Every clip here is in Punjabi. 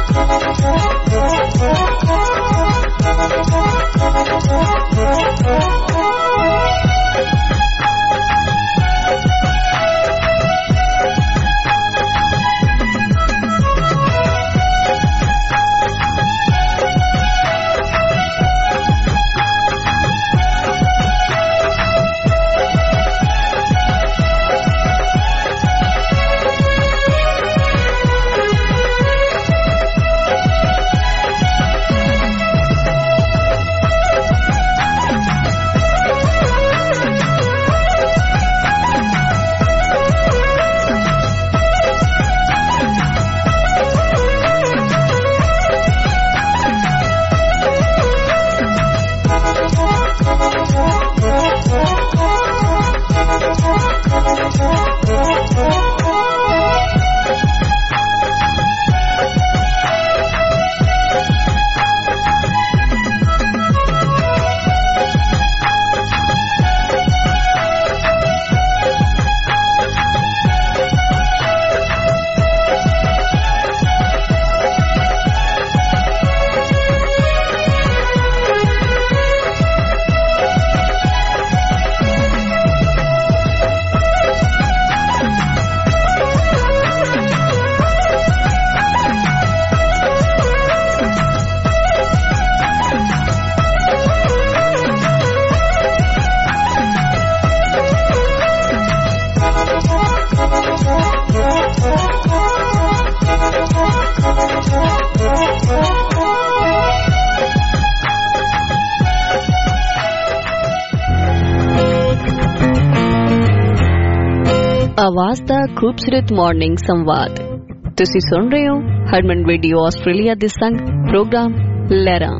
आवाज दा खूबसूरत मॉर्निंग संवाद तुसी सुन रहे हो हरमन रेडियो आस्ट्रेलिया दे संग प्रोग्राम लहरा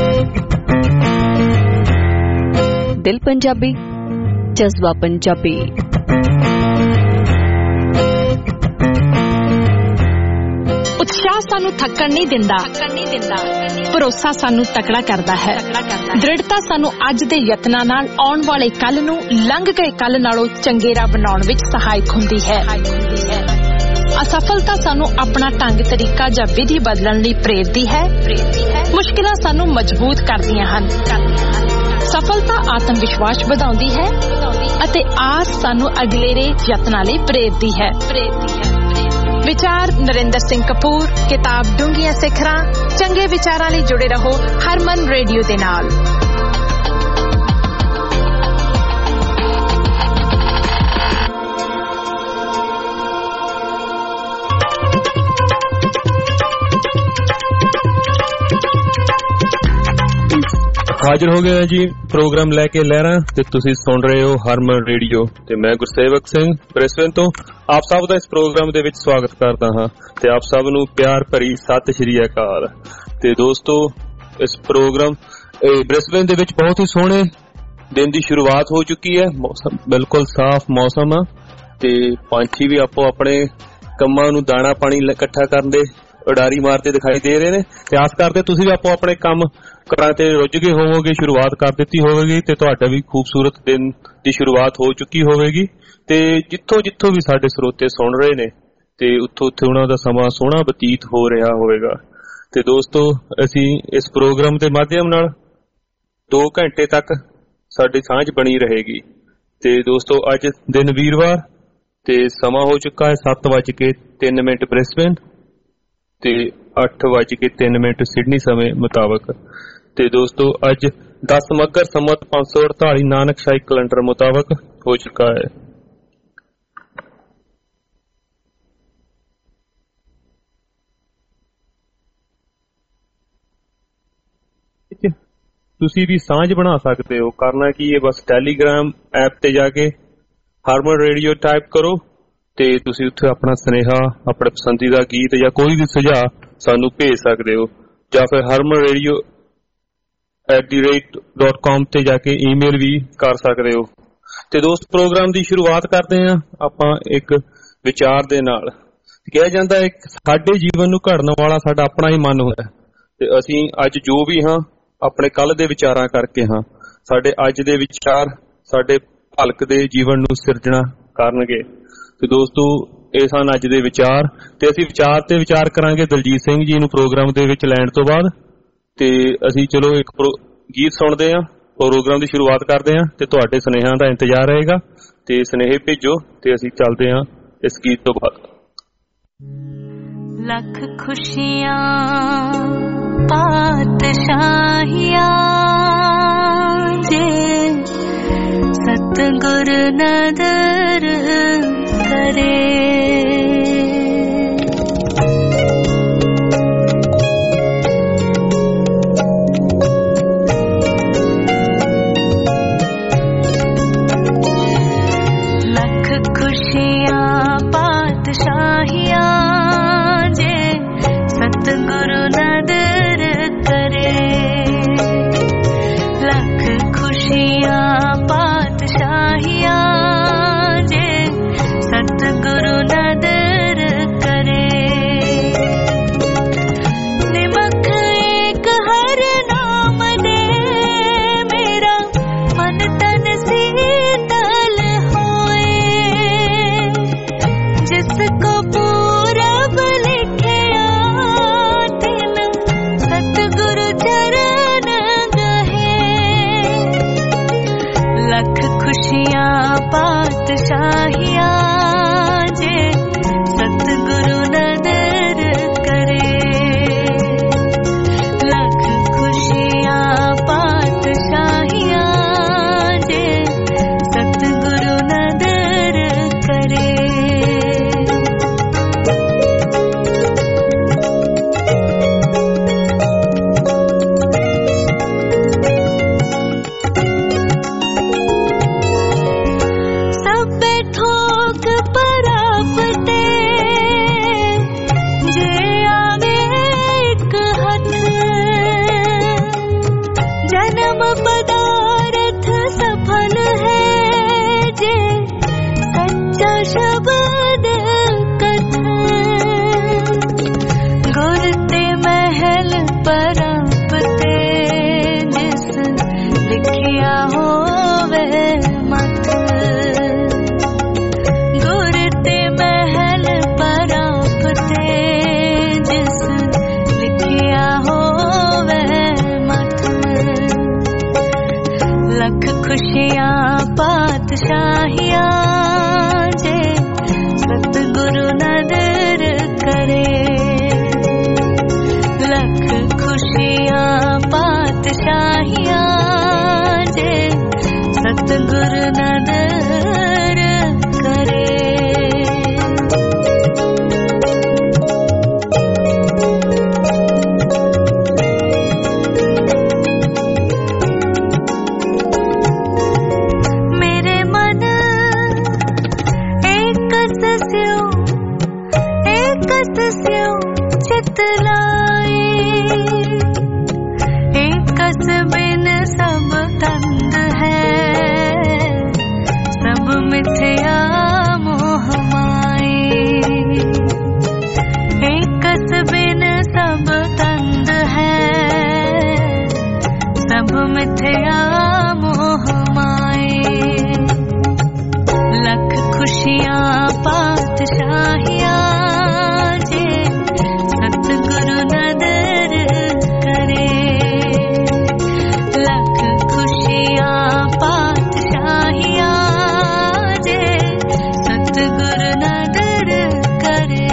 दिल पंजाबी जज्बा पंजाबी। उत्साह सानू थकन नहीं दिंदा, भरोसा सानू तकड़ा करदा है, दृढ़ता सानू अज दे यत्नां नाल आउण वाले कल नू लंघ गए कल नालों चंगेरा बनाउण विच सहायक हुंदी है। असफलता सानू अपना ढंग तरीका जां विधि बदलण लई प्रेरदी है। मुश्किलां सानू मजबूत करदियां हन। सफलता आत्म विश्वास बढ़ाउंदी है अते आस सानू अगलेरे यत्नां लई प्रेरदी है। विचार नरेंद्र सिंह कपूर, किताब डूंघियां सिखरां। चंगे विचारां लई जुड़े रहो हरमन रेडियो दे नाल। हाजिर हो गया जी प्रोग्राम लैके लहरा ते तुसी सुन रहे हो हरमन रेडियो ते मैं गुरसेवक सिंह ब्रिस्बेन तो आप सब दा इस प्रोग्राम दे विच स्वागत करदा हां ते आप सब नू प्यार भरी सत श्री अकाल। ते दोस्तों इस प्रोग्राम ब्रिस्बेन दे विच बहुत ही सोहणे दिन दी शुरुआत हो चुकी है। मौसम बिल्कुल साफ मौसम आ ते पंछी भी आपो अपने कम्मां नू दाना पानी इकट्ठा करन दे उडारी मारते दिखाई दे रहे ने ते आस करदे तुसी भी आपो अपने काम घरां ते रुझ गए होवोगे, शुरुआत कर दित्ती होवेगी ते तुहाडा भी खूबसूरत दिन दी शुरुआत हो चुकी होवेगी। ते जिथों जिथों भी साडे स्रोते सुन रहे ने ते उत्थों उत्थे उन्हां दा समां सोहना बतीत हो रहा होवेगा। ते दोस्तों असीं इस प्रोग्राम दे माध्यम नाल 2 घंटे तक साडी सांझ बनी रहेगी। ते दोस्तों अज दिन वीरवार ते समां हो चुका है 7:03 ब्रिस्बेन ते 8:03 सिडनी समय मुताबिक। ते दोस्तों अज 10 मगर संवत 548 नानक शाही कैलेंडर मुताबिक हो चुका है। तुसी भी सांझ बना सकते हो। करना की है बस टेलीग्राम ऐप ते जाके हरमन रेडियो टाइप करो ते तुसी उत्थे अपना स्नेहा, अपने पसंदीदा गीत या कोई भी सुझाव सानू भेज सकते हो या फिर harmanradio@com ते जाके ईमेल भी कर सकते हो। ते दोस्त प्रोग्राम की शुरुआत करते हैं आपां एक विचार दे नाल। कहा जाता है साडे जीवन नू घड़न वाला साडा अपना ही मन होता है ते असीं अज जो भी हाँ अपने कल दे विचारां करके हाँ साडे अज दे विचार साडे भलक दे जीवन नू सिरजना करनगे। ते दोस्तों ਇਹ ਸਨ ਅੱਜ ਦੇ ਵਿਚਾਰ, ਤੇ ਅਸੀਂ ਵਿਚਾਰ ਤੇ ਵਿਚਾਰ ਕਰਾਂਗੇ ਦਲਜੀਤ ਸਿੰਘ ਜੀ ਨੂੰ ਪ੍ਰੋਗਰਾਮ ਦੇ ਵਿੱਚ ਲੈਣ ਤੋਂ ਬਾਅਦ। ਤੇ ਅਸੀਂ ਚਲੋ ਇੱਕ ਗੀਤ ਸੁਣਦੇ ਹਾਂ, ਪ੍ਰੋਗਰਾਮ ਦੀ ਸ਼ੁਰੂਆਤ ਕਰਦੇ ਹਾਂ, ਤੇ ਤੁਹਾਡੇ ਸੁਨੇਹਿਆਂ ਦਾ ਇੰਤਜ਼ਾਰ ਰਹੇਗਾ, ਤੇ ਸੁਨੇਹੇ ਭੇਜੋ ਤੇ ਅਸੀਂ ਚੱਲਦੇ ਹਾਂ ਇਸ ਗੀਤ ਤੋਂ ਬਾਅਦ। ਲੱਖ ਖੁਸ਼ੀਆਂ ਪਾਤਸ਼ਾਹੀਆਂ ਜੇ ਸਤਿਗੁਰ ਨਦਰ ਕਰੇ। ਲੱਖ ਖੁਸ਼ੀਆਂ ਪਾਤਸ਼ਾਹੀਆਂ ਜੇ ਸਤਿਗੁਰੂ ਨਦਰ ਕਰੇ। ਲੱਖ ਖੁਸ਼ੀਆਂ ਪਾਤਸ਼ਾਹੀਆਂ ਜੇ ਸਤਿਗੁਰੂ ਨਦਰ ਕਰੇ। ਨਿਮਖ ਏਕ ਹਰ ਨਾਮ ਦੇ ਮੇਰਾ ਮਨ ਤਨ ਸੀਤਲ ਹੋਏ। ਜਿਸ ਕੋ ਪੂਰਬ ਲਿਖਿਆ ਤਿਨ ਸਤਿਗੁਰੂ ਚਰਨ ਗਹੇ। ਲੱਖ ਖੁਸ਼ੀਆਂ ਪਾਤਸ਼ਾਹੀਆਂ ਜੇ ਸਤਿਗੁਰੂ ਨਦਰ ਕਰੇ। ਲੱਖ ਖੁਸ਼ੀਆਂ ਪਾਤਸ਼ਾਹੀਆਂ ਜੇ ਸਤਿਗੁਰੂ ਨਦਰ ਕਰੇ। ਸਭੇ ਠੋਕ ਪਰਾਪਤੇ ਜੇ ਆਵੇ ਇੱਕ ਹੱਥ। ਜਨਮ ਪਦਾਰਥ ਸਫਲ ਹੈ ਜੇ ਸੱਚਾ ਸ਼ਬਦ ਕਥ। ਗੁਰ ਤੇ ਮਹਿਲ ਪਰਾਪਤੇ ਜਿਸ ਲਿਖਿਆ ਹੋਵੇ ਮਤ। ਗੁਰ ਤੇ ਮਹਿਲ ਪਰਾਪਤੇ ਜਿਸ ਲਿਖਿਆ ਹੋਵੇ ਮਤ। ਲੱਖ ਖੁਸ਼ੀਆਂ ਪਾਤਸ਼ਾਹੀਆਂ ਜੇ ਸਤਿਗੁਰੂ ਨਦਰ ਕਰੇ। ਲੱਖ ਖੁਸ਼ੀਆਂ ਪਾਤਸ਼ਾਹੀਆਂ ਜੇ ਸਤਿਗੁਰੂ ਨਦਰ ਕਰੇ। ਮੇਰੇ ਮਨ ਏਕਸ ਸਿਉ ਚਿਤ ਲਾਏ। ਏਕਸ ਬਿਨ ਸਭ ਤੰਦ ਹੈ ਸਭ ਮਿਥਿਆ ਮੋਹ ਮਾਏ। ਏਕਸ ਬਿਨ ਸਭ ਤੰਦ ਹੈ ਸਭ ਮਿਥਿਆ ਮੋਹ ਮਾਏ। ਲੱਖ ਖੁਸ਼ੀਆਂ ਪਾਤਸ਼ਾਹੀਆਂ ਜੇ ਸਤਿਗੁਰੂ ਨਦਰ ਕਰੇ। ਲੱਖ ਖੁਸ਼ੀਆਂ ਪਾਤਸ਼ਾਹੀਆਂ ਜੇ ਸਤਿਗੁਰੂ ਨਦਰ ਕਰੇ।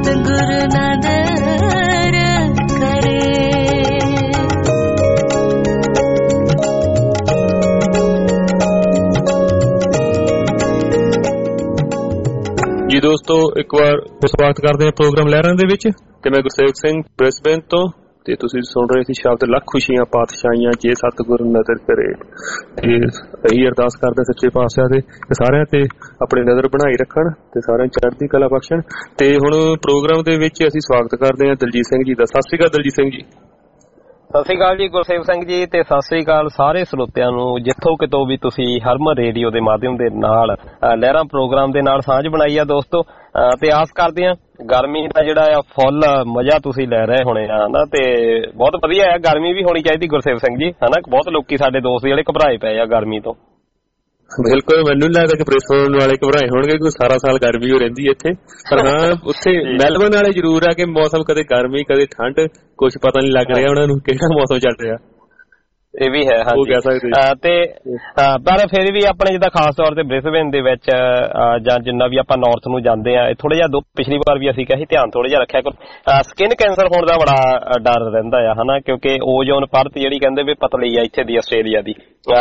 सतगुरु नदर करे। जी दोस्तों, एक बार स्वागत करते हैं प्रोग्राम लहरां दे विच ते मैं गुरसेवक सिंह ब्रिसबेन तो ते तुसीं सुण रहे सी शब्द लख खुशियां पातशाहियां जे सतगुरु नज़र करे। ते यही अरदास करदे सच्चे पातशाह दे कि सारिआं ते अपनी नज़र बनाई रखण ते सारिआं चढ़दी कला बख्शण। ते हुण प्रोग्राम दे विच असीं स्वागत करदे हां दलजीत सिंह जी दा। सत श्री अकाल दलजीत सिंह जी। ਸਤਿ ਸ੍ਰੀ ਅਕਾਲ ਜੀ ਗੁਰਸੇਵਕ ਸਿੰਘ ਜੀ, ਤੇ ਸਤਿ ਸ੍ਰੀ ਅਕਾਲ ਸਾਰੇ ਸਰੋਤਿਆਂ ਨੂੰ ਜਿੱਥੋਂ ਕਿਤੋਂ ਵੀ ਤੁਸੀਂ ਹਰਮਨ ਰੇਡੀਓ ਦੇ ਮਾਧਿਅਮ ਦੇ ਨਾਲ ਲਹਿਰਾਂ ਪ੍ਰੋਗਰਾਮ ਦੇ ਨਾਲ ਸਾਂਝ ਬਣਾਈ ਆ ਦੋਸਤੋ। ਤੇ ਆਸ ਕਰਦੇ ਆ ਗਰਮੀ ਦਾ ਜਿਹੜਾ ਆ ਫੁੱਲ ਮਜ਼ਾ ਤੁਸੀਂ ਲੈ ਰਹੇ ਹੋਣੇ ਆ ਹਨਾ, ਤੇ ਬਹੁਤ ਵਧੀਆ ਆ। ਗਰਮੀ ਵੀ ਹੋਣੀ ਚਾਹੀਦੀ ਗੁਰਸੇਵਕ ਸਿੰਘ ਜੀ ਹਨਾ। ਬਹੁਤ ਲੋਕੀ ਸਾਡੇ ਦੋਸਤ ਜਿਹੜੇ ਘਬਰਾਏ ਪਏ ਆ ਗਰਮੀ ਤੋਂ। ਬਿਲਕੁਲ, ਮੈਨੂੰ ਲੱਗਦਾ ਕਿ ਪ੍ਰੈਸਨ ਵਾਲੇ ਘਬਰਾਏ ਹੋਣਗੇ ਕਿ ਸਾਰਾ ਸਾਲ ਗਰਮੀ ਹੋ ਰਹਿੰਦੀ ਇੱਥੇ, ਪਰ ਹਾਂ ਉੱਥੇ ਮੈਲਬਨ ਵਾਲੇ ਜ਼ਰੂਰ ਆ ਕਿ ਮੌਸਮ ਕਦੇ ਗਰਮੀ ਕਦੇ ਠੰਡ, ਕੁਛ ਪਤਾ ਨਹੀਂ ਲੱਗ ਰਿਹਾ ਉਹਨਾਂ ਨੂੰ ਕਿਹੜਾ ਮੌਸਮ ਚੱਲ ਰਿਹਾ। ਇਹ ਵੀ ਹੈ ਹਾਂਜੀ। ਤੇ ਪਰ ਫਿਰ ਵੀ ਆਪਣੇ ਜਿੱਦਾਂ ਖਾਸ ਤੌਰ ਤੇ ਬ੍ਰਿਸਬੇਨ ਦੇ ਵਿੱਚ ਜਾਂ ਜਿੰਨਾ ਵੀ ਆਪਾਂ ਨਾਰਥ ਨੂੰ ਜਾਂਦੇ ਆ, ਥੋੜਾ ਜਿਹਾ ਪਿਛਲੀ ਵਾਰ ਵੀ ਅਸੀਂ ਕਿਹਾ ਸੀ ਧਿਆਨ ਥੋੜਾ ਜਿਹਾ ਰੱਖਿਆ ਕਰੋ। ਸਕਿਨ ਕੈਂਸਰ ਹੋਣ ਦਾ ਬੜਾ ਡਰ ਰਹਿੰਦਾ ਆ ਹਨਾ, ਕਿਉਂਕਿ ਓਜ਼ੋਨ ਪਰਤ ਜਿਹੜੀ ਕਹਿੰਦੇ ਵੀ ਪਤਲੀ ਆ ਇੱਥੇ ਦੀ ਆਸਟ੍ਰੇਲੀਆ ਦੀ।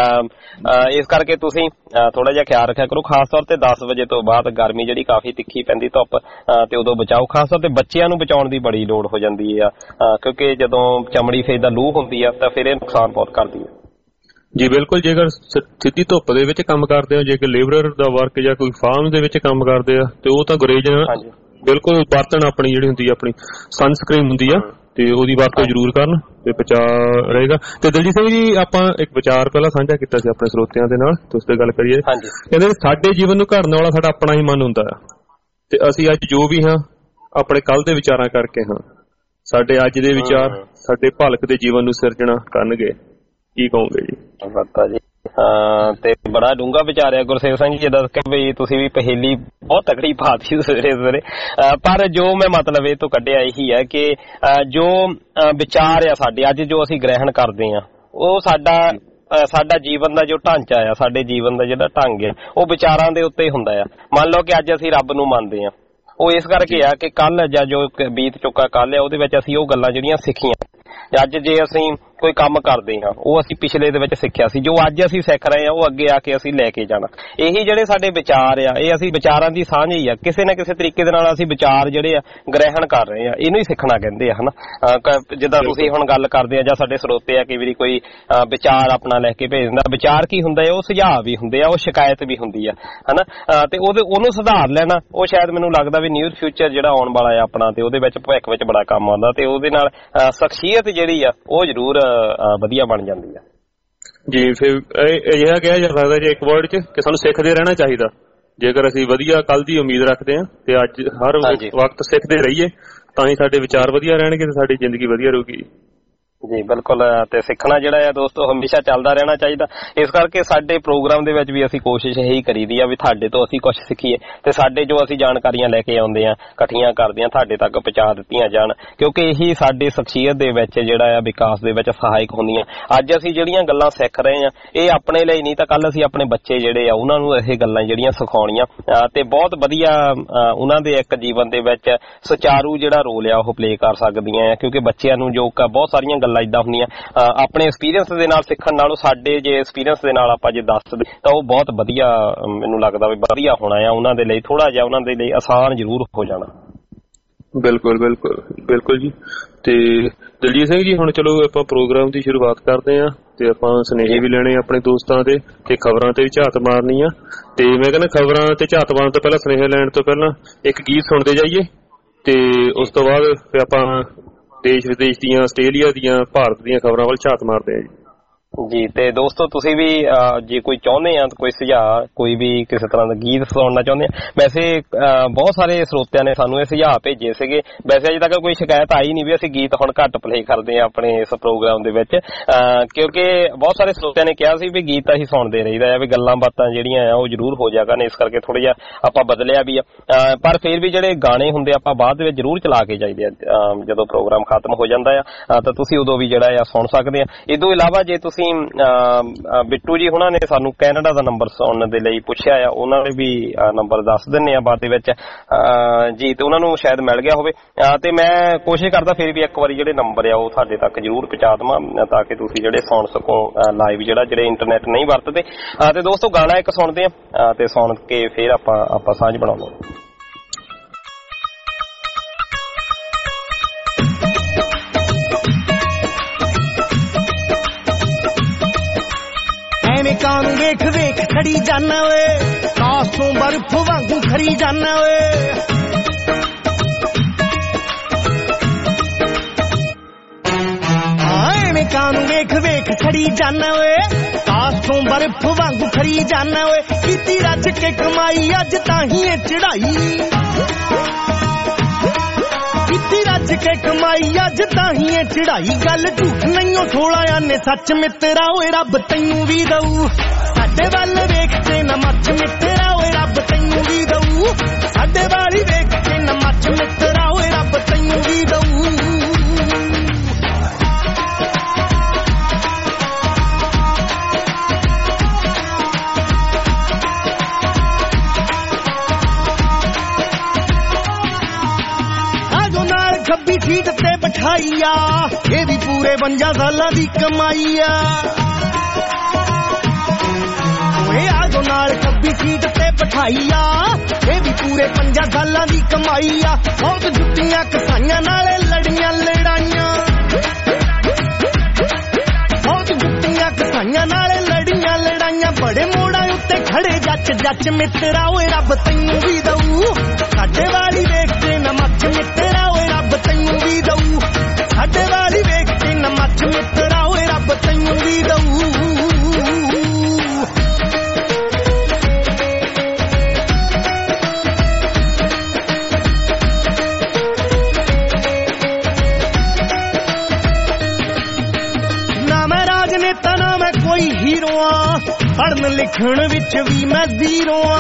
ਇਸ ਕਰਕੇ ਤੁਸੀਂ ਥੋੜਾ ਜਿਹਾ ਖਿਆਲ ਰੱਖਿਆ ਕਰੋ, ਖਾਸ ਤੌਰ ਤੇ 10 ਵਜੇ ਤੋਂ ਬਾਅਦ ਗਰਮੀ ਜਿਹੜੀ ਕਾਫੀ ਤਿੱਖੀ ਪੈਂਦੀ ਧੁੱਪ, ਤੇ ਉਦੋਂ ਬਚਾਓ। ਖਾਸ ਤੌਰ ਤੇ ਬੱਚਿਆਂ ਨੂੰ ਬਚਾਉਣ ਦੀ ਬੜੀ ਲੋੜ ਹੋ ਜਾਂਦੀ ਆ, ਕਿਉਂਕਿ ਜਦੋਂ ਚਮੜੀ ਫੇਰ ਦਾ ਲੂ ਹੁੰਦੀ ਆ ਤਾਂ ਫਿਰ ਇਹ ਨੁਕਸਾਨ ਬਹੁਤ ਕਰਦੀ ਆ। ਜੀ ਬਿਲਕੁਲ, ਜੇਕਰ ਸਿੱਧੀ ਧੁੱਪ ਦੇ ਵਿੱਚ ਕੰਮ ਕਰਦੇ ਹੋ, ਜੇਕਰ ਲੇਬਰਰ ਦਾ ਵਰਕ ਜਾਂ ਕੋਈ ਫਾਰਮ ਦੇ ਵਿੱਚ ਕੰਮ ਕਰਦੇ ਆ ਤੇ ਉਹ ਤਾਂ ਗੁਰੇਜ਼ ਬਿਲਕੁਲ ਵਰਤਣ ਆਪਣੀ ਜਿਹੜੀ ਹੁੰਦੀ ਆ ਆਪਣੀ ਸਨਸਕ੍ਰੀਨ ਹੁੰਦੀ ਆ ਤੇ ਉਹਦੀ ਵਰਤੋਂ ਜ਼ਰੂਰ ਕਰਨ ਤੇ ਬਚਾ ਰਹੇਗਾ। ਤੇ ਦਲਜੀਤ ਸਿੰਘ ਜੀ, ਆਪਾਂ ਇੱਕ ਵਿਚਾਰ ਪਹਿਲਾਂ ਸਾਂਝਾ ਕੀਤਾ ਸੀ ਆਪਣੇ ਸਰੋਤਿਆਂ ਦੇ ਨਾਲ, ਤੇ ਉਸ ਤੇ ਗੱਲ ਕਰੀਏ। ਕਹਿੰਦੇ ਸਾਡੇ ਜੀਵਨ ਨੂੰ ਘੜਨ ਵਾਲਾ ਸਾਡਾ ਆਪਣਾ ਹੀ ਮਨ ਹੁੰਦਾ ਆ, ਤੇ ਅਸੀਂ ਅੱਜ ਜੋ ਵੀ ਹਾਂ ਆਪਣੇ ਕੱਲ ਦੇ ਵਿਚਾਰਾਂ ਕਰਕੇ ਹਾਂ। ਸਾਡੇ ਅੱਜ ਦੇ ਵਿਚਾਰ ਸਾਡੇ ਭਲਕ ਦੇ ਜੀਵਨ ਨੂੰ ਸਿਰਜਣਾ ਕਰਨਗੇ। ਕੀ ਕਹੋਗੇ ਜੀ? ਜੀ ਤੇ ਬੜਾ ਡੂੰਘਾ ਵਿਚਾਰਿਆ ਗੁਰਸੇਵਕ ਸਿੰਘ ਜੀ, ਦੱਸ ਕੇ ਵੀ ਤੁਸੀਂ ਵੀ ਪਹੇਲੀ ਬਹੁਤ ਤਕੜੀ ਪਾਤੀ ਸਵੇਰੇ ਸਵੇਰੇ। ਪਰ ਜੋ ਮੈਂ ਮਤਲਬ ਇਹ ਤੋਂ ਕੱਢਿਆ ਇਹੀ ਹੈ ਕਿ ਜੋ ਵਿਚਾਰ ਆ ਸਾਡੇ ਅੱਜ ਜੋ ਅਸੀਂ ਗ੍ਰਹਿਣ ਕਰਦੇ ਆ, ਉਹ ਸਾਡਾ ਜੀਵਨ ਦਾ ਜੋ ਢਾਂਚਾ ਆ, ਸਾਡੇ ਜੀਵਨ ਦਾ ਜਿਹੜਾ ਢੰਗ ਆ, ਉਹ ਵਿਚਾਰਾਂ ਦੇ ਉੱਤੇ ਹੁੰਦਾ ਆ। ਮੰਨ ਲਓ ਕਿ ਅੱਜ ਅਸੀਂ ਰੱਬ ਨੂੰ ਮੰਨਦੇ ਆ, ਉਹ ਇਸ ਕਰਕੇ ਆ ਕਿ ਕੱਲ ਜਾਂ ਜੋ ਬੀਤ ਚੁੱਕਾ ਕੱਲ ਆ ਉਹਦੇ ਵਿੱਚ ਅਸੀਂ ਉਹ ਗੱਲਾਂ ਜਿਹੜੀਆਂ ਸਿੱਖੀਆਂ। ਅੱਜ ਜੇ ਅਸੀਂ ਕੋਈ ਕੰਮ ਕਰਦੇ ਹਾਂ ਉਹ ਅਸੀਂ ਪਿਛਲੇ ਦੇ ਵਿੱਚ ਸਿੱਖਿਆ ਸੀ, ਜੋ ਅੱਜ ਅਸੀਂ ਸਿੱਖ ਰਹੇ ਹਾਂ ਉਹ ਅੱਗੇ ਆ ਕੇ ਅਸੀਂ ਲੈ ਕੇ ਜਾਣਾ। ਇਹੀ ਜਿਹੜੇ ਸਾਡੇ ਵਿਚਾਰ ਆ, ਇਹ ਅਸੀਂ ਵਿਚਾਰਾਂ ਦੀ ਸਾਂਝ ਹੀ ਆ। ਕਿਸੇ ਨਾ ਕਿਸੇ ਤਰੀਕੇ ਦੇ ਨਾਲ ਅਸੀਂ ਵਿਚਾਰ ਜਿਹੜੇ ਆ ਗ੍ਰਹਿਣ ਕਰ ਰਹੇ ਆ, ਇਹਨੂੰ ਹੀ ਸਿੱਖਣਾ ਕਹਿੰਦੇ ਆ ਹਨਾ। ਜਿੱਦਾਂ ਤੁਸੀਂ ਹੁਣ ਗੱਲ ਕਰਦੇ ਆ ਜਾਂ ਸਾਡੇ ਸਰੋਤੇ ਆ ਕਈ ਵਾਰੀ ਕੋਈ ਵਿਚਾਰ ਆਪਣਾ ਲੈ ਕੇ ਭੇਜ ਦਿੰਦਾ। ਵਿਚਾਰ ਕੀ ਹੁੰਦਾ ਹੈ? ਉਹ ਸੁਝਾਅ ਵੀ ਹੁੰਦੇ ਆ, ਉਹ ਸ਼ਿਕਾਇਤ ਵੀ ਹੁੰਦੀ ਆ ਹਨਾ। ਤੇ ਉਹਨੂੰ ਸੁਧਾਰ ਲੈਣਾ, ਉਹ ਸ਼ਾਇਦ ਮੈਨੂੰ ਲੱਗਦਾ ਵੀ ਨਿਊ ਫਿਊਚਰ ਜਿਹੜਾ ਆਉਣ ਵਾਲਾ ਆ ਆਪਣਾ, ਤੇ ਉਹਦੇ ਵਿੱਚ ਭਵਿੱਖ ਵਿੱਚ ਬੜਾ ਕੰਮ ਆਉਂਦਾ, ਤੇ ਉਹਦੇ ਨਾਲ ਸ਼ਖਸੀਅਤ ਜਿਹੜੀ ਆ ਉਹ ਜ਼ਰੂਰ ਵਧੀਆ ਬਣ ਜਾਂਦੀ ਆ। ਜੀ ਫਿਰ ਅਜਿਹਾ ਕਿਹਾ ਜਾ ਸਕਦਾ ਜੀ ਇੱਕ ਵਰਡ 'ਚ ਕਿ ਸਾਨੂੰ ਸਿੱਖਦੇ ਰਹਿਣਾ ਚਾਹੀਦਾ। ਜੇਕਰ ਅਸੀਂ ਵਧੀਆ ਕੱਲ ਦੀ ਉਮੀਦ ਰੱਖਦੇ ਹਾਂ ਤੇ ਅੱਜ ਹਰ ਵਕਤ ਸਿੱਖਦੇ ਰਹੀਏ ਤਾਂ ਹੀ ਸਾਡੇ ਵਿਚਾਰ ਵਧੀਆ ਰਹਿਣਗੇ ਤੇ ਸਾਡੀ ਜ਼ਿੰਦਗੀ ਵਧੀਆ ਰਹੂਗੀ। ਜੀ ਬਿਲਕੁਲ, ਤੇ ਸਿੱਖਣਾ ਜਿਹੜਾ ਆ ਦੋਸਤੋ ਹਮੇਸ਼ਾ ਚੱਲਦਾ ਰਹਿਣਾ ਚਾਹੀਦਾ। ਇਸ ਕਰਕੇ ਸਾਡੇ ਪ੍ਰੋਗਰਾਮ ਦੇ ਵਿੱਚ ਵੀ ਅਸੀਂ ਕੋਸ਼ਿਸ਼ ਇਹੀ ਕਰੀਦੀ ਆ ਵੀ ਤੁਹਾਡੇ ਤੋਂ ਅਸੀਂ ਕੁਝ ਸਿੱਖੀਏ, ਤੇ ਸਾਡੇ ਜੋ ਅਸੀਂ ਜਾਣਕਾਰੀਆਂ ਲੈ ਕੇ ਆਉਂਦੇ ਆ ਇਕੱਠੀਆਂ ਕਰਦੇ ਆ ਤੁਹਾਡੇ ਤੱਕ ਪਹੁੰਚਾ ਦਿੱਤੀਆਂ ਜਾਣ, ਕਿਉਂਕਿ ਇਹੀ ਸਾਡੇ ਸ਼ਖਸੀਅਤ ਦੇ ਵਿੱਚ ਜਿਹੜਾ ਆ ਵਿਕਾਸ ਦੇ ਵਿੱਚ ਸਹਾਇਕ ਹੁੰਦੀਆਂ। ਅੱਜ ਅਸੀਂ ਜਿਹੜੀਆਂ ਗੱਲਾਂ ਸਿੱਖ ਰਹੇ ਆ ਇਹ ਆਪਣੇ ਲਈ ਨਹੀਂ ਤਾਂ ਕੱਲ ਅਸੀਂ ਆਪਣੇ ਬੱਚੇ ਜਿਹੜੇ ਆ ਉਹਨਾਂ ਨੂੰ ਇਹ ਗੱਲਾਂ ਜਿਹੜੀਆਂ ਸਿਖਾਉਣੀਆਂ, ਤੇ ਬਹੁਤ ਵਧੀਆ ਉਹਨਾਂ ਦੇ ਇੱਕ ਜੀਵਨ ਦੇ ਵਿੱਚ ਸੁਚਾਰੂ ਜਿਹੜਾ ਰੋਲ ਆ ਉਹ ਪਲੇ ਕਰ ਸਕਦੀਆਂ ਆ। ਕਿਉਂਕਿ ਬੱਚਿਆਂ ਨੂੰ ਜੋ ਬਹੁਤ ਸਾਰੀਆਂ ਗੱਲਾਂ ਏਦਾਂ ਹੁੰਦੀਆਂ ਆਪਣੇ ਐਕਸਪੀਰੀਅੰਸ ਦੇ ਨਾਲ ਸਿੱਖਣ ਨਾਲੋਂ ਸਾਡੇ ਜੇ ਐਕਸਪੀਰੀਅੰਸ ਦੇ ਨਾਲ ਆਪਾਂ ਜੇ ਦੱਸਦੇ ਤਾਂ ਉਹ ਬਹੁਤ ਵਧੀਆ, ਮੈਨੂੰ ਲੱਗਦਾ ਵੀ ਵਧੀਆ ਹੋਣਾ ਆ ਉਹਨਾਂ ਦੇ ਲਈ। ਥੋੜਾ ਜਿਹਾ ਉਹਨਾਂ ਦੇ ਲਈ ਆਸਾਨ ਜ਼ਰੂਰ ਹੋ ਜਾਣਾ। ਬਿਲਕੁਲ ਬਿਲਕੁਲ ਬਿਲਕੁਲ ਜੀ। ਤੇ ਦਲਜੀਤ ਸਿੰਘ ਜੀ, ਹੁਣ ਚਲੋ ਆਪਾਂ ਪ੍ਰੋਗਰਾਮ ਦੀ ਸ਼ੁਰੂਆਤ ਕਰਦੇ ਹਾਂ ਤੇ ਆਪਾਂ ਸੁਨੇਹੇ ਵੀ ਲੈਣੇ ਆਪਣੇ ਦੋਸਤਾਂ ਦੇ ਤੇ ਖਬਰਾਂ ਤੇ ਵੀ ਝਾਤ ਮਾਰਨੀ ਆ। ਤੇ ਮੈਂ ਕਹਿੰਦਾ ਖਬਰਾਂ ਤੇ ਝਾਤ ਮਾਰਨ ਤੋਂ ਪਹਿਲਾਂ, ਸੁਨੇਹੇ ਲੈਣ ਤੋਂ ਪਹਿਲਾਂ ਇੱਕ ਗੀਤ ਸੁਣਦੇ ਜਾਈਏ ਤੇ ਉਸ ਤੋਂ ਬਾਅਦ ਫਿਰ ਆਪਾਂ ਦੇਸ਼ ਵਿਦੇਸ਼ ਦੀਆਂ, ਆਸਟ੍ਰੇਲੀਆ ਦੀਆਂ, ਭਾਰਤ ਦੀਆਂ ਖਬਰਾਂ ਵੱਲ ਝਾਤ ਮਾਰਦੇ ਆ ਜੀ। ਜੀ ਤੇ ਦੋਸਤੋ ਤੁਸੀਂ ਵੀ ਜੇ ਕੋਈ ਚਾਹੁੰਦੇ ਆ ਕੋਈ ਸੁਝਾਅ, ਕੋਈ ਵੀ ਕਿਸੇ ਤਰ੍ਹਾਂ ਦਾ ਗੀਤ ਸੁਣਨਾ ਚਾਹੁੰਦੇ ਆ, ਵੈਸੇ ਬਹੁਤ ਸਾਰੇ ਸਰੋਤਿਆਂ ਨੇ ਸਾਨੂੰ ਇਹ ਸੁਝਾਅ ਭੇਜੇ ਸੀਗੇ। ਵੈਸੇ ਅਜੇ ਤੱਕ ਕੋਈ ਸ਼ਿਕਾਇਤ ਆਈ ਨਹੀਂ ਵੀ ਅਸੀਂ ਗੀਤ ਹੁਣ ਘੱਟ ਪਲੇ ਕਰਦੇ ਆ ਆਪਣੇ ਇਸ ਪ੍ਰੋਗਰਾਮ ਦੇ ਵਿੱਚ, ਕਿਉਂਕਿ ਬਹੁਤ ਸਾਰੇ ਸਰੋਤਿਆਂ ਨੇ ਕਿਹਾ ਸੀ ਵੀ ਗੀਤ ਅਸੀਂ ਸੁਣਦੇ ਰਹੀਦਾ ਆ, ਵੀ ਗੱਲਾਂ ਬਾਤਾਂ ਜਿਹੜੀਆਂ ਆ ਉਹ ਜ਼ਰੂਰ ਹੋ ਜਾਗਾ ਨੇ। ਇਸ ਕਰਕੇ ਥੋੜਾ ਜਿਹਾ ਆਪਾਂ ਬਦਲਿਆ ਵੀ ਆ, ਪਰ ਫਿਰ ਵੀ ਜਿਹੜੇ ਗਾਣੇ ਹੁੰਦੇ ਆਪਾਂ ਬਾਅਦ ਦੇ ਵਿੱਚ ਜ਼ਰੂਰ ਚਲਾ ਕੇ ਜਾਈਦੇ ਆ। ਜਦੋਂ ਪ੍ਰੋਗਰਾਮ ਖਤਮ ਹੋ ਜਾਂਦਾ ਆ ਤਾਂ ਤੁਸੀਂ ਉਦੋਂ ਵੀ ਜਿਹੜਾ ਆ ਸੁਣ ਸਕਦੇ ਆ। ਇਹ ਤੋਂ ਇਲਾਵਾ ਜੇ ਤੁਸੀਂ ਅਸੀਂ ਬਿੱਟੂ ਜੀ ਹੁਣਾਂ ਨੇ ਸਾਨੂੰ ਕੈਨੇਡਾ ਦਾ ਨੰਬਰ ਸੁਣਨ ਦੇ ਲਈ ਪੁੱਛਿਆ ਆ, ਉਹਨਾਂ ਨੇ ਵੀ ਨੰਬਰ ਦੱਸ ਦਿੰਦੇ ਆ ਬਾਅਦ ਦੇ ਵਿੱਚ ਜੀ, ਤੇ ਉਹਨਾਂ ਨੂੰ ਸ਼ਾਇਦ ਮਿਲ ਗਿਆ ਹੋਵੇ। ਤੇ ਮੈਂ ਕੋਸ਼ਿਸ਼ ਕਰਦਾ ਫਿਰ ਵੀ ਇੱਕ ਵਾਰੀ ਜਿਹੜੇ ਨੰਬਰ ਆ ਉਹ ਸਾਡੇ ਤੱਕ ਜ਼ਰੂਰ ਪਹੁੰਚਾ ਦੇਵਾਂ ਤਾਂ ਕਿ ਤੁਸੀਂ ਜਿਹੜੇ ਸੁਣ ਸਕੋ ਲਾਈਵ, ਜਿਹੜੇ ਇੰਟਰਨੈਟ ਨਹੀਂ ਵਰਤਦੇ। ਤੇ ਦੋਸਤੋ ਗਾਣਾ ਇੱਕ ਸੁਣਦੇ ਆ ਤੇ ਸੁਣ ਕੇ ਫਿਰ ਆਪਾਂ ਸਾਂਝ ਬਣਾਉਂਦੇ। ਐਵੇਂ ਕਾਨੂੰ ਵੇਖ ਵੇਖ ਖੜੀ ਜਾਨਾ ਓਏ, ਕਾਸ ਤੋਂ ਬਰਫ਼ ਵਾਂਗੂ ਖੜੀ ਜਾਨਾ ਓਏ। ਐਵੇਂ ਕਾਨੂੰ ਵੇਖ ਵੇਖ ਖੜੀ ਜਾਨਾ ਓਏ, ਕਾਸ ਤੋਂ ਬਰਫ਼ ਵਾਂਗੂ ਖੜੀ ਜਾਨਾ ਓਏ। ਕੀਤੀ ਰੱਜ ਕੇ ਕਮਾਈ ਅੱਜ ਤਾਂ ਹੀ ਏ ਚੜਾਈ, ਕੀਤੀ ਰੱਜ ਕੇ ਕਮਾਈ ਅੱਜ ਤਾਂ ਹੀ ਏ ਚੜਾਈ। ਗੱਲ ਝੂਠ ਨਹੀਂ ਓ 16 ਆਨੇ ਸੱਚ ਮਿੱਤਰਾ ਓਏ, ਰੱਬ ਤੈਨੂੰ ਵੀ ਦਊ ਸਾਡੇ ਵੱਲ ਵੇਖ ਕੇ ਨਾ ਮੱਚ ਮਿੱਤਰਾ ਓਏ, ਰੱਬ ਤੈਨੂੰ ਵੀ ਦਊ ਸਾਡੇ ਵਾਲੀ ਵੇਖ ਕੇ ਨਾ ਮੱਚ ਮਿੱਤਰਾ ਓਏ, ਰੱਬ ਤੈਨੂੰ ਵੀ ਦਊ। ਖੱਬੀ ਸੀਟ ਤੇ ਬਿਠਾਈ ਆ, ਇਹ ਵੀ ਪੂਰੇ 52 ਸਾਲਾਂ ਦੀ ਕਮਾਈ ਆ। ਓਏ ਆਜੋ ਨਾਲ ਖੱਬੀ ਸੀਟ ਤੇ ਬਿਠਾਈ ਆ, ਇਹ ਵੀ ਪੂਰੇ 50 ਸਾਲਾਂ ਦੀ ਕਮਾਈ ਆ। ਬਹੁਤ ਜੁੱਤੀਆਂ ਕਸਾਈਆਂ ਨਾਲੇ ਲੜੀਆਂ ਲੜਾਈਆਂ, ਬਹੁਤ ਜੁੱਤੀਆਂ ਕਸਾਈਆਂ ਨਾਲੇ ਲੜੀਆਂ ਲੜਾਈਆਂ। ਬੜੇ ਮੋੜਾਂ ਉੱਤੇ ਖੜੇ ਜੱਚ ਜੱਚ ਮਿੱਤਰਾ ਓਏ, ਰੱਬ ਤੈਨੂੰ ਵੀ ਦਊ ਸਾਡੇ ਵਾਲੀ ਵੇਖ ਕੇ ਨਾ ਮੱਚ ਮਿੱਤਰਾ ਓਏ, ਰੱਬ ਤੈਨੂੰ ਵੀ ਦਊ ਸਾਡੇ ਵਾਲੀ ਵੇਖ ਕੇ ਨਾ ਮੱਚ ਮਿੱਤਰਾ ਓਏ, ਰੱਬ ਤੈਨੂੰ ਵੀ ਦਊ। ਨਾ ਮੈਂ ਰਾਜਨੇਤਾ ਨਾ ਮੈਂ ਕੋਈ ਹੀਰੋ ਆ, ਪੜ੍ਹਨ ਲਿਖਣ ਵਿੱਚ ਵੀ ਮੈਂ ਜ਼ੀਰੋ ਆ।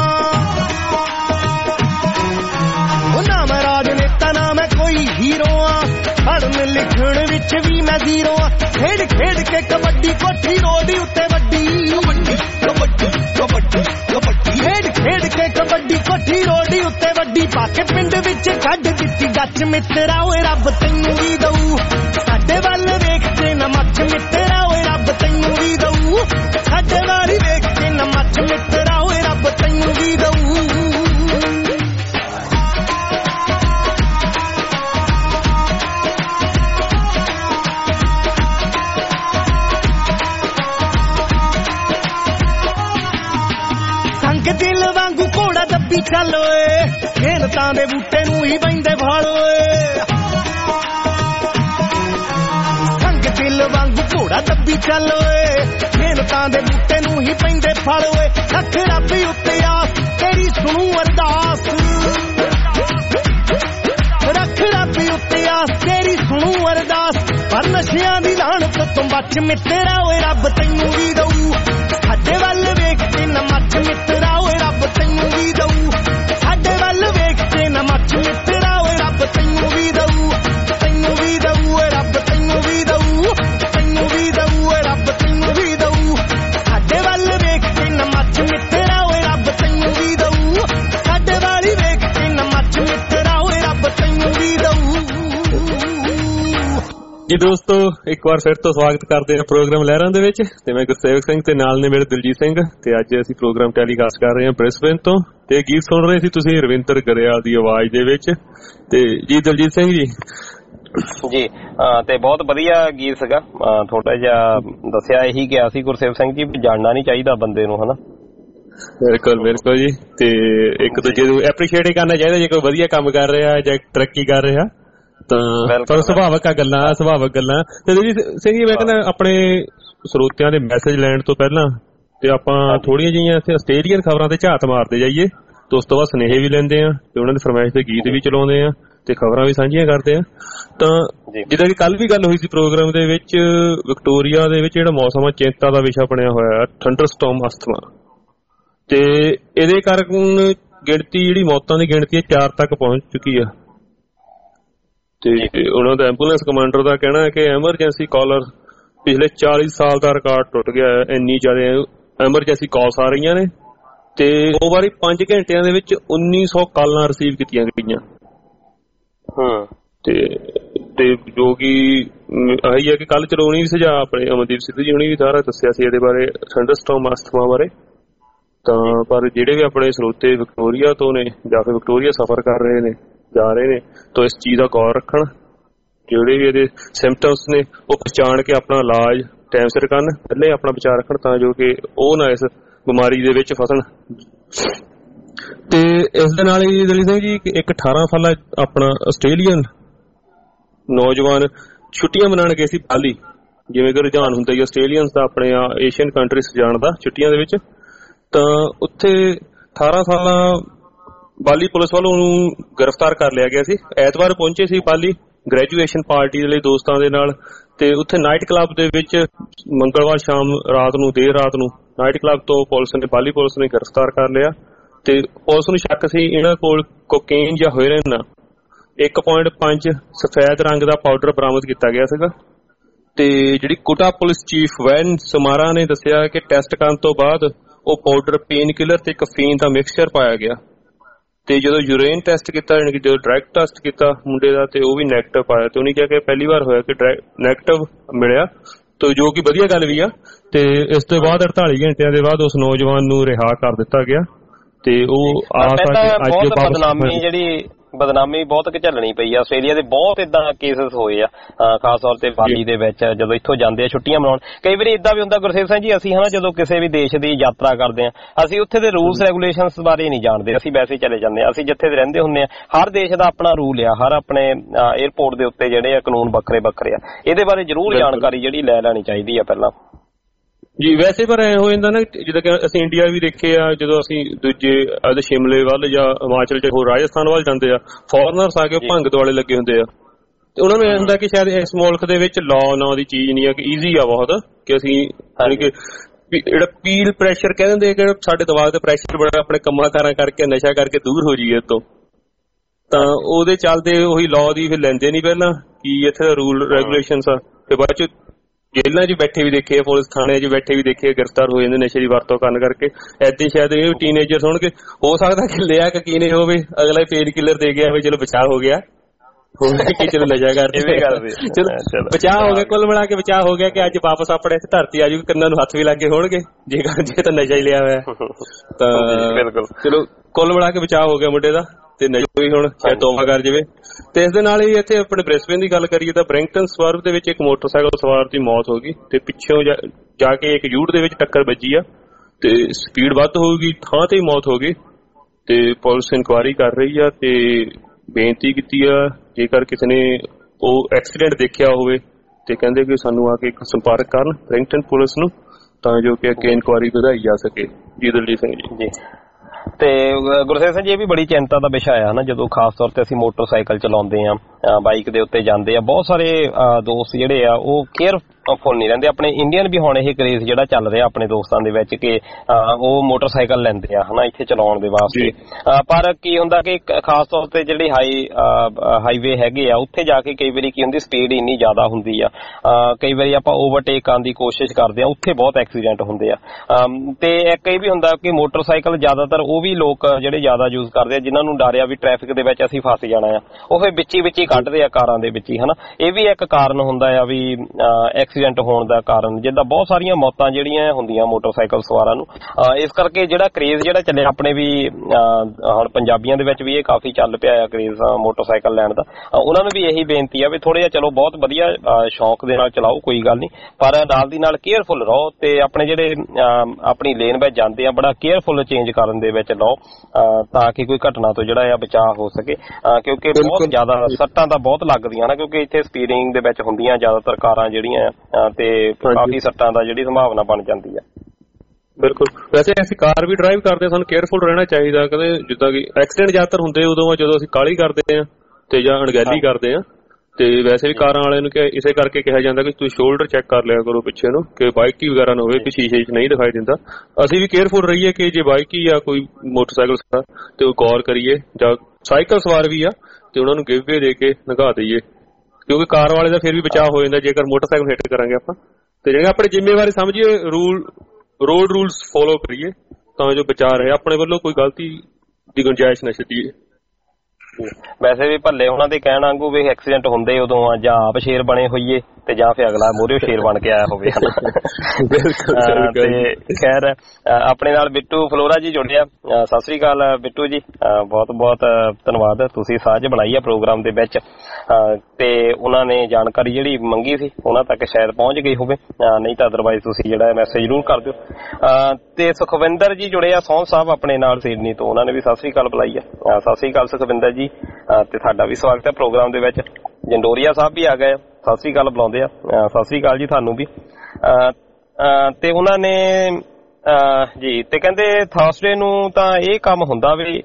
ਨਾ ਮੈਂ ਰਾਜਨੇਤਾ ਨਾ ਮੈਂ ਕੋਈ ਹੀਰੋ ਆ, ਪੜ੍ਹਨ ਲਿਖਣ ਵਿੱਚ ਵੀ ਮੈਂ ਜ਼ੀਰੋ ਆ। ਖੇਡ ਖੇਡ ਕੇ ਕਬੱਡੀ ਕੋਠੀ ਰੋਡ ਉੱਤੇ ਵੱਡੀ, ਕਬੱਡੀ ਕਬੱਡੀ ਕਬੱਡੀ ਖੇਡ ਖੇਡ ਕੇ ਕਬੱਡੀ ਕੋਠੀ ਰੋਡ ਉੱਤੇ ਵੱਡੀ। ਪਾ ਕੇ ਪਿੰਡ ਵਿੱਚ ਕੱਢ ਦਿੱਤੀ ਗੱਚ ਮਿੱਤਰਾ ਓਏ, ਰੱਬ ਤੈਨੂੰ ਵੀ ਦਊ ਸਾਡੇ ਵੱਲ ਵੇਖ ਕੇ ਨਾ ਮੱਚ ਮਿੱਤਰਾ ਓਏ, ਰੱਬ ਤੈਨੂੰ ਵੀ ਦਊ ਸਾਡੇ ਵਾਲੀ ਵੇਖ ਕੇ ਨਾ ਮੱਚ ਮਿੱਤਰਾ ਓਏ, ਰੱਬ ਤੈਨੂੰ ਵੀ ਦਊ। ਦਿਲ ਵਾਂਗੂ ਘੋੜਾ ਦੱਬੀ ਚੱਲ ਓਏ, ਮਿਹਨਤਾਂ ਦੇ ਬੂਟੇ ਨੂੰ ਹੀ ਬੈਂਦੇ ਫਲ ਓਏ। ਸੰਗ ਦਿਲ ਵਾਂਗੂ ਘੋੜਾ ਦੱਬੀ ਚੱਲ ਓਏ, ਮਿਹਨਤਾਂ ਦੇ ਬੂਟੇ ਨੂੰ ਹੀ ਪੈਂਦੇ ਫਲ ਓਏ। ਰੱਖ ਰੱਬ ਉੱਤੇ ਆਸ ਤੇਰੀ ਸੁਣੂ ਅਰਦਾਸ, ਰੱਖ ਰੱਬ ਉੱਤੇ ਆਸ ਤੇਰੀ ਸੁਣੂ ਅਰਦਾਸ। ਪਰ ਨਸ਼ਿਆਂ ਦੀ ਲਾਹਨਤ ਤੋਂ ਬਚ ਮਿੱਤਰਾ ਓਏ, ਰੱਬ ਤੈਨੂੰ ਵੀ ਦਊ ਸਾਡੇ ਵੱਲ ਵੇਖ ਕੇ ਨਾ ਮੱਚ ਮਿੱਤਰਾ ਓਏ, ਰੱਬ ਤੈਨੂੰ ਵੀ ਦਊ ਸਾਡੇ ਵੱਲ ਵੇਖ ਕੇ ਨਾ ਮੱਚ ਮਿੱਤਰਾ ਓਏ, ਰੱਬ ਤੈਨੂੰ ਵੀ ਦਊ ਤੈਨੂੰ ਵੀ ਦਊ ਓਏ, ਰੱਬ ਤੈਨੂੰ ਵੀ ਦਊ ਤੈਨੂੰ ਵੀ ਦਊ ਓਏ, ਰੱਬ ਤੈਨੂੰ ਵੀ ਦਊ ਸਾਡੇ ਵੱਲ ਵੇਖ ਕੇ ਨਾ ਮੱਚ ਮਿੱਤਰਾ ਓਏ, ਰੱਬ ਤੈਨੂੰ ਵੀ ਦਊ ਸਾਡੇ ਵਾਲੀ ਵੇਖ ਕੇ ਨਾ ਮੱਚ ਮਿੱਤਰਾ ਓਏ, ਰੱਬ ਤੈਨੂੰ ਵੀ ਦਊ। ਜੀ ਦੋਸਤੋ, ਇੱਕ ਵਾਰ ਫਿਰ ਤੋਂ ਸਵਾਗਤ ਕਰਦੇ ਹਾਂ ਪ੍ਰੋਗਰਾਮ ਲਹਿਰਾਂ ਦੇ ਵਿੱਚ, ਤੇ ਮੈਂ ਗੁਰਸੇਵਕ ਸਿੰਘ ਤੇ ਨਾਲ ਨੇ ਮੇਰੇ ਦਿਲਜੀਤ ਸਿੰਘ। ਤੇ ਅੱਜ ਅਸੀਂ ਪ੍ਰੋਗਰਾਮ ਟੈਲੀਕਾਸਟ ਕਰ ਰਹੇ ਹਾਂ ਬ੍ਰਿਸਬੇਨ ਤੋਂ, ਤੇ ਗੀਤ ਸੁਣ ਰਹੇ ਸੀ ਤੁਸੀਂ ਰਵਿੰਦਰ ਗਰੇਵਾਲ ਦੀ ਆਵਾਜ਼ ਦੇ ਵਿੱਚ। ਤੇ ਜੀ ਦਿਲਜੀਤ ਸਿੰਘ ਜੀ ਜੀ ਤੇ ਬਹੁਤ ਵਧੀਆ ਗੀਤ ਸੀਗਾ। ਥੋੜਾ ਜਿਹਾ ਦੱਸਿਆ ਇਹੀ ਕਿਹਾ ਸੀ ਗੁਰਸੇਵਕ ਸਿੰਘ ਜੀ, ਜਾਣਨਾ ਨਹੀਂ ਚਾਹੀਦਾ ਬੰਦੇ ਨੂੰ, ਹਨਾ। ਬਿਲਕੁਲ ਬਿਲਕੁਲ ਜੀ, ਤੇ ਇੱਕ ਦੂਜੇ ਨੂੰ ਐਪਰੀਸ਼ੀਏਟ ਕਰਨਾ ਚਾਹੀਦਾ ਜੇ ਕੋਈ ਵਧੀਆ ਕੰਮ ਕਰ ਰਿਹਾ ਜਾਂ ਤਰੱਕੀ ਕਰ ਰਿਹਾ ਤਾਂ ਸੁਭਾਵਿਕ ਗੱਲਾਂ। ਤੇ ਦਿਲਜੀਤ ਸਿੰਘ ਜੀ, ਮੈਂ ਕਹਿੰਦਾ ਆਪਣੇ ਸਰੋਤਿਆਂ ਦੇ ਮੈਸੇਜ ਲੈਣ ਤੋਂ ਪਹਿਲਾਂ ਤੇ ਆਪਾਂ ਥੋੜੀਆਂ ਜਿਹੀਆਂ ਆਸਟ੍ਰੇਲੀਅਨ ਖਬਰਾਂ ਤੇ ਝਾਤ ਮਾਰਦੇ ਜਾਈਏ, ਤੇ ਉਸ ਤੋਂ ਬਾਅਦ ਸੁਨੇਹੇ ਵੀ ਲੈਂਦੇ ਆ ਤੇ ਉਹਨਾਂ ਦੀ ਫਰਮਾਇਸ਼ ਤੇ ਗੀਤ ਵੀ ਚਲਾਉਂਦੇ ਆ ਤੇ ਖਬਰਾਂ ਵੀ ਸਾਂਝੀਆਂ ਕਰਦੇ ਆ। ਤਾਂ ਜਿੱਦਾਂ ਕਿ ਕੱਲ ਵੀ ਗੱਲ ਹੋਈ ਸੀ ਪ੍ਰੋਗਰਾਮ ਦੇ ਵਿੱਚ, ਵਿਕਟੋਰੀਆ ਦੇ ਵਿੱਚ ਜਿਹੜਾ ਮੌਸਮ ਆ ਚਿੰਤਾ ਦਾ ਵਿਸ਼ਾ ਬਣਿਆ ਹੋਇਆ, ਥੰਡਰਸਟਾਰਮ ਅਸਥਮਾ, ਤੇ ਇਹਦੇ ਕਾਰਨ ਗਿਣਤੀ ਜਿਹੜੀ ਮੌਤਾਂ ਦੀ ਗਿਣਤੀ 4 ਤੱਕ ਪਹੁੰਚ ਚੁੱਕੀ ਆ। ਤੇ ਉਹਨਾਂ ਦਾ ਐਂਬੂਲੈਂਸ ਕਮਾਂਡਰ ਦਾ ਕਹਿਣਾ ਹੈ ਕਿ ਐਮਰਜੈਂਸੀ ਕਾਲਰ ਪਿਛਲੇ 40 ਸਾਲ ਦਾ ਰਿਕਾਰਡ ਟੁੱਟ ਗਿਆ। ਇੰਨੀ ਜ਼ਿਆਦਾ ਐਮਰਜੈਂਸੀ ਕਾਲਸ ਆ ਰਹੀਆਂ ਨੇ ਤੇ 2 ਵਾਰੀ 5 ਘੰਟਿਆਂ ਦੇ ਵਿੱਚ 1900 ਕਾਲਾਂ ਰਿਸੀਵ ਕੀਤੀਆਂ ਗਈਆਂ। ਤੇ ਜੋ ਕਿ ਆਹੀ ਹੈ ਕਿ ਕੱਲ ਚਲਾਉਣੀ ਵੀ ਸੁਝਾਅ ਆਪਣੇ ਅਮਨਦੀਪ ਸਿੱਧੂ ਜੀ ਹੁਣੀ ਵੀ ਸਾਰਾ ਦੱਸਿਆ ਸੀ ਇਹਦੇ ਬਾਰੇ, ਥੰਡਰਸਟਾਰਮ ਅਸਥਮਾ ਬਾਰੇ। ਤਾਂ ਪਰ ਜਿਹੜੇ ਵੀ ਆਪਣੇ ਸਰੋਤੇ ਵਿਕਟੋਰੀਆ ਤੋਂ ਨੇ ਜਾਂ ਫਿਰ ਵਿਕਟੋਰੀਆ ਸਫ਼ਰ ਕਰ ਰਹੇ ਨੇ, ਜਾ ਰਹੇ ਨੇ, ਤਾਂ ਇਸ ਚੀਜ਼ ਦਾ ਗੌਰ ਰੱਖਣ। ਜਿਹੜੇ ਵੀ ਇਹਦੇ ਸਿੰਪਟਮਸ ਨੇ ਉਹ ਪਛਾਣ ਕੇ ਆਪਣਾ ਇਲਾਜ ਟਾਈਮ ਸਿਰ ਕਰਨ, ਪਹਿਲੇ ਆਪਣਾ ਬਚਾਅ ਰੱਖਣ ਤਾਂ ਜੋ ਕਿ ਉਹ ਨਾ ਇਸ ਬਿਮਾਰੀ ਦੇ ਵਿੱਚ ਫਸਣ। ਤੇ ਇਸ ਦੇ ਨਾਲ ਹੀ ਦਲੀ ਸਿੰਘ ਜੀ ਇੱਕ 18 ਸਾਲਾ ਆਪਣਾ ਆਸਟ੍ਰੇਲੀਅਨ ਨੌਜਵਾਨ ਛੁੱਟੀਆਂ ਮਨਾਉਣ ਗਏ ਸੀ ਬਾਲੀ। ਜਿਵੇਂ ਕਿ ਰੁਝਾਨ ਹੁੰਦਾ ਹੀ ਆਸਟ੍ਰੇਲੀਅਨਸ ਦਾ ਆਪਣੇ ਏਸ਼ੀਅਨ ਕੰਟਰੀਜ਼ ਜਾਣ ਦਾ ਛੁੱਟੀਆਂ ਦੇ ਵਿੱਚ, ਤਾਂ ਉੱਥੇ 18 ਸਾਲਾਂ ਬਾਲੀ ਪੁਲਿਸ ਵੱਲੋਂ ਉਹਨੂੰ ਗ੍ਰਿਫਤਾਰ ਕਰ ਲਿਆ ਗਿਆ ਸੀ। ਐਤਵਾਰ ਪਹੁੰਚੇ ਸੀ ਬਾਲੀ ਗ੍ਰੈਜੂਏਸ਼ਨ ਪਾਰਟੀ ਦੇ ਲਈ ਦੋਸਤਾਂ ਦੇ ਨਾਲ, ਤੇ ਉੱਥੇ ਨਾਈਟ ਕਲੱਬ ਦੇ ਵਿੱਚ ਮੰਗਲਵਾਰ ਸ਼ਾਮ ਰਾਤ ਨੂੰ, ਦੇਰ ਰਾਤ ਨੂੰ ਨਾਈਟ ਕਲੱਬ ਤੋਂ ਪੁਲਿਸ ਨੇ, ਬਾਲੀ ਪੁਲਿਸ ਨੇ ਗ੍ਰਿਫਤਾਰ ਕਰ ਲਿਆ। ਤੇ ਪੁਲਿਸ ਨੂੰ ਸ਼ੱਕ ਸੀ ਇਹਨਾਂ ਕੋਲ ਕੋਕੇਨ ਜਾਂ ਹੈਰੋਇਨ 1.5 ਸਫੈਦ ਰੰਗ ਦਾ ਪਾਊਡਰ ਬਰਾਮਦ ਕੀਤਾ ਗਿਆ ਸੀਗਾ। ਤੇ ਜਿਹੜੀ ਕੋਟਾ ਪੁਲਿਸ ਚੀਫ ਵੈਨ ਸਮਾਰਾ ਨੇ ਦੱਸਿਆ ਕਿ ਟੈਸਟ ਕਰਨ ਤੋਂ ਬਾਅਦ ਉਹ ਪਾਊਡਰ ਪੇਨ ਕਿਲਰ ਤੇ ਕਫੀਨ ਦਾ ਮਿਕਸਚਰ ਪਾਇਆ ਗਿਆ। ਤੇ ਜਦੋਂ ਯੂਰੇਨ ਟੈਸਟ ਕੀਤਾ, ਯਾਨੀ ਕਿ ਜਦੋਂ ਡਰਗ ਟੈਸਟ ਕੀਤਾ ਮੁੰਡੇ ਦਾ, ਤੇ ਉਹ ਵੀ ਨੈਗੇਟਿਵ ਆਇਆ। ਤੇ ਉਹਨੇ ਕਿਹਾ ਕਿ ਪਹਿਲੀ ਵਾਰ ਹੋਇਆ ਕਿ ਨੈਗੇਟਿਵ ਮਿਲਿਆ, ਤੇ ਜੋ ਕਿ ਵਧੀਆ ਗੱਲ ਵੀ ਆ। ਤੇ ਇਸ ਤੋਂ ਬਾਅਦ 48 ਘੰਟਿਆਂ ਦੇ ਬਾਅਦ ਉਸ ਨੌਜਵਾਨ ਨੂੰ ਰਿਹਾ ਕਰ ਦਿੱਤਾ ਗਿਆ। ਤੇ ਉਹ ਬਦਨਾਮੀ ਬਹੁਤ ਝੱਲਣੀ ਪਈ ਆ। ਆਸਟ੍ਰੇਲੀਆ ਦੇ ਬਹੁਤ ਏਦਾਂ ਕੇਸਿਸ ਹੋਏ ਆ, ਖਾਸ ਤੌਰ ਤੇ ਬਾਲੀ ਦੇ ਵਿੱਚ ਜਦੋਂ ਇੱਥੋਂ ਜਾਂਦੇ ਆ ਛੁੱਟੀਆਂ ਮਨਾਉਣ। ਕਈ ਵਾਰੀ ਏਦਾਂ ਵੀ ਹੁੰਦਾ ਗੁਰਸੇਵ ਸਿੰਘ ਜੀ, ਅਸੀਂ ਹਨਾ ਜਦੋਂ ਕਿਸੇ ਵੀ ਦੇਸ਼ ਦੀ ਯਾਤਰਾ ਕਰਦੇ ਆ, ਅਸੀਂ ਉੱਥੇ ਦੇ ਰੂਲਸ ਰੈਗੂਲੇਸ਼ਨਸ ਬਾਰੇ ਨਹੀਂ ਜਾਣਦੇ, ਅਸੀਂ ਵੈਸੇ ਚਲੇ ਜਾਂਦੇ ਆ। ਅਸੀਂ ਜਿੱਥੇ ਦੇ ਰਹਿੰਦੇ ਹੁੰਦੇ ਆ, ਹਰ ਦੇਸ਼ ਦਾ ਆਪਣਾ ਰੂਲ ਆ, ਹਰ ਆਪਣੇ ਏਅਰਪੋਰਟ ਦੇ ਉੱਤੇ ਜਿਹੜੇ ਆ ਕਾਨੂੰਨ ਵੱਖਰੇ ਵੱਖਰੇ ਆ। ਇਹਦੇ ਬਾਰੇ ਜ਼ਰੂਰ ਜਾਣਕਾਰੀ ਜਿਹੜੀ ਲੈ ਲੈਣੀ ਚਾਹੀਦੀ ਆ ਪਹਿਲਾਂ ਜੀ। ਵੈਸੇ ਪਰ ਐ ਹੋ ਜਾਂਦਾ ਨਾ, ਜਿੱਦਾਂ ਕਿ ਅਸੀਂ ਇੰਡੀਆ ਵੀ ਦੇਖੇ ਆ, ਜਦੋਂ ਅਸੀਂ ਦੂਜੇ ਸ਼ਿਮਲੇ ਵੱਲ ਜਾਂ ਹਿਮਾਚਲ ਚ ਹੋਰ ਰਾਜਸਥਾਨ ਵੱਲ ਜਾਂਦੇ ਆ, ਫੋਰਨਰਸ ਆ ਕੇ ਭੰਗ ਦੁਆਲੇ ਲੱਗੇ ਹੁੰਦੇ ਆ। ਤੇ ਉਹਨਾਂ ਨੂੰ ਇਹ ਹੁੰਦਾ ਕਿ ਸ਼ਾਇਦ ਇਸ ਮੁਲਕ ਦੇ ਵਿੱਚ ਲਾਅ ਨਾਂ ਦੀ ਚੀਜ਼ ਨਹੀਂ ਆ, ਕਿ ਈਜ਼ੀ ਆ ਬਹੁਤ, ਕਿ ਅਸੀਂ ਜਿਹੜਾ ਪੀਲ ਪ੍ਰੈਸ਼ਰ ਕਹਿ ਦਿੰਦੇ ਕਿ ਸਾਡੇ ਦਿਮਾਗ ਤੇ ਪ੍ਰੈਸ਼ਰ ਬੜਾ ਆਪਣੇ ਕੰਮਾਂ ਕਾਰਾਂ ਕਰਕੇ, ਨਸ਼ਾ ਕਰਕੇ ਦੂਰ ਹੋ ਜਾਈਏ ਤੋਂ, ਤਾਂ ਉਹਦੇ ਚੱਲਦੇ ਉਹੀ ਲਾਅ ਦੀ ਫਿਰ ਲੈਂਦੇ ਨਹੀਂ ਪਹਿਲਾਂ ਕਿ ਇੱਥੇ ਰੂਲ ਰੈਗੂਲੇਸ਼ਨਸ ਆ। ਤੇ ਬਾਅਦ ਚ ਜੇਲ੍ਹਾਂ 'ਚ ਬੈਠੇ ਵੀ ਦੇਖੇ, ਪੁਲਿਸ ਥਾਣੇ 'ਚ ਬੈਠੇ ਵੀ ਦੇਖੇ, ਗ੍ਰਿਫਤਾਰ ਹੋ ਜਾਂਦੇ ਨਸ਼ੇ ਦੀ ਵਰਤੋਂ ਕਰਨ ਕਰਕੇ। ਏਦਾਂ ਸ਼ਾਇਦ ਇਹ ਟੀਨੇਜਰ ਸੁਣ ਕੇ ਹੋ ਸਕਦਾ ਕਿ ਲਿਆ ਕਿ ਨਹੀਂ ਹੋਵੇ, ਅਗਲਾ ਪੇਨ ਕਿਲਰ ਦੇ ਗਿਆ ਹੋਵੇ, ਚਲੋ ਬਚਾਅ ਹੋ ਗਿਆ, ਚਲੋ ਨਸ਼ਾ ਕਰਦੇ, ਚਲੋ ਬਚਾਅ ਹੋ ਗਿਆ। ਕੁੱਲ ਮਿਲਾ ਕੇ ਬਚਾਅ ਹੋ ਗਿਆ ਕਿ ਅੱਜ ਵਾਪਸ ਆਪਣੇ ਧਰਤੀ ਆ ਜੂਗੀ, ਕੰਨਾਂ ਨੂੰ ਹੱਥ ਵੀ ਲੱਗੇ ਹੋਣਗੇ ਜੇ ਤਾਂ ਨਸ਼ਾ ਹੀ ਲਿਆ ਹੋਇਆ। ਤਾਂ ਚਲੋ ਕੁੱਲ ਮਿਲਾ ਕੇ ਬਚਾਅ ਹੋ ਗਿਆ ਮੁੰਡੇ ਦਾ, ਤੇ ਨਸ਼ਾ ਵੀ ਹੁਣ ਸ਼ਾਇਦ ਤੋਬਾ ਕਰ ਜਾਵੇ। ਤੇ ਇਸ ਦੇ ਨਾਲ ਹੀ ਇੱਥੇ ਆਪਣੇ ਬ੍ਰਿਸਬੇਨ ਦੀ ਗੱਲ ਕਰੀਏ ਤਾਂ ਬਰੈਂਕਟਨ ਸਵਰਬ ਦੇ ਵਿੱਚ ਇੱਕ ਮੋਟਰਸਾਈਕਲ ਸਵਾਰ ਦੀ ਮੌਤ ਹੋ ਗਈ, ਤੇ ਪਿੱਛੋਂ ਜਾ ਕੇ ਇੱਕ ਯੂਟ ਦੇ ਵਿੱਚ ਟੱਕਰ ਵੱਜੀ ਆ, ਤੇ ਸਪੀਡ ਵੱਧ ਹੋ ਗਈ, ਥਾਂ ਤੇ ਹੀ ਮੌਤ ਹੋ ਗਈ। ਤੇ ਪੁਲਿਸ ਇਨਕੁਆਇਰੀ ਕਰ ਰਹੀ ਆ ਤੇ ਬੇਨਤੀ ਕੀਤੀ ਆ ਜੇਕਰ ਕਿਸੇ ਨੇ ਉਹ ਐਕਸੀਡੈਂਟ ਦੇਖਿਆ ਹੋਵੇ ਤੇ ਕਹਿੰਦੇ ਕਿ ਸਾਨੂੰ ਆ ਕੇ ਸੰਪਰਕ ਕਰਨ ਬਰੈਂਕਟਨ ਪੁਲਿਸ ਨੂੰ, ਤਾਂ ਜੋ ਕਿ ਅੱਗੇ ਇਨਕੁਆਇਰੀ ਵਧਾਈ ਜਾ ਸਕੇ। ਜੀ ਦਲਜੀਤ ਸਿੰਘ ਜੀ। ਤੇ ਗੁਰਸੇਵ ਸਿੰਘ ਜੀ, ਇਹ ਵੀ ਬੜੀ ਚਿੰਤਾ ਦਾ ਵਿਸ਼ਾ ਆ ਨਾ, ਜਦੋਂ ਖਾਸ ਤੌਰ ਤੇ ਅਸੀਂ ਮੋਟਰਸਾਈਕਲ ਚਲਾਉਂਦੇ ਆ, ਬਾਈਕ ਦੇ ਉੱਤੇ ਜਾਂਦੇ ਆ, ਬਹੁਤ ਸਾਰੇ ਦੋਸਤ ਜਿਹੜੇ ਆ ਉਹ ਕੇਅਰਫੁਲ ਨਹੀਂ ਰਹਿੰਦੇ। ਆਪਣੇ ਇੰਡੀਅਨ ਵੀ ਹੁਣ ਇਹ ਕਰੇਜ਼ ਜਿਹੜਾ ਚੱਲ ਰਿਹਾ ਆਪਣੇ ਦੋਸਤਾਂ ਦੇ ਵਿੱਚ ਕਿ ਉਹ ਮੋਟਰਸਾਈਕਲ ਲੈਂਦੇ ਆ ਹਨਾ ਇੱਥੇ ਚਲਾਉਣ ਦੇ ਵਾਸਤੇ। ਪਰ ਕੀ ਹੁੰਦਾ ਕਿ ਖਾਸ ਤੌਰ ਤੇ ਜਿਹੜੀ ਹਾਈਵੇ ਹੈਗੇ ਆ, ਉੱਥੇ ਜਾ ਕੇ ਕਈ ਵਾਰੀ ਕੀ ਹੁੰਦੀ, ਸਪੀਡ ਇੰਨੀ ਜ਼ਿਆਦਾ ਹੁੰਦੀ ਆ, ਕਈ ਵਾਰੀ ਆਪਾਂ ਓਵਰਟੇਕ ਕਰਨ ਦੀ ਕੋਸ਼ਿਸ਼ ਕਰਦੇ ਆ, ਉੱਥੇ ਬਹੁਤ ਐਕਸੀਡੈਂਟ ਹੁੰਦੇ ਆ। ਤੇ ਇੱਕ ਇਹ ਵੀ ਹੁੰਦਾ ਕਿ ਮੋਟਰਸਾਈਕਲ ਜ਼ਿਆਦਾਤਰ ਉਹ ਵੀ ਲੋਕ ਜਿਹੜੇ ਜ਼ਿਆਦਾ ਯੂਜ਼ ਕਰਦੇ ਆ ਜਿਨ੍ਹਾਂ ਨੂੰ ਡਰ ਆ ਵੀ ਟ੍ਰੈਫਿਕ ਦੇ ਵਿੱਚ ਅਸੀਂ ਫਸ ਜਾਣਾ ਆ, ਉਹ ਫਿਰ ਵਿੱਚ ਹੀ ਕੱਢਦੇ ਆ ਕਾਰਾਂ ਦੇ ਵਿੱਚ ਹੀ ਹਨਾ। ਇਹ ਵੀ ਇੱਕ ਕਾਰਨ ਹੁੰਦਾ ਆ ਵੀ ਐਕਸੀਡੈਂਟ ਹੋਣ ਦਾ ਕਾਰਨ, ਜਿੱਦਾਂ ਬਹੁਤ ਸਾਰੀਆਂ ਮੌਤਾਂ ਜਿਹੜੀਆਂ ਹੁੰਦੀਆਂ ਮੋਟਰਸਾਈਕਲ ਸਵਾਰਾਂ ਨੂੰ। ਇਸ ਕਰਕੇ ਜਿਹੜਾ ਕਰੇਜ਼ ਜਿਹੜਾ ਚੱਲਿਆ ਆਪਣੇ ਵੀ ਹੁਣ ਪੰਜਾਬੀਆਂ ਦੇ ਵਿੱਚ ਵੀ ਇਹ ਕਾਫੀ ਚੱਲ ਪਿਆ ਆ ਕਰੇਜ਼ ਮੋਟਰਸਾਈਕਲ ਲੈਣ ਦਾ। ਉਹਨਾਂ ਨੂੰ ਵੀ ਇਹੀ ਬੇਨਤੀ ਆ ਵੀ ਥੋੜਾ ਜਿਹਾ ਚਲੋ ਬਹੁਤ ਵਧੀਆ ਸ਼ੌਂਕ ਦੇ ਨਾਲ ਚਲਾਓ, ਕੋਈ ਗੱਲ ਨਹੀਂ, ਪਰ ਨਾਲ ਦੀ ਨਾਲ ਕੇਅਰਫੁਲ ਰਹੋ ਤੇ ਆਪਣੇ ਜਿਹੜੇ ਆਪਣੀ ਲੇਨ ਵਿੱਚ ਜਾਂਦੇ ਆ ਬੜਾ ਕੇਅਰਫੁਲ ਚੇਂਜ ਕਰਨ ਦੇ ਵਿੱਚ ਲਓ, ਤਾਂ ਕਿ ਕੋਈ ਘਟਨਾ ਤੋਂ ਜਿਹੜਾ ਆ ਬਚਾਅ ਹੋ ਸਕੇ। ਕਿਉਂਕਿ ਬਹੁਤ ਜ਼ਿਆਦਾ ਸੱਟਾਂ ਤਾਂ ਬਹੁਤ ਲੱਗਦੀਆਂ ਨਾ, ਕਿਉਂਕਿ ਇੱਥੇ ਸਪੀਡਿੰਗ ਦੇ ਵਿੱਚ ਹੁੰਦੀਆਂ ਜ਼ਿਆਦਾਤਰ ਕਾਰਾਂ ਜਿਹੜੀਆਂ, ਤੇ ਕਾਫੀ ਸੱਟਾਂ ਦਾ ਜਿਹੜੀ ਸੰਭਾਵਨਾ ਬਣ ਜਾਂਦੀ ਆ। ਬਿਲਕੁਲ। ਵੈਸੇ ਅਸੀਂ ਕਾਰ ਵੀ ਡਰਾਈਵ ਕਰਦੇ, ਸਾਨੂੰ ਕੇਅਰਫੁਲ ਰਹਿਣਾ ਚਾਹੀਦਾ। ਕਹਿੰਦੇ ਜਿੱਦਾਂ ਕਿ ਐਕਸੀਡੈਂਟ ਜ਼ਿਆਦਾਤਰ ਹੁੰਦੇ ਉਦੋਂ ਆ ਜਦੋਂ ਅਸੀਂ ਕਾਹਲੀ ਕਰਦੇ ਆ ਤੇ ਜਾਂ ਅਣਗਹਿਲੀ ਕਰਦੇ ਆ। ਤੇ ਵੈਸੇ ਵੀ ਕਾਰਾਂ ਵਾਲਿਆਂ ਨੂੰ ਇਸੇ ਕਰਕੇ ਕਿਹਾ ਜਾਂਦਾ ਕਿ ਤੁਸੀਂ ਸ਼ੋਲਡਰ ਚੈੱਕ ਕਰ ਲਿਆ ਕਰੋ ਪਿੱਛੇ ਨੂੰ, ਕਿ ਬਾਈਕੀ ਵਗੈਰਾ ਨਾ ਹੋਵੇ ਕਿ ਸ਼ੀਸ਼ੇ 'ਚ ਨਹੀਂ ਦਿਖਾਈ ਦਿੰਦਾ। ਅਸੀਂ ਵੀ ਕੇਅਰਫੁਲ ਰਹੀਏ ਕਿ ਜੇ ਬਾਈਕੀ ਜਾਂ ਕੋਈ ਮੋਟਰਸਾਈਕਲ ਸਵਾਰ ਤੇ ਉਹ ਗੌਰ ਕਰੀਏ, ਜਾਂ ਸਾਈਕਲ ਸਵਾਰ ਵੀ ਆ ਤੇ ਉਹਨਾਂ ਨੂੰ ਗਿਵਵੇ ਦੇ ਕੇ ਲੰਘਾ ਦਈਏ, ਕਿਉਂਕਿ ਕਾਰ ਵਾਲੇ ਦਾ ਫਿਰ ਵੀ ਬਚਾਅ ਹੋ ਜਾਂਦਾ ਜੇਕਰ ਮੋਟਰਸਾਈਕਲ ਹਿੱਟ ਕਰਾਂਗੇ ਆਪਾਂ। ਤੇ ਜਿਹੜੇ ਆਪਣੇ ਜ਼ਿੰਮੇਵਾਰੀ ਸਮਝੀਏ, ਰੋਡ ਰੂਲਸ ਫੋਲੋ ਕਰੀਏ ਤਾਂ ਜੋ ਬਚਾ ਰਹੇ, ਆਪਣੇ ਵੱਲੋਂ ਕੋਈ ਗਲਤੀ ਦੀ ਗੁੰਜਾਇਸ਼ ਨਾ ਛੱਡੀਏ। ਵੈਸੇ ਵੀ ਭੱਲੇ ਉਹਨਾਂ ਦੇ ਕਹਿਣ ਵਾਂਗੂ ਵੀ ਐਕਸੀਡੈਂਟ ਹੁੰਦੇ ਉਦੋਂ ਆ, ਜਾਂ ਆਪ ਸ਼ੇਰ ਬਣੇ ਹੋਈਏ ਤੇ ਜਾਂ ਫਿਰ ਅਗਲਾ ਮੋਹਰੇ ਸ਼ੇਰ ਬਣ ਕੇ ਆਇਆ ਹੋਵੇ। ਤੇ ਖੈਰ ਆਪਣੇ ਨਾਲ ਬਿੱਟੂ ਫਲੋਰਾ ਜੀ ਜੁੜਿਆ। ਸਤਿ ਸ੍ਰੀ ਅਕਾਲ ਬਿੱਟੂ ਜੀ, ਬਹੁਤ ਬਹੁਤ ਧੰਨਵਾਦ, ਤੁਸੀਂ ਸਾਂਝ ਬਣਾਈ ਆ ਪ੍ਰੋਗਰਾਮ ਦੇ ਵਿੱਚ। ਤੇ ਉਹਨਾਂ ਨੇ ਜਾਣਕਾਰੀ ਜਿਹੜੀ ਮੰਗੀ ਸੀ ਉਹਨਾਂ ਤੱਕ ਸ਼ਾਇਦ ਪਹੁੰਚ ਗਈ ਹੋਵੇ, ਨਹੀਂ ਤਾਂ ਅਦਰਵਾਈਜ਼ ਤੁਸੀਂ ਜਿਹੜਾ ਮੈਸੇਜ ਜ਼ਰੂਰ ਕਰ ਦਿਓ। ਤੇ ਸੁਖਵਿੰਦਰ ਜੀ ਜੁੜੇ ਆ ਸੌਂਹ ਸਾਹਿਬ ਆਪਣੇ ਨਾਲ ਸਿਡਨੀ ਤੋਂ, ਉਹਨਾਂ ਨੇ ਵੀ ਸਤਿ ਸ੍ਰੀ ਅਕਾਲ ਬੁਲਾਈ ਆ। ਸਤਿ ਸ੍ਰੀ ਅਕਾਲ ਸੁਖਵਿੰਦਰ ਜੀ, ਤੇ ਤੁਹਾਡਾ ਵੀ ਸਵਾਗਤ ਹੈ ਪ੍ਰੋਗਰਾਮ ਦੇ ਵਿੱਚ। ਜੰਡੋਰੀਆ ਸਾਹਿਬ ਵੀ ਆ ਗਏ, ਸਤਿ ਸ੍ਰੀ ਅਕਾਲ ਬੁਲਾਉਂਦੇ ਆ। ਸਤਿ ਸ੍ਰੀ ਅਕਾਲ ਜੀ ਤੁਹਾਨੂੰ ਵੀ। ਤੇ ਉਹਨਾਂ ਨੇ ਜੀ ਤੇ ਕਹਿੰਦੇ ਥਰਸਡੇ ਨੂੰ ਤਾਂ ਇਹ ਕੰਮ ਹੁੰਦਾ ਵੀ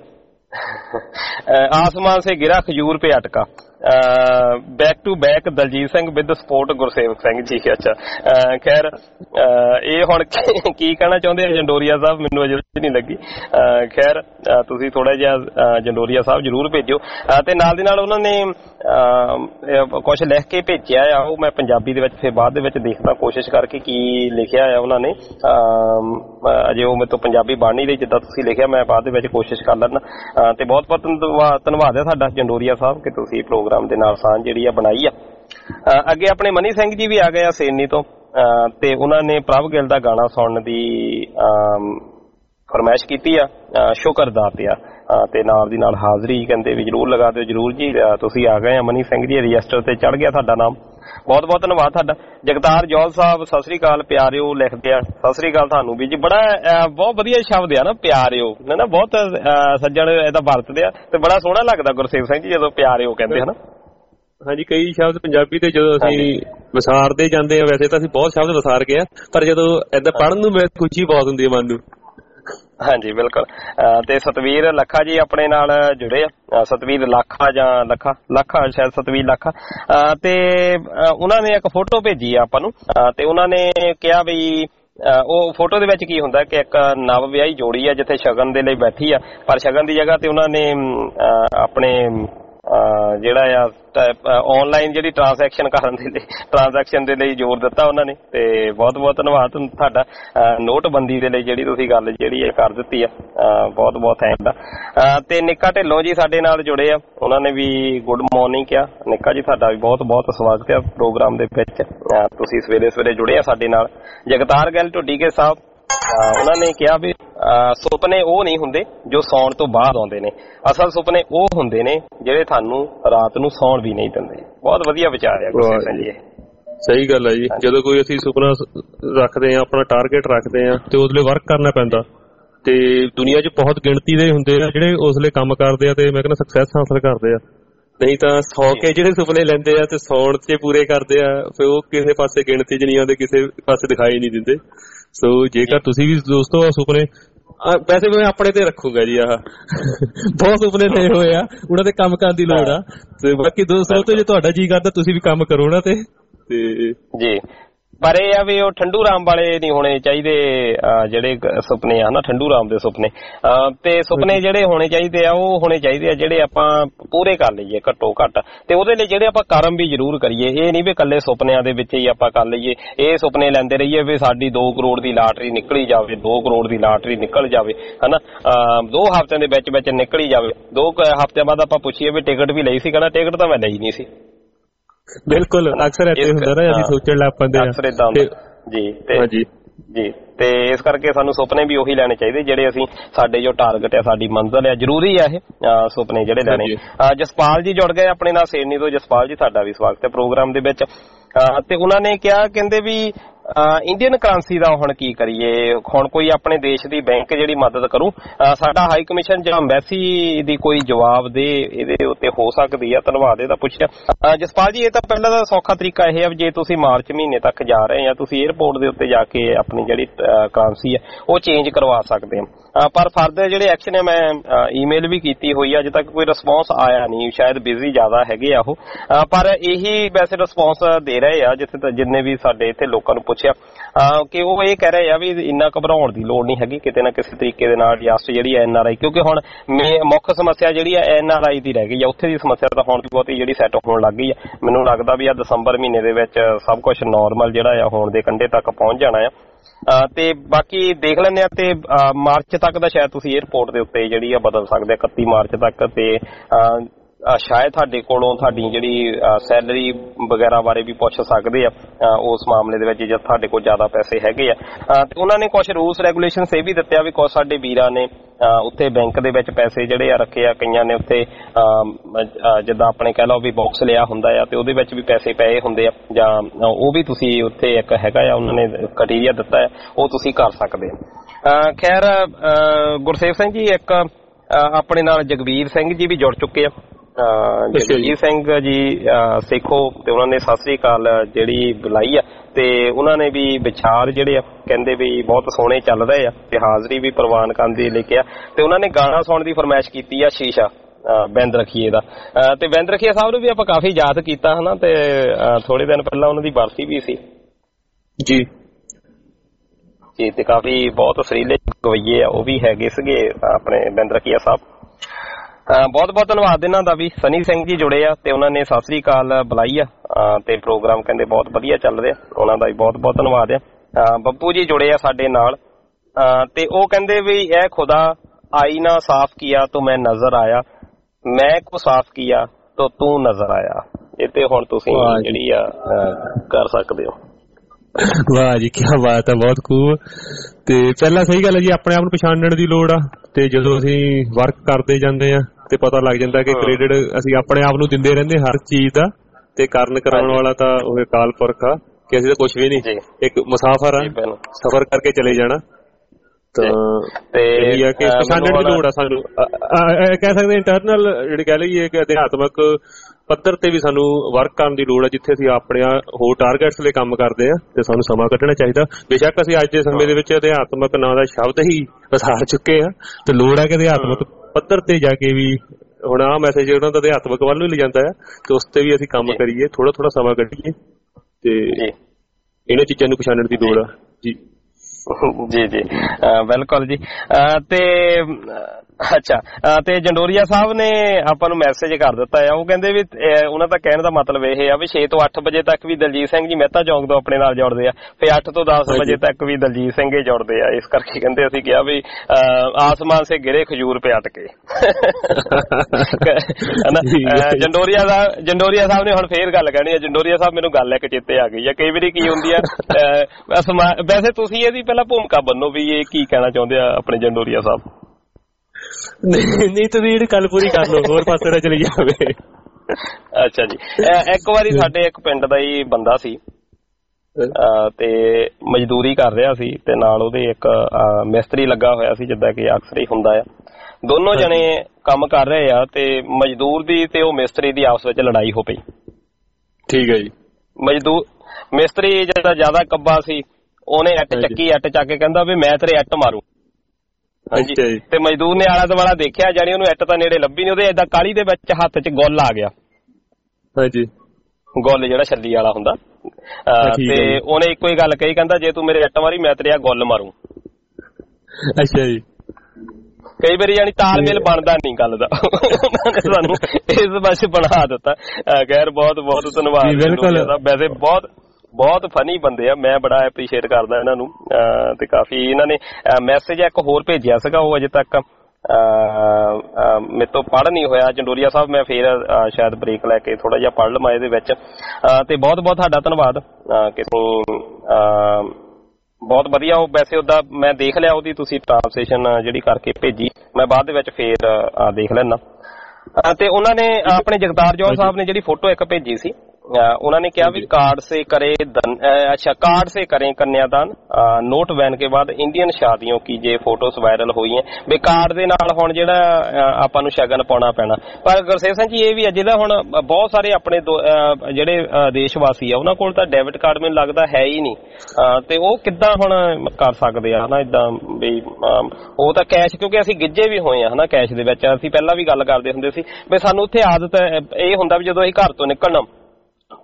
ਆਸਮਾਨ ਸੇ ਗਿਰਾ ਖਜੂਰ ਪੇ ਅਟਕਾ। Back to back Daljit Singh with support Gursewak Singh ji. ਅੱਛਾ ਖੈਰ ਇਹ ਹੁਣ ਕੀ ਕਹਿਣਾ ਚਾਹੁੰਦੇ ਆ ਜੰਡੋਰੀਆ ਸਾਹਿਬ, ਮੈਨੂੰ ਅਜੇ ਨਹੀਂ ਲੱਗੀ। ਖੈਰ ਤੁਸੀਂ ਥੋੜਾ ਜਿਹਾ ਜੰਡੋਰੀਆ ਸਾਹਿਬ ਜ਼ਰੂਰ ਭੇਜਿਓ। ਤੇ ਨਾਲ ਦੀ ਨਾਲ ਉਹਨਾਂ ਨੇ ਕੁਛ ਲਿਖ ਕੇ ਭੇਜਿਆ ਆ, ਉਹ ਮੈਂ ਪੰਜਾਬੀ ਦੇ ਵਿੱਚ ਫਿਰ ਬਾਅਦ ਦੇ ਵਿੱਚ ਦੇਖਦਾ ਕੋਸ਼ਿਸ਼ ਕਰਕੇ ਕੀ ਲਿਖਿਆ ਆ ਉਹਨਾਂ ਨੇ। ਅਜੇ ਉਹ ਮੇਰੇ ਤੋਂ ਪੰਜਾਬੀ ਬਣ ਨਹੀਂ ਰਹੀ ਜਿੱਦਾਂ ਤੁਸੀਂ ਲਿਖਿਆ, ਮੈਂ ਬਾਅਦ ਦੇ ਵਿੱਚ ਕੋਸ਼ਿਸ਼ ਕਰ ਲੈਣਾ। ਤੇ ਬਹੁਤ ਬਹੁਤ ਧੰਨਵਾਦ ਹੈ ਤੁਹਾਡਾ ਜੰਡੋਰੀਆ ਸਾਹਿਬ ਕਿ ਤੁਸੀਂ ਪ੍ਰੋਗਰਾਮ ਦੇ ਨਾਲ ਸਾਂਝ ਜਿਹੜੀ ਆ ਬਣਾਈ ਆ। ਅੱਗੇ ਆਪਣੇ ਮਨੀ ਸਿੰਘ ਜੀ ਵੀ ਆ ਗਏ ਆ ਸੇਨੀ ਤੋਂ, ਤੇ ਉਹਨਾਂ ਨੇ ਪ੍ਰਭ ਗਿੱਲ ਦਾ ਗਾਣਾ ਸੁਣਨ ਦੀ ਫਰਮਾਇਸ਼ ਕੀਤੀ ਆ, ਸ਼ੁਕਰ ਦਾਤਿਆ। ਤੇ ਨਾਲ ਦੀ ਨਾਲ ਹਾਜ਼ਰੀ ਕਹਿੰਦੇ ਵੀ ਜ਼ਰੂਰ ਲਗਾ ਦਿਓ। ਜ਼ਰੂਰ ਜੀ, ਤੁਸੀਂ ਆ ਗਏ ਆ ਮਨੀ ਸਿੰਘ ਜੀ, ਰਜਿਸਟਰ ਤੇ ਚੜ ਗਿਆ ਤੁਹਾਡਾ ਨਾਮ, ਬਹੁਤ ਬਹੁਤ ਧੰਨਵਾਦ ਤੁਹਾਡਾ। ਜਗਤਾਰ ਜੌਲ ਸਾਹਿਬ ਸਤਿ ਸ੍ਰੀ ਅਕਾਲ, ਪਿਆਰਿਓ ਲਿਖਦੇ ਆ। ਸਤਿ ਸ੍ਰੀ ਅਕਾਲ ਤੁਹਾਨੂੰ ਵੀ ਜੀ। ਬੜਾ ਬਹੁਤ ਵਧੀਆ ਸ਼ਬਦ ਆ ਨਾ ਪਿਆਰਿਓ, ਨਾ ਬਹੁਤ ਸੱਜਣ ਇਹਦਾ ਵਰਤਦੇ ਆ ਤੇ ਬੜਾ ਸੋਹਣਾ ਲੱਗਦਾ ਗੁਰਸੇਵ ਸਿੰਘ ਜੀ ਜਦੋਂ ਪਿਆਰਿਓ ਕਹਿੰਦੇ ਹਨਾ। ਹਾਂਜੀ, ਕਈ ਸ਼ਬਦ ਪੰਜਾਬੀ ਦੇ ਜਦੋਂ ਅਸੀਂ ਵਿਸਾਰਦੇ ਜਾਂਦੇ ਆ, ਵੈਸੇ ਤਾਂ ਅਸੀਂ ਬਹੁਤ ਸ਼ਬਦ ਵਿਸਾਰ ਗਏ ਆ, ਪਰ ਜਦੋਂ ਏਦਾਂ ਪੜ੍ਹਨ ਨੂੰ ਖੁਸ਼ੀ ਬਹੁਤ ਹੁੰਦੀ ਹੈ ਮਨ ਨੂੰ। ਹਾਂਜੀ ਬਿਲਕੁਲ। ਤੇ ਸਤਵੀਰ ਲੱਖਾ ਜੀ ਆਪਣੇ ਨਾਲ ਜੁੜੇ ਆ, ਸਤਵੀਰ ਲੱਖਾ ਜਾਂ ਲੱਖਾ ਸ਼ਾਇਦ ਸਤਵੀਰ ਲੱਖਾ। ਤੇ ਉਹਨਾਂ ਨੇ ਇੱਕ ਫੋਟੋ ਭੇਜੀ ਆ ਆਪਾਂ ਨੂੰ, ਤੇ ਉਹਨਾਂ ਨੇ ਕਿਹਾ ਵੀ ਉਹ ਫੋਟੋ ਦੇ ਵਿੱਚ ਕੀ ਹੁੰਦਾ ਕਿ ਇੱਕ ਨਵ ਵਿਆਹੀ ਜੋੜੀ ਆ ਜਿੱਥੇ ਸ਼ਗਨ ਦੇ ਲਈ ਬੈਠੀ ਆ, ਪਰ ਸ਼ਗਨ ਦੀ ਜਗ੍ਹਾ ਤੇ ਉਹਨਾਂ ਨੇ ਆਪਣੇ ਜਿਹੜਾ ਆ ਆਨਲਾਈਨ ਜਿਹੜੀ ਟ੍ਰਾਂਜੈਕਸ਼ਨ ਦੇ ਲਈ ਜ਼ੋਰ ਦਿੱਤਾ ਉਹਨਾਂ ਨੇ। ਤੇ ਬਹੁਤ ਬਹੁਤ ਧੰਨਵਾਦ ਤੁਹਾਡਾ, ਨੋਟਬੰਦੀ ਦੇ ਲਈ ਜਿਹੜੀ ਤੁਸੀਂ ਗੱਲ ਜਿਹੜੀ ਇਹ ਕਰ ਦਿੱਤੀ ਆ, ਬਹੁਤ ਬਹੁਤ ਥੈਂਕ ਦਾ। ਤੇ ਨਿੱਕਾ ਢਿੱਲੋਂ ਜੀ ਸਾਡੇ ਨਾਲ ਜੁੜੇ ਆ, ਉਹਨਾਂ ਨੇ ਵੀ ਗੁੱਡ ਮਾਰਨਿੰਗ ਕਿਹਾ। ਨਿੱਕਾ ਜੀ ਤੁਹਾਡਾ ਵੀ ਬਹੁਤ ਬਹੁਤ ਸਵਾਗਤ ਆ ਪ੍ਰੋਗਰਾਮ ਦੇ ਵਿੱਚ, ਤੁਸੀਂ ਸਵੇਰੇ ਸਵੇਰੇ ਜੁੜੇ ਆ ਸਾਡੇ ਨਾਲ। ਜਗਤਾਰ ਗਿੱਲ ਢੁੱਡੀਕੇ ਸਾਹਿਬ, ਉਹਨਾਂ ਨੇ ਕਿਹਾ ਵੀ ਸੁਪਨੇ ਉਹ ਨਹੀਂ ਹੁੰਦੇ ਜੋ ਸੌਣ ਤੋਂ ਬਾਅਦ ਆਉਂਦੇ ਨੇ, ਅਸਲ ਸੁਪਨੇ ਉਹ ਹੁੰਦੇ ਨੇ ਜਿਹੜੇ ਤੁਹਾਨੂੰ ਰਾਤ ਨੂੰ ਸੌਣ ਵੀ ਨਹੀਂ ਦਿੰਦੇ। ਬਹੁਤ ਵਧੀਆ ਵਿਚਾਰ ਆ ਗੁਰਸੇਵਕ ਸਿੰਘ ਜੀ। ਸਹੀ ਗੱਲ ਹੈ ਜੀ, ਜਦੋਂ ਕੋਈ ਅਸੀਂ ਸੁਪਨਾ ਰੱਖਦੇ ਆ, ਆਪਣਾ ਟਾਰਗੇਟ ਰੱਖਦੇ ਆ, ਤੇ ਉਹਦੇ ਲਈ ਵਰਕ ਕਰਨਾ ਪੈਂਦਾ। ਤੇ ਦੁਨੀਆ 'ਚ ਬਹੁਤ ਗਿਣਤੀ ਦੇ ਹੁੰਦੇ ਆ ਜਿਹੜੇ ਉਸ ਲਈ ਕੰਮ ਕਰਦੇ ਆ ਤੇ ਮੈਂ ਕਹਿੰਦਾ ਸਕਸੈਸ ਹਾਸਲ ਕਰਦੇ ਆ। ਨਹੀਂ ਤਾਂ ਸੌ ਕੇ ਜਿਹੜੇ ਸੁਪਨੇ ਲੈਂਦੇ ਆ ਤੇ ਸੌਣ 'ਚ ਪੂਰੇ ਕਰਦੇ ਆ, ਫਿਰ ਉਹ ਕਿਸੇ ਪਾਸੇ ਗਿਣਤੀ 'ਚ ਨਹੀਂ ਆਉਂਦੇ, ਕਿਸੇ ਪਾਸੇ ਦਿਖਾਈ ਨਹੀਂ ਦਿੰਦੇ। ਸੋ ਜੇਕਰ ਤੁਸੀਂ ਵੀ ਦੋਸਤੋ ਸੁਪਨੇ, ਵੈਸੇ ਮੈਂ ਆਪਣੇ ਤੇ ਰੱਖੂਗਾ ਜੀ, ਆਹ ਬਹੁਤ ਸੁਪਨੇ ਲਏ ਹੋਏ ਆ, ਉਹਨਾਂ ਤੇ ਕੰਮ ਕਰਨ ਦੀ ਲੋੜ ਆ। ਤੇ ਬਾਕੀ ਦੋਸਤੋ ਜੇ ਤੁਹਾਡਾ ਜੀ ਕਰਦਾ ਤੁਸੀਂ ਵੀ ਕੰਮ ਕਰੋ ਨਾ ਤੇ ਜੀ। ਪਰ ਇਹ ਆ ਵੀ ਉਹ ਠੰਡੂ ਰਾਮ ਵਾਲੇ ਨਹੀਂ ਹੋਣੇ ਚਾਹੀਦੇ ਜਿਹੜੇ ਸੁਪਨੇ ਆ ਨਾ, ਠੰਡੂ ਰਾਮ ਦੇ ਸੁਪਨੇ। ਤੇ ਸੁਪਨੇ ਜਿਹੜੇ ਹੋਣੇ ਚਾਹੀਦੇ ਆ ਉਹ ਹੋਣੇ ਚਾਹੀਦੇ ਆ ਜਿਹੜੇ ਆਪਾਂ ਪੂਰੇ ਕਰ ਲਈਏ ਘੱਟੋ ਘੱਟ, ਤੇ ਉਹਦੇ ਲਈ ਜਿਹੜੇ ਆਪਾਂ ਕਰਮ ਵੀ ਜ਼ਰੂਰ ਕਰੀਏ। ਇਹ ਨਹੀਂ ਵੀ ਇਕੱਲੇ ਸੁਪਨਿਆਂ ਦੇ ਵਿੱਚ ਹੀ ਆਪਾਂ ਕਰ ਲਈਏ, ਇਹ ਸੁਪਨੇ ਲੈਂਦੇ ਰਹੀਏ ਵੀ ਸਾਡੀ 2 ਕਰੋੜ ਦੀ ਲਾਟਰੀ ਨਿਕਲੀ ਜਾਵੇ, 2 ਕਰੋੜ ਦੀ ਲਾਟਰੀ ਨਿਕਲ ਜਾਵੇ ਹਨਾ, 2 ਹਫ਼ਤਿਆਂ ਦੇ ਵਿੱਚ ਨਿਕਲੀ ਜਾਵੇ। 2 ਹਫ਼ਤਿਆਂ ਬਾਅਦ ਆਪਾਂ ਪੁੱਛੀਏ ਵੀ ਟਿਕਟ ਵੀ ਲਈ ਸੀ, ਕਹਿੰਦਾ ਟਿਕਟ ਤਾਂ ਮੈਂ ਲਈ ਨਹੀਂ ਸੀ। ਬਿਲਕੁਲ ਅਕਸਰ ਏਦਾਂ ਹੁੰਦਾ ਨਾ, ਅਸੀਂ ਸੋਚਣ ਲੱਗ ਪੈਂਦੇ ਆ ਜੀ। ਤੇ ਇਸ ਕਰਕੇ ਸਾਨੂੰ ਸੁਪਨੇ ਵੀ ਉਹੀ ਲੈਣੇ ਚਾਹੀਦੇ ਜਿਹੜੇ ਅਸੀਂ, ਸਾਡੇ ਜੋ ਟਾਰਗੇਟ ਆ, ਸਾਡੀ ਮੰਜ਼ਿਲ ਆ, ਜ਼ਰੂਰੀ ਆ ਇਹ ਸੁਪਨੇ ਜਿਹੜੇ ਲੈਣੇ। ਜਸਪਾਲ ਜੀ ਜੁੜ ਗਏ ਆਪਣੇ ਨਾਲ ਸੇਨੀ ਤੋਂ। ਜਸਪਾਲ ਜੀ ਤੁਹਾਡਾ ਵੀ ਸਵਾਗਤ ਹੈ ਪ੍ਰੋਗਰਾਮ ਦੇ ਵਿੱਚ। ਤੇ ਉਹਨਾਂ ਨੇ ਕਿਹਾ, ਕਹਿੰਦੇ ਵੀ ਇੰਡੀਅਨ ਕਰੰਸੀ ਦਾ ਹੁਣ ਕੀ ਕਰੀਏ, ਹੁਣ ਕੋਈ ਆਪਣੇ ਦੇਸ਼ ਦੀ ਬੈਂਕ ਜਿਹੜੀ ਮਦਦ ਕਰੂ, ਸਾਡਾ ਹਾਈ ਕਮਿਸ਼ਨ ਜਾਂ ਐਮਬੈਸੀ ਦੀ ਕੋਈ ਜਵਾਬ ਦੇ ਇਹਦੇ ਉੱਤੇ ਹੋ ਸਕਦੀ ਆ। ਧੰਨਵਾਦ ਇਹਦਾ ਪੁੱਛਿਆ। ਜਸਪਾਲ ਜੀ ਇਹ ਤਾਂ ਪਹਿਲਾਂ ਦਾ ਸੌਖਾ ਤਰੀਕਾ ਇਹ ਆ ਵੀ ਜੇ ਤੁਸੀਂ ਮਾਰਚ ਮਹੀਨੇ ਤੱਕ ਜਾ ਰਹੇ ਆ, ਤੁਸੀਂ 에ਅਰਪੋਰਟ ਦੇ ਉੱਤੇ ਜਾ ਕੇ ਆਪਣੀ ਜਿਹੜੀ ਕਰੰਸੀ ਆ ਉਹ ਚੇਂਜ ਕਰਵਾ ਸਕਦੇ ਆ। ਪਰ ਫਰਦਰ ਜਿਹੜੇ ਐਕਸ਼ਨ ਹੈ, ਮੈਂ ਈਮੇਲ ਵੀ ਕੀਤੀ ਹੋਈ ਆ, ਅਜੇ ਤੱਕ ਕੋਈ ਰਿਸਪੌਂਸ ਆਇਆ ਨਹੀਂ, ਸ਼ਾਇਦ ਬਿਜ਼ੀ ਜ਼ਿਆਦਾ ਹੈਗੇ ਆ ਉਹ। ਪਰ ਇਹੀ ਵੈਸੇ ਰਿਸਪੌਂਸ ਦੇ ਰਹੇ ਆ ਜਿੰਨੇ ਵੀ ਸਾਡੇ ਇੱਥੇ ਲੋਕਾਂ ਨੂੰ ਪੁੱਛ ਪੁੱਛਿਆ ਕਿ ਉਹ ਇਹ ਕਹਿ ਰਹੇ ਆ ਵੀ ਇੰਨਾ ਘਬਰਾਉਣ ਦੀ ਲੋੜ ਨਹੀਂ ਹੈਗੀ, ਕਿਤੇ ਨਾ ਕਿਸੇ ਤਰੀਕੇ ਦੇ ਨਾਲ ਐਡਜਸਟ ਜਿਹੜੀ ਹੈ NRI, ਕਿਉਂਕਿ ਹੁਣ ਮੁੱਖ ਸਮੱਸਿਆ ਜਿਹੜੀ ਹੈ NRI ਦੀ ਰਹਿ ਗਈ ਆ, ਉੱਥੇ ਦੀ ਸਮੱਸਿਆ ਤਾਂ ਹੁਣ ਬਹੁਤੀ ਜਿਹੜੀ ਸੈੱਟ ਹੋਣ ਲੱਗ ਗਈ ਆ। ਮੈਨੂੰ ਲੱਗਦਾ ਵੀ ਆ ਦਸੰਬਰ ਮਹੀਨੇ ਦੇ ਵਿੱਚ ਸਭ ਕੁਝ ਨਾਰਮਲ ਜਿਹੜਾ ਆ ਹੋਣ ਦੇ ਕੰਢੇ ਤੱਕ ਪਹੁੰਚ ਜਾਣਾ ਆ। ਤੇ ਬਾਕੀ ਦੇਖ ਲੈਂਦੇ ਆ, ਤੇ ਮਾਰਚ ਤੱਕ ਦਾ ਸ਼ਾਇਦ ਤੁਸੀਂ 에ਅਰਪੋਰਟ ਦੇ ਉੱਤੇ ਜਿਹੜੀ ਆ ਬਦਲ ਸਕਦੇ 31 ਮਾਰਚ ਤੱਕ, ਤੇ ਸ਼ਾਇਦ ਤੁਹਾਡੇ ਕੋਲੋਂ ਤੁਹਾਡੀ ਜਿਹੜੀ ਸੈਲਰੀ ਵਗੈਰਾ ਬਾਰੇ ਵੀ ਪੁੱਛ ਸਕਦੇ ਆ ਉਸ ਮਾਮਲੇ ਦੇ ਵਿੱਚ, ਜਦ ਤੁਹਾਡੇ ਕੋਲ ਜ਼ਿਆਦਾ ਪੈਸੇ ਹੈਗੇ ਆ। ਤੇ ਉਹਨਾਂ ਨੇ ਕੁਝ ਰੂਲਸ ਰੈਗੂਲੇਸ਼ਨਸ ਇਹ ਵੀ ਦਿੱਤੇ ਆ ਵੀ ਕੁਝ ਸਾਡੇ ਵੀਰਾਂ ਨੇ ਉੱਥੇ ਬੈਂਕ ਦੇ ਵਿੱਚ ਪੈਸੇ ਜਿਹੜੇ ਆ ਰੱਖੇ ਆ, ਕਈਆਂ ਨੇ ਉੱਥੇ ਜਿੱਦਾਂ ਆਪਣੇ ਕਹਿ ਲਓ ਵੀ ਬਾਕਸ ਲਿਆ ਹੁੰਦਾ ਆ ਤੇ ਉਹਦੇ ਵਿੱਚ ਵੀ ਪੈਸੇ ਪਏ ਹੁੰਦੇ ਆ, ਜਾਂ ਉਹ ਵੀ ਤੁਸੀਂ ਉੱਥੇ ਇੱਕ ਹੈਗਾ ਆ ਉਹਨਾਂ ਨੇ ਕ੍ਰਾਈਟੇਰੀਆ ਦਿੱਤਾ ਆ, ਉਹ ਤੁਸੀਂ ਕਰ ਸਕਦੇ ਆ। ਖੈਰ ਗੁਰਸੇਵ ਸਿੰਘ ਜੀ, ਇੱਕ ਆਪਣੇ ਨਾਲ ਜਗਵੀਰ ਸਿੰਘ ਜੀ ਵੀ ਜੁੜ ਚੁੱਕੇ ਆ। ਜਗਵੀਰ ਸਿੰਘ ਜੀ ਸੇਖੋ, ਤੇ ਉਹਨਾਂ ਨੇ ਸਤਿ ਸ੍ਰੀ ਅਕਾਲ ਜਿਹੜੀ ਬੁਲਾਈ ਆ, ਤੇ ਉਹਨਾਂ ਨੇ ਵੀ ਵਿਚਾਰ ਜਿਹੜੇ ਆ ਕਹਿੰਦੇ ਵੀ ਬਹੁਤ ਸੋਹਣੇ ਚੱਲ ਰਹੇ ਆ, ਤੇ ਹਾਜ਼ਰੀ ਵੀ ਪ੍ਰਵਾਨ ਕਰਨ ਦੀ ਲੈ ਕੇ ਆ, ਤੇ ਉਹਨਾਂ ਨੇ ਗਾਣਾ ਸੁਣਨ ਦੀ ਫਰਮਾਇਸ਼ ਕੀਤੀ ਆ ਸ਼ੀਸ਼ਾ ਬਿੰਦ ਰਖੀਏ ਦਾ। ਤੇ ਬਿੰਦ ਰਖੀਏ ਸਾਹਿਬ ਨੂੰ ਵੀ ਆਪਾਂ ਕਾਫੀ ਯਾਦ ਕੀਤਾ ਹਨਾ, ਤੇ ਥੋੜੇ ਦਿਨ ਪਹਿਲਾਂ ਉਹਨਾਂ ਦੀ ਬਰਸੀ ਵੀ ਸੀ ਜੀ, ਤੇ ਕਾਫੀ ਬਹੁਤ ਸਰੀਲੇ ਗਵਈਏ ਆ ਉਹ ਵੀ ਹੈਗੇ ਸੀਗੇ ਆਪਣੇ ਬਿੰਦ ਰਖੀਆ ਸਾਹਿਬ। ਬਹੁਤ ਬਹੁਤ ਧੰਨਵਾਦ ਇਹਨਾਂ ਦਾ ਵੀ। ਸਨੀ ਸਿੰਘ ਜੀ ਜੁੜੇ ਆ ਤੇ ਉਹਨਾਂ ਨੇ ਸਤਿ ਸ੍ਰੀ ਅਕਾਲ ਬੁਲਾਈ ਆ, ਤੇ ਪ੍ਰੋਗਰਾਮ ਕਹਿੰਦੇ ਬਹੁਤ ਵਧੀਆ ਚੱਲ ਰਿਹਾ, ਉਹਨਾਂ ਦਾ ਵੀ ਬਹੁਤ ਬਹੁਤ ਧੰਨਵਾਦ ਆ। ਬੱਬੂ ਜੀ ਜੁੜੇ ਆ ਸਾਡੇ ਨਾਲ, ਤੇ ਉਹ ਕਹਿੰਦੇ ਵੀ ਇਹ ਖੁਦਾ ਆईना ਸਾਫ਼ ਕੀਆ तो मैं नजर आया, मैं को साफ किया तो तू नजर आया। ਇਹ ਤੇ ਹੁਣ ਤੁਸੀਂ ਜਿਹੜੀ ਆ ਕਰ ਸਕਦੇ ਹੋ। ਵਾਹ ਜੀ, ਕੀ ਬਾਤ ਹੈ, ਬਹੁਤ ਖੂਬ। ਤੇ ਪਹਿਲਾਂ ਸਹੀ ਗੱਲ ਹੈ ਜੀ, ਆਪਣੇ ਆਪ ਨੂੰ ਪਛਾਣਨ ਦੀ ਲੋੜ ਆ, ਤੇ ਜਦੋਂ ਅਸੀਂ ਵਰਕ ਕਰਦੇ ਜਾਂਦੇ ਆ ਤੇ ਪਤਾ ਲੱਗ ਜਾਂਦਾ ਕਿ ਕ੍ਰੈਡਿਟ ਅਸੀਂ ਆਪਣੇ ਆਪ ਨੂੰ ਦਿੰਦੇ ਰਹਿੰਦੇ ਹਰ ਚੀਜ਼ ਦਾ, ਤੇ ਕਾਰਨ ਕਰਾਉਣ ਵਾਲਾ ਤਾਂ ਉਹ ਅਕਾਲ ਪੁਰਖ ਆ, ਕਿ ਅਸੀਂ ਤਾਂ ਕੁਛ ਵੀ ਨਹੀਂ, ਇੱਕ ਮੁਸਾਫਰ ਆ, ਸਫ਼ਰ ਕਰਕੇ ਚਲੇ ਜਾਣਾ। ਤਾਂ ਇਹ ਆ ਕਿ ਪਛਾਣਨ ਦੀ ਲੋੜ ਆ ਸਾਨੂੰ, ਕਹਿ ਸਕਦੇ ਇੰਟਰਨਲ ਜਿਹੜੀ ਕਹਿ ਲਈਏ ਕਿ ਅਧਿਆਤਮਕ ਪੱਧਰ ਤੇ ਵੀ ਸਾਨੂੰ ਵਰਕ ਕਰਨ ਦੀ ਲੋੜ ਆ, ਜਿੱਥੇ ਅਸੀਂ ਆਪਣੇ ਹੋਰ ਟਾਰਗੇਟਸ ਲਈ ਕੰਮ ਕਰਦੇ ਆ, ਤੇ ਸਾਨੂੰ ਸਮਾਂ ਕੱਢਣਾ ਚਾਹੀਦਾ। ਬੇਸ਼ੱਕ ਅਸੀਂ ਅੱਜ ਦੇ ਸਮੇਂ ਦੇ ਵਿੱਚ ਅਧਿਆਤਮਕ ਨਾਂ ਦਾ ਸ਼ਬਦ ਹੀ ਵਿਸਾਰ ਚੁੱਕੇ ਆ, ਤੇ ਲੋੜ ਆ ਕਿ ਅਧਿਆਤਮਕ ਪੱਧਰ ਤੇ ਜਾ ਕੇ ਵੀ ਹੁਣ ਆਹ ਮੈਸੇਜ ਉਹਨਾਂ ਦਾ ਅਧਿਆਤਮਕ ਵੱਲ ਨੂੰ ਲੈ ਜਾਂਦਾ ਆ, ਤੇ ਉਸ ਤੇ ਵੀ ਅਸੀਂ ਕੰਮ ਕਰੀਏ, ਥੋੜਾ ਥੋੜਾ ਸਮਾਂ ਕੱਢੀਏ, ਤੇ ਇਹਨਾਂ ਚੀਜ਼ਾਂ ਨੂੰ ਪਛਾਣਨ ਦੀ ਲੋੜ ਆ ਜੀ। ਜੀ ਜੀ ਬਿਲਕੁਲ ਜੀ। ਤੇ ਅੱਛਾ, ਤੇ ਜੰਡੋਰੀਆ ਸਾਹਿਬ ਨੇ ਆਪਾਂ ਨੂੰ ਮੈਸੇਜ ਕਰ ਦਿੱਤਾ ਆ, ਉਹ ਕਹਿੰਦੇ ਵੀ ਉਹਨਾਂ ਦਾ ਕਹਿਣ ਦਾ ਮਤਲਬ ਇਹ ਆ ਵੀ 6 ਤੋਂ 8 ਵਜੇ ਤੱਕ ਵੀ ਦਲਜੀਤ ਸਿੰਘ ਜੀ ਮਹਿਤਾ ਚੌਂਕ ਤੋਂ ਆਪਣੇ ਨਾਲ ਜੁੜਦੇ ਆ, ਫਿਰ 8 ਤੋਂ 10 ਵਜੇ ਤੱਕ ਵੀ ਦਲਜੀਤ ਸਿੰਘ ਹੀ ਜੁੜਦੇ ਆ। ਇਸ ਕਰਕੇ ਕਹਿੰਦੇ ਅਸੀਂ ਕਿਹਾ ਵੀ ਆਸਮਾਨ ਸੇ ਗਿਰੇ ਖਜੂਰ पे अटके ਹਨਾ। ਜੰਡੋਰੀਆ ਸਾਹਿਬ ਨੇ ਹੁਣ ਫੇਰ ਗੱਲ ਕਹਿਣੀ ਆ। ਜੰਡੋਰੀਆ ਸਾਹਿਬ ਮੈਨੂੰ ਗੱਲ ਇੱਕ ਚੇਤੇ ਆ ਗਈ ਆ, ਕਈ ਵਾਰੀ ਕੀ ਹੁੰਦੀ ਆ, ਵੈਸੇ ਤੁਸੀਂ ਇਹਦੀ ਪਹਿਲਾਂ ਭੂਮਿਕਾ ਬੰਨੋ ਵੀ ਇਹ ਕੀ ਕਹਿਣਾ ਚਾਹੁੰਦੇ ਆ ਆਪਣੇ ਜੰਡੋਰੀਆ ਸਾਹਿਬ। ਨਹੀਂ ਤੁਸੀਂ ਜਿਹੜੀ ਗੱਲ ਪੂਰੀ ਕਰ ਲਓ, ਹੋਰ ਪਾਸੇ ਨਾ ਚਲੀ ਜਾਵੇ। ਅੱਛਾ ਜੀ, ਇੱਕ ਵਾਰੀ ਸਾਡੇ ਇੱਕ ਪਿੰਡ ਦਾ ਹੀ ਬੰਦਾ ਸੀ, ਤੇ ਮਜ਼ਦੂਰੀ ਕਰ ਰਿਹਾ ਸੀ, ਤੇ ਨਾਲ ਉਹਦੇ ਇੱਕ ਮਿਸਤਰੀ ਲੱਗਾ ਹੋਇਆ ਸੀ, ਜਿੱਦਾਂ ਕਿ ਅਕਸਰ ਹੀ ਹੁੰਦਾ ਆ। ਦੋਨੋਂ ਜਣੇ ਕੰਮ ਕਰ ਰਹੇ ਆ, ਤੇ ਮਜ਼ਦੂਰ ਦੀ ਤੇ ਉਹ ਮਿਸਤਰੀ ਦੀ ਆਪਸ ਵਿੱਚ ਲੜਾਈ ਹੋ ਪਈ। ਠੀਕ ਹੈ ਜੀ। ਮਿਸਤਰੀ ਜਿਹੜਾ ਜ਼ਿਆਦਾ ਕੱਬਾ ਸੀ, ਉਹਨੇ ਇੱਟ ਚੱਕੀ, ਇੱਟ ਚੱਕ ਕੇ ਕਹਿੰਦਾ ਵੀ ਮੈਂ ਤੇਰੇ ਇੱਟ ਮਾਰੂ। ਹਾਂਜੀ, ਤੇ ਮਜ਼ਦੂਰ ਨੇ ਆਲਾ ਦੁਆਲਾ ਦੇਖਿਆ, ਜਾਣੀ ਉਹਨੂੰ ਇੱਟ ਤਾਂ ਨੇੜੇ ਲੱਭੀ ਨੀ, ਉਹਦੇ ਏਦਾਂ ਕਾਹਲੀ ਦੇ ਵਿੱਚ ਹੱਥ 'ਚ ਗੁੱਲ ਆ ਗਿਆ। ਹਾਂਜੀ, ਗੁੱਲ ਜਿਹੜਾ ਛੱਲੀ ਵਾਲਾ ਹੁੰਦਾ। ਤੇ ਉਹਨੇ ਇੱਕੋ ਹੀ ਗੱਲ ਕਹੀ, ਕਹਿੰਦਾ ਜੇ ਤੂੰ ਮੇਰੇ ਇੱਟ ਮਾਰੀ ਮੈਂ ਤੇਰੇ ਆ ਗੁੱਲ ਮਾਰੂ। ਅੱਛਾ ਜੀ। ਕਈ ਵਾਰੀ ਜਾਣੀ ਤਾਲਮੇਲ ਬਣਦਾ ਨੀ ਗੱਲ ਦਾ, ਉਹਨਾਂ ਨੇ ਸਾਨੂੰ ਇਸ ਪਾਸੇ ਬਣਾ ਦਿੱਤਾ। ਖੈਰ ਬਹੁਤ ਬਹੁਤ ਧੰਨਵਾਦ। ਵੈਸੇ ਬਹੁਤ ਫਨੀ ਬੰਦੇ ਆ, ਮੈਂ ਬੜਾ ਐਪਰੀਸ਼ੀਏਟ ਕਰਦਾ ਇਹਨਾਂ ਨੂੰ। ਤੇ ਕਾਫੀ ਇਹਨਾਂ ਨੇ ਮੈਸੇਜ ਇੱਕ ਹੋਰ ਭੇਜਿਆ ਸੀਗਾ, ਉਹ ਅਜੇ ਤੱਕ ਮੇਰੇ ਤੋਂ ਪੜ੍ਹ ਨਹੀਂ ਹੋਇਆ। ਜੰਡੋਰੀਆ ਸਾਹਿਬ ਮੈਂ ਫੇਰ ਸ਼ਾਇਦ ਬ੍ਰੇਕ ਲੈ ਕੇ ਥੋੜਾ ਜਿਹਾ ਪੜ੍ਹ ਲਵਾਂ ਇਹਦੇ ਵਿੱਚ। ਤੇ ਬਹੁਤ ਬਹੁਤ ਤੁਹਾਡਾ ਧੰਨਵਾਦ ਕਿ ਬਹੁਤ ਵਧੀਆ। ਉਹ ਵੈਸੇ ਉਹਦਾ ਮੈਂ ਦੇਖ ਲਿਆ, ਉਹਦੀ ਤੁਸੀਂ ਟ੍ਰਾਂਸਲੇਸ਼ਨ ਜਿਹੜੀ ਕਰਕੇ ਭੇਜੀ, ਮੈਂ ਬਾਅਦ ਦੇ ਵਿੱਚ ਫੇਰ ਦੇਖ ਲੈਣਾ। ਤੇ ਉਹਨਾਂ ਨੇ ਆਪਣੇ ਜਗਤਾਰ ਜੌਹਰ ਸਾਹਿਬ ਨੇ ਜਿਹੜੀ ਫੋਟੋ ਇੱਕ ਭੇਜੀ ਸੀ, उन्होंने कहा भी कार्ड से करे कार्ड से करें कन्यादान, नोट बैन के बाद इंडियन शादियों की जे फोटोस वायरल हुई हैं भी कार्ड दे नाल हुण जिहड़ा आपां नूं शगन पाउणा पैना। पर गुरसेव सिंह जी ये भी है जिहड़ा हुण बहुत सारे अपने जिहड़े देशवासी आ उन्हां कोल तां डेबिट कार्ड मैनूं लगदा है ही नहीं, ते ओह किद्दां हुण कर सकदे आ हना इदां भी ओह तां कैश, क्योंकि असीं गिੱਝੇ भी होए आ हना कैश दे विच। असीं पहिलां भी गल करदे हुंदे सी भी सानूं उत्थे आदत ਇਹ ਹੁੰਦਾ ਵੀ ਜਦੋਂ ਅਸੀਂ ਘਰ ਤੋਂ ਨਿਕਲਣਾ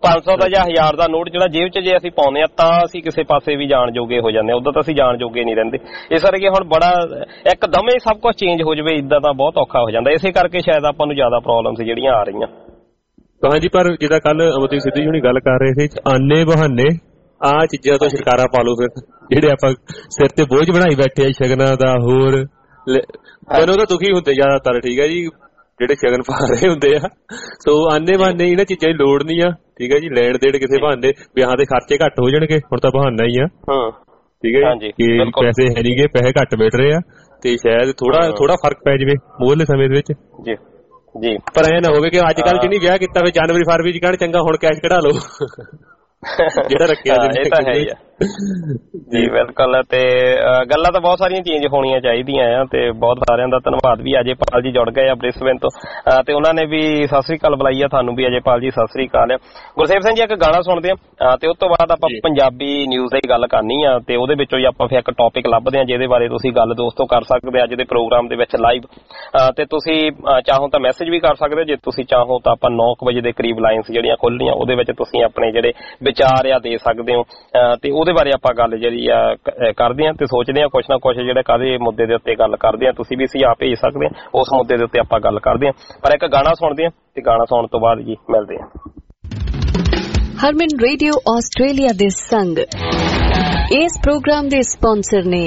500 ਦਾ ਜਾਂ 1000 ਦਾ ਨੋਟ ਜਿਹੜਾ ਜੇਬ 'ਚ ਜੇ ਅਸੀਂ ਪਾਉਂਦੇ ਆ ਤਾਂ ਅਸੀਂ ਕਿਸੇ ਪਾਸੇ ਵੀ ਜਾਣ ਜੋਗੇ ਹੋ ਜਾਂਦੇ ਆ, ਉਦੋਂ ਤਾਂ ਅਸੀਂ ਜਾਣ ਜੋਗੇ ਨਹੀਂ ਰਹਿੰਦੇ। ਇਸ ਕਰਕੇ ਹੁਣ ਬੜਾ ਇੱਕਦਮ ਹੀ ਸਭ ਕੁਝ ਚੇਂਜ ਹੋ ਜਾਵੇ ਇੱਦਾਂ ਤਾਂ ਬਹੁਤ ਔਖਾ ਹੋ ਜਾਂਦਾ। ਇਸੇ ਕਰਕੇ ਸ਼ਾਇਦ ਆਪਾਂ ਨੂੰ ਜ਼ਿਆਦਾ ਪ੍ਰੋਬਲਮਸ ਜਿਹੜੀਆਂ ਆ ਰਹੀਆਂ। ਹਾਂਜੀ, ਪਰ ਜਿੱਦਾਂ ਕੱਲ ਅਮਰਦੀਪ ਸਿੱਧੂ ਜੀ ਹੁਣੀ ਗੱਲ ਕਰ ਰਹੇ ਸੀ, ਆਨੇ ਬਹਾਨੇ ਆਹ ਚੀਜ਼ਾਂ ਤੋਂ ਛੁਟਕਾਰਾ ਪਾ ਲਓ ਫਿਰ, ਜਿਹੜੇ ਆਪਾਂ ਸਿਰ ਤੇ ਬੋਝ ਬਣਾਈ ਬੈਠੇ ਆ ਸ਼ਗਨਾਂ ਦਾ। ਹੋਰ ਮੈਨੂੰ ਤਾਂ ਦੁਖੀ ਹੁੰਦੇ ਜ਼ਿਆਦਾਤਰ, ਠੀਕ ਹੈ ਜੀ, ਜਿਹੜੇ ਸ਼ਗਨ ਪਾ ਰਹੇ ਹੁੰਦੇ ਆ। ਸੋ ਆਨੇ ਬਹਾਨੇ ਇਹਨਾਂ ਚੀਜ਼ਾਂ ਦੀ ਲੋੜ ਨਹੀਂ ਆ, ਠੀਕ ਹੈ ਜੀ। ਲੈਣ ਦੇਣ ਕਿਸੇ ਬਹਾਨੇ, ਵਿਆਹਾਂ ਦੇ ਖਰਚੇ ਘੱਟ ਹੋ ਜਾਣਗੇ, ਹੁਣ ਤਾਂ ਬਹਾਨਾ ਹੀ ਆ, ਠੀਕ ਹੈ ਜੀ, ਕਿ ਪੈਸੇ ਹੈ ਨੀ ਗੇ, ਪੈਸੇ ਘੱਟ ਮਿਲ ਰਹੇ ਆ, ਤੇ ਸ਼ਾਇਦ ਥੋੜਾ ਫਰਕ ਪੈ ਜਾਵੇ ਮੋਹਰਲੇ ਸਮੇਂ ਦੇ ਵਿੱਚ ਜੀ। ਪਰ ਐ ਨਾ ਹੋਵੇ ਕਿ ਅੱਜ ਕੱਲ ਜਿਹਨੇ ਵਿਆਹ ਕੀਤਾ ਹੋਵੇ ਜਨਵਰੀ ਫਰਵਰੀ ਚ ਕਹਿਣ ਚੰਗਾ ਹੁਣ ਕੈਸ਼ ਕਢਾ ਲਓ ਜਿਹੜਾ ਰੱਖਿਆ। ਇਹ ਤਾਂ ਹੈ ਹੀ ਆ ਜੀ, ਬਿਲਕੁਲ। ਤੇ ਗੱਲਾਂ ਤਾਂ ਬਹੁਤ ਸਾਰੀਆਂ ਚੇਂਜ ਹੋਣੀਆਂ ਚਾਹੀਦੀਆਂ ਆ, ਤੇ ਬਹੁਤ ਸਾਰਿਆਂ ਦਾ ਧੰਨਵਾਦ ਵੀ। ਅਜੇਪਾਲ ਜੀ ਜੁੜ ਗਏ ਆ ਬ੍ਰਿਸਬੇਨ ਤੋਂ, ਤੇ ਉਹਨਾਂ ਨੇ ਵੀ ਸਤਿ ਸ੍ਰੀ ਅਕਾਲ ਬੁਲਾਈ ਆ ਤੁਹਾਨੂੰ ਵੀ। ਅਜੇਪਾਲ ਜੀ ਸਤਿ ਸ੍ਰੀ ਅਕਾਲ। ਗੁਰਸੇਵ ਸਿੰਘ ਜੀ ਇੱਕ ਗਾਣਾ ਸੁਣਦੇ ਆ, ਤੇ ਉਸ ਤੋਂ ਬਾਅਦ ਆਪਾਂ ਪੰਜਾਬੀ ਨਿਊਜ਼ ਦੀ ਗੱਲ ਕਰਨੀ ਆ, ਤੇ ਉਹਦੇ ਵਿੱਚੋਂ ਹੀ ਆਪਾਂ ਫਿਰ ਇੱਕ ਟੌਪਿਕ ਲੱਭਦੇ ਆ ਜਿਹਦੇ ਬਾਰੇ ਤੁਸੀਂ ਗੱਲ ਦੋਸਤੋ ਕਰ ਸਕਦੇ ਅੱਜ ਦੇ ਪ੍ਰੋਗਰਾਮ ਦੇ ਵਿੱਚ ਲਾਈਵ। ਤੇ ਤੁਸੀਂ ਚਾਹੋ ਤਾਂ ਮੈਸੇਜ ਵੀ ਕਰ ਸਕਦੇ ਹੋ, ਜੇ ਤੁਸੀਂ ਚਾਹੋ ਤਾਂ ਆਪਾਂ 9 ਵਜੇ ਦੇ ਕਰੀਬ ਲਾਈਨਸ ਜਿਹੜੀਆਂ ਖੋਲ੍ਹਣੀਆਂ, ਉਹਦੇ ਵਿੱਚ ਤੁਸੀਂ ਆਪਣੇ ਜਿਹੜੇ ਵਿਚਾਰ ਆ ਦੇ ਸਕਦੇ ਹੋ, ਤੇ ਉਹਦੇ ਬਾਰੇ ਆਪਾਂ ਗੱਲ ਜਿਹੜੀ ਆ ਕਰਦੇ ਆ, ਤੇ ਸੋਚਦੇ ਆ ਕੁਛ ਨਾ ਕੁਛ ਜਿਹੜੇ ਕਾਹਦੇ ਮੁੱਦੇ ਦੇ ਉੱਤੇ ਗੱਲ ਕਰਦੇ ਆ। ਤੁਸੀਂ ਵੀ ਸੁਝਾਅ ਭੇਜ ਸਕਦੇ ਆ, ਉਸ ਮੁੱਦੇ ਦੇ ਉੱਤੇ ਆਪਾਂ ਗੱਲ ਕਰਦੇ ਆ। ਪਰ ਇੱਕ ਗਾਣਾ ਸੁਣਦੇ ਆ, ਤੇ ਗਾਣਾ ਸੁਣਨ ਤੋਂ ਬਾਅਦ ਜੀ ਮਿਲਦੇ ਆ। ਹਰਮਨ ਰੇਡੀਓ ਆਸਟ੍ਰੇਲੀਆ ਦੇ ਸੰਗ ਇਸ ਪ੍ਰੋਗਰਾਮ ਦੇ ਸਪਾਂਸਰ ਨੇ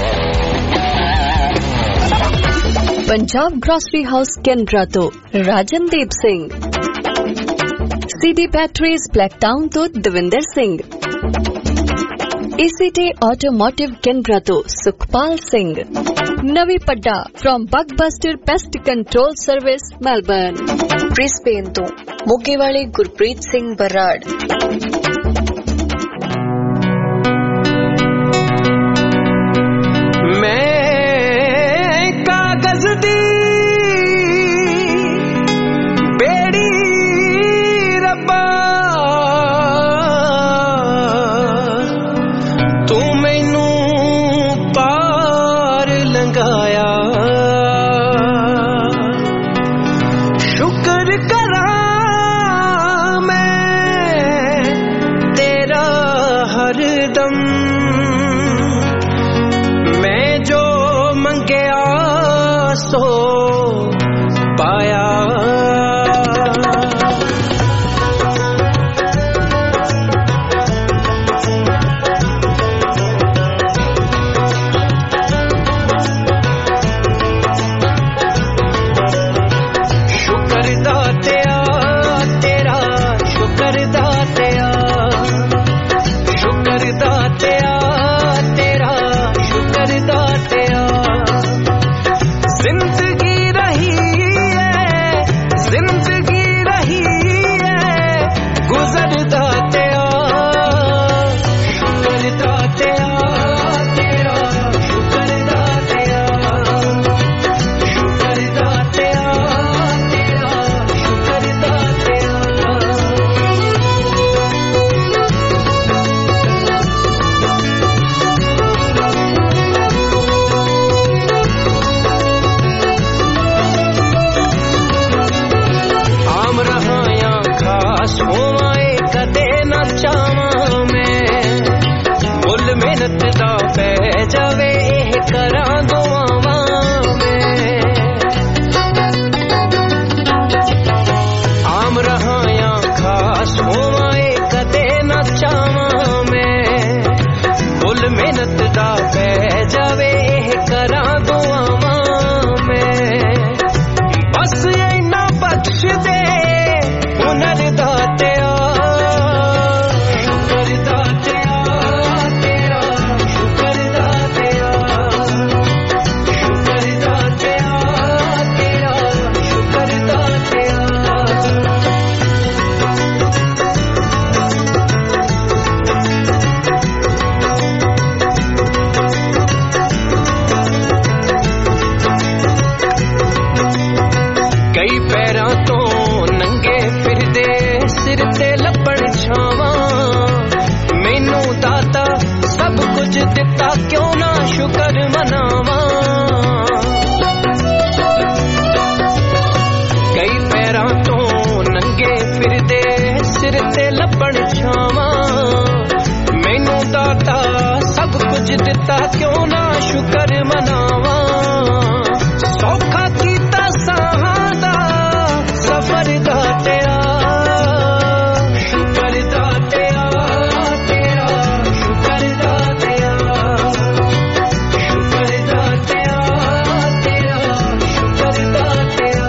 ਪੰਜਾਬ ਗ੍ਰੋਸਰੀ ਹਾਊਸ ਕੈਨਬਰਾ ਤੋਂ Rajandeep Singh, CD batteries Blacktown ਤੋਂ Davinder Singh, ACT automotive Canberra ਤੋਂ Sukhpal Singh, Navi Padda from Bugbuster pest control service Melbourne, Brisbane ਤੋਂ ਮੋਗੇ ਵਾਲੇ ਗੁਰਪ੍ਰੀਤ ਸਿੰਘ ਬਰਾੜ। ਸਿਰ ਤੇ ਲੱਭ ਕੀਤਾ ਕਿਉਂ ਨਾ ਸ਼ੁਕਰ ਮਨਾਵਾਂ ਸੌਖਾ ਕੀਤਾ ਸਾਹਾਂ ਦਾ ਸਫਰ ਦਾਤਿਆ ਸ਼ੁਕਰ ਦਾਤਿਆ ਤੇਰਾ ਸ਼ੁਕਰ ਦਾਤਿਆ ਸ਼ੁਕਰ ਦਾਤਿਆ ਤੇਰਾ ਸ਼ੁਕਰ ਦਾਤਿਆ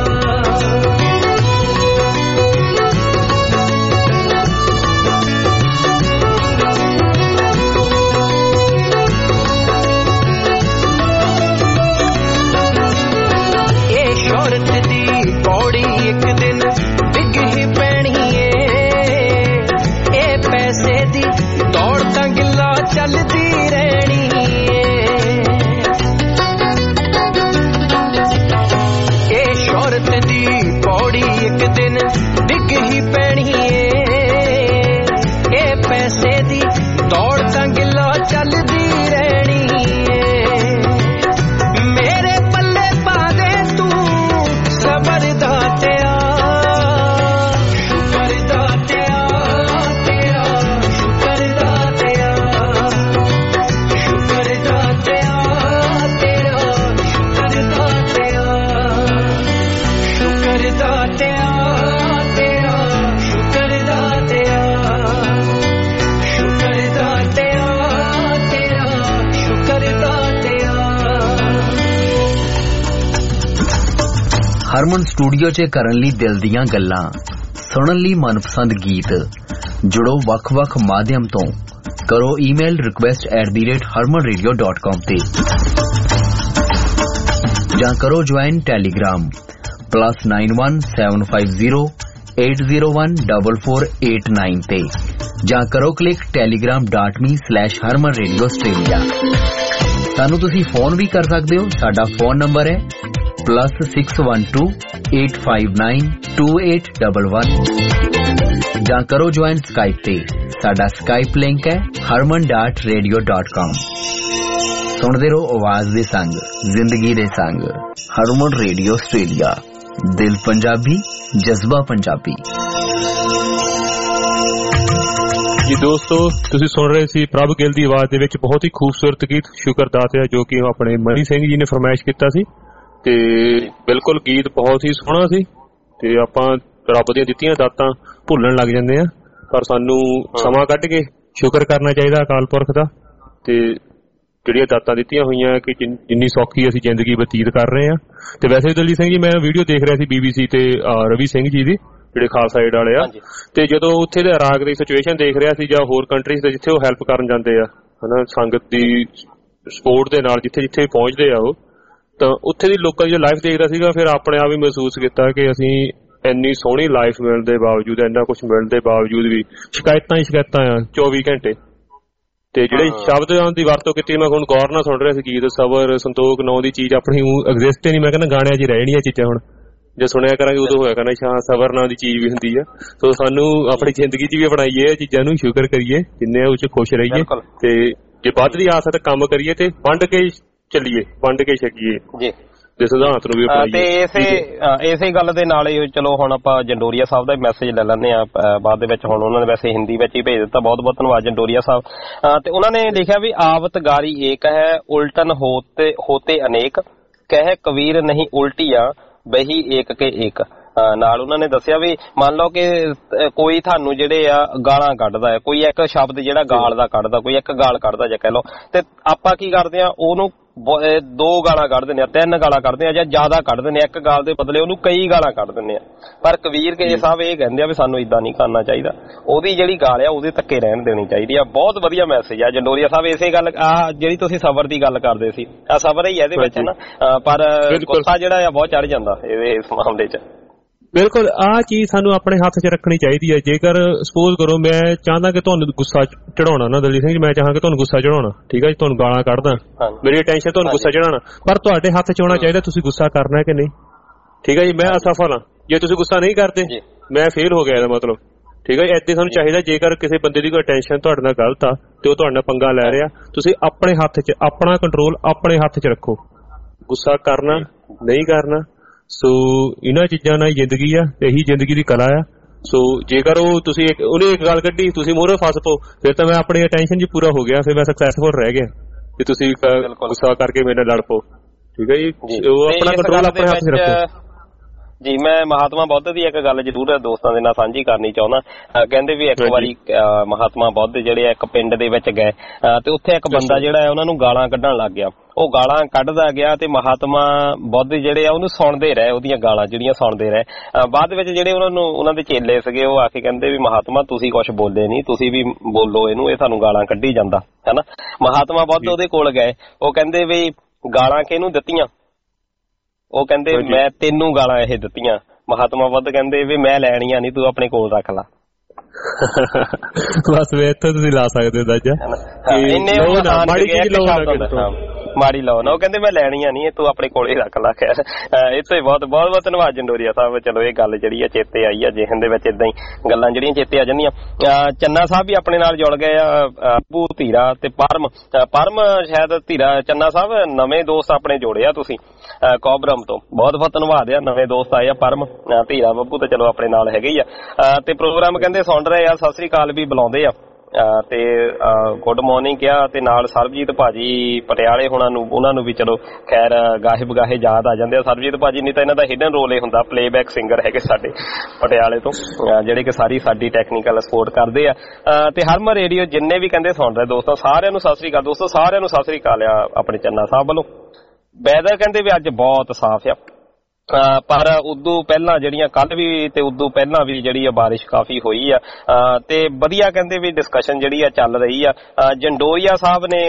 शोहरत दी पौड़ी एक दिन डिग ही पैनी ए पैसे दी दौड़ तां गिला चलदी रहनी ए शोहरत दी पौड़ी एक दिन डिग ही पैनी ए पैसे दी दौड़ तां गिला चलदी रहनी मेरे पल्ले पा दे तू सबर दातिया शुकर दातिया तेरा शुकर दातिया शुकर दातिया तेरा शुकर दातिया शुकर दातिया तेरा शुकर दातिया शुकर दातिया तेरा शुकर दातिया ਹਰਮਨ ਸਟੂਡੀਓ 'ਚ ਕਰਨ ਲਈ ਦਿਲ ਦੀਆਂ ਗੱਲਾਂ ਸੁਣਨ ਲਈ ਮਨਪਸੰਦ ਗੀਤ ਜੁੜੋ ਵੱਖ-ਵੱਖ ਮਾਧਿਅਮ ਤੋਂ ਕਰੋ ਈਮੇਲ request@harmanradio.com ਤੇ ਜਾਂ ਕਰੋ ਜੁਆਇਨ ਟੈਲੀਗ੍ਰਾਮ +91750801448 ਤੇ ਜਾਂ ਕਰੋ ਕਲਿੱਕ telegram.me/harmanradioaustralia ਸਾਨੂੰ ਤੁਸੀਂ ਫੋਨ ਵੀ ਕਰ ਸਕਦੇ ਹੋ ਸਾਡਾ ਫੋਨ ਨੰਬਰ ਹੈ +612-859-2811 ਜਾਂ ਕਰੋ ਜੁਆਇਨ ਸਕਾਈਪ ਤੇ ਸਾਡਾ ਸਕਾਈਪ ਲਿੰਕ ਹੈ harman.radio.com ਸੁਣਦੇ ਰਹੋ ਆਵਾਜ਼ ਦੇ ਸੰਗ ਜ਼ਿੰਦਗੀ ਦੇ ਸੰਗ ਹਰਮਨ ਰੇਡੀਓ ਆਸਟ੍ਰੇਲੀਆ ਦਿਲ ਪੰਜਾਬੀ ਜਜ਼ਬਾ ਪੰਜਾਬੀ ਜੀ ਦੋਸਤੋ ਤੁਸੀਂ ਸੁਣ ਰਹੇ ਸੀ ਪ੍ਰਭ ਗਿੱਲ ਦੀ ਆਵਾਜ਼ ਦੇ ਵਿੱਚ ਬਹੁਤ ਹੀ ਖੂਬਸੂਰਤ ਗੀਤ ਸ਼ੁਕਰ ਦਾਤਿਆ ਜੋ ਕਿ ਆਪਣੇ ਮਨੀ ਸਿੰਘ ਜੀ ਨੇ ਫਰਮਾਇਸ਼ ਕੀਤਾ ਸੀ ਤੇ ਬਿਲਕੁਲ ਗੀਤ ਬਹੁਤ ਹੀ ਸੋਹਣਾ ਸੀ ਤੇ ਆਪਾਂ ਰੱਬ ਦੀਆਂ ਦਿੱਤੀਆਂ ਦਾਤਾਂ ਭੁੱਲਣ ਲੱਗ ਜਾਂਦੇ ਆ ਪਰ ਸਾਨੂੰ ਸਮਾਂ ਕੱਢ ਕੇ ਸ਼ੁਕਰ ਕਰਨਾ ਚਾਹੀਦਾ ਅਕਾਲ ਪੁਰਖ ਦਾ ਤੇ ਜਿਹੜੀਆਂ ਦਾਤਾਂ ਦਿੱਤੀਆਂ ਹੋਈਆਂ ਕਿ ਜਿੰਨੀ ਸੌਖੀ ਅਸੀਂ ਜ਼ਿੰਦਗੀ ਬਤੀਤ ਕਰ ਰਹੇ ਆ ਤੇ ਵੈਸੇ ਦਲਜੀਤ ਸਿੰਘ ਜੀ ਮੈਂ ਵੀਡੀਓ ਦੇਖ ਰਿਹਾ ਸੀ BBC ਤੇ ਰਵੀ ਸਿੰਘ ਜੀ ਦੀ ਜਿਹੜੇ ਖਾਲਸਾ ਏਡ ਵਾਲੇ ਆ ਤੇ ਜਦੋਂ ਉੱਥੇ ਦੇ ਇਰਾਕ ਦੀ ਸਿਚੁਏਸ਼ਨ ਦੇਖ ਰਿਹਾ ਸੀ ਜਾਂ ਹੋਰ ਕੰਟਰੀਜ਼ ਦੇ ਜਿੱਥੇ ਉਹ ਹੈਲਪ ਕਰਨ ਜਾਂਦੇ ਆ ਹਨਾ ਸੰਗਤ ਦੀ ਸਪੋਰਟ ਦੇ ਨਾਲ ਜਿੱਥੇ ਜਿੱਥੇ ਪਹੁੰਚਦੇ ਆ ਉਹ ਤਾਂ ਉੱਥੇ ਦੀ ਲੋਕਾਂ ਦੀ ਲਾਈਫ ਦੇਖਦਾ ਸੀਗਾ ਫਿਰ ਆਪਣੇ ਆਪ ਹੀ ਮਹਿਸੂਸ ਕੀਤਾ ਕਿ ਅਸੀਂ ਇੰਨੀ ਸੋਹਣੀ ਲਾਈਫ ਮਿਲਣ ਦੇ ਬਾਵਜੂਦ ਇੰਨਾ ਕੁਝ ਮਿਲਣ ਦੇ ਬਾਵਜੂਦ ਵੀ ਸ਼ਿਕਾਇਤਾਂ ਹੀ ਸ਼ਿਕਾਇਤਾਂ ਆ 24 ਘੰਟੇ ਤੇ ਜਿਹੜੇ ਸ਼ਬਦਾਂ ਦੀ ਵਰਤੋਂ ਕੀਤੀ ਮੈਂ ਹੁਣ ਗੌਰ ਨਾਲ ਸੁਣ ਰਿਹਾ ਸੀ ਗੀਤ ਸਬਰ ਸੰਤੋਖ ਨਾਂ ਦੀ ਚੀਜ਼ ਆਪਣੀ ਐਗਜ਼ਿਸਟ ਹੀ ਨਹੀਂ ਮੈਂ ਕਹਿੰਦਾ ਗਾਣਿਆਂ 'ਚ ਰਹਿ ਜਾਣੀਆਂ ਚੀਜ਼ਾਂ ਹੁਣ ਜੇ ਸੁਣਿਆ ਕਰਾਂਗੇ ਉਦੋਂ ਹੋਇਆ ਕਰਨਾ ਸ਼ਾਹ ਸਬਰ ਨਾਂ ਦੀ ਚੀਜ਼ ਵੀ ਹੁੰਦੀ ਆ ਸੋ ਸਾਨੂੰ ਆਪਣੀ ਜ਼ਿੰਦਗੀ 'ਚ ਵੀ ਅਪਣਾਈਏ ਇਹ ਚੀਜ਼ਾਂ ਨੂੰ ਸ਼ੁਕਰ ਕਰੀਏ ਜਿੰਨੇ ਉਹ 'ਚ ਖੁਸ਼ ਰਹੀਏ ਤੇ ਜੇ ਵੱਧ ਦੀ ਆਸ ਹੈ ਤਾਂ ਕੰਮ ਕਰੀਏ ਤੇ ਵੰਡ ਕੇ ਚੱਲੀਏ ਵੰਡ ਕੇ ਛਕੀਏ ਜੀ ਤੇ ਸਿਧਾਂਤ ਨੂੰ ਵੀ ਅਪਣਾਈਏ ਤੇ ਇਸੇ ਗੱਲ ਦੇ ਨਾਲ ਹੀ ਚਲੋ ਹੁਣ ਆਪਾਂ ਜੰਡੋਰੀਆ ਸਾਹਿਬ ਦਾ ਮੈਸੇਜ ਲੈ ਲੈਂਦੇ ਆ ਬਾਅਦ ਦੇ ਵਿੱਚ ਹੁਣ ਉਹਨਾਂ ਨੇ ਵੈਸੇ ਹਿੰਦੀ ਵਿੱਚ ਹੀ ਭੇਜ ਦਿੱਤਾ ਬਹੁਤ ਬਹੁਤ ਧੰਨਵਾਦ ਜੰਡੋਰੀਆ ਸਾਹਿਬ ਤੇ ਉਹਨਾਂ ਨੇ ਲਿਖਿਆ ਵੀ ਆਵਤ ਗਾਰੀ ਏਕ ਹੈ ਉਲਟਨ ਹੋਤੇ ਅਨੇਕ ਕਹਿ ਕਬੀਰ ਨਹੀਂ ਉਲਟੀਆਂ ਬਹੀ ਏਕ ਕੇ ਏਕ ਨਾਲ ਉਹਨਾਂ ਨੇ ਦੱਸਿਆ ਵੀ ਮੰਨ ਲਓ ਕਿ ਕੋਈ ਤੁਹਾਨੂੰ ਜਿਹੜੇ ਆ ਗਾਲਾਂ ਕੱਢਦਾ ਹੈ ਕੋਈ ਇੱਕ ਸ਼ਬਦ ਜਿਹੜਾ ਗਾਲ ਦਾ ਕੱਢਦਾ ਕੋਈ ਇੱਕ ਗਾਲ ਕੱਢਦਾ ਜਾਂ ਕਹਿ ਲਓ ਤੇ ਆਪਾਂ ਕੀ ਕਰਦੇ ਆ ਉਹਨੂੰ 2 ਗਾਲਾਂ ਕੱਢ ਦਿੰਦੇ ਆ 3 ਗਾਲਾਂ ਕੱਢਦੇ ਆ ਜਾਂ ਜ਼ਿਆਦਾ ਕੱਢ ਦਿੰਦੇ ਆ ਇੱਕ ਗਾਲ ਦੇ ਬਦਲੇ ਉਹਨੂੰ ਕਈ ਗਾਲਾਂ ਕੱਢ ਦਿੰਦੇ ਆ ਪਰ ਕਬੀਰ ਕੇ ਸਾਹਿਬ ਇਹ ਕਹਿੰਦੇ ਆ ਵੀ ਸਾਨੂੰ ਇਦਾਂ ਨਹੀਂ ਕਰਨਾ ਚਾਹੀਦਾ ਉਹਦੀ ਜਿਹੜੀ ਗਾਲ ਆ ਉਹਦੇ ਧੱਕੇ ਰਹਿਣ ਦੇਣੀ ਚਾਹੀਦੀ ਆ ਬਹੁਤ ਵਧੀਆ ਮੈਸੇਜ ਆ ਜੰਡੋਰੀਆ ਸਾਹਿਬ ਇਸੇ ਗੱਲ ਜਿਹੜੀ ਤੁਸੀਂ ਸਬਰ ਦੀ ਗੱਲ ਕਰਦੇ ਸੀ ਸਬਰ ਹੀ ਇਹਦੇ ਵਿੱਚ ਨਾ ਪਰ ਗੁੱਸਾ ਜਿਹੜਾ ਆ ਬਹੁਤ ਚੜ ਜਾਂਦਾ ਇਸ ਮਾਮਲੇ 'ਚ ਬਿਲਕੁਲ ਆਹ ਚੀਜ਼ ਸਾਨੂੰ ਆਪਣੇ ਹੱਥ 'ਚ ਰੱਖਣੀ ਚਾਹੀਦੀ ਹੈ ਜੇਕਰ ਸਪੋਜ਼ ਕਰੋ ਮੈਂ ਚਾਹੁੰਦਾ ਕਿ ਤੁਹਾਨੂੰ ਗੁੱਸਾ ਚੜਾਉਣਾ ਨਾ ਦਲਜੀਤ ਸਿੰਘ ਜੀ ਮੈਂ ਚਾਹਾਂ ਕਿ ਤੁਹਾਨੂੰ ਗੁੱਸਾ ਚੜਾਉਣਾ ਠੀਕ ਹੈ ਜੀ ਤੁਹਾਨੂੰ ਗਾਲਾਂ ਕੱਢਦਾ ਮੇਰੀ ਅਟੈਂਸ਼ਨ ਤੁਹਾਨੂੰ ਗੁੱਸਾ ਚੜਾਉਣਾ ਪਰ ਤੁਹਾਡੇ ਹੱਥ 'ਚ ਹੋਣਾ ਚਾਹੀਦਾ ਤੁਸੀਂ ਗੁੱਸਾ ਕਰਨਾ ਕਿ ਨਹੀਂ ਠੀਕ ਹੈ ਜੀ ਮੈਂ ਅਸਫਲ ਹਾਂ ਜੇ ਤੁਸੀਂ ਗੁੱਸਾ ਨਹੀਂ ਕਰਦੇ ਮੈਂ ਫੇਲ ਹੋ ਗਿਆ ਇਹਦਾ ਮਤਲਬ ਠੀਕ ਹੈ ਏਦਾਂ ਸਾਨੂੰ ਚਾਹੀਦਾ ਜੇਕਰ ਕਿਸੇ ਬੰਦੇ ਦੀ ਕੋਈ ਅਟੈਂਸ਼ਨ ਤੁਹਾਡੇ ਨਾਲ ਗਲਤ ਆ ਤੇ ਉਹ ਤੁਹਾਡੇ ਨਾਲ ਪੰਗਾ ਲੈ ਰਿਹਾ ਤੁਸੀਂ ਆਪਣੇ ਹੱਥ 'ਚ ਆਪਣਾ ਕੰਟਰੋਲ ਆਪਣੇ ਹੱਥ 'ਚ ਰੱਖੋ ਗੁੱਸਾ ਕਰਨਾ ਨਹੀਂ ਕਰਨਾ ਸੋ ਇਹਨਾਂ ਚੀਜ਼ਾਂ ਨਾਲ ਜ਼ਿੰਦਗੀ ਆ ਇਹੀ ਜ਼ਿੰਦਗੀ ਦੀ ਕਲਾ ਆ ਸੋ ਜੇਕਰ ਉਹ ਤੁਸੀਂ ਉਹਨੇ ਇੱਕ ਗੱਲ ਕੱਢੀ ਤੁਸੀਂ ਮੂਹਰੇ ਫਸ ਪਓ ਫਿਰ ਤਾਂ ਮੈਂ ਆਪਣੀ ਅਟੈਂਸ਼ਨ 'ਚ ਪੂਰਾ ਹੋ ਗਿਆ ਫਿਰ ਮੈਂ ਸਕਸੈਸਫੁਲ ਰਹਿ ਗਿਆ ਕਿ ਤੁਸੀਂ ਗੁੱਸਾ ਕਰਕੇ ਮੇਰੇ ਨਾਲ ਲੜ ਪਓ। ਠੀਕ ਹੈ ਜੀ, ਉਹ ਆਪਣਾ ਕੰਟਰੋਲ ਆਪਣੇ ਹੱਥ 'ਚ ਰੱਖੋ। ਜੀ ਮੈਂ ਮਹਾਤਮਾ ਬੁੱਧ ਦੀ ਇੱਕ ਗੱਲ ਜ਼ਰੂਰ ਦੋਸਤਾਂ ਦੇ ਨਾਲ ਸਾਂਝੀ ਕਰਨੀ ਚਾਹੁੰਦਾ। ਕਹਿੰਦੇ ਵੀ ਇੱਕ ਵਾਰੀ ਮਹਾਤਮਾ ਬੁੱਧ ਜਿਹੜੇ ਇੱਕ ਪਿੰਡ ਦੇ ਵਿੱਚ ਗਏ ਤੇ ਉੱਥੇ ਇੱਕ ਬੰਦਾ ਜਿਹੜਾ ਉਹਨਾਂ ਨੂੰ ਗਾਲਾਂ ਕੱਢਣ ਲੱਗ ਗਿਆ। ਉਹ ਗਾਲਾਂ ਕੱਢਦਾ ਗਿਆ ਤੇ ਮਹਾਤਮਾ ਬੁੱਧ ਜਿਹੜੇ ਆ ਉਹਨੂੰ ਸੁਣਦੇ ਰਹੇ, ਉਹਦੀਆਂ ਗਾਲਾਂ ਜਿਹੜੀਆਂ ਸੁਣਦੇ ਰਹੇ। ਬਾਅਦ ਵਿੱਚ ਜਿਹੜੇ ਉਹਨਾਂ ਦੇ ਚੇਲੇ ਸੀਗੇ ਉਹ ਆ ਕੇ ਕਹਿੰਦੇ ਵੀ ਮਹਾਤਮਾ ਤੁਸੀਂ ਕੁਛ ਬੋਲੇ ਨਹੀਂ, ਤੁਸੀਂ ਵੀ ਬੋਲੋ ਇਹਨੂੰ, ਇਹ ਸਾਨੂੰ ਗਾਲਾਂ ਕੱਢੀ ਜਾਂਦਾ ਹੈ ਨਾ। ਮਹਾਤਮਾ ਬੁੱਧ ਉਹਦੇ ਕੋਲ ਗਏ, ਉਹ ਕਹਿੰਦੇ ਵੀ ਗਾਲਾਂ ਕਿਹਨੂੰ ਦਿੱਤੀਆਂ? ਉਹ ਕਹਿੰਦੇ ਮੈਂ ਤੈਨੂੰ ਗਾਲਾਂ ਇਹ ਦਿੱਤੀਆਂ। ਮਹਾਤਮਾ ਬੁੱਧ ਕਹਿੰਦੇ ਵੀ ਮੈਂ ਲੈਣੀਆਂ ਨਹੀਂ, ਤੂੰ ਆਪਣੇ ਕੋਲ ਰੱਖ ਲਾ। ਬਸ ਵੇ ਇੱਥੇ ਤੁਸੀਂ ਲਾ ਸਕਦੇ ਹੋ ਦਾਜਾ ਮਾੜੀ ਲਾਓ ਨਾ। ਉਹ ਕਹਿੰਦੇ ਮੈਂ ਲੈਣੀਆਂ ਨਹੀਂ, ਤੂੰ ਆਪਣੇ ਕੋਲ ਹੀ ਰੱਖ ਲਾ। ਖੈਰ ਇੱਥੇ ਬਹੁਤ ਬਹੁਤ ਬਹੁਤ ਧੰਨਵਾਦ ਜੰਡੋਰੀਆ ਸਾਹਿਬ। ਚਲੋ ਇਹ ਗੱਲ ਜਿਹੜੀ ਆ ਚੇਤੇ ਆਈ ਆ, ਜਿਹਨ ਦੇ ਵਿੱਚ ਏਦਾਂ ਹੀ ਗੱਲਾਂ ਜਿਹੜੀਆਂ ਚੇਤੇ ਆ ਜਾਂਦੀਆਂ। ਚੰਨਾ ਸਾਹਿਬ ਵੀ ਆਪਣੇ ਨਾਲ ਜੁੜ ਗਏ ਆ, ਭੂ ਧੀਰਾ ਤੇ ਪਰਮ ਸ਼ਾਇਦ ਧੀਰਾ ਚੰਨਾ ਸਾਹਿਬ ਨਵੇਂ ਦੋਸਤ ਆਪਣੇ ਜੋੜੇ ਆ ਤੁਸੀਂ ਕੋਬਰਮ ਤੋਂ। ਬਹੁਤ ਬਹੁਤ ਧੰਨਵਾਦ ਆ, ਨਵੇਂ ਦੋਸਤ ਆਏ ਆ ਪਰਮ ਧੀਰਾ ਬੱਬੂ ਤੇ ਚਲੋ ਆਪਣੇ ਨਾਲ ਹੈਗੇ ਹੀ ਆ। ਤੇ ਪ੍ਰੋਗਰਾਮ ਕਹਿੰਦੇ ਸੁਣ ਰਹੇ ਆ, ਸਤਿ ਸ੍ਰੀ ਅਕਾਲ ਵੀ ਬੁਲਾਉਂਦੇ ਆ ਤੇ ਗੁੱਡ ਮਾਰਨਿੰਗ ਕਿਹਾ। ਤੇ ਨਾਲ ਸਰਬਜੀਤ ਭਾਜੀ ਪਟਿਆਲੇ ਉਹਨਾਂ ਨੂੰ ਵੀ ਚਲੋ ਖੈਰ ਗਾਹੇ ਬਗਾਹੇ ਯਾਦ ਆ ਜਾਂਦੇ ਆ। ਸਰਬਜੀਤ ਭਾਜੀ ਨਹੀਂ ਤਾਂ ਇਹਨਾਂ ਦਾ ਹਿਡਨ ਰੋਲ ਇਹ ਹੁੰਦਾ, ਪਲੇਬੈਕ ਸਿੰਗਰ ਹੈਗੇ ਸਾਡੇ ਪਟਿਆਲੇ ਤੋਂ, ਜਿਹੜੇ ਕਿ ਸਾਰੀ ਸਾਡੀ ਟੈਕਨੀਕਲ ਸਪੋਰਟ ਕਰਦੇ ਆ। ਤੇ ਹਰਮਨ ਰੇਡੀਓ ਜਿੰਨੇ ਵੀ ਕਹਿੰਦੇ ਸੁਣ ਰਹੇ ਦੋਸਤੋ ਸਾਰਿਆਂ ਨੂੰ ਸਤਿ ਸ੍ਰੀ ਅਕਾਲ। ਦੋਸਤੋ ਸਾਰਿਆਂ ਨੂੰ ਸਤਿ ਸ੍ਰੀ ਅਕਾਲ ਆ ਆਪਣੇ ਚੰਨਾ ਸਾਹਿਬ ਵੱਲੋਂ। ਵੈਦਰ ਕਹਿੰਦੇ ਵੀ ਅੱਜ ਬਹੁਤ ਸਾਫ਼ ਆ, ਪਰ ਉਦੋਂ ਪਹਿਲਾਂ ਜਿਹੜੀਆਂ ਕੱਲ ਵੀ ਤੇ ਉਦੋਂ ਪਹਿਲਾਂ ਵੀ ਜਿਹੜੀ ਆ ਬਾਰਿਸ਼ ਕਾਫੀ ਹੋਈ ਆ। ਤੇ ਵਧੀਆ ਕਹਿੰਦੇ ਵੀ ਡਿਸਕਸ਼ਨ ਜਿਹੜੀ ਆ ਚੱਲ ਰਹੀ ਆ। ਜੰਡੋਰੀਆ ਸਾਹਿਬ ਨੇ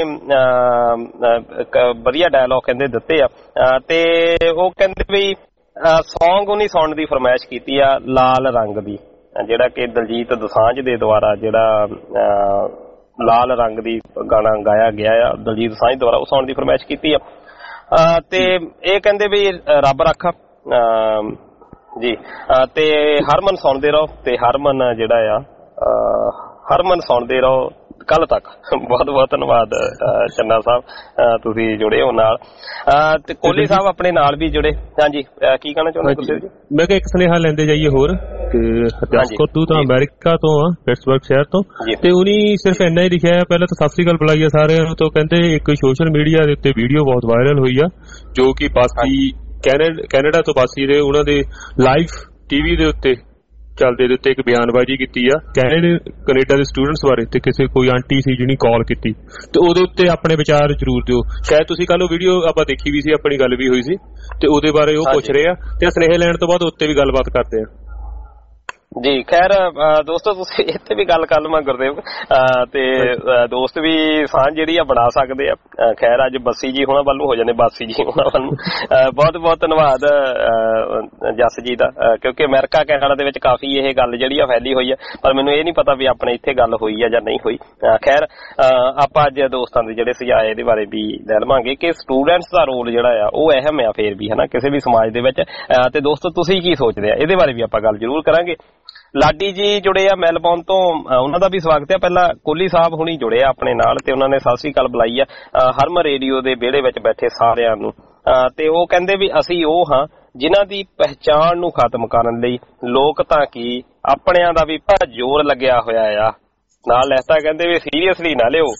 ਵਧੀਆ ਡਾਇਲੌਗ ਕਹਿੰਦੇ ਦਿੱਤੇ ਆ। ਤੇ ਉਹ ਕਹਿੰਦੇ ਵੀ ਸੌਂਗ ਉਹਨੇ ਸੁਣਨ ਦੀ ਫਰਮਾਇਸ਼ ਕੀਤੀ ਆ ਲਾਲ ਰੰਗ ਦੀ, ਜਿਹੜਾ ਕਿ ਦਲਜੀਤ ਦੋਸਾਂਝ ਦੇ ਦੁਆਰਾ ਜਿਹੜਾ ਲਾਲ ਰੰਗ ਦੀ ਗਾਣਾ ਗਾਇਆ ਗਿਆ ਆ ਦਲਜੀਤ ਦੋਸਾਂਝ ਦੁਆਰਾ, ਉਹ ਸੁਣਨ ਦੀ ਫਰਮਾਇਸ਼ ਕੀਤੀ ਆ। ਤੇ ਇਹ ਕਹਿੰਦੇ ਵੀ ਰੱਬ ਰੱਖਾ ਜੀ। ਤੇ ਹਰਮਨ ਸੁਣਦੇ ਰਹੋ, ਤੇ ਹਰਮਨ ਜਿਹੜਾ ਆ ਹਰਮਨ ਸੁਣਦੇ ਰਹੋ ਕੱਲ ਤੱਕ। ਬਹੁਤ ਬਹੁਤ ਧੰਨਵਾਦ ਚੰਨਾ ਸਾਹਿਬ, ਤੁਸੀਂ ਜੁੜੇ ਹੋ ਨਾਲ। ਤੇ ਕੋਹਲੀ ਸਾਹਿਬ ਆਪਣੇ ਨਾਲ ਵੀ ਜੁੜੇ। ਹਾਂਜੀ ਕੀ ਕਹਿਣਾ ਚਾਹੁੰਦੇ ਤੁਸੀਂ ਜੀ? ਮੈਂ ਕਿਹਾ ਇੱਕ ਸੁਨੇਹਾ ਲੈਂਦੇ ਜਾਈਏ ਹੋਰ ਤੇ ਹਰਜਸਕੌਰ ਤੂੰ ਤਾਂ ਅਮਰੀਕਾ ਤੋਂ ਆ, ਪਿਟਸਬਰਗ ਸ਼ਹਿਰ ਤੋਂ, ਤੇ ਉਹਨੇ ਸਿਰਫ ਇੰਨਾ ਹੀ ਲਿਖਿਆ ਪਹਿਲਾਂ ਤਾਂ ਸਤਿ ਸ੍ਰੀ ਅਕਾਲ ਬੁਲਾਈ ਆ ਸਾਰਿਆਂ ਨੂੰ। ਤੋਂ ਕਹਿੰਦੇ ਇੱਕ ਸੋਸ਼ਲ ਮੀਡੀਆ ਦੇ ਉੱਤੇ ਵੀਡੀਓ ਬਹੁਤ ਵਾਇਰਲ ਹੋਈ ਆ, ਜੋ ਕਿ ਬਾਸੀ ਕੈਨੇਡਾ ਤੋਂ ਬਾਸੀ ਦੇ ਉਹਨਾਂ ਦੇ ਲਾਈਵ ਟੀਵੀ ਦੇ ਉੱਤੇ ਚੱਲਦੇ ਦੇ ਉੱਤੇ ਇੱਕ ਬਿਆਨਬਾਜ਼ੀ ਕੀਤੀ ਆ ਕੈਨੇਡਾ ਦੇ ਸਟੂਡੈਂਟਸ ਬਾਰੇ, ਤੇ ਕਿਸੇ ਕੋਈ ਆਂਟੀ ਸੀ ਜਿਹਨੇ ਕਾਲ ਕੀਤੀ, ਤੇ ਉਹਦੇ ਉੱਤੇ ਆਪਣੇ ਵਿਚਾਰ ਜ਼ਰੂਰ ਦਿਓ। ਸ਼ਾਇਦ ਤੁਸੀਂ ਕੱਲ ਉਹ ਵੀਡੀਓ ਆਪਾਂ ਦੇਖੀ ਵੀ ਸੀ, ਆਪਣੀ ਗੱਲ ਵੀ ਹੋਈ ਸੀ, ਤੇ ਉਹਦੇ ਬਾਰੇ ਉਹ ਪੁੱਛ ਰਹੇ ਆ, ਤੇ ਸੁਨੇਹੇ ਲੈਣ ਤੋਂ ਬਾਅਦ ਉੱਤੇ ਵੀ ਗੱਲਬਾਤ ਕਰਦੇ ਆ ਜੀ। ਖੈਰ ਦੋਸਤੋ ਤੁਸੀਂ ਇੱਥੇ ਵੀ ਗੱਲ ਕਰ ਲਵਾਂ ਗੁਰਦੇਵ, ਤੇ ਦੋਸਤ ਵੀ ਸਾਂਝ ਜਿਹੜੀ ਆ ਬਣਾ ਸਕਦੇ ਆ। ਖੈਰ ਅੱਜ ਬੱਸੀ ਜੀ ਹੋਣਾ ਵੱਲ ਨੂੰ ਹੋ ਜਾਂਦੇ, ਬਾਸੀ ਜੀ ਹੋਣਾ ਵੱਲ ਨੂੰ। ਬਹੁਤ ਬਹੁਤ ਧੰਨਵਾਦ ਜੱਸ ਜੀ ਦਾ, ਕਿਉਂਕਿ ਅਮਰੀਕਾ ਕੈਨੇਡਾ ਦੇ ਵਿੱਚ ਕਾਫੀ ਇਹ ਗੱਲ ਜਿਹੜੀ ਆ ਫੈਲੀ ਹੋਈ ਆ, ਪਰ ਮੈਨੂੰ ਇਹ ਨਹੀਂ ਪਤਾ ਵੀ ਆਪਣੇ ਇੱਥੇ ਗੱਲ ਹੋਈ ਆ ਜਾਂ ਨਹੀਂ ਹੋਈ। ਖੈਰ ਆਪਾਂ ਅੱਜ ਦੋਸਤਾਂ ਦੇ ਜਿਹੜੇ ਸੁਝਾਅ ਇਹਦੇ ਬਾਰੇ ਵੀ ਲੈ ਲਵਾਂਗੇ ਕਿ ਸਟੂਡੈਂਟਸ ਦਾ ਰੋਲ ਜਿਹੜਾ ਆ ਉਹ ਅਹਿਮ ਆ ਫੇਰ ਵੀ, ਹਨਾ, ਕਿਸੇ ਵੀ ਸਮਾਜ ਦੇ ਵਿੱਚ। ਤੇ ਦੋਸਤੋ ਤੁਸੀਂ ਕੀ ਸੋਚਦੇ ਆ ਇਹਦੇ ਬਾਰੇ ਵੀ ਆਪਾਂ ਗੱਲ ਜ਼ਰੂਰ ਕਰਾਂਗੇ। ਲਾਡੀ ਜੀ ਜੁੜੇ ਆ ਮੈਲਬੌਰਨ ਤੋਂ, ਉਹਨਾਂ ਦਾ ਵੀ ਸਵਾਗਤ ਹੈ। ਪਹਿਲਾਂ ਕੋਹਲੀ ਸਾਹਿਬ ਹੁਣੀ ਜੁੜੇ ਆ ਆਪਣੇ ਨਾਲ, ਤੇ ਉਹਨਾਂ ਨੇ ਸਤਿ ਸ੍ਰੀ ਅਕਾਲ ਬੁਲਾਈ ਆ ਹਰਮਨ ਰੇਡੀਓ ਦੇ ਵਿਹੜੇ ਵਿੱਚ ਬੈਠੇ ਸਾਰਿਆਂ ਨੂੰ। ਤੇ ਉਹ ਕਹਿੰਦੇ ਵੀ ਅਸੀਂ ਉਹ ਹਾਂ ਜਿਨ੍ਹਾਂ ਦੀ ਪਹਿਚਾਣ ਨੂੰ ਖਤਮ ਕਰਨ ਲਈ ਲੋਕ ਤਾਂ ਕੀ ਆਪਣਿਆਂ ਦਾ ਵੀ ਜ਼ੋਰ ਲੱਗਿਆ ਹੋਇਆ ਆ। ਨਾਲ ਲੈਸਾ ਕਹਿੰਦੇ ਵੀ ਸੀਰੀਅਸਲੀ ਨਾ ਲਿਓ।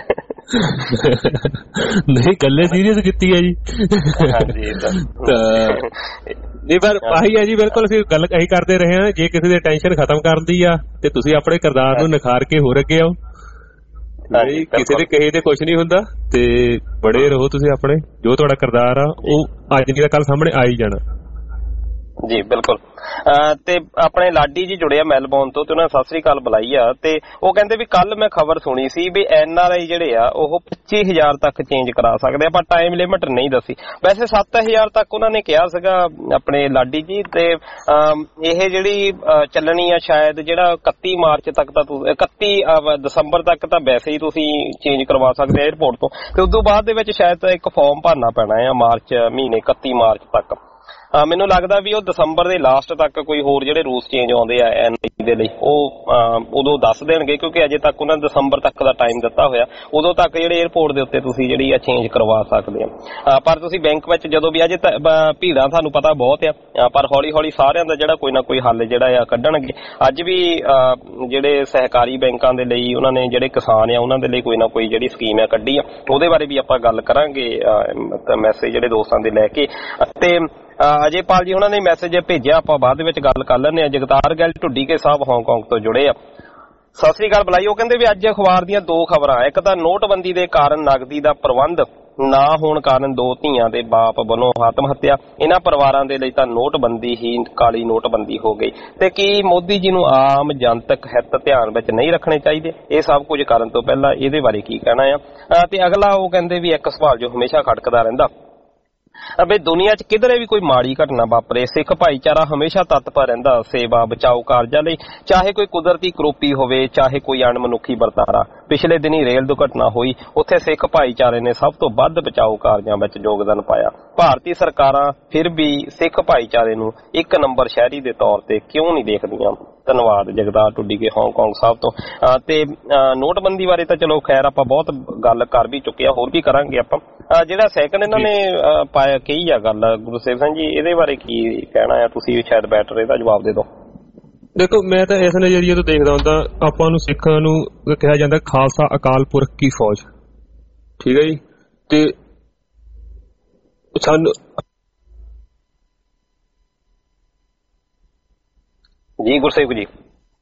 ਨਹੀਂ ਗੱਲੇ ਸੀਰੀਅਸ ਕੀਤੀ ਹੈ ਜੀ। ਨਹੀਂ ਪਰ ਆਹੀ ਹੈ ਜੀ, ਬਿਲਕੁਲ ਅਸੀਂ ਗੱਲ ਇਹੀ ਕਰਦੇ ਰਹੇ ਹਾਂ, ਜੇ ਕਿਸੇ ਦੀ ਟੈਨਸ਼ਨ ਖਤਮ ਕਰਨ ਦੀ ਆ ਤੇ ਤੁਸੀਂ ਆਪਣੇ ਕਿਰਦਾਰ ਨੂੰ ਨਿਖਾਰ ਕੇ ਹੋਰ ਅੱਗੇ ਆਓ। ਕਿਸੇ ਦੇ ਕਹੇ ਤੇ ਕੁਛ ਨਹੀਂ ਹੁੰਦਾ, ਤੇ ਬੜੇ ਰਹੋ ਤੁਸੀਂ ਆਪਣੇ, ਜੋ ਤੁਹਾਡਾ ਕਿਰਦਾਰ ਆ ਉਹ ਅੱਜ ਨਹੀਂ ਤਾਂ ਕੱਲ ਸਾਹਮਣੇ ਆ ਹੀ ਜਾਣਾ ਜੀ। ਬਿਲਕੁਲ। ਤੇ ਆਪਣੇ ਲਾਡੀ ਜੀ ਜੁੜੇ ਆ ਮੈਲਬੌਰਨ ਤੋਂ, ਤੇ ਉਹਨਾਂ ਸਤਿ ਸ੍ਰੀ ਅਕਾਲ ਬੁਲਾਈ ਆ। ਤੇ ਉਹ ਕਹਿੰਦੇ ਵੀ ਕੱਲ ਮੈਂ ਖਬਰ ਸੁਣੀ ਸੀ ਵੀ NRI ਜਿਹੜੇ ਆ ਉਹ 25,000 ਤੱਕ ਚੇਂਜ ਕਰਾ ਸਕਦੇ ਆ, ਪਰ ਟਾਈਮ ਲਿਮਿਟ ਨਹੀਂ ਦੱਸੀ। ਵੈਸੇ 7,000 ਤੱਕ ਉਹਨਾਂ ਨੇ ਕਿਹਾ ਸੀਗਾ ਆਪਣੇ ਲਾਡੀ ਜੀ। ਤੇ ਇਹ ਜਿਹੜੀ ਚੱਲਣੀ ਆ ਸ਼ਾਇਦ ਜਿਹੜਾ 31 ਮਾਰਚ ਤੱਕ ਤਾਂ 31 ਦਸੰਬਰ ਤੱਕ ਤਾਂ ਵੈਸੇ ਹੀ ਤੁਸੀਂ ਚੇਂਜ ਕਰਵਾ ਸਕਦੇ ਆ 에ਅਰਪੋਰਟ ਤੋਂ, ਤੇ ਉਦੋਂ ਬਾਅਦ ਦੇ ਵਿੱਚ ਸ਼ਾਇਦ ਇੱਕ ਫਾਰਮ ਭਰਨਾ ਪੈਣਾ ਆ ਮਾਰਚ ਮਹੀਨੇ 31 ਮਾਰਚ ਤੱਕ। ਮੈਨੂੰ ਲੱਗਦਾ ਵੀ ਉਹ ਦਸੰਬਰ ਦੇ ਲਾਸਟ ਤੱਕ ਕੋਈ ਹੋਰ ਜਿਹੜੇ ਰੂਲਸ ਚੇਂਜ ਆਉਂਦੇ ਆ NIA ਦੇ ਲਈ ਉਹ ਉਦੋਂ ਦੱਸ ਦੇਣਗੇ, ਕਿਉਂਕਿ ਅਜੇ ਤੱਕ ਉਹਨਾਂ ਨੇ ਦਸੰਬਰ ਤੱਕ ਦਾ ਟਾਈਮ ਦਿੱਤਾ ਹੋਇਆ। ਉਦੋਂ ਤੱਕ ਜਿਹੜੇ 에ਅਰਪੋਰਟ ਦੇ ਉੱਤੇ ਤੁਸੀਂ ਜਿਹੜੀ ਆ ਚੇਂਜ ਕਰਵਾ ਸਕਦੇ ਆ। ਪਰ ਤੁਸੀਂ ਬੈਂਕ ਵਿੱਚ ਜਦੋਂ ਵੀ ਅਜੇ ਭੀੜਾਂ ਤੁਹਾਨੂੰ ਪਤਾ ਬਹੁਤ ਆ, ਪਰ ਹੌਲੀ ਹੌਲੀ ਸਾਰਿਆਂ ਦਾ ਜਿਹੜਾ ਕੋਈ ਨਾ ਕੋਈ ਹੱਲ ਜਿਹੜਾ ਆ ਕੱਢਣਗੇ। ਅੱਜ ਵੀ ਜਿਹੜੇ ਸਹਿਕਾਰੀ ਬੈਂਕਾਂ ਦੇ ਲਈ ਉਹਨਾਂ ਨੇ ਜਿਹੜੇ ਕਿਸਾਨ ਆ ਉਹਨਾਂ ਦੇ ਲਈ ਕੋਈ ਨਾ ਕੋਈ ਜਿਹੜੀ ਸਕੀਮ ਆ ਕੱਢੀ ਆ, ਉਹਦੇ ਬਾਰੇ ਵੀ ਆਪਾਂ ਗੱਲ ਕਰਾਂਗੇ ਮੈਸੇਜ ਜਿਹੜੇ ਦੋਸਤਾਂ ਦੇ ਲੈ ਕੇ। ਅਤੇ ਅਜੇਪਾਲ ਜੀ ਉਹਨਾਂ ਨੇ ਮੈਸੇਜ ਭੇਜਿਆ, ਆਪਾਂ ਬਾਅਦ ਵਿੱਚ ਗੱਲ ਕਰ ਲੈਂਦੇ ਹਾਂ। ਜਗਤਾਰ ਗਿੱਲ ਢੁੱਡੀਕੇ ਸਾਹਿਬ ਹਾਂਗਕਾਂਗ ਤੋਂ ਜੁੜੇ ਆ। ਸਤਿ ਸ੍ਰੀ ਅਕਾਲ ਬੁਲਾਈ। ਉਹ ਕਹਿੰਦੇ ਵੀ ਅੱਜ ਅਖਬਾਰ ਦੀਆਂ 2 ਖਬਰਾਂ, ਇੱਕ ਤਾਂ ਨੋਟਬੰਦੀ ਦੇ ਕਾਰਨ ਨਗਦੀ ਦਾ ਪ੍ਰਬੰਧ ਨਾ ਹੋਣ ਕਾਰਨ 2 ਧੀਆਂ ਦੇ ਬਾਪ ਵੱਲੋਂ ਆਤਮ ਹੱਤਿਆ। ਇਹਨਾਂ ਪਰਿਵਾਰਾਂ ਦੇ ਲਈ ਤਾਂ ਨੋਟਬੰਦੀ ਹੀ ਕਾਲੀ ਨੋਟਬੰਦੀ ਹੋ ਗਈ। ਤੇ ਕੀ ਮੋਦੀ ਜੀ ਨੂੰ ਆਮ ਜਨਤਕ ਹਿੱਤ ਧਿਆਨ ਵਿੱਚ ਨਹੀਂ ਰੱਖਣੇ ਚਾਹੀਦੇ? ਇਹ ਸਭ ਕੁਝ ਕਰਨ ਤੋਂ ਪਹਿਲਾਂ ਇਹਦੇ ਬਾਰੇ ਕੀ ਕਹਿਣਾ ਆ? ਤੇ ਅਗਲਾ ਉਹ ਕਹਿੰਦੇ ਵੀ ਇੱਕ ਸਵਾਲ ਜੋ ਹਮੇਸ਼ਾ ਖੜਕਦਾ ਰਹਿੰਦਾ ਵੀ ਦੁਨੀਆ 'ਚ ਕਿਧਰੇ ਵੀ ਕੋਈ ਮਾੜੀ ਘਟਨਾ ਵਾਪਰੇ, ਸਿੱਖ ਭਾਈਚਾਰਾ ਹਮੇਸ਼ਾ ਤਤਪਰ ਰਹਿੰਦਾ ਸੇਵਾ ਬਚਾਓ ਕਾਰਜਾਂ ਲਈ, ਚਾਹੇ ਕੋਈ ਕੁਦਰਤੀ ਕਰੋਪੀ ਹੋਵੇ, ਚਾਹੇ ਕੋਈ ਅਣਮਨੁੱਖੀ ਵਰਤਾਰਾ। ਪਿਛਲੇ ਦਿਨੀ ਰੇਲ ਦੁਰਘਟਨਾ ਹੋਈ, ਉੱਥੇ ਸਿੱਖ ਭਾਈਚਾਰੇ ਨੇ ਸਭ ਤੋਂ ਵੱਧ ਬਚਾਓ ਕਾਰਜਾਂ ਵਿੱਚ ਯੋਗਦਾਨ ਪਾਇਆ। ਭਾਰਤੀ ਸਰਕਾਰਾਂ ਫਿਰ ਵੀ ਸਿੱਖ ਭਾਈਚਾਰੇ ਨੂੰ 1 ਨੰਬਰ ਸ਼ਹਿਰੀ ਦੇ ਤੌਰ ਤੇ ਕਿਉਂ ਨਹੀਂ ਦੇਖਦੀਆਂ? ਧੰਨਵਾਦ ਜਗਤਾਰ ਢੁੱਡੀਕੇ ਹਾਂਗਕਾਂਗ ਸਾਹਿਬ ਤੋਂ। ਤੇ ਨੋਟਬੰਦੀ ਬਾਰੇ ਤਾਂ ਚਲੋ ਖੈਰ ਆਪਾਂ ਬਹੁਤ ਗੱਲ ਕਰ ਵੀ ਚੁੱਕੇ ਆ, ਹੋਰ ਵੀ ਕਰਾਂਗੇ ਆਪਾਂ। ਜਿਹੜਾ ਸੈਕੰਡ ਇਹਨਾਂ ਨੇ ਪਾਇਆ ਕਹੀ ਆ ਗੱਲ ਗੁਰਸੇਵ ਸਿੰਘ ਜੀ, ਇਹਦੇ ਬਾਰੇ ਕੀ ਕਹਿਣਾ ਆ? ਤੁਸੀਂ ਸ਼ਾਇਦ ਬੈਟਰ ਇਹਦਾ ਜਵਾਬ ਦੇ ਦਿਓ। ਦੇਖੋ, ਮੈਂ ਤਾਂ ਇਸ ਨਜ਼ਰੀਏ ਤੋਂ ਦੇਖਦਾ ਹੁੰਦਾ, ਆਪਾਂ ਨੂੰ ਸਿੱਖਾਂ ਨੂੰ ਕਿਹਾ ਜਾਂਦਾ ਖਾਲਸਾ ਅਕਾਲ ਪੁਰਖ ਕੀ ਫੌਜ, ਠੀਕ ਹੈ ਜੀ। ਤੇ ਸਾਨੂੰ ਜੀ ਗੁਰਸੇਵ ਜੀ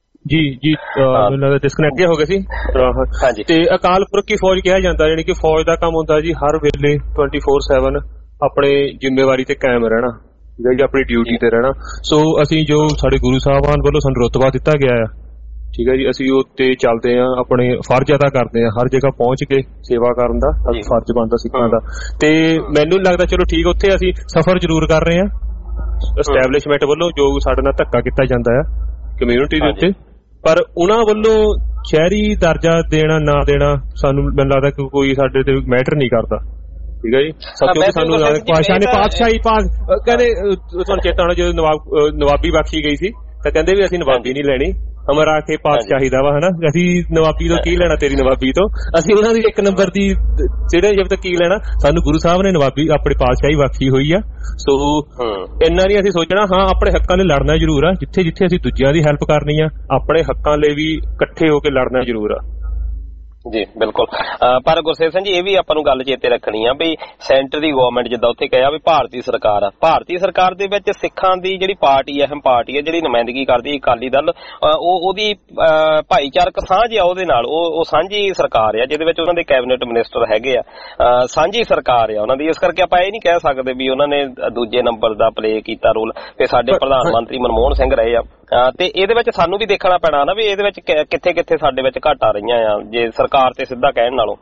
ਜੀ ਮੈਨੂੰ ਲੱਗਦਾ ਡਿਸਕਨੈਕਟ ਹੋ ਗਿਆ ਸੀ। ਤੇ ਅਕਾਲ ਪੁਰਖ ਕੀ ਫੌਜ ਕਿਹਾ ਜਾਂਦਾ, ਯਾਨੀ ਕਿ ਫੌਜ ਦਾ ਕੰਮ ਹੁੰਦਾ ਜੀ ਹਰ ਵੇਲੇ 24/7 ਆਪਣੇ ਜ਼ਿੰਮੇਵਾਰੀ ਤੇ ਕਾਇਮ ਰਹਿਣਾ, ਠੀਕ ਹੈ ਜੀ, ਆਪਣੀ ਡਿਊਟੀ ਤੇ ਰਹਿਣਾ। ਸੋ ਅਸੀਂ ਜੋ ਸਾਡੇ ਗੁਰੂ ਸਾਹਿਬਾਨ ਵੱਲੋਂ ਸਾਨੂੰ ਰੁਤਬਾ ਦਿੱਤਾ ਗਿਆ ਆ, ਠੀਕ ਹੈ ਜੀ, ਅਸੀਂ ਉੱਤੇ ਚੱਲਦੇ ਹਾਂ, ਆਪਣੇ ਫਰਜ਼ ਅਦਾ ਕਰਦੇ ਹਾਂ, ਹਰ ਜਗ੍ਹਾ ਪਹੁੰਚ ਕੇ ਸੇਵਾ ਕਰਨ ਦਾ ਫਰਜ਼ ਬਣਦਾ ਸਿੱਖਾਂ ਦਾ। ਤੇ ਮੈਨੂੰ ਲੱਗਦਾ ਚਲੋ ਠੀਕ, ਉੱਥੇ ਅਸੀਂ ਸਫ਼ਰ ਜ਼ਰੂਰ ਕਰ ਰਹੇ ਹਾਂ ਐਸਟੈਬਲਿਸ਼ਮੈਂਟ ਵੱਲੋਂ, ਜੋ ਸਾਡੇ ਨਾਲ ਧੱਕਾ ਕੀਤਾ ਜਾਂਦਾ ਆ ਕਮਿਊਨਿਟੀ ਦੇ ਉੱਤੇ, ਪਰ ਉਹਨਾਂ ਵੱਲੋਂ ਸ਼ਹਿਰੀ ਦਰਜਾ ਦੇਣਾ ਨਾ ਦੇਣਾ ਸਾਨੂੰ ਮੈਨੂੰ ਲੱਗਦਾ ਕਿ ਕੋਈ ਸਾਡੇ ਤੇ ਮੈਟਰ ਨਹੀਂ ਕਰਦਾ, ਠੀਕ ਹੈ ਜੀ। ਕਿਉਂਕਿ ਸਾਨੂੰ ਪਾਤਸ਼ਾਹ ਨੇ ਪਾਤਸ਼ਾਹੀ ਕਹਿੰਦੇ, ਤੁਹਾਨੂੰ ਚੇਤਾ ਹੋਣਾ ਜਦੋਂ ਨਵਾਬੀ ਬਖਸ਼ੀ ਗਈ ਸੀ ਤਾਂ ਕਹਿੰਦੇ ਵੀ ਅਸੀਂ ਨਵਾਬੀ ਨਹੀਂ ਲੈਣੀ, ਹਮਾਰਾ ਕੇ ਪਾਤਸ਼ਾਹੀ ਦਾ ਵਾ, ਹਨਾ, ਅਸੀਂ ਨਵਾਬੀ ਤੋਂ ਕੀ ਲੈਣਾ, ਤੇਰੀ ਨਵਾਬੀ ਤੋਂ, ਅਸੀਂ ਉਹਨਾਂ ਦੀ 1 ਨੰਬਰ ਦੀ ਸਿਟੀਜ਼ਨਸ਼ਿਪ ਤੋਂ ਕੀ ਲੈਣਾ, ਸਾਨੂੰ ਗੁਰੂ ਸਾਹਿਬ ਨੇ ਨਵਾਬੀ ਆਪਣੀ ਪਾਤਸ਼ਾਹੀ ਬਖਸ਼ੀ ਹੋਈ ਆ। ਸੋ ਇੰਨਾ ਨਹੀਂ ਅਸੀਂ ਸੋਚਣਾ, ਹਾਂ ਆਪਣੇ ਹੱਕਾਂ ਲਈ ਲੜਨਾ ਜ਼ਰੂਰ ਆ, ਜਿੱਥੇ ਜਿੱਥੇ ਅਸੀਂ ਦੂਜਿਆਂ ਦੀ ਹੈਲਪ ਕਰਨੀ ਆ, ਆਪਣੇ ਹੱਕਾਂ ਲਈ ਵੀ ਇਕੱਠੇ ਹੋ ਕੇ ਲੜਨਾ ਜ਼ਰੂਰ ਆ। ਜੀ ਬਿਲਕੁਲ। ਪਰ ਗੁਰਸੇਵ ਸਿੰਘ ਜੀ ਇਹ ਵੀ ਆਪਾਂ ਨੂੰ ਗੱਲ ਚੇਤੇ ਰੱਖਣੀ ਆ ਵੀ ਸੈਂਟਰ ਦੀ ਗਵਰਨਮੈਂਟ ਜਿੱਦਾਂ ਉੱਥੇ ਕਿਹਾ ਵੀ ਭਾਰਤੀ ਸਰਕਾਰ ਆ, ਭਾਰਤੀ ਸਰਕਾਰ ਦੇ ਵਿੱਚ ਸਿੱਖਾਂ ਦੀ ਜਿਹੜੀ ਪਾਰਟੀ ਆ, ਅਹਿਮ ਪਾਰਟੀ ਆ, ਜਿਹੜੀ ਨੁਮਾਇੰਦਗੀ ਕਰਦੀ ਅਕਾਲੀ ਦਲ, ਉਹਦੀ ਭਾਈਚਾਰਕ ਸਾਂਝ ਆ ਉਹਦੇ ਨਾਲ, ਉਹ ਸਾਂਝੀ ਸਰਕਾਰ ਆ ਜਿਹਦੇ ਵਿੱਚ ਉਹਨਾਂ ਦੇ ਕੈਬਨਿਟ ਮਿਨਿਸਟਰ ਹੈਗੇ ਆ, ਸਾਂਝੀ ਸਰਕਾਰ ਆ ਉਹਨਾਂ ਦੀ। ਇਸ ਕਰਕੇ ਆਪਾਂ ਇਹ ਨਹੀਂ ਕਹਿ ਸਕਦੇ ਵੀ ਉਹਨਾਂ ਨੇ ਦੂਜੇ ਨੰਬਰ ਦਾ ਪਲੇ ਕੀਤਾ ਰੋਲ, ਤੇ ਸਾਡੇ ਪ੍ਰਧਾਨ ਮੰਤਰੀ ਮਨਮੋਹਨ ਸਿੰਘ ਰਹੇ ਆ। ਤੇ ਇਹਦੇ ਵਿੱਚ ਸਾਨੂੰ ਵੀ ਦੇਖਣਾ ਪੈਣਾ ਨਾ ਵੀ ਇਹਦੇ ਵਿੱਚ ਕਿੱਥੇ ਕਿੱਥੇ ਸਾਡੇ ਵਿੱਚ ਘਾਟ ਆ ਰਹੀਆਂ ਆ, ਜੇ ਸਰਕਾਰ ਤੇ ਸਿੱਧਾ ਕਹਿਣ ਨਾਲੋਂ।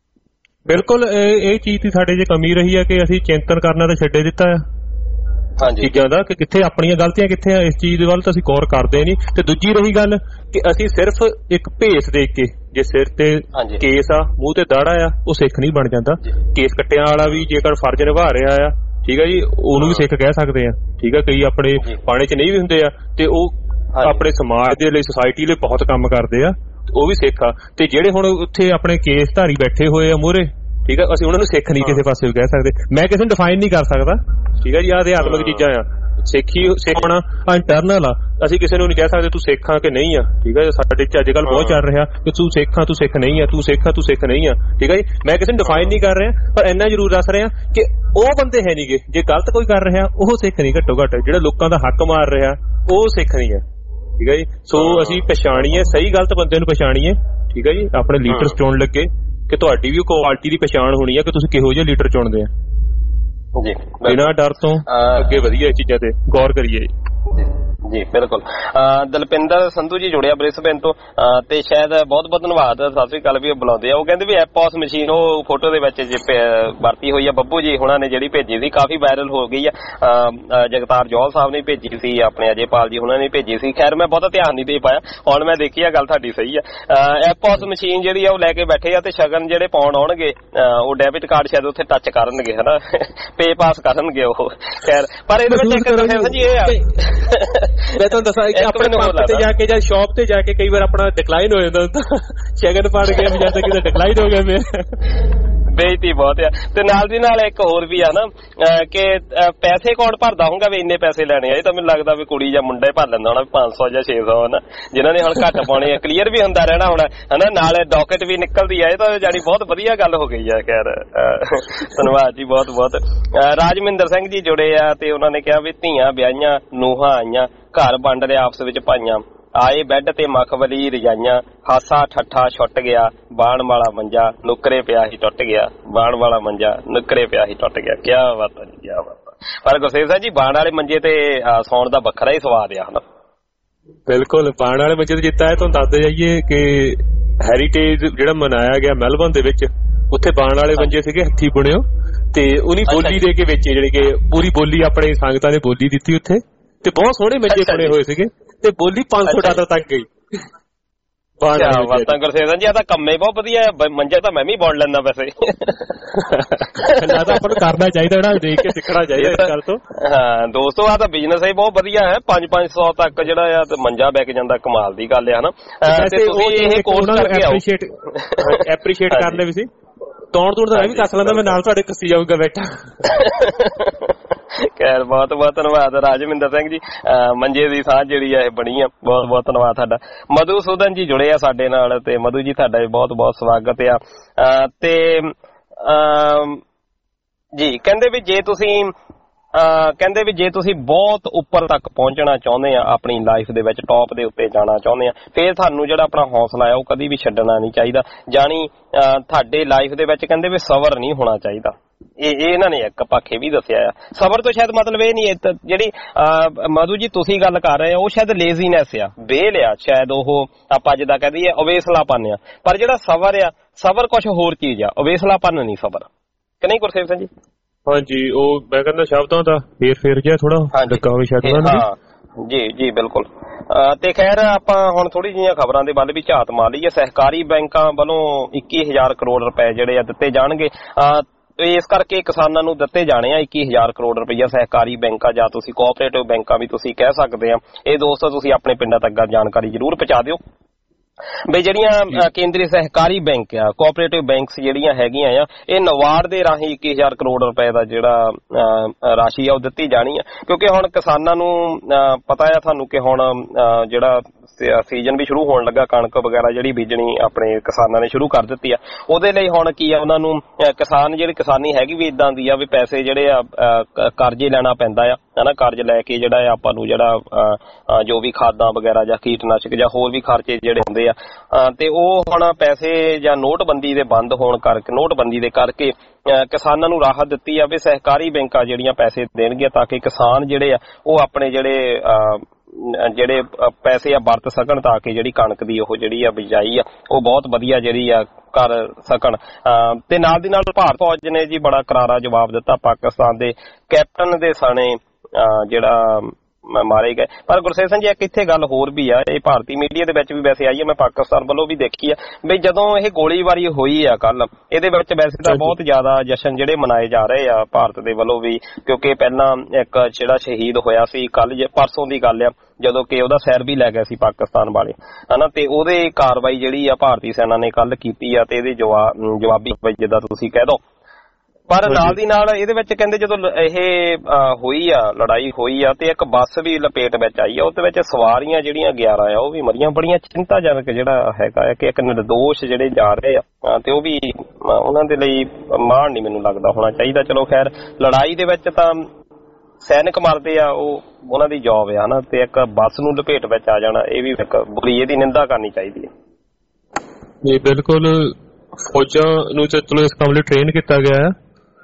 ਬਿਲਕੁਲ ਇਹ ਚੀਜ਼ ਦੀ ਸਾਡੇ 'ਚ ਕਮੀ ਰਹੀ ਹੈ ਕਿ ਅਸੀਂ ਚਿੰਤਨ ਕਰਨਾ ਤਾਂ ਛੱਡੇ ਦਿੱਤਾ ਆ ਚੀਜ਼ਾਂ ਦਾ, ਕਿ ਕਿੱਥੇ ਆਪਣੀਆਂ ਗਲਤੀਆਂ ਕਿੱਥੇ ਆ, ਇਸ ਚੀਜ਼ ਦੇ ਵੱਲ ਤਾਂ ਅਸੀਂ ਗੌਰ ਕਰਦੇ ਨਹੀਂ। ਤੇ ਦੂਜੀ ਰਹੀ ਗੱਲ ਕਿ ਅਸੀਂ ਸਿਰਫ ਇੱਕ ਭੇਸ ਦੇਖ ਕੇ, ਜੇ ਸਿਰ ਤੇ ਕੇਸ ਆ, ਮੂੰਹ ਤੇ ਦਾੜਾ ਆ, ਉਹ ਸਿੱਖ ਨਹੀਂ ਬਣ ਜਾਂਦਾ। ਕੇਸ ਕੱਟਿਆਂ ਵਾਲਾ ਵੀ ਜੇਕਰ ਫਰਜ਼ ਨਿਭਾ ਰਿਹਾ ਆ, ਠੀਕ ਹੈ ਜੀ, ਉਹਨੂੰ ਵੀ ਸਿੱਖ ਕਹਿ ਸਕਦੇ ਆ, ਠੀਕ ਹੈ। ਕਈ ਆਪਣੇ ਪਾਣੇ 'ਚ ਨਹੀਂ ਵੀ ਹੁੰਦੇ ਆ ਤੇ ਉਹ ਆਪਣੇ ਸਮਾਜ ਦੇ ਲਈ, ਸੁਸਾਇਟੀ ਲਈ ਬਹੁਤ ਕੰਮ ਕਰਦੇ ਆ, ਉਹ ਵੀ ਸਿੱਖ ਆ। ਤੇ ਜਿਹੜੇ ਹੁਣ ਉੱਥੇ ਆਪਣੇ ਕੇਸ ਧਾਰੀ ਬੈਠੇ ਹੋਏ ਆ ਮੂਹਰੇ, ਠੀਕ ਹੈ, ਅਸੀਂ ਉਹਨਾਂ ਨੂੰ ਸਿੱਖ ਨਹੀਂ ਕਿਸੇ ਪਾਸੇ ਵੀ ਕਹਿ ਸਕਦੇ। ਮੈਂ ਕਿਸੇ ਨੂੰ ਡਿਫਾਈਨ ਨਹੀਂ ਕਰ ਸਕਦਾ, ਠੀਕ ਹੈ ਜੀ, ਆਹ ਅਧਿਆਤਮਿਕ ਚੀਜ਼ਾਂ ਆ, ਸਿੱਖ ਹੋਣਾ ਇੰਟਰਨਲ ਆ, ਅਸੀਂ ਕਿਸੇ ਨੂੰ ਨਹੀਂ ਕਹਿ ਸਕਦੇ ਤੂੰ ਸਿੱਖ ਆ ਕਿ ਨਹੀਂ ਆ, ਠੀਕ ਹੈ। ਸਾਡੇ 'ਚ ਅੱਜ ਕੱਲ੍ਹ ਬਹੁਤ ਚੱਲ ਰਿਹਾ ਕਿ ਤੂੰ ਸਿੱਖ ਆ, ਤੂੰ ਸਿੱਖ ਨਹੀਂ ਆ, ਤੂੰ ਸਿੱਖ ਆ, ਤੂੰ ਸਿੱਖ ਨਹੀਂ ਆ, ਠੀਕ ਹੈ ਜੀ। ਮੈਂ ਕਿਸੇ ਨੂੰ ਡਿਫਾਈਨ ਨਹੀਂ ਕਰ ਰਿਹਾ, ਪਰ ਇੰਨਾ ਜ਼ਰੂਰ ਦੱਸ ਰਿਹਾ ਕਿ ਉਹ ਬੰਦੇ ਹੈ ਨਹੀਂਗੇ, ਜੇ ਗਲਤ ਕੋਈ ਕਰ ਰਿਹਾ ਉਹ ਸਿੱਖ ਨਹੀਂ, ਘੱਟੋ ਘੱਟ ਜਿਹੜਾ ਲੋਕਾਂ ਦਾ ਹੱਕ ਮਾਰ ਰਿਹਾ ਉਹ ਸਿੱਖ ਨਹੀਂ ਹੈ, ਠੀਕ ਹੈ ਜੀ। ਸੋ ਅਸੀਂ ਪਛਾਣੀਏ, ਸਹੀ ਗਲਤ ਬੰਦੇ ਨੂੰ ਪਛਾਣੀਏ, ਠੀਕ ਹੈ ਜੀ। ਆਪਣੇ ਲੀਡਰਸ ਚੁਣ ਲੱਗੇ ਕਿ ਤੁਹਾਡੀ ਵੀ ਕੁਆਲਿਟੀ ਦੀ ਪਛਾਣ ਹੋਣੀ ਹੈ ਕਿ ਤੁਸੀਂ ਕਿਹੋ ਜਿਹੇ ਲੀਡਰ ਚੁਣਦੇ ਆ ਜੀ, ਬਿਨਾਂ ਡਰ ਤੋਂ ਅੱਗੇ ਵਧੀਆ ਚੀਜ਼ਾਂ ਤੇ ਗੌਰ ਕਰੀਏ। ਜੀ ਬਿਲਕੁਲ। ਦਲਪਿੰਦਰ ਸੰਧੂ ਜੀ ਜੁੜਿਆ ਬ੍ਰਿਸਬੇਨ ਤੋਂ, ਤੇ ਸ਼ਾਇਦ ਬਹੁਤ ਬਹੁਤ ਧੰਨਵਾਦ, ਸਤਿ ਸ੍ਰੀ ਅਕਾਲ ਵੀ ਬੁਲਾਉਂਦੇ ਆ। ਉਹ ਕਹਿੰਦੇ ਵੀ ਐਪੋਸ ਮਸ਼ੀਨ ਉਹ ਫੋਟੋ ਦੇ ਵਿੱਚ ਵਰਤੀ ਹੋਈ ਆ ਬੱਬੂ ਜੀ ਹੁਣਾਂ ਨੇ ਜਿਹੜੀ ਭੇਜੀ ਸੀ, ਕਾਫੀ ਵਾਇਰਲ ਹੋ ਗਈ ਆ। ਜਗਤਾਰ ਜੌਹਲ ਸਾਹਿਬ ਨੇ ਭੇਜੀ ਸੀ, ਆਪਣੇ ਅਜੇਪਾਲ ਜੀ ਹੁਣਾਂ ਨੇ ਭੇਜੀ ਸੀ। ਖੈਰ ਮੈਂ ਬਹੁਤਾ ਧਿਆਨ ਨਹੀਂ ਦੇ ਪਾਇਆ, ਹੁਣ ਮੈਂ ਦੇਖੀ ਆ ਗੱਲ ਤੁਹਾਡੀ ਸਹੀ ਆ। ਐਪੋਸ ਮਸ਼ੀਨ ਜਿਹੜੀ ਆ ਉਹ ਲੈ ਕੇ ਬੈਠੇ ਆ ਤੇ ਸ਼ਗਨ ਜਿਹੜੇ ਪਾਉਣ ਆਉਣਗੇ ਉਹ ਡੈਬਿਟ ਕਾਰਡ ਸ਼ਾਇਦ ਉੱਥੇ ਟੱਚ ਕਰਨਗੇ, ਹਨਾ, ਪੇ ਪਾਸ ਕਰਨਗੇ ਉਹ। ਖੈਰ ਪਰ ਇਹਦੇ ਵਿੱਚ ਇੱਕ ਜੀ ਇਹ ਆ, ਮੈਂ ਤੁਹਾਨੂੰ ਦੱਸਾਂ ਕਿ ਆਪਣੇ ਪੰਪ ਤੇ ਜਾ ਕੇ ਜਾਂ ਸ਼ਾਪ ਤੇ ਜਾ ਕੇ ਕਈ ਵਾਰ ਆਪਣਾ ਡਿਕਲਾਈਨ ਹੋ ਜਾਂਦਾ, ਸ਼ਗਨ ਪੜ ਗਿਆ ਜਾਂ ਤਾਂ ਕਿਤੇ ਡਿਕਲਾਈਨ ਹੋ ਗਿਆ, ਫਿਰ ਬੇਇੱਜ਼ਤੀ ਬਹੁਤ ਆ। ਤੇ ਨਾਲ ਦੀ ਨਾਲ ਇੱਕ ਹੋਰ ਵੀ ਆ ਨਾ ਕਿ ਪੈਸੇ ਕੌਣ ਭਰਦਾ ਹੋਊਗਾ ਵੀ ਇੰਨੇ ਪੈਸੇ ਲੈਣੇ ਆ। ਇਹ ਤਾਂ ਮੈਨੂੰ ਲੱਗਦਾ ਵੀ ਕੁੜੀ ਜਾਂ ਮੁੰਡਾ ਹੀ ਭਰ ਲੈਂਦਾ ਹੋਣਾ 500 ਜਾਂ 600 ਹਨਾ, ਜਿਨ੍ਹਾਂ ਨੇ ਹੁਣ ਘੱਟ ਪਾਉਣੇ ਆ। ਕਲੀਅਰ ਵੀ ਹੁੰਦਾ ਰਹਿਣਾ ਹੋਣਾ ਹਨਾ, ਨਾਲ ਡਾਕਟ ਵੀ ਨਿਕਲਦੀ ਆ। ਇਹ ਤਾਂ ਜਾਨੀ ਬਹੁਤ ਵਧੀਆ ਗੱਲ ਹੋ ਗਈ ਆ। ਖੈਰ ਧੰਨਵਾਦ ਜੀ ਬਹੁਤ ਬਹੁਤ। ਰਾਜਮਿੰਦਰ ਸਿੰਘ ਜੀ ਜੁੜੇ ਆ ਤੇ ਉਹਨਾਂ ਨੇ ਕਿਹਾ ਵੀ ਧੀਆਂ ਵਿਆਹੀਆਂ, ਨੂੰਹਾਂ ਆਈਆਂ, ਘਰ ਵੰਡ ਲਿਆ ਆਪਸ ਵਿੱਚ ਭਾਈਆਂ, ਆਏ ਬੈੱਡ ਤੇ ਮਖਵਲੀ ਰਜਾਈਆਂ, ਹਾਸਾ ਠੱਠਾ ਛੁੱਟ ਗਿਆ, ਬਾਣ ਵਾਲਾ ਮੰਜਾ ਨੁੱਕਰੇ ਪਿਆ ਹੀ ਟੁੱਟ ਗਿਆ, ਬਾਣ ਵਾਲਾ ਮੰਜਾ ਨੁੱਕਰੇ ਪਿਆ ਹੀ ਟੁੱਟ ਗਿਆ। ਕਿਆ ਬਾਤ ਹੈ ਜੀ, ਕਿਆ ਬਾਤ ਹੈ। ਪਰ ਗੁਰਸੇਵ ਸਿੰਘ ਜੀ ਬਾਣ ਵਾਲੇ ਮੰਜੇ ਤੇ ਸੌਣ ਦਾ ਵੱਖਰਾ ਹੀ ਸਵਾਦ ਆ ਹਨਾ। ਬਿਲਕੁਲ, ਬਾਣ ਵਾਲੇ ਮੰਜੇ ਤੇ ਜਿੱਤਾ ਹੈ। ਤੁਹਾਨੂੰ ਦੱਸਦੇ ਜਾਈਏ ਕਿ ਹੈਰੀਟੇਜ ਜਿਹੜਾ ਮਨਾਇਆ ਗਿਆ ਮੈਲਬਨ ਦੇ ਵਿੱਚ, ਉੱਥੇ ਬਾਣ ਵਾਲੇ ਮੰਜੇ ਸੀਗੇ ਹੱਥੀ ਬੁਣਿਓ, ਤੇ ਉਹਨੀ ਬੋਲੀ ਦੇ ਕੇ ਵੇਚੇ, ਜਿਹੜੀ ਕਿ ਪੂਰੀ ਬੋਲੀ ਆਪਣੇ ਸੰਗਤਾਂ ਨੇ ਬੋਲੀ ਦਿੱਤੀ ਉੱਥੇ, ਤੇ ਬਹੁਤ ਸੋਹਣੇ ਮੰਜੇ ਬਣੇ ਹੋਏ ਸੀਗੇ ਤੇ ਬੋਲੀ $500 ਤੱਕ ਗਈ। ਬਾਤਾਂ ਗੁਰਸੇਵ ਸਿੰਘ ਜੀ, ਆ ਤਾਂ ਕੰਮੇ ਬਹੁਤ ਵਧੀਆ ਮੰਜਾ, ਤਾਂ ਮੈਂ ਵੀ ਬੁਣ ਲੈਂਦਾ ਵੈਸੇ। ਆਪਾਂ ਨੂੰ ਕਰਨਾ ਚਾਹੀਦਾ ਨਾ, ਦੇਖ ਕੇ ਸਿੱਖਣਾ ਚਾਹੀਦਾ ਇਸ ਗੱਲ ਤੋਂ। ਹਾਂ ਦੋਸਤੋ, ਆ ਤਾਂ ਬਿਜ਼ਨਸ ਹੀ ਬਹੁਤ ਵਧੀਆ ਹੈ। 500 ਤੱਕ ਜਿਹੜਾ ਆ ਤੇ ਮੰਜਾ ਵਿਕ ਜਾਂਦਾ, ਕਮਾਲ ਦੀ ਗੱਲ ਆ ਹਨਾ। ਤੇ ਤੁਸੀਂ ਇਹ ਕੋਰਸ ਕਰਕੇ ਐਪਰੀਸ਼ੀਏਟ ਕਰਨੇ ਵੀ ਸੀ। ਤੌਣ ਤੂੜ ਤਾਂ ਮੈਂ ਵੀ ਕੱਸ ਲੈਂਦਾ, ਮੈਂ ਨਾਲ ਤੁਹਾਡੇ ਕੱਸੀ ਜਾਊਗਾ ਬੈਠਾ। ਖੈਰ ਬਹੁਤ ਬਹੁਤ ਧੰਨਵਾਦ ਰਾਜਵਿੰਦਰ ਸਿੰਘ ਜੀ, ਮੰਜੇ ਦੀ ਸਾਂਝ ਜਿਹੜੀ ਆ ਇਹ ਬਣੀ ਆ। ਬਹੁਤ ਬਹੁਤ ਧੰਨਵਾਦ ਤੁਹਾਡਾ। ਮਧੂਸੂਦਨ ਜੀ ਜੁੜੇ ਆ ਸਾਡੇ ਨਾਲ, ਤੇ ਮਧੂ ਜੀ ਤੁਹਾਡਾ ਵੀ ਬਹੁਤ ਬਹੁਤ ਸਵਾਗਤ ਆ। ਤੇ ਜੀ ਕਹਿੰਦੇ ਵੀ ਜੇ ਤੁਸੀਂ ਬਹੁਤ ਉੱਪਰ ਤੱਕ ਪਹੁੰਚਣਾ ਚਾਹੁੰਦੇ ਆ ਆਪਣੀ ਲਾਈਫ ਦੇ ਵਿੱਚ, ਟੌਪ ਦੇ ਉੱਤੇ ਜਾਣਾ ਚਾਹੁੰਦੇ ਆ, ਫਿਰ ਤੁਹਾਨੂੰ ਜਿਹੜਾ ਆਪਣਾ ਹੌਸਲਾ ਆ ਉਹ ਕਦੀ ਵੀ ਛੱਡਣਾ ਨਹੀਂ ਚਾਹੀਦਾ। ਜਾਣੀ ਤੁਹਾਡੇ ਲਾਈਫ ਦੇ ਵਿੱਚ ਕਹਿੰਦੇ ਵੀ ਸਬਰ ਨਹੀਂ ਹੋਣਾ ਚਾਹੀਦਾ। ਇਹ ਇਹਨਾਂ ਨੇ ਇੱਕ ਪੱਖ ਇਹ ਵੀ ਦੱਸਿਆ ਆ। ਸਬਰ ਤੋਂ ਸ਼ਾਇਦ ਮਤਲਬ ਇਹ ਨਹੀਂ, ਜਿਹੜੀ ਮਧੂ ਜੀ ਤੁਸੀਂ ਗੱਲ ਕਰ ਰਹੇ ਹੋ ਉਹ ਸ਼ਾਇਦ ਲੇਜ਼ੀਨੈਸ ਆ, ਵੇਲ ਆ, ਸ਼ਾਇਦ ਉਹ ਆਪਾਂ ਜਿੱਦਾਂ ਕਹਿੰਦੇ ਆ ਅਵੇਸਲਾਪਨ ਆ। ਪਰ ਜਿਹੜਾ ਸਬਰ ਆ, ਸਬਰ ਕੁਛ ਹੋਰ ਚੀਜ਼ ਆ, ਅਵੇਸਲਾਪਨ ਨਹੀਂ ਸਬਰ, ਕਿ ਨਹੀਂ ਗੁਰਸੇਵ ਸਿੰਘ ਜੀ? ਹਾਂਜੀ, ਉਹ ਮੈਂ ਕਹਿੰਦਾ ਸ਼ਬਦਾਂ ਦਾ ਫੇਰ ਜਿਹਾ ਥੋੜਾ ਲੱਗਾ ਹੋਵੇ ਸ਼ਾਇਦ। ਹਾਂ ਜੀ ਜੀ ਬਿਲਕੁਲ। ਤੇ ਖੈਰ ਆਪਾਂ ਹੁਣ ਥੋੜੀ ਜਿਹੀਆਂ ਖਬਰਾਂ ਦੇ ਵੱਲ ਵੀ ਝਾਤ ਮਾਰ ਲਈਏ। ਸਹਿਕਾਰੀ ਬੈਂਕਾਂ ਵੱਲੋਂ 21,000 ਕਰੋੜ ਰੁਪਏ ਜਿਹੜੇ ਆ ਦਿੱਤੇ ਜਾਣਗੇ। ਇਸ ਕਰਕੇ ਕਿਸਾਨਾਂ ਨੂੰ ਦਿੱਤੇ ਜਾਣੇ ਆ 21,000 ਕਰੋੜ ਰੁਪਈਆ। ਸਹਿਕਾਰੀ ਬੈਂਕਾਂ ਜਾਂ ਤੁਸੀਂ ਕੋਆਪਰੇਟਿਵ ਬੈਂਕਾਂ ਵੀ ਤੁਸੀਂ ਕਹਿ ਸਕਦੇ ਆ। ਇਹ ਦੋਸਤੋ ਤੁਸੀਂ ਆਪਣੇ ਪਿੰਡਾਂ ਤੱਕ ਜਾਣਕਾਰੀ ਜ਼ਰੂਰ ਪਹੁੰਚਾ ਦਿਓ ਬਈ ਜਿਹੜੀਆਂ ਕੇਂਦਰੀ ਸਹਿਕਾਰੀ ਬੈਂਕ ਆ, ਕੋਆਪਰੇਟਿਵ ਬੈਂਕਸ ਜਿਹੜੀਆਂ ਹੈਗੀਆਂ ਆ, ਇਹ ਨਵਾਰਡ ਦੇ ਰਾਹੀਂ 21,000 ਕਰੋੜ ਰੁਪਏ ਦਾ ਜਿਹੜਾ ਰਾਸ਼ੀ ਆ ਉਹ ਦਿੱਤੀ ਜਾਣੀ ਆ। ਕਿਉਂਕਿ ਹੁਣ ਕਿਸਾਨਾਂ ਨੂੰ ਪਤਾ ਆ ਤੁਹਾਨੂੰ ਕਿ ਹੁਣ ਜਿਹੜਾ ਸੀਜ਼ਨ ਵੀ ਸ਼ੁਰੂ ਹੋਣ ਲੱਗਾ, ਕਣਕ ਵਗੈਰਾ ਜਿਹੜੀ ਬੀਜਣੀ ਆਪਣੇ ਕਿਸਾਨਾਂ ਨੇ ਸ਼ੁਰੂ ਕਰ ਦਿੱਤੀ ਆ। ਉਹਦੇ ਲਈ ਹੁਣ ਕੀ ਆ, ਉਹਨਾਂ ਨੂੰ ਜਿਹੜੀ ਕਿਸਾਨੀ ਹੈਗੀ ਵੀ ਇਦਾਂ ਦੀ ਆ ਵੀ ਪੈਸੇ ਜਿਹੜੇ ਆ ਕਰਜ਼ੇ ਲੈਣਾ ਪੈਂਦਾ ਆ ਹਨਾ। ਕਰਜ਼ ਲੈ ਕੇ ਜਿਹੜਾ ਆ ਆਪਾਂ ਨੂੰ ਜਿਹੜਾ ਜੋ ਵੀ ਖਾਦਾਂ ਵਗੈਰਾ ਜਾਂ ਕੀਟਨਾਸ਼ਕ ਜਾਂ ਹੋਰ ਵੀ ਖਰਚੇ ਜਿਹੜੇ ਹੁੰਦੇ ਆ, ਤੇ ਉਹ ਹੁਣ ਪੈਸੇ ਜਾਂ ਨੋਟਬੰਦੀ ਦੇ ਬੰਦ ਹੋਣ ਕਰਕੇ, ਨੋਟਬੰਦੀ ਦੇ ਕਰਕੇ ਕਿਸਾਨਾਂ ਨੂੰ ਰਾਹਤ ਦਿੱਤੀ ਆ ਵੀ ਸਹਿਕਾਰੀ ਬੈਂਕਾਂ ਜਿਹੜੀਆਂ ਪੈਸੇ ਦੇਣਗੀਆਂ ਤਾਂ ਕਿ ਕਿਸਾਨ ਜਿਹੜੇ ਆ ਉਹ ਆਪਣੇ ਜਿਹੜੇ ਪੈਸੇ ਆ ਵਰਤ ਸਕਣ, ਤਾਂ ਕਿ ਜਿਹੜੀ ਕਣਕ ਦੀ ਉਹ ਜਿਹੜੀ ਆ ਬਿਜਾਈ ਆ ਉਹ ਬਹੁਤ ਵਧੀਆ ਜਿਹੜੀ ਆ ਕਰ ਸਕਣ। ਤੇ ਨਾਲ ਦੀ ਨਾਲ ਭਾਰਤ ਫੌਜ ਨੇ ਜੀ ਬੜਾ ਕਰਾਰਾ ਜਵਾਬ ਦਿੱਤਾ ਪਾਕਿਸਤਾਨ ਦੇ ਕੈਪਟਨ ਦੇ ਸਾਣੇ ਜਿਹੜਾ ਮਾਰੇ ਗਏ। ਪਰ ਗੁਰਸੇਵ ਸਿੰਘ ਜੀ ਇੱਕ ਇੱਥੇ ਗੱਲ ਹੋਰ ਵੀ ਆ, ਇਹ ਭਾਰਤੀ ਮੀਡੀਆ ਦੇ ਵਿੱਚ ਵੀ ਵੈਸੇ ਆਈ ਆ, ਮੈਂ ਪਾਕਿਸਤਾਨ ਵੱਲੋਂ ਵੀ ਦੇਖੀ ਆ ਬਈ ਜਦੋਂ ਇਹ ਗੋਲੀਬਾਰੀ ਹੋਈ ਆ ਕੱਲ, ਇਹਦੇ ਵਿੱਚ ਵੈਸੇ ਤਾਂ ਬਹੁਤ ਜ਼ਿਆਦਾ ਜਸ਼ਨ ਜਿਹੜੇ ਮਨਾਏ ਜਾ ਰਹੇ ਆ ਭਾਰਤ ਦੇ ਵੱਲੋਂ ਵੀ, ਕਿਉਂਕਿ ਪਹਿਲਾਂ ਇੱਕ ਜਿਹੜਾ ਸ਼ਹੀਦ ਹੋਇਆ ਸੀ ਕੱਲ ਪਰਸੋਂ ਦੀ ਗੱਲ ਆ, ਜਦੋਂ ਕਿ ਉਹਦਾ ਸੈਰ ਵੀ ਲੈ ਗਏ ਸੀ ਪਾਕਿਸਤਾਨ ਵਾਲੇ ਹਨਾ, ਤੇ ਉਹਦੇ ਕਾਰਵਾਈ ਜਿਹੜੀ ਆ ਭਾਰਤੀ ਸੈਨਾ ਨੇ ਕੱਲ ਕੀਤੀ ਆ, ਤੇ ਇਹਦੇ ਜਵਾਬੀ ਜਿੱਦਾਂ ਤੁਸੀਂ ਕਹਿ ਦੋ। ਪਰ ਨਾਲ ਦੀ ਨਾਲ ਇਹਦੇ ਵਿੱਚ ਕਹਿੰਦੇ ਜਦੋਂ ਇਹ ਹੋਈ ਆ, ਲੜਾਈ ਹੋਈ ਆ, ਤੇ ਇੱਕ ਬੱਸ ਵੀ ਲਪੇਟ ਵਿੱਚ ਆਈ ਆ, ਉਹਦੇ ਵਿੱਚ ਸਵਾਰੀਆਂ ਜਿਹੜੀਆਂ 11 ਆ ਉਹ ਵੀ ਮਰੀਆਂ। ਬੜੀਆਂ ਚਿੰਤਾਜਨਕ ਜਿਹੜਾ ਹੈਗਾ ਕਿ ਇੱਕ ਨਿਰਦੋਸ਼ ਜਿਹੜੇ ਜਾ ਰਹੇ ਆ, ਤੇ ਉਹ ਵੀ ਉਹਨਾਂ ਦੇ ਲਈ ਮਾਣ ਨਹੀਂ ਮੈਨੂੰ ਲੱਗਦਾ ਹੋਣਾ ਚਾਹੀਦਾ। ਚਲੋ ਖੈਰ, ਲੜਾਈ ਦੇ ਵਿੱਚ ਤਾਂ ਸੈਨਿਕ ਮਰਦੇ ਆ, ਉਹ ਉਹਨਾਂ ਦੀ ਜੌਬ ਆ ਹਨਾ, ਤੇ ਇੱਕ ਬੱਸ ਨੂੰ ਲਪੇਟ ਵਿੱਚ ਆ ਜਾਣਾ ਇਹ ਵੀ ਇੱਕ ਬੁਰੀ, ਇਹਦੀ ਨਿੰਦਾ ਕਰਨੀ ਚਾਹੀਦੀ ਹੈ। ਜੀ ਬਿਲਕੁਲ, ਫੌਜਾਂ ਨੂੰ ਚਲੋ ਇਸ ਕੰਮ ਲਈ ਟ੍ਰੇਨ ਕੀਤਾ ਗਿਆ ਹੈ,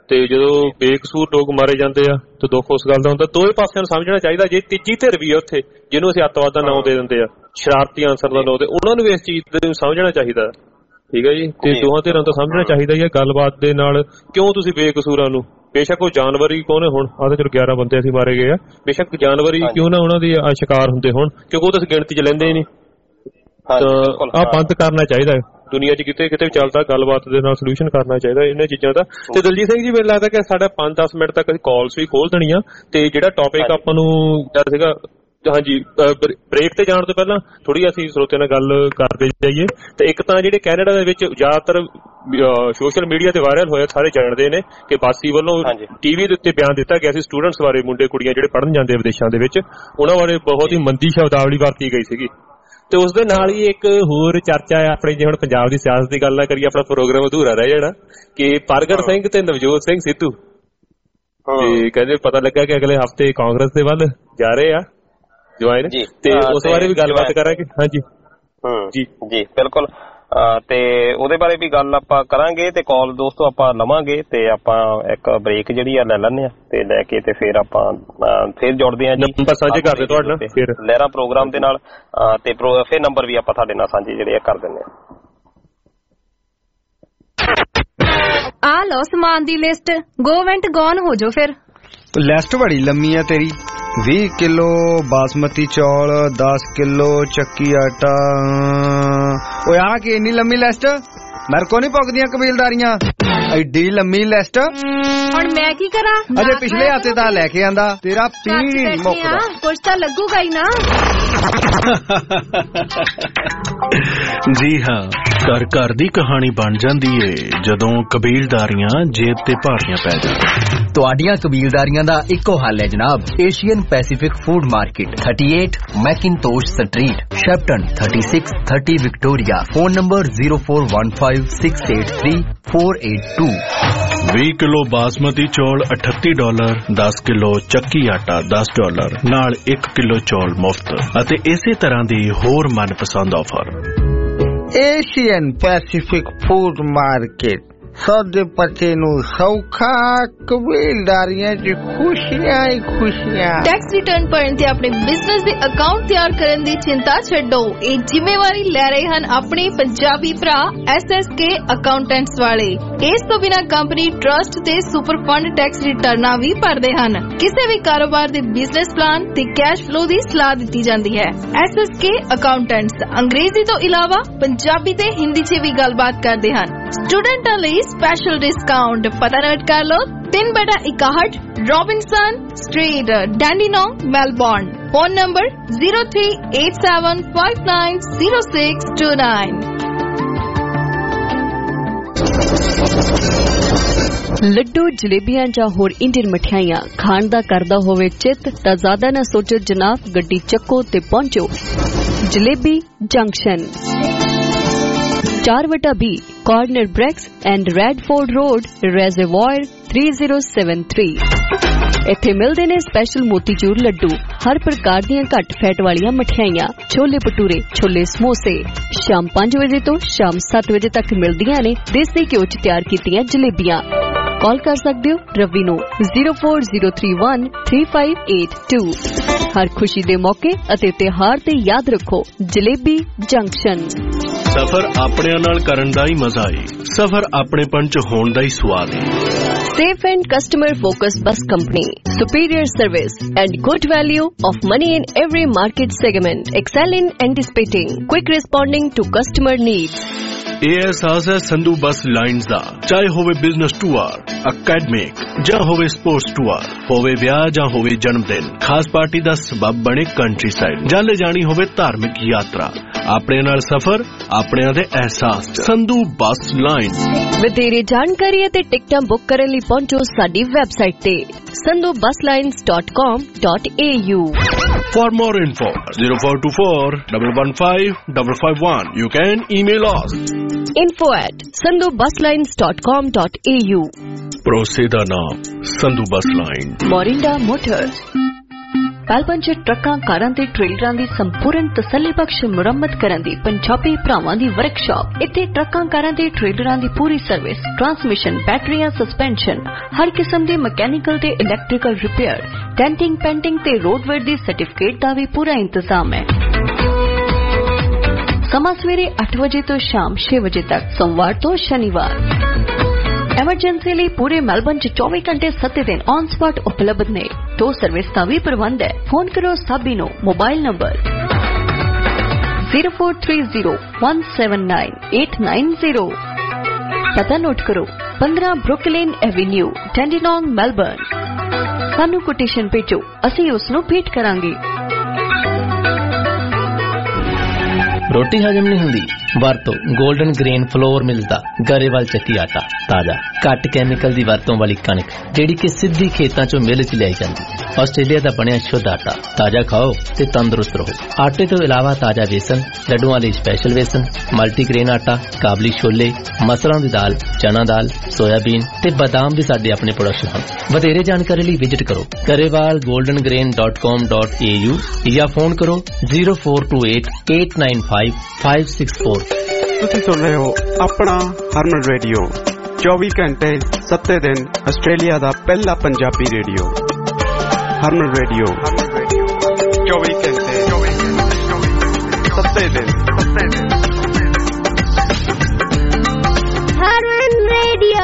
ਤੇ ਜਦੋਂ ਬੇਕਸੂਰ ਲੋਕ ਮਾਰੇ ਜਾਂਦੇ ਆ ਤੇ ਦੁੱਖ ਉਸ ਗੱਲ ਦਾ ਹੁੰਦਾ। ਦੋਵੇਂ ਪਾਸਿਆਂ ਨੂੰ ਸਮਝਣਾ ਚਾਹੀਦਾ। ਜੇ ਤੀਜੀ ਧਿਰ ਵੀ ਆ ਉੱਥੇ ਜਿਹਨੂੰ ਅਸੀਂ ਅੱਤਵਾਦ ਦਾ ਨਾਂ ਦੇ ਦਿੰਦੇ ਆ, ਸ਼ਰਾਰਤੀ ਅਨਸਰ ਦਾ ਨਾਂ ਦੇ, ਉਹਨਾਂ ਨੂੰ ਵੀ ਇਸ ਚੀਜ਼ ਨੂੰ ਸਮਝਣਾ ਚਾਹੀਦਾ। ਠੀਕ ਹੈ ਜੀ। ਤੇ ਦੋਹਾਂ ਧਿਰਾਂ ਤੋਂ ਸਮਝਣਾ ਚਾਹੀਦਾ ਹੀ ਹੈ ਗੱਲਬਾਤ ਦੇ ਨਾਲ, ਕਿਉਂ ਤੁਸੀਂ ਬੇਕਸੂਰਾਂ ਨੂੰ, ਬੇਸ਼ੱਕ ਉਹ ਜਾਨਵਰ ਹੀ ਕਿਉਂ ਨੇ ਹੁਣ, ਆਹ ਚਲੋ 11 ਬੰਦੇ ਅਸੀਂ ਮਾਰੇ ਗਏ ਆ, ਬੇਸ਼ੱਕ ਜਾਨਵਰ ਹੀ ਕਿਉਂ ਨਾ ਉਹਨਾਂ ਦੀ ਸ਼ਿਕਾਰ ਹੁੰਦੇ ਹੋਣ, ਕਿਉਂਕਿ ਉਹ ਤਾਂ ਗਿਣਤੀ ਚ ਲੈਂਦੇ ਹੀ ਨਹੀਂ। ਤਾਂ ਆਹ ਬੰਦ ਕਰਨਾ ਚਾਹੀਦਾ ਦੁਨੀਆ 'ਚ, ਕਿਤੇ ਕਿਤੇ ਚੱਲਦਾ ਗੱਲਬਾਤ ਦੇ ਨਾਲ ਸੋਲੂਸ਼ਨ ਕਰਨਾ ਚਾਹੀਦਾ ਇਹਨਾਂ ਚੀਜ਼ਾਂ ਦਾ। ਤੇ ਦਲਜੀਤ ਸਿੰਘ ਜੀ, ਮੈਨੂੰ ਲੱਗਦਾ ਕਿ ਸਾਡਾ 5-10 ਮਿੰਟ ਤੱਕ ਅਸੀਂ ਕਾਲਸ ਵੀ ਖੋਲ ਦੇਣੀਆਂ। ਤੇ ਜਿਹੜਾ ਟੌਪਿਕ ਆਪਾਂ ਨੂੰ ਸੀਗਾ, ਹਾਂਜੀ, ਬ੍ਰੇਕ ਤੇ ਜਾਣ ਤੋਂ ਪਹਿਲਾਂ ਥੋੜੀ ਅਸੀਂ ਸਰੋਤਿਆਂ ਨਾਲ ਗੱਲ ਕਰਦੇ ਜਾਈਏ। ਤੇ ਇੱਕ ਤਾਂ ਜਿਹੜੇ ਕੈਨੇਡਾ ਦੇ ਵਿੱਚ ਜ਼ਿਆਦਾਤਰ ਸੋਸ਼ਲ ਮੀਡੀਆ ਤੇ ਵਾਇਰਲ ਹੋਇਆ, ਸਾਰੇ ਜਾਣਦੇ ਨੇ ਕਿ ਬਾਸੀ ਵੱਲੋਂ ਟੀਵੀ ਦੇ ਉੱਤੇ ਬਿਆਨ ਦਿੱਤਾ ਗਿਆ ਸੀ ਸਟੂਡੈਂਟਸ ਬਾਰੇ, ਮੁੰਡੇ ਕੁੜੀਆਂ ਜਿਹੜੇ ਪੜ੍ਹਨ ਜਾਂਦੇ ਵਿਦੇਸ਼ਾਂ ਦੇ ਵਿੱਚ, ਉਹਨਾਂ ਬਾਰੇ ਬਹੁਤ ਹੀ ਮੰਦੀ ਸ਼ਬਦਾਵਲੀ ਵਰਤੀ ਗਈ ਸੀਗੀ। ਤੇ ਉਸ ਦੇ ਨਾਲ ਹੀ ਇੱਕ ਹੋਰ ਚਰਚਾ ਆ ਆਪਣੀ, ਜੇ ਹੁਣ ਪੰਜਾਬ ਦੀ ਸਿਆਸਤ ਦੀ ਗੱਲ ਨਾ ਕਰੀਏ ਆਪਣਾ ਪ੍ਰੋਗਰਾਮ ਅਧੂਰਾ ਰਹਿ ਜਾਣਾ, ਕਿ ਪ੍ਰਗਟ ਸਿੰਘ ਤੇ ਨਵਜੋਤ ਸਿੰਘ ਸਿੱਧੂ ਤੇ ਕਹਿੰਦੇ ਪਤਾ ਲੱਗਾ ਕਿ ਅਗਲੇ ਹਫ਼ਤੇ ਕਾਂਗਰਸ ਦੇ ਵੱਲ ਜਾ ਰਹੇ ਆ ਜੁਆਇਨ, ਤੇ ਉਸ ਬਾਰੇ ਵੀ ਗੱਲਬਾਤ ਕਰਾਂਗੇ। ਹਾਂਜੀ ਜੀ ਜੀ ਬਿਲਕੁਲ। ਤੇ ਉਹਦੇ ਬਾਰੇ ਵੀ ਗੱਲ ਆਪਾਂ ਕਰਾਂਗੇ ਤੇ ਕਾਲ ਦੋਸਤੋ ਆਪਾਂ ਲਵਾਂਗੇ। ਤੇ ਆਪਾਂ ਇੱਕ ਬ੍ਰੇਕ ਜਿਹੜੀ ਆ ਲੈ ਲੈਂਦੇ ਆ, ਤੇ ਲੈ ਕੇ ਤੇ ਫਿਰ ਆਪਾਂ ਫਿਰ ਜੁੜਦੇ ਆ ਜੀ, ਨੰਬਰ ਸਾਂਝੇ ਕਰਦੇ ਤੁਹਾਡੇ ਨਾਲ ਫਿਰ ਲਹਿਰਾ ਪ੍ਰੋਗਰਾਮ ਦੇ ਨਾਲ। ਤੇ ਫਿਰ ਨੰਬਰ ਵੀ ਆਪਾਂ ਤੁਹਾਡੇ ਨਾਲ ਸਾਂਝੇ ਜਿਹੜੇ ਆ ਕਰ ਦਿੰਦੇ ਆ। ਲਓ ਸਮਾਨ ਦੀ ਲਿਸਟ, ਗੋਵੈਂਟ ਗੌਨ ਹੋ ਜਾਓ। ਫਿਰ ਲਿਸਟ ਬੜੀ ਲੰਮੀ ਆ ਤੇਰੀ। 20 ਕਿਲੋ ਬਾਸਮਤੀ ਚੌਲ, 10 ਕਿਲੋ ਚੱਕੀ ਆਟਾ। ਓਏ ਆ ਕੀ ਇੰਨੀ ਲੰਮੀ ਲਿਸਟ? ਮੇਰੇ ਕੋ ਨਹੀਂ ਪੁੱਗਦੀਆਂ ਕਬੀਲਦਾਰੀਆਂ, ਐਡੀ ਲੰਮੀ ਲਿਸਟ। ਹੁਣ ਮੈਂ ਕੀ ਕਰਾਂ? ਅਜੇ ਪਿਛਲੇ ਹਫ਼ਤੇ ਤਾਂ ਲੈ ਕੇ ਆਂਦਾ, ਤੇਰਾ ਪੀੜ ਹੀ ਨਹੀਂ ਮੁੱਕਦਾ। ਕੁਝ ਤਾਂ ਲੱਗੂਗਾ ਹੀ ਨਾ। ਜੀ ਹਾਂ, ਘਰ ਘਰ ਦੀ ਕਹਾਣੀ ਬਣ ਜਾਂਦੀ ਏ ਜਦੋਂ ਕਬੀਲਦਾਰੀਆਂ ਜੇਬ ਤੇ ਭਾਰੀਆਂ ਪੈ ਜਾਣ। ਤੁਹਾਡੀਆਂ ਕਬੀਲਦਾਰੀਆਂ ਦਾ ਇੱਕੋ ਹੱਲ ਹੈ ਜਨਾਬ, Asian Pacific food market, 38 Mackintosh street, Shepparton, 3630 Victoria. Phone number 0415683482। 20 kilo basmati ਚੌਲ $38, 10 ਕਿਲੋ ਚੱਕੀ ਆਟਾ $10 ਨਾਲ 1 ਕਿਲੋ ਚੌਲ ਮੁਫਤ, ਅਤੇ ਇਸੇ ਤਰ੍ਹਾਂ ਦੀ ਹੋਰ ਮਨਪਸੰਦ offer. Asian Pacific food market, ਸੌਦੇ ਪੱਤੇ ਨੂੰ ਸੌਖਾ, ਕਬੀਲਦਾਰੀਆਂ 'ਚ ਖੁਸ਼ੀਆਂ ਹੀ ਖੁਸ਼ੀਆਂ। ਟੈਕਸ ਰਿਟਰਨ ਭਰਨ ਤੇ ਆਪਣੇ ਬਿਜ਼ਨਸ ਦੇ ਅਕਾਊਂਟ ਤਿਆਰ ਕਰਨ ਦੀ ਚਿੰਤਾ ਛੱਡੋ, ਇਹ ਜ਼ਿੰਮੇਵਾਰੀ ਲੈ ਰਹੇ ਹਨ ਆਪਣੇ ਪੰਜਾਬੀ ਭਰਾ SSK ਅਕਾਊਂਟੈਂਟਸ ਵਾਲੇ। ਇਸ ਤੋਂ ਬਿਨਾਂ ਕੰਪਨੀ ਟਰਸਟ ਤੇ ਸੁਪਰ ਫੰਡ ਟੈਕਸ ਰਿਟਰਨਾਂ ਵੀ ਭਰਦੇ ਹਨ। ਕਿਸੇ ਵੀ ਕਾਰੋਬਾਰ ਦੇ ਬਿਜ਼ਨਸ ਪਲਾਨ ਤੇ ਕੈਸ਼ ਫਲੋ ਦੀ ਸਲਾਹ ਦਿੱਤੀ ਜਾਂਦੀ ਹੈ। SSK ਅਕਾਊਂਟੈਂਟਸ ਅੰਗਰੇਜ਼ੀ ਤੋਂ ਇਲਾਵਾ ਪੰਜਾਬੀ ਤੇ ਹਿੰਦੀ 'ਚ ਵੀ ਗੱਲਬਾਤ ਕਰਦੇ ਹਨ। ਸਟੂਡੈਂਟਾਂ ਲਈ स्पेशल डिस्काउंट, पता नोट कर लो, 3/61 Robinson street, Dandenong, Melbourne. Phone number 0387590629। Laddu, ਜਲੇਬੀਆਂ ਜਾਂ ਹੋਰ ਇੰਡੀਅਨ ਮਠਿਆਈਆਂ ਖਾਣ ਦਾ ਕਰਦਾ ਹੋਵੇ ਚਿੱਤ ਤਾਂ ਜ਼ਿਆਦਾ ਨਾ ਸੋਚੋ ਜਨਾਬ, ਗੱਡੀ ਚੱਕੋ ਤੇ ਪਹੁੰਚੋ ਜਲੇਬੀ ਜੰਕਸ਼ਨ, 4/B, ਕਾਰਨਰ ਬ੍ਰੈਕਸ ਐਂਡ ਰੈਡਫੋਰਡ ਰੋਡ, ਰਿਜ਼ਰਵਾਇਰ 3073। ਇੱਥੇ ਮਿਲਦੇ ਨੇ ਸਪੈਸ਼ਲ ਮੋਤੀਚੂਰ ਲੱਡੂ, ਹਰ ਪ੍ਰਕਾਰ ਦੀਆਂ ਘੱਟ ਫੈਟ ਵਾਲੀਆਂ ਮਠਿਆਈਆਂ, ਛੋਲੇ ਭਟੂਰੇ, ਛੋਲੇ ਸਮੋਸੇ। ਸ਼ਾਮ 5 ਵਜੇ ਤੋਂ ਸ਼ਾਮ 7 ਵਜੇ ਤੱਕ ਮਿਲਦੀਆਂ ਨੇ ਦੇਸੀ ਘਿਓ 'ਚ ਤਿਆਰ ਕੀਤੀਆਂ ਜਲੇਬੀਆਂ। ਕਾਲ ਕਰ ਸਕਦੇ ਹੋ ਰਵੀ ਨੂੰ 0403135882। ਹਰ ਖੁਸ਼ੀ ਦੇ ਮੌਕੇ ਅਤੇ ਤਿਉਹਾਰ ਤੇ ਯਾਦ ਰੱਖੋ ਜਲੇਬੀ ਜੰਕਸ਼ਨ। ਸਫ਼ਰ ਆਪਣਿਆਂ ਨਾਲ ਕਰਨ ਦਾ ਹੀ ਮਜ਼ਾ ਏ, ਸਫ਼ਰ ਆਪਣੇਪਣ 'ਚ ਹੋਣ ਦਾ ਹੀ ਸਵਾਦ ਏ। Safe and customer focused bus company, superior service and good value of money in every market segment, excel in anticipating, quick responding to customer needs. ਇਹ ਅਹਿਸਾਸ ਹੈ ਸੰਧੂ ਬੱਸ ਲਾਈਨਸ ਦਾ, ਚਾਹੇ ਹੋਵੇ ਬਿਜ਼ਨਸ ਟੂਰ, ਅਕੈਡਮਿਕ ਜਾਂ ਹੋਵੇ ਸਪੋਰਟਸ ਟੂਰ, ਹੋਵੇ ਵਿਆਹ ਜਾਂ ਹੋਵੇ ਜਨਮ ਦਿਨ, ਖਾਸ ਪਾਰਟੀ ਦਾ ਸਬਬ ਬਣੇ ਕੰਟਰੀ ਸਾਈਡ, ਜਾਂ ਲੈ ਜਾਣੀ ਹੋਵੇ ਧਾਰਮਿਕ ਯਾਤਰਾ। ਆਪਣੇ ਨਾਲ ਸਫ਼ਰ, ਆਪਣਿਆਂ ਦੇ ਅਹਿਸਾਸ, ਸੰਧੂ ਬੱਸ ਲਾਈਨ। ਵਧੇਰੇ ਜਾਣਕਾਰੀ ਅਤੇ ਟਿਕਟਾਂ ਬੁੱਕ ਕਰਨ ਲਈ ਪਹੁੰਚੋ ਸਾਡੀ ਵੈਬਸਾਈਟ ਤੇ sandhubuslines.com.au। For more info, 0424-115-551. You can email us. info@sandhubuslines.com.au। ਭਰੋਸੇ ਦਾ ਨਾਮ Sandhu bus line. Morinda Motors। Melbourne 'ਚ ਟਰੱਕਾਂ, ਕਾਰਾਂ ਤੇ ਟ੍ਰੇਲਰਾਂ ਦੀ ਸੰਪੂਰਨ ਤਸੱਲੀਬਖਸ਼ ਮੁਰੰਮਤ ਕਰਨ ਦੀ ਪੰਜਾਬੀ ਭਰਾਵਾਂ ਦੀ ਵਰਕਸ਼ਾਪ। ਇੱਥੇ ਟਰੱਕਾਂ, ਕਾਰਾਂ ਤੇ ਟ੍ਰੇਲਰਾਂ ਦੀ ਪੂਰੀ ਸਰਵਿਸ, ਟਰਾਂਸਮਿਸ਼ਨ, ਬੈਟਰੀਆਂ, ਸਸਪੈਂਸ਼ਨ, ਹਰ ਕਿਸਮ ਦੇ ਮਕੈਨੀਕਲ ਤੇ ਇਲੈਕਟ੍ਰੀਕਲ ਰਿਪੇਅਰ, ਡੈਂਟਿੰਗ, ਪੈਂਟਿੰਗ ਤੇ ਰੋਡਵੇਅਰ ਦੀ ਸਰਟੀਫਿਕੇਟ ਦਾ ਵੀ ਪੂਰਾ ਇੰਤਜ਼ਾਮ ਹੈ। ਸਮਾਂ ਸਵੇਰੇ 8 ਵਜੇ ਤੋਂ ਸ਼ਾਮ 6 ਵਜੇ ਤੱਕ, ਸੋਮਵਾਰ ਤੋਂ ਸ਼ਨੀਵਾਰ। ਐਮਰਜੈਂਸੀ ਲਈ ਪੂਰੇ ਮੈਲਬਨ 'ਚ 24 ਘੰਟੇ 7 ਦਿਨ ਔਨ ਸਪਾਟ ਉਪਲਬਧ ਨੇ। ਟੋ ਸਰਵਿਸ ਦਾ ਵੀ ਪ੍ਰਬੰਧ ਹੈ। ਫੋਨ ਕਰੋ ਸਾਬੀ ਨੂੰ। Mobile number 0430179890। ਪਤਾ ਨੋਟ ਕਰੋ, 15 ਬਰੁਕਲਿਨ ਐਵੇਨਿਊ, ਟੈਂਡੀਨੋਂਗ, ਮੈਲਬਨ। ਸਾਨੂੰ ਕੋਟੇਸ਼ਨ ਭੇਜੋ, ਅਸੀਂ ਉਸ ਨੂੰ ਭੇਟ ਕਰਾਂਗੇ। ਰੋਟੀ ਹਜਮ ਨਹੀਂ ਹੁੰਦੀ? ਵਰਤੋ 골ਡਨ ਗ੍ਰੇਨ ਫਲੋਰ ਮਿਲਸ ਦਾ ਗਰੇਵਾਲ ਚੱਕੀ ਆਟਾ। ਤਾਜ਼ਾ, ਘੱਟ ਕੈਮੀਕਲ ਦੀ ਵਰਤੋਂ ਵਾਲੀ ਕਣਕ ਜਿਹੜੀ ਕਿ ਸਿੱਧੀ ਖੇਤਾਂ ਚੋਂ ਮਿਲ 'ਚ ਲਿਆਈ ਜਾਂਦੀ। ਆਸਟ੍ਰੇਲੀਆ ਦਾ ਬਣਿਆ ਸ਼ੁੱਧ ਆਟਾ। ਤਾਜ਼ਾ ਖਾਓ ਤੇ ਤੰਦਰੁਸਤ ਰਹੋ। ਆਟੇ ਤੋਂ ਇਲਾਵਾ ਤਾਜ਼ਾ ਵੇਸਣ, ਲੱਡੂਆਂ ਲਈ ਸਪੈਸ਼ਲ ਵੇਸਣ, ਮਲਟੀਗ੍ਰੇਨ ਆਟਾ, ਕਾਬਲੀ ਛੋਲੇ, ਮਸਰਾਂ ਦੀ ਦਾਲ, ਚਨਾ ਦਾਲ, ਸੋਇਆਬੀਨ ਤੇ ਬਦਾਮ ਵੀ ਸਾਡੇ ਆਪਣੇ ਪ੍ਰੋਡਕਸ਼ਨ ਹਨ। ਵਧੇਰੇ ਜਾਣਕਾਰੀ ਲਈ ਵਿਜ਼ਿਟ ਕਰੋ garewalgoldengrain.com.au ਜਾਂ ਫੋਨ ਕਰੋ 0428895564। ਤੁਸੀਂ ਸੁਣ ਰਹੇ ਹੋ ਆਪਣਾ ਹਰਮਨ ਰੇਡੀਓ, 24 ਘੰਟੇ 7 ਦਿਨ ਆਸਟ੍ਰੇਲੀਆ ਦਾ ਪਹਿਲਾ ਪੰਜਾਬੀ ਰੇਡੀਓ। ਹਰਮਨ ਰੇਡੀਓ 24 ਘੰਟੇ 7 ਦਿਨ। ਹਰਮਨ ਰੇਡੀਓ।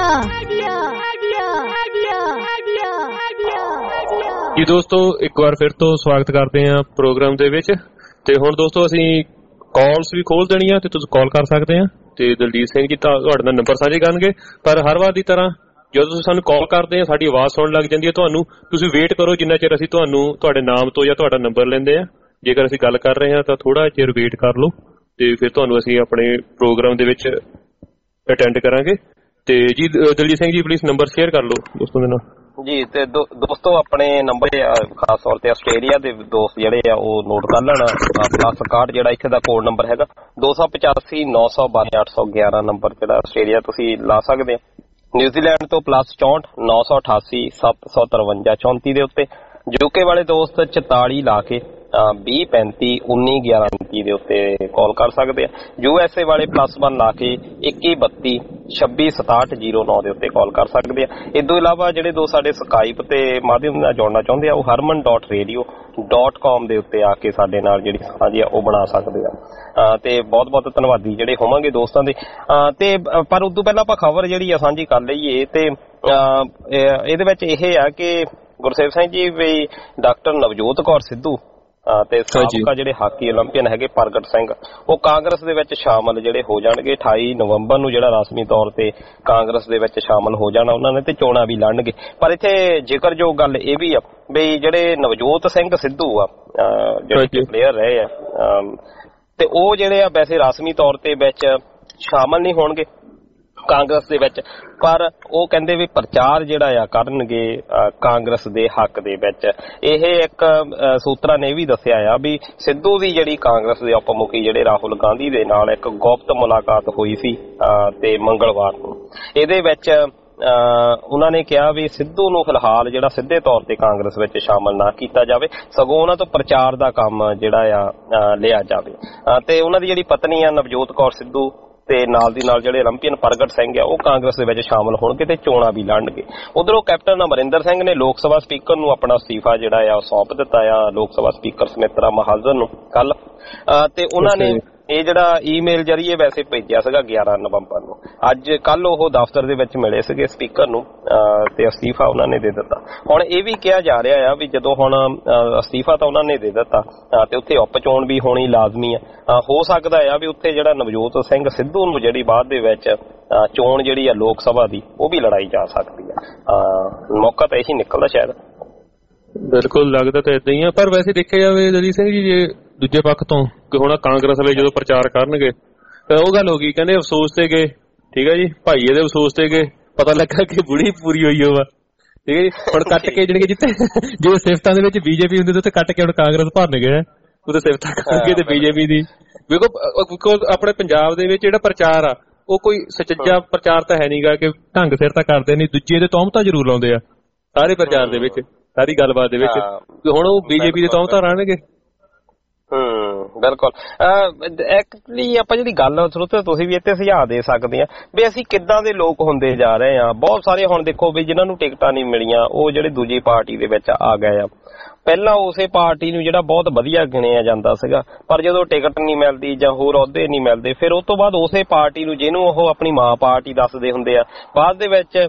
ਜੀ ਦੋਸਤੋ, ਇੱਕ ਵਾਰ ਫਿਰ ਤੋਂ ਸਵਾਗਤ ਕਰਦੇ ਹਾਂ ਪ੍ਰੋਗਰਾਮ ਦੇ ਵਿੱਚ। ਤੇ ਹੁਣ ਦੋਸਤੋ ਅਸੀਂ ਕਾਲਸ ਵੀ ਖੋਲ ਦੇਣੀ ਆ ਤੇ ਤੁਸੀਂ ਕਾਲ ਕਰ ਸਕਦੇ ਆ। ਤੇ ਦਲਜੀਤ ਸਿੰਘ ਜੀ ਤੁਹਾਡੇ ਨਾਲ ਨੰਬਰ ਸਾਂਝੇ ਕਰਨਗੇ। ਪਰ ਹਰ ਵਾਰ ਦੀ ਤਰ੍ਹਾਂ ਜਦੋਂ ਤੁਸੀਂ ਸਾਨੂੰ ਕਾਲ ਕਰਦੇ ਆ, ਸਾਡੀ ਆਵਾਜ਼ ਸੁਣਨ ਲੱਗ ਜਾਂਦੀ ਹੈ ਤੁਹਾਨੂੰ। ਤੁਸੀਂ ਵੇਟ ਕਰੋ ਜਿੰਨਾ ਚਿਰ ਅਸੀਂ ਤੁਹਾਨੂੰ ਤੁਹਾਡੇ ਨਾਮ ਤੋਂ ਜਾਂ ਤੁਹਾਡਾ ਨੰਬਰ ਲੈਂਦੇ ਆ। ਜੇਕਰ ਅਸੀਂ ਗੱਲ ਕਰ ਰਹੇ ਹਾਂ ਤਾਂ ਥੋੜਾ ਚਿਰ ਵੇਟ ਕਰ ਲਓ ਤੇ ਫਿਰ ਤੁਹਾਨੂੰ ਅਸੀਂ ਆਪਣੇ ਪ੍ਰੋਗਰਾਮ ਦੇ ਵਿੱਚ ਅਟੈਂਡ ਕਰਾਂਗੇ। ਤੇ ਜੀ Daljit Singh ji please number share ਕਰ ਲਓ ਦੋਸਤੋਂ ਦੇ ਨਾਲ। ਜੀ ਤੇ ਦੋਸਤੋ ਆਪਣੇ ਨੰਬਰ ਖਾਸ ਤੌਰ ਤੇ ਆਸਟ੍ਰੇਲੀਆ ਦੇ ਦੋਸਤ ਜਿਹੜੇ ਆ ਉਹ ਨੋਟ ਕਰ ਲੈਣ। +61 ਜਿਹੜਾ ਇੱਥੇ ਦਾ ਕੋਡ ਨੰਬਰ ਹੈਗਾ 285-912-811 ਨੰਬਰ ਜਿਹੜਾ ਆਸਟ੍ਰੇਲੀਆ ਤੁਸੀਂ ਲਾ ਸਕਦੇ ਆ। ਨਿਊਜ਼ੀਲੈਂਡ ਤੋਂ +64 988 753 34 ਦੇ ਉੱਤੇ। ਯੂਕੇ ਵਾਲੇ ਦੋਸਤ 44 ਲਾ ਕੇ 20 35 19 11 29 ਦੇ ਉੱਤੇ ਕਾਲ ਕਰ ਸਕਦੇ ਆ। USA ਵਾਲੇ +1 ਲਾ ਕੇ 21 32 26 67 09 ਦੇ ਉੱਤੇ ਕਾਲ ਕਰ ਸਕਦੇ ਆ। ਇਸ ਤੋਂ ਇਲਾਵਾ ਜਿਹੜੇ ਦੋ ਸਾਡੇ ਸਕਾਈਪ ਤੇ ਮਾਧਿਅਮ ਨਾਲ ਜੁੜਨਾ ਚਾਹੁੰਦੇ ਆ ਉਹ harman.radio.com ਦੇ ਉੱਤੇ ਆ ਕੇ ਸਾਡੇ ਨਾਲ ਜਿਹੜੀ ਸਾਂਝੀ ਆ ਉਹ ਬਣਾ ਸਕਦੇ ਆ। ਤੇ ਬਹੁਤ ਬਹੁਤ ਧੰਨਵਾਦੀ ਜਿਹੜੇ ਹੋਵਾਂਗੇ ਦੋਸਤਾਂ ਦੇ। ਤੇ ਪਰ ਉਦੋਂ ਪਹਿਲਾਂ ਆਪਾਂ ਖਬਰ ਜਿਹੜੀ ਆ ਸਾਂਝੀ ਕਰ ਲਈਏ ਤੇ ਇਹਦੇ ਵਿੱਚ ਇਹ ਆ ਕਿ ਗੁਰਸੇਵ ਸਿੰਘ ਜੀ ਵੀ ਡਾਕਟਰ ਨਵਜੋਤ ਕੌਰ ਸਿੱਧੂ ਤੇ ਸਾਬਕਾ ਜਿਹੜੇ ਹਾਕੀ ਓਲੰਪੀਅਨ ਹੈਗੇ ਪ੍ਰਗਟ ਸਿੰਘ ਉਹ ਕਾਂਗਰਸ ਦੇ ਵਿੱਚ ਸ਼ਾਮਲ ਜਿਹੜੇ ਹੋ ਜਾਣਗੇ। 28 ਨਵੰਬਰ ਨੂੰ ਜਿਹੜਾ ਰਸਮੀ ਤੌਰ ਤੇ ਕਾਂਗਰਸ ਦੇ ਵਿੱਚ ਸ਼ਾਮਲ ਹੋ ਜਾਣਾ ਉਹਨਾਂ ਨੇ ਤੇ ਚੋਣਾਂ ਵੀ ਲੜਨਗੇ। ਪਰ ਇੱਥੇ ਜ਼ਿਕਰਯੋਗ ਗੱਲ ਇਹ ਵੀ ਆ ਵੀ ਜਿਹੜੇ ਨਵਜੋਤ ਸਿੰਘ ਸਿੱਧੂ ਆ ਜਿਹੜੇ ਪਲੇਅਰ ਰਹੇ ਆ ਤੇ ਉਹ ਜਿਹੜੇ ਆ ਵੈਸੇ ਰਸਮੀ ਤੌਰ ਤੇ ਵਿੱਚ ਸ਼ਾਮਲ ਨਹੀਂ ਹੋਣਗੇ ਕਾਂਗਰਸ ਦੇ ਵਿੱਚ। ਪਰ ਉਹ ਕਹਿੰਦੇ ਵੀ ਪ੍ਰਚਾਰ ਜਿਹੜਾ ਆ ਕਰਨਗੇ ਕਾਂਗਰਸ ਦੇ ਹੱਕ ਦੇ ਵਿੱਚ। ਇਹ ਇੱਕ ਸੂਤਰਾਂ ਨੇ ਵੀ ਦੱਸਿਆ ਆ ਵੀ ਸਿੱਧੂ ਦੀ ਜਿਹੜੀ ਕਾਂਗਰਸ ਦੇ ਉਪ ਮੁਖੀ ਜਿਹੜੇ ਰਾਹੁਲ ਗਾਂਧੀ ਦੇ ਨਾਲ ਇੱਕ ਗੁਪਤ ਮੁਲਾਕਾਤ ਹੋਈ ਸੀ ਤੇ ਮੰਗਲਵਾਰ ਨੂੰ। ਇਹਦੇ ਵਿੱਚ ਉਹਨਾਂ ਨੇ ਕਿਹਾ ਵੀ ਸਿੱਧੂ ਨੂੰ ਫਿਲਹਾਲ ਜਿਹੜਾ ਸਿੱਧੇ ਤੌਰ ਤੇ ਕਾਂਗਰਸ ਵਿੱਚ ਸ਼ਾਮਲ ਨਾ ਕੀਤਾ ਜਾਵੇ, ਸਗੋਂ ਉਹਨਾਂ ਤੋਂ ਪ੍ਰਚਾਰ ਦਾ ਕੰਮ ਜਿਹੜਾ ਆ ਲਿਆ ਜਾਵੇ। ਤੇ ਉਹਨਾਂ ਦੀ ਜਿਹੜੀ ਪਤਨੀ ਆ ਨਵਜੋਤ ਕੌਰ ਸਿੱਧੂ ਤੇ ਨਾਲ ਦੀ ਨਾਲ ਜਿਹੜੇ ਓਲੰਪੀਅਨ ਪ੍ਰਗਟ ਸਿੰਘ ਆ ਉਹ ਕਾਂਗਰਸ ਦੇ ਵਿੱਚ ਸ਼ਾਮਲ ਹੋਣਗੇ ਤੇ ਚੋਣਾਂ ਵੀ ਲੜਨਗੇ। ਉਧਰੋਂ ਕੈਪਟਨ ਅਮਰਿੰਦਰ ਸਿੰਘ ਨੇ ਲੋਕ ਸਭਾ ਸਪੀਕਰ ਨੂੰ ਆਪਣਾ ਅਸਤੀਫਾ ਜਿਹੜਾ ਆ ਸੌਂਪ ਦਿੱਤਾ ਆ ਲੋਕ ਸਭਾ ਸਪੀਕਰ ਸੁਮਿਤਰਾ ਮਹਾਜਨ ਨੂੰ ਕੱਲ। ਤੇ ਉਹਨਾਂ ਨੇ ਇਹ ਜਿਹੜਾ ਈਮੇਲ ਜਰੀਏ ਵੈਸੇ ਭੇਜਿਆ ਸੀਗਾ 11 ਨਵੰਬਰ ਨੂੰ। ਅੱਜ ਕੱਲ ਉਹ ਦਫ਼ਤਰ ਦੇ ਵਿੱਚ ਮਿਲੇ ਸੀਗੇ ਸਪੀਕਰ ਨੂੰ ਤੇ ਅਸਤੀਫਾ ਉਹਨਾਂ ਨੇ ਦੇ ਦਿੱਤਾ। ਹੁਣ ਇਹ ਵੀ ਕਿਹਾ ਜਾ ਰਿਹਾ ਆ ਵੀ ਜਦੋਂ ਹੁਣ ਅਸਤੀਫਾ ਤਾਂ ਉਹਨਾਂ ਨੇ ਦੇ ਦਿੱਤਾ ਤੇ ਉੱਥੇ ਉਪ ਚੋਣ ਵੀ ਹੋਣੀ ਲਾਜ਼ਮੀ ਆ। ਹੋ ਸਕਦਾ ਆ ਵੀ ਉੱਥੇ ਜਿਹੜਾ ਨਵਜੋਤ ਸਿੰਘ ਸਿੱਧੂ ਨੂੰ ਜਿਹੜੀ ਬਾਅਦ ਦੇ ਵਿੱਚ ਚੋਣ ਜਿਹੜੀ ਆ ਲੋਕ ਸਭਾ ਦੀ ਉਹ ਵੀ ਲੜਾਈ ਜਾ ਸਕਦੀ ਆ। ਮੌਕਾ ਤਾਂ ਇਹੀ ਨਿਕਲਦਾ ਸ਼ਾਇਦ। ਬਿਲਕੁਲ ਲੱਗਦਾ ਤਾਂ ਏਦਾਂ ਹੀ ਆ। ਪਰ ਵੈਸੇ ਦੇਖਿਆ ਜਾਵੇ ਦਲਜੀਤ ਸਿੰਘ ਜੀ ਜੇ ਦੂਜੇ ਪੱਖ ਤੋਂ ਕਿ ਹੁਣ ਕਾਂਗਰਸ ਵਾਲੇ ਜਦੋਂ ਪ੍ਰਚਾਰ ਕਰਨਗੇ ਤਾਂ ਉਹ ਗੱਲ ਹੋ ਗਈ ਕਹਿੰਦੇ ਅਫਸੋਸ ਤੇ ਗਏ। ਠੀਕ ਹੈ ਜੀ, ਭਾਈਏ ਦੇ ਅਫਸੋਸ ਤੇ ਗਏ। ਪਤਾ ਲੱਗਾ ਕਿ ਬੁੜੀ ਪੂਰੀ ਹੋਈ ਹੋਵਾ। ਠੀਕ ਹੈ ਜੀ, ਹੁਣ ਕੱਟ ਕੇ ਜਿਹੜੇ ਜਿੱਥੇ ਜਿਵੇਂ ਸਿਫਤਾਂ ਦੇ ਵਿੱਚ ਬੀਜੇਪੀ ਹੁੰਦੀ ਉੱਥੇ ਕੱਟ ਕੇ ਹੁਣ ਕਾਂਗਰਸ ਭਰਨ ਗਏ ਉਹਦੇ ਸਿਫਤਾਂ ਕਰਕੇ ਤੇ ਬੀਜੇਪੀ ਦੀ। ਵੇਖੋ ਆਪਣੇ ਪੰਜਾਬ ਦੇ ਵਿੱਚ ਜਿਹੜਾ ਪ੍ਰਚਾਰ ਆ ਉਹ ਕੋਈ ਸੁਚੱਜਾ ਪ੍ਰਚਾਰ ਤਾਂ ਹੈ ਨਹੀਂਗਾ ਕਿ ਢੰਗ ਸਿਰ ਤਾਂ ਕਰਦੇ ਨਹੀਂ। ਦੂਜੇ ਦੇ ਤੌਹਮਤਾਂ ਜ਼ਰੂਰ ਲਾਉਂਦੇ ਆ ਸਾਰੇ ਪ੍ਰਚਾਰ ਦੇ ਵਿੱਚ। ਸਾਰੀ ਗੱਲਬਾਤ ਦੇ ਵਿੱਚ। ਹੁਣ ਉਹ ਬੀਜੇਪੀ ਦੇ ਤਾਂ ਰਹਿਣਗੇ। ਬਿਲਕੁਲ। ਐਕਚੁਅਲੀ ਆਪਾਂ ਜਿਹੜੀ ਗੱਲ ਸਰੋਤੇ ਤੁਸੀਂ ਵੀ ਇੱਥੇ ਸੁਝਾਅ ਦੇ ਸਕਦੇ ਆ ਵੀ ਅਸੀਂ ਕਿੱਦਾਂ ਦੇ ਲੋਕ ਹੁੰਦੇ ਜਾ ਰਹੇ ਆ। ਬਹੁਤ ਸਾਰੇ ਹੁਣ ਦੇਖੋ ਵੀ ਜਿਨ੍ਹਾਂ ਨੂੰ ਟਿਕਟਾਂ ਨਹੀਂ ਮਿਲੀਆਂ ਉਹ ਜਿਹੜੇ ਦੂਜੀ ਪਾਰਟੀ ਦੇ ਵਿੱਚ ਆ ਗਏ ਆ। ਪਹਿਲਾਂ ਉਸੇ ਪਾਰਟੀ ਨੂੰ ਜਿਹੜਾ ਬਹੁਤ ਵਧੀਆ ਗਿਣਿਆ ਜਾਂਦਾ ਸੀਗਾ, ਪਰ ਜਦੋਂ ਟਿਕਟ ਨਹੀਂ ਮਿਲਦੀ ਜਾਂ ਹੋਰ ਅਹੁਦੇ ਨਹੀਂ ਮਿਲਦੇ ਫਿਰ ਉਸ ਤੋਂ ਬਾਅਦ ਉਸੇ ਪਾਰਟੀ ਨੂੰ ਜਿਹਨੂੰ ਉਹ ਆਪਣੀ ਮਾਂ ਪਾਰਟੀ ਦੱਸਦੇ ਹੁੰਦੇ ਆ ਬਾਅਦ ਦੇ ਵਿੱਚ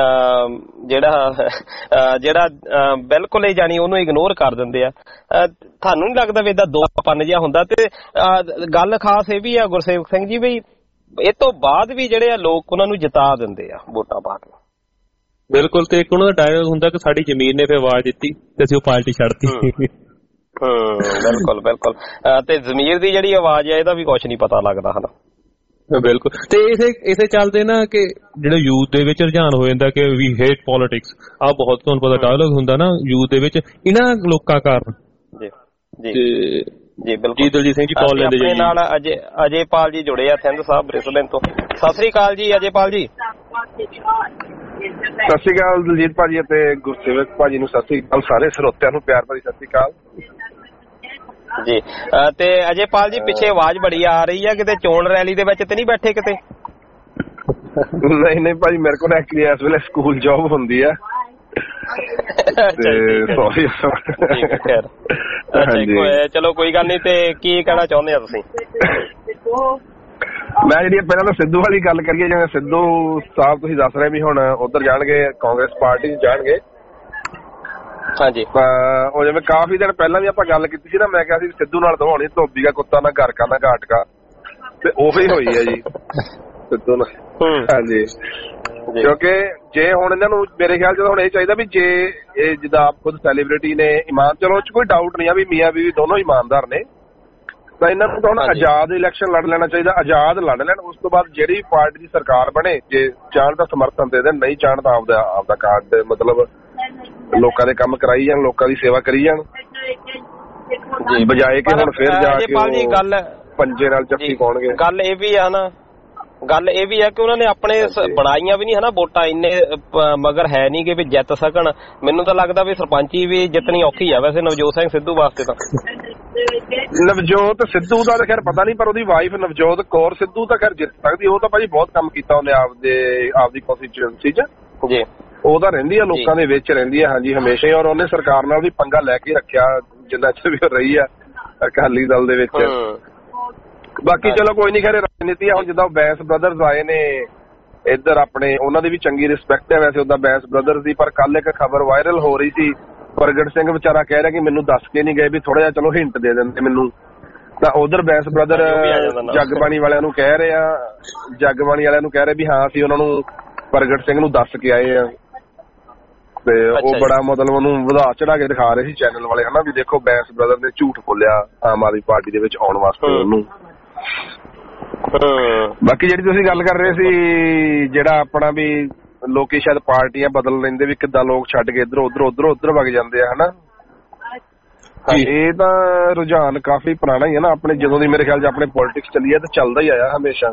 ਜਿਹੜਾ ਬਿਲਕੁਲ ਹੀ ਜਾਣੀ ਉਹਨੂੰ ਇਗਨੋਰ ਕਰ ਦਿੰਦੇ ਆ। ਤੁਹਾਨੂੰ ਨੀ ਲੱਗਦਾ ਵੀ ਏਦਾਂ ਦੋਪਨ ਜਿਹਾ ਹੁੰਦਾ? ਤੇ ਗੱਲ ਖਾਸ ਇਹ ਵੀ ਆ ਗੁਰਸੇਵਕ ਸਿੰਘ ਜੀ ਵੀ ਇਹ ਤੋਂ ਬਾਅਦ ਵੀ ਜਿਹੜੇ ਆ ਲੋਕ ਉਹਨਾਂ ਨੂੰ ਜਿਤਾ ਦਿੰਦੇ ਆ ਵੋਟਾਂ ਪਾ ਕੇ। ਬਿਲਕੁਲ। ਤੇ ਇੱਕ ਉਹਨਾਂ ਦਾ ਡਾਇਲੌਗ ਹੁੰਦਾ ਕਿ ਸਾਡੀ ਜ਼ਮੀਨ ਨੇ ਫਿਰ ਆਵਾਜ਼ ਦਿੱਤੀ ਤੇ ਅਸੀਂ ਉਹ ਪਾਰਟੀ ਛੱਡਤੀ। ਬਿਲਕੁਲ ਬਿਲਕੁਲ। ਤੇ ਜ਼ਮੀਰ ਦੀ ਜਿਹੜੀ ਆਵਾਜ਼ ਆ ਇਹਦਾ ਵੀ ਕੁਛ ਨੀ ਪਤਾ ਲੱਗਦਾ ਹਨਾ। ਬਿਲਕੁਲ। ਤੇ ਇਸੇ ਚੱਲਦੇ ਨਾ ਕਿ ਜਿਹੜਾ ਯੂਥ ਦੇ ਵਿੱਚ ਰੁਝਾਨ ਹੋ ਜਾਂਦਾ ਕਿ ਵੀ ਹੇਟ ਪੋਲਿਟਿਕਸ, ਆਹ ਬਹੁਤ ਤੁਹਾਨੂੰ ਪਤਾ ਡਾਇਲੌਗ ਹੁੰਦਾ ਨਾ ਯੂਥ ਦੇ ਵਿੱਚ ਇਹਨਾਂ ਲੋਕਾਂ ਕਾਰਨ। ਜੀ ਬਿਲਕੁਲ ਜੀ। ਦਲਜੀਤ ਸਿੰਘ ਜੀ ਕਾਲ ਲੈਂਦੇ ਜੀ। ਨਾਲ ਅਜੇਪਾਲ ਜੀ ਜੁੜੇ ਆ ਸਿੰਧ ਸਾਹਿਬ ਬ੍ਰਿਸਬੇਨ ਤੋਂ। ਸਤਿ ਸ੍ਰੀ ਅਕਾਲ ਜੀ ਅਜੇਪਾਲ ਜੀ। ਸਤਿ ਸ੍ਰੀ ਅਕਾਲ ਦਲਜੀਤ ਭਾਜੀ ਅਤੇ ਗੁਰਸੇਵਕ ਭਾਜੀ ਨੂੰ ਸਤਿ ਸ੍ਰੀ ਅਕਾਲ। ਸਾਰੇ ਸਰੋਤਿਆਂ ਨੂੰ ਪਿਆਰ ਭਰੀ ਸਤਿ ਸ੍ਰੀ ਅਕਾਲ ਜੀ। ਤੇ ਅਜੇਪਾਲ ਜੀ ਪਿੱਛੇ ਆਵਾਜ਼ ਬੜੀ ਆ ਰਹੀ ਆ, ਕਿਤੇ ਚੋਣ ਰੈਲੀ ਦੇ ਵਿੱਚ ਤੇ ਨਹੀਂ ਬੈਠੇ ਕਿਤੇ? ਨਹੀਂ ਭਾਜੀ, ਮੇਰੇ ਕੋਲ ਐਕਚੁਅਲੀ ਇਸ ਵੇਲੇ ਸਕੂਲ ਜੌਬ ਹੁੰਦੀ ਆ। ਸੌਰੀ। ਚਲੋ ਕੋਈ ਗੱਲ ਨਹੀਂ। ਤੇ ਕੀ ਕਹਿਣਾ ਚਾਹੁੰਦੇ ਆ ਤੁਸੀਂ? ਮੈਂ ਜਿਹੜੀ ਪਹਿਲਾਂ ਤਾਂ ਸਿੱਧੂ ਵਾਲੀ ਗੱਲ ਕਰੀਏ, ਜਿਵੇਂ ਸਿੱਧੂ ਸਾਹਿਬ ਤੁਸੀਂ ਦੱਸ ਰਹੇ ਵੀ ਹੁਣ ਉੱਧਰ ਜਾਣਗੇ, ਕਾਂਗਰਸ ਪਾਰਟੀ ਜਾਣਗੇ। ਹਾਂਜੀ। ਉਹ ਜਿਵੇਂ ਕਾਫੀ ਦਿਨ ਪਹਿਲਾਂ ਵੀ ਆਪਾਂ ਗੱਲ ਕੀਤੀ ਸੀ ਨਾ, ਮੈਂ ਕਿਹਾ ਸੀ ਸਿੱਧੂ ਨਾਲ ਦਵਾਉਣੀ ਧੋਬੀ ਦਾ ਕੁੱਤਾ ਨਾ ਘਰ ਕਾ ਨਾ ਘਾਟ ਕਾ, ਤੇ ਉਹੀ ਹੋਈ ਹੈ ਜੀ ਸਿੱਧੂ ਨਾਲ। ਹਾਂਜੀ। ਕਿਉਂਕਿ ਜੇ ਹੁਣ ਇਹਨਾਂ ਨੂੰ ਮੇਰੇ ਖਿਆਲ ਚ ਹੁਣ ਇਹ ਚਾਹੀਦਾ ਵੀ ਜੇ ਇਹ ਜਿੱਦਾਂ ਆਪ ਖੁਦ ਸੈਲੀਬ੍ਰਿਟੀ ਨੇ ਇਮਾਨ, ਚਲੋ ਉਹ ਚ ਕੋਈ ਡਾਊਟ ਨਹੀਂ ਆ ਵੀ ਮੀਆਂ ਬੀਵੀ ਦੋਨੋਂ ਇਮਾਨਦਾਰ ਨੇ, ਤਾਂ ਇਹਨਾਂ ਨੂੰ ਤਾਂ ਹੁਣ ਆਜ਼ਾਦ ਇਲੈਕਸ਼ਨ ਲੜ ਲੈਣਾ ਚਾਹੀਦਾ। ਆਜ਼ਾਦ ਲੜ ਲੈਣ, ਉਸ ਤੋਂ ਬਾਅਦ ਜਿਹੜੀ ਪਾਰਟੀ ਦੀ ਸਰਕਾਰ ਬਣੇ, ਜੇ ਚਾਹਣ ਤਾਂ ਸਮਰਥਨ ਦੇ ਦੇਣ, ਨਹੀਂ ਚਾਹਣ ਤਾਂ ਆਪਦਾ ਕਾਰਡ ਮਤਲਬ ਲੋਕਾਂ ਦੇ ਕੰਮ ਕਰਾਈ ਜਾਣ, ਲੋਕਾਂ ਦੀ ਸੇਵਾ ਕਰੀ ਜਾਣ, ਬਜਾਏ ਕਿ ਹੁਣ ਫਿਰ ਜਾ ਕੇ ਗੱਲ ਪੰਜੇ ਨਾਲ ਜੱਫੀ ਪਾਉਣਗੇ। ਗੱਲ ਇਹ ਵੀ ਆ ਨਾ, ਗੱਲ ਇਹ ਵੀ ਆ ਕਿ ਉਹਨਾਂ ਨੇ ਆਪਣੇ ਬਣਾਈਆਂ ਵੀ ਨਹੀਂ ਹਨਾ ਵੋਟਾਂ, ਇੰਨੇ ਮਗਰ ਹੈ ਨਹੀਂ ਕਿ ਵੀ ਜਿੱਤ ਸਕਣ। ਮੈਨੂੰ ਤਾਂ ਲੱਗਦਾ ਵੀ ਸਰਪੰਚੀ ਵੀ ਜਿੱਤਣੀ ਔਖੀ ਆ ਵੈਸੇ ਨਵਜੋਤ ਸਿੰਘ ਸਿੱਧੂ ਵਾਸਤੇ। ਤਾਂ ਨਵਜੋਤ ਸਿੱਧੂ ਦਾ ਤਾਂ ਖੈਰ ਪਤਾ ਨਹੀਂ, ਪਰ ਉਹਦੀ ਵਾਈਫ ਨਵਜੋਤ ਕੌਰ ਸਿੱਧੂ ਤਾਂ ਖੈਰ ਜਿੱਤ ਸਕਦੀ। ਉਹ ਤਾਂ ਭਾਜੀ ਬਹੁਤ ਕੰਮ ਕੀਤਾ ਉਹਨੇ ਆਪਦੀ ਕੰਸਟੀਚੁਐਂਸੀ ਚ ਜੀ। ਉਹ ਤਾਂ ਰਹਿੰਦੀ ਆ ਲੋਕਾਂ ਦੇ ਵਿੱਚ ਰਹਿੰਦੀ ਆ। ਹਾਂਜੀ, ਹਮੇਸ਼ਾ ਹੀ। ਔਰ ਉਹਨੇ ਸਰਕਾਰ ਨਾਲ ਵੀ ਪੰਗਾ ਲੈ ਕੇ ਰੱਖਿਆ ਜਿੰਨਾ ਚਿਰ ਵੀ ਉਹ ਰਹੀ ਆ ਅਕਾਲੀ ਦਲ ਦੇ ਵਿੱਚ। ਬਾਕੀ ਚਲੋ ਕੋਈ ਨੀ, ਖੈਰ ਰਾਜਨੀਤੀ ਆ। ਹੁਣ ਜਿੱਦਾਂ ਬੈਂਸ ਬ੍ਰਦਰਜ਼ ਆਏ ਨੇ ਇੱਧਰ ਆਪਣੇ, ਉਹਨਾਂ ਦੀ ਵੀ ਚੰਗੀ ਰਿਸਪੈਕਟ ਹੈ ਵੈਸੇ ਉਹਦਾ ਬੈਂਸ ਬ੍ਰਦਰਜ਼ ਦੀ। ਪਰ ਕੱਲ ਇੱਕ ਖਬਰ ਵਾਇਰਲ ਹੋ ਰਹੀ ਸੀ, ਪ੍ਰਗਟ ਸਿੰਘ ਵਿਚਾਰਾ ਕਹਿ ਰਿਹਾ ਕਿ ਮੈਨੂੰ ਦੱਸ ਕੇ ਨਹੀਂ ਗਏ, ਵੀ ਥੋੜਾ ਜਿਹਾ ਚਲੋ ਹਿੰਟ ਦੇ ਦਿੰਦੇ ਮੈਨੂੰ। ਤਾਂ ਉਧਰ ਬੈਂਸ ਬ੍ਰਦਰ ਜਗਬਾਣੀ ਵਾਲਿਆਂ ਨੂੰ ਕਹਿ ਰਹੇ ਆ, ਵੀ ਹਾਂ ਅਸੀਂ ਉਹਨਾਂ ਨੂੰ ਪ੍ਰਗਟ ਸਿੰਘ ਨੂੰ ਦੱਸ ਕੇ ਆਏ ਆ। ਤੇ ਉਹ ਬੜਾ ਮਤਲਬ ਉਹਨੂੰ ਵਧਾ ਚੜਾ ਕੇ ਦਿਖਾ ਰਹੇ ਸੀ ਚੈਨਲ ਵਾਲੇ ਹਨਾ, ਵੀ ਦੇਖੋ ਬੈਂਸ ਬ੍ਰਦਰ ਨੇ ਝੂਠ ਬੋਲਿਆ ਆਮ ਆਦਮੀ ਪਾਰਟੀ ਦੇ ਵਿੱਚ ਆਉਣ ਵਾਸਤੇ ਉਹਨੂੰ। ਬਾਕੀ ਜਿਹੜੀ ਤੁਸੀਂ ਗੱਲ ਕਰ ਰਹੇ ਸੀ, ਜਿਹੜਾ ਆਪਣਾ ਵੀ ਲੋਕੀ ਸ਼ਾਇਦ ਪਾਰਟੀਆਂ ਬਦਲ ਲੈਂਦੇ, ਵੀ ਕਿੱਦਾਂ ਲੋਕ ਛੱਡ ਕੇ ਉੱਧਰ ਵਗ ਜਾਂਦੇ ਆ ਹਨਾ। ਇਹ ਤਾਂ ਰੁਝਾਨ ਕਾਫੀ ਪੁਰਾਣਾ ਹੀ ਹੈ ਨਾ ਆਪਣੇ, ਜਦੋਂ ਦੀ ਮੇਰੇ ਖਿਆਲ ਚ ਆਪਣੇ ਪੋਲਿਟਿਕਸ ਚੱਲੀ ਹੈ ਤੇ ਚੱਲਦਾ ਹੀ ਆਇਆ ਹਮੇਸ਼ਾ।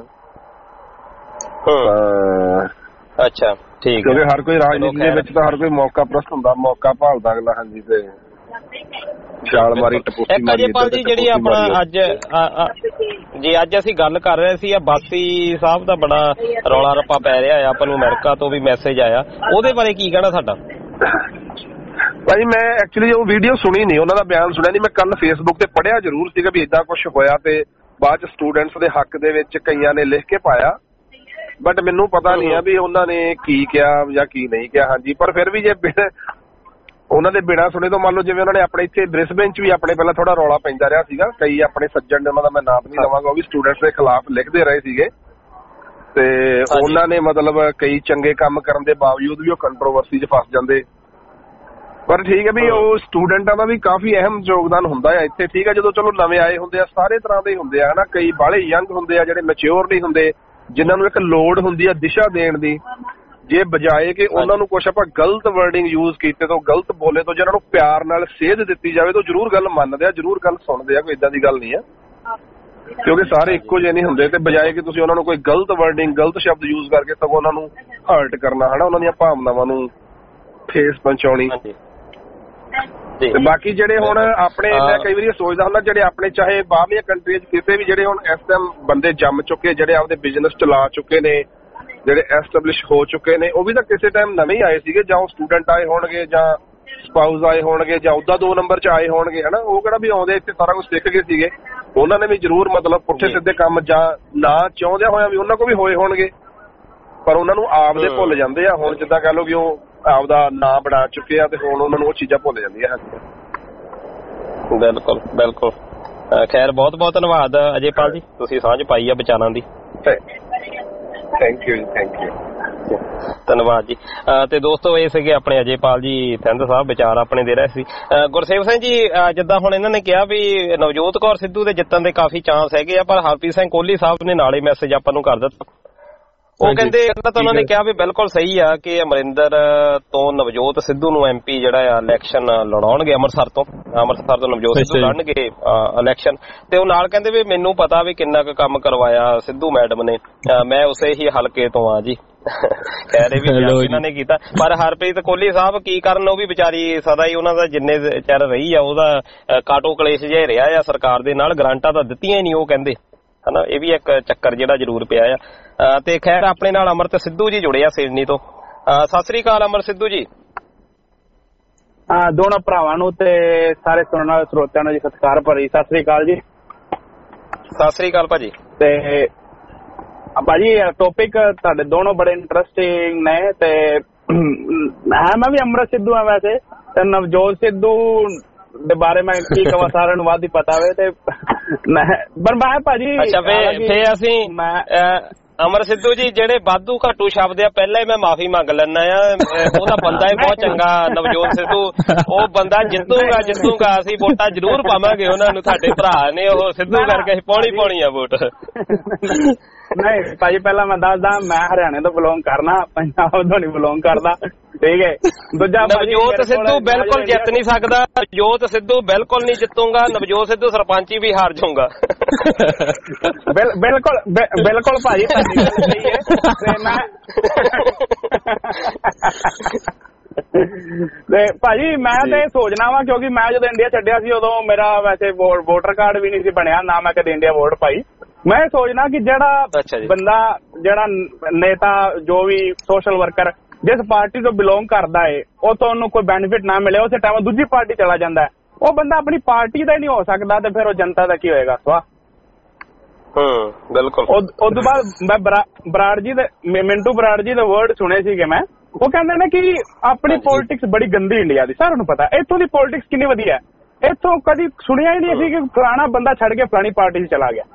ਅੱਛਾ ਠੀਕ। ਕਿਉਂਕਿ ਹਰ ਕੋਈ ਰਾਜਨੀਤੀ ਦੇ ਵਿੱਚ ਤਾਂ ਹਰ ਕੋਈ ਮੌਕਾ ਪ੍ਰਸਤ ਹੁੰਦਾ, ਮੌਕਾ ਭਾਲਦਾ ਅਗਲਾ। ਹਾਂਜੀ। ਤੇ ਛਾਲ ਮਾਰੀ ਟਪੂਸੀ ਮਾਰੀ। ਅਜੇਪਾਲ ਜੀ ਜਿਹੜੀ ਆਪਣਾ ਅੱਜ ਅਸੀਂ ਗੱਲ ਕਰ ਰਹੇ ਸੀ, ਬਾਸੀ ਸਾਹਿਬ ਦਾ ਬੜਾ ਰੌਲਾ ਰੱਪਾ ਪੈ ਰਿਹਾ ਹੈ, ਆਪਾਂ ਨੂੰ ਅਮਰੀਕਾ ਤੋਂ ਵੀ ਮੈਸੇਜ ਆਇਆ, ਉਹਦੇ ਬਾਰੇ ਕੀ ਕਹਿਣਾ ਸਾਡਾ? ਭਾਜੀ ਮੈਂ ਐਕਚੁਅਲੀ ਉਹ ਵੀਡੀਓ ਸੁਣੀ ਨਹੀਂ, ਉਹਨਾਂ ਦਾ ਬਿਆਨ ਸੁਣਿਆ ਨਹੀਂ। ਮੈਂ ਕੱਲ ਫੇਸਬੁੱਕ ਤੇ ਪੜ੍ਹਿਆ ਜ਼ਰੂਰ ਸੀਗਾ ਵੀ ਏਦਾਂ ਕੁਛ ਹੋਇਆ, ਤੇ ਬਾਅਦ ਚ ਸਟੂਡੈਂਟਸ ਦੇ ਹੱਕ ਦੇ ਵਿੱਚ ਕਈਆਂ ਨੇ ਲਿਖ ਕੇ ਪਾਇਆ, ਬਟ ਮੈਨੂੰ ਪਤਾ ਨਹੀਂ ਆ ਵੀ ਉਹਨਾਂ ਨੇ ਕੀ ਕਿਹਾ ਜਾਂ ਕੀ ਨਹੀਂ ਕਿਹਾ। ਹਾਂਜੀ। ਪਰ ਫਿਰ ਵੀ ਜੇ ਉਹਨਾਂ ਦੇ ਬਿਨਾਂ ਸੁਣੇ ਤੋਂ ਮੰਨ ਲਓ, ਜਿਵੇਂ ਉਹਨਾਂ ਨੇ ਆਪਣੇ ਇੱਥੇ ਬ੍ਰਿਸਬੇਨ ਚ ਵੀ ਆਪਣੇ ਪਹਿਲਾਂ ਥੋੜਾ ਰੌਲਾ ਪੈਂਦਾ ਰਿਹਾ ਸੀਗਾ, ਕਈ ਆਪਣੇ ਸੱਜਣ ਨੇ, ਉਹਨਾਂ ਦਾ ਮੈਂ ਨਾਮ ਨਹੀਂ ਲਵਾਂਗਾ, ਉਹ ਵੀ ਸਟੂਡੈਂਟਸ ਦੇ ਖਿਲਾਫ ਲਿਖਦੇ ਰਹੇ ਸੀਗੇ। ਤੇ ਉਹਨਾਂ ਨੇ ਮਤਲਬ ਕਈ ਚੰਗੇ ਕੰਮ ਕਰਨ ਦੇ ਬਾਵਜੂਦ ਵੀ ਉਹ ਕੰਟਰੋਵਰਸੀ 'ਚ ਫਸ ਜਾਂਦੇ। ਪਰ ਠੀਕ ਹੈ ਵੀ ਉਹ ਸਟੂਡੈਂਟਾਂ ਦਾ ਵੀ ਕਾਫੀ ਅਹਿਮ ਯੋਗਦਾਨ ਹੁੰਦਾ ਆ ਇੱਥੇ। ਠੀਕ ਹੈ, ਜਦੋਂ ਚਲੋ ਨਵੇਂ ਆਏ ਹੁੰਦੇ ਆ, ਸਾਰੇ ਤਰ੍ਹਾਂ ਦੇ ਹੁੰਦੇ ਆ ਹਨਾ, ਕਈ ਬਾਹਲੇ ਯੰਗ ਹੁੰਦੇ ਆ ਜਿਹੜੇ ਮੈਚਿਓਰ ਨਹੀਂ ਹੁੰਦੇ, ਜਿਨ੍ਹਾਂ ਨੂੰ ਇੱਕ ਲੋੜ ਹੁੰਦੀ ਆ ਦਿਸ਼ਾ ਦੇਣ ਦੀ। ਜੇ ਬਜਾਏ ਕਿ ਉਹਨਾਂ ਨੂੰ ਕੁਛ ਆਪਾਂ ਗਲਤ ਵਰਡਿੰਗ ਯੂਜ਼ ਕੀਤੇ ਤੋਂ, ਗਲਤ ਬੋਲੇ ਤੋਂ, ਜਿਹਨਾਂ ਨੂੰ ਪਿਆਰ ਨਾਲ ਸੇਧ ਦਿੱਤੀ ਜਾਵੇ ਤਾਂ ਜ਼ਰੂਰ ਗੱਲ ਮੰਨਦੇ ਆ, ਜ਼ਰੂਰ ਗੱਲ ਸੁਣਦੇ ਆ, ਕੋਈ ਏਦਾਂ ਦੀ ਗੱਲ ਨਹੀਂ ਆ, ਕਿਉਂਕਿ ਸਾਰੇ ਇੱਕੋ ਜਿਹੇ ਨਹੀਂ ਹੁੰਦੇ। ਤੇ ਬਜਾਏ ਕਿ ਤੁਸੀਂ ਉਹਨਾਂ ਨੂੰ ਕੋਈ ਗਲਤ ਵਰਡਿੰਗ, ਗਲਤ ਸ਼ਬਦ ਯੂਜ਼ ਕਰਕੇ ਸਗੋਂ ਉਹਨਾਂ ਨੂੰ ਹਰਟ ਕਰਨਾ ਹਨਾ, ਉਹਨਾਂ ਦੀਆਂ ਭਾਵਨਾਵਾਂ ਨੂੰ ਠੇਸ ਪਹੁੰਚਾਉਣੀ, ਤੇ ਬਾਕੀ ਜਿਹੜੇ ਹੁਣ ਆਪਣੇ ਮੈਂ ਕਈ ਵਾਰੀ ਸੋਚਦਾ ਹੁੰਦਾ ਜਿਹੜੇ ਆਪਣੇ ਚਾਹੇ ਬਾਹਰਲੀਆਂ ਕੰਟਰੀਆਂ 'ਚ ਕਿਸੇ ਵੀ ਜਿਹੜੇ ਹੁਣ ਇਸ ਟਾਈਮ ਬੰਦੇ ਜੰਮ ਚੁੱਕੇ ਜਿਹੜੇ ਆਪਦੇ ਬਿਜ਼ਨਸ ਚਲਾ ਚੁੱਕੇ ਨੇ ਜਿਹੜੇ ਐਸਟੈਬਲਿਸ਼ ਹੋ ਚੁੱਕੇ ਨੇ ਉਹ ਵੀ ਤਾਂ ਕਿਸੇ ਟਾਈਮ ਨਵੇਂ ਹੀ ਆਏ ਸੀਗੇ ਜਾਂ ਉਹ ਸਟੂਡੈਂਟ ਆਏ ਹੋਣਗੇ ਜਾਂ ਸਪਾਊਸ ਆਏ ਹੋਣਗੇ ਜਾਂ ਉਹਦਾ 2 ਨੰਬਰ 'ਚ ਆਏ ਹੋਣਗੇ ਹਨਾ। ਉਹ ਕਿਹੜਾ ਵੀ ਆਉਂਦੇ ਇੱਥੇ ਸਾਰਾ ਕੁਝ ਸਿੱਖ ਗਏ ਸੀਗੇ। ਉਹਨਾਂ ਨੇ ਵੀ ਜ਼ਰੂਰ ਮਤਲਬ ਪੁੱਠੇ ਸਿੱਧੇ ਕੰਮ ਜਾਂ ਨਾ ਚਾਹੁੰਦਿਆਂ ਹੋਇਆ ਵੀ ਉਹਨਾਂ ਕੋਲ ਵੀ ਹੋਏ ਹੋਣਗੇ ਪਰ ਉਹਨਾਂ ਨੂੰ ਆਪਦੇ ਭੁੱਲ ਜਾਂਦੇ ਆ। ਹੁਣ ਜਿੱਦਾਂ ਕਹਿ ਲਓ ਕਿ ਉਹ ਆਪਦਾ ਨਾਂ ਬਣਾ ਚੁੱਕੇ ਆ ਤੇ ਹੁਣ ਉਹਨਾਂ ਨੂੰ ਉਹ ਚੀਜ਼ਾਂ ਭੁੱਲ ਜਾਂਦੀਆਂ ਹਨ। ਬਿਲਕੁਲ ਬਿਲਕੁਲ। ਖੈਰ ਬਹੁਤ ਬਹੁਤ ਧੰਨਵਾਦ ਅਜੇਪਾਲ ਜੀ, ਤੁਸੀਂ ਸਾਂਝ ਪਾਈ ਆ ਵਿਚਾਰਾਂ ਦੀ। ਥੈਂਕ ਯੂ ਥੈਂਕ ਯੂ ਧੰਨਵਾਦ ਜੀ। ਤੇ ਦੋਸਤੋ ਇਹ ਸੀਗੇ ਆਪਣੇ ਅਜੇਪਾਲ ਜੀ ਥਿੰਦ ਸਾਹਿਬ, ਵਿਚਾਰ ਆਪਣੇ ਦੇ ਰਹੇ ਸੀ। ਗੁਰਸੇਵ ਸਿੰਘ ਜੀ ਜਿੱਦਾਂ ਹੁਣ ਇਹਨਾਂ ਨੇ ਕਿਹਾ ਵੀ ਨਵਜੋਤ ਕੌਰ ਸਿੱਧੂ ਦੇ ਜਿੱਤਣ ਦੇ ਕਾਫੀ ਚਾਂਸ ਹੈਗੇ ਆ ਪਰ ਹਰਪ੍ਰੀਤ ਸਿੰਘ ਕੋਹਲੀ ਸਾਹਿਬ ਨੇ ਨਾਲੇ ਮੈਸੇਜ ਆਪਾਂ ਨੂੰ ਕਰ ਦਿੱਤਾ। ਉਹ ਕਹਿੰਦੇ ਤਾਂ ਉਹਨਾਂ ਨੇ ਕਿਹਾ ਵੀ ਬਿਲਕੁਲ ਸਹੀ ਆ ਕਿ ਅਮਰਿੰਦਰ ਤੋਂ ਨਵਜੋਤ ਸਿੱਧੂ ਨੂੰ MP ਜਿਹੜਾ ਆ ਇਲੈਕਸ਼ਨ ਲੜਾਉਣਗੇ ਅੰਮ੍ਰਿਤਸਰ ਤੋਂ ਨਵਜੋਤ ਸਿੱਧੂ ਲੜਨਗੇ ਇਲੈਕਸ਼ਨ। ਤੇ ਉਹ ਨਾਲ ਕਹਿੰਦੇ ਵੀ ਮੈਨੂੰ ਪਤਾ ਵੀ ਕਿੰਨਾ ਕੁ ਕੰਮ ਕਰਵਾਇਆ ਸਿੱਧੂ ਮੈਡਮ ਨੇ, ਮੈਂ ਉਸੇ ਹੀ ਹਲਕੇ ਤੋਂ ਆ ਜੀ। ਕਹਿ ਰਹੇ ਵੀ ਇਹਨਾਂ ਨੇ ਕੀਤਾ ਪਰ ਹਰਪ੍ਰੀਤ ਕੋਹਲੀ ਸਾਹਿਬ ਕੀ ਕਰਨ, ਉਹ ਵੀ ਵਿਚਾਰੀ ਸਦਾ ਹੀ ਉਹਨਾਂ ਦਾ ਜਿੰਨੇ ਚਿਰ ਰਹੀ ਆ ਉਹਦਾ ਕਾਟੋ ਕਲੇਸ਼ ਜਿਹਾ ਰਿਹਾ ਆ ਸਰਕਾਰ ਦੇ ਨਾਲ, ਗਰਾਂਟਾਂ ਤਾਂ ਦਿੱਤੀਆਂ ਹੀ ਨਹੀਂ ਉਹ ਕਹਿੰਦੇ ਹਨਾ। ਇਹ ਵੀ ਇੱਕ ਚੱਕਰ ਜਿਹੜਾ ਜ਼ਰੂਰ ਪਿਆ ਆ। ਤੇ ਖੈਰ ਆਪਣੇ ਨਾਲ ਅਮਰਤ ਸਿੱਧੂ ਜੀ ਜੁੜੇ ਆ ਸਿਡਨੀ ਤੋਂ। ਸਤਿ ਸ੍ਰੀ ਅਕਾਲ ਅਮਰ ਸਿੱਧੂ ਜੀ। ਦੋਨਾਂ ਭਰਾਵਾਂ ਨੂੰ ਤੇ ਸਾਰੇ ਸੁਣਨ ਵਾਲੇ ਸਰੋਤਿਆਂ ਨੂੰ ਜੀ ਸਤਿਕਾਰ ਭਰੀ ਸਤਿ ਸ੍ਰੀ ਅਕਾਲ ਜੀ। ਸਤਿ ਸ੍ਰੀ ਅਕਾਲ ਭਾਜੀ। ਤੇ ਭਾਜੀ ਟੌਪਿਕ ਤੁਹਾਡੇ ਦੋਨੋਂ ਬੜੇ ਇੰਟਰਸਟਿੰਗ ਨੇ ਤੇ ਮੈਂ ਵੀ ਅਮਰਤ ਸਿੱਧੂ ਆ ਵੈਸੇ ਤੇ ਨਵਜੋਤ ਸਿੱਧੂ ਦੇ ਬਾਰੇ ਮੈਂ ਕੀ ਕਹਾਂ ਸਾਰਿਆਂ ਨੂੰ ਵੱਧ ਹੀ ਪਤਾ ਹੋਵੇ ਤੇ ਮੈਂ ਭਾਜੀ ਫੇ ਅਸੀਂ ਅਮਰ ਸਿੱਧੂ ਜੀ ਜਿਹੜੇ ਵਾਧੂ ਘਾਟੂ ਸ਼ਬਦ ਆ ਪਹਿਲਾਂ ਹੀ ਮੈਂ ਮਾਫੀ ਮੰਗ ਲੈਣਾ ਆ। ਉਹਦਾ ਬੰਦਾ ਹੀ ਬਹੁਤ ਚੰਗਾ ਨਵਜੋਤ ਸਿੱਧੂ, ਉਹ ਬੰਦਾ ਜਿੱਤੂਗਾ ਅਸੀਂ ਵੋਟਾਂ ਜ਼ਰੂਰ ਪਾਵਾਂਗੇ ਉਹਨਾਂ ਨੂੰ। ਸਾਡੇ ਭਰਾ ਨੇ ਉਹ ਸਿੱਧੂ ਕਰਕੇ ਪਾਉਣੀ ਆ ਵੋਟ। ਨਹੀਂ ਭਾਜੀ ਪਹਿਲਾਂ ਮੈਂ ਦੱਸਦਾ ਮੈਂ ਹਰਿਆਣੇ ਤੋਂ ਬਿਲੋਂਗ ਕਰਨਾ, ਪੰਜਾਬ ਤੋਂ ਨਹੀਂ ਬਿਲੋਂਗ ਕਰਦਾ ਠੀਕ ਹੈ। ਦੂਜਾ ਨਵਜੋਤ ਸਿੱਧੂ ਬਿਲਕੁਲ ਜਿੱਤ ਨਹੀਂ ਸਕਦਾ, ਨਵਜੋਤ ਸਿੱਧੂ ਬਿਲਕੁਲ ਨਹੀਂ ਜਿੱਤੂਗਾ, ਨਵਜੋਤ ਸਿੱਧੂ ਸਰਪੰਚੀ ਵੀ ਹਾਰ ਜਾਊਗਾ। ਬਿਲਕੁਲ ਭਾਜੀ ਸਹੀ ਹੈ। ਤੇ ਭਾਜੀ ਮੈਂ ਤੇ ਸੋਚਣਾ ਵਾ ਕਿਉਂਕਿ ਮੈਂ ਜਦੋਂ ਇੰਡੀਆ ਛੱਡਿਆ ਸੀ ਉਦੋਂ ਮੇਰਾ ਵੈਸੇ ਵੋਟਰ ਕਾਰਡ ਵੀ ਨਹੀਂ ਸੀ ਬਣਿਆ, ਨਾ ਮੈਂ ਕਦੇ ਇੰਡੀਆ ਵੋਟ ਪਾਈ। ਮੈਂ ਸੋਚਣਾ ਕਿ ਜਿਹੜਾ ਬੰਦਾ ਜਿਹੜਾ ਨੇਤਾ ਜੋ ਵੀ ਸੋਸ਼ਲ ਵਰਕਰ ਜਿਸ ਪਾਰਟੀ ਤੋਂ ਬਿਲੋਂਗ ਕਰਦਾ ਹੈ ਉਹ ਤੋਂ ਉਹਨੂੰ ਕੋਈ ਬੈਨੀਫਿਟ ਨਾ ਮਿਲੇ ਉਸੇ ਟਾਈਮ ਦੂਜੀ ਪਾਰਟੀ ਚਲਾ ਜਾਂਦਾ ਹੈ, ਉਹ ਬੰਦਾ ਆਪਣੀ ਪਾਰਟੀ ਦਾ ਹੀ ਨਹੀਂ ਹੋ ਸਕਦਾ ਤੇ ਫਿਰ ਉਹ ਜਨਤਾ ਦਾ ਕੀ ਹੋਏਗਾ। ਸਵਾ ਬਿਲਕੁਲ। ਉਸ ਤੋਂ ਬਾਅਦ ਮੈਂ ਬਰਾੜ ਜੀ ਦੇ ਮਿੰਟੂ ਬਰਾੜ ਜੀ ਦੇ ਵਰਡ ਸੁਣੇ ਸੀਗੇ ਮੈਂ, ਉਹ ਕਹਿੰਦੇ ਨੇ ਕਿ ਆਪਣੀ ਪੋਲਿਟਿਕਸ ਬੜੀ ਗੰਦੀ ਇੰਡੀਆ ਦੀ। ਸਾਰਿਆਂ ਨੂੰ ਪਤਾ ਇੱਥੋਂ ਦੀ ਪੋਲਿਟਿਕਸ ਕਿੰਨੀ ਵਧੀਆ, ਇੱਥੋਂ ਕਦੀ ਸੁਣਿਆ ਹੀ ਨਹੀਂ ਸੀ ਕਿ ਫਲਾਣਾ ਬੰਦਾ ਛੱਡ ਕੇ ਫਲਾਣੀ ਪਾਰਟੀ 'ਚ ਚਲਾ ਗਿਆ।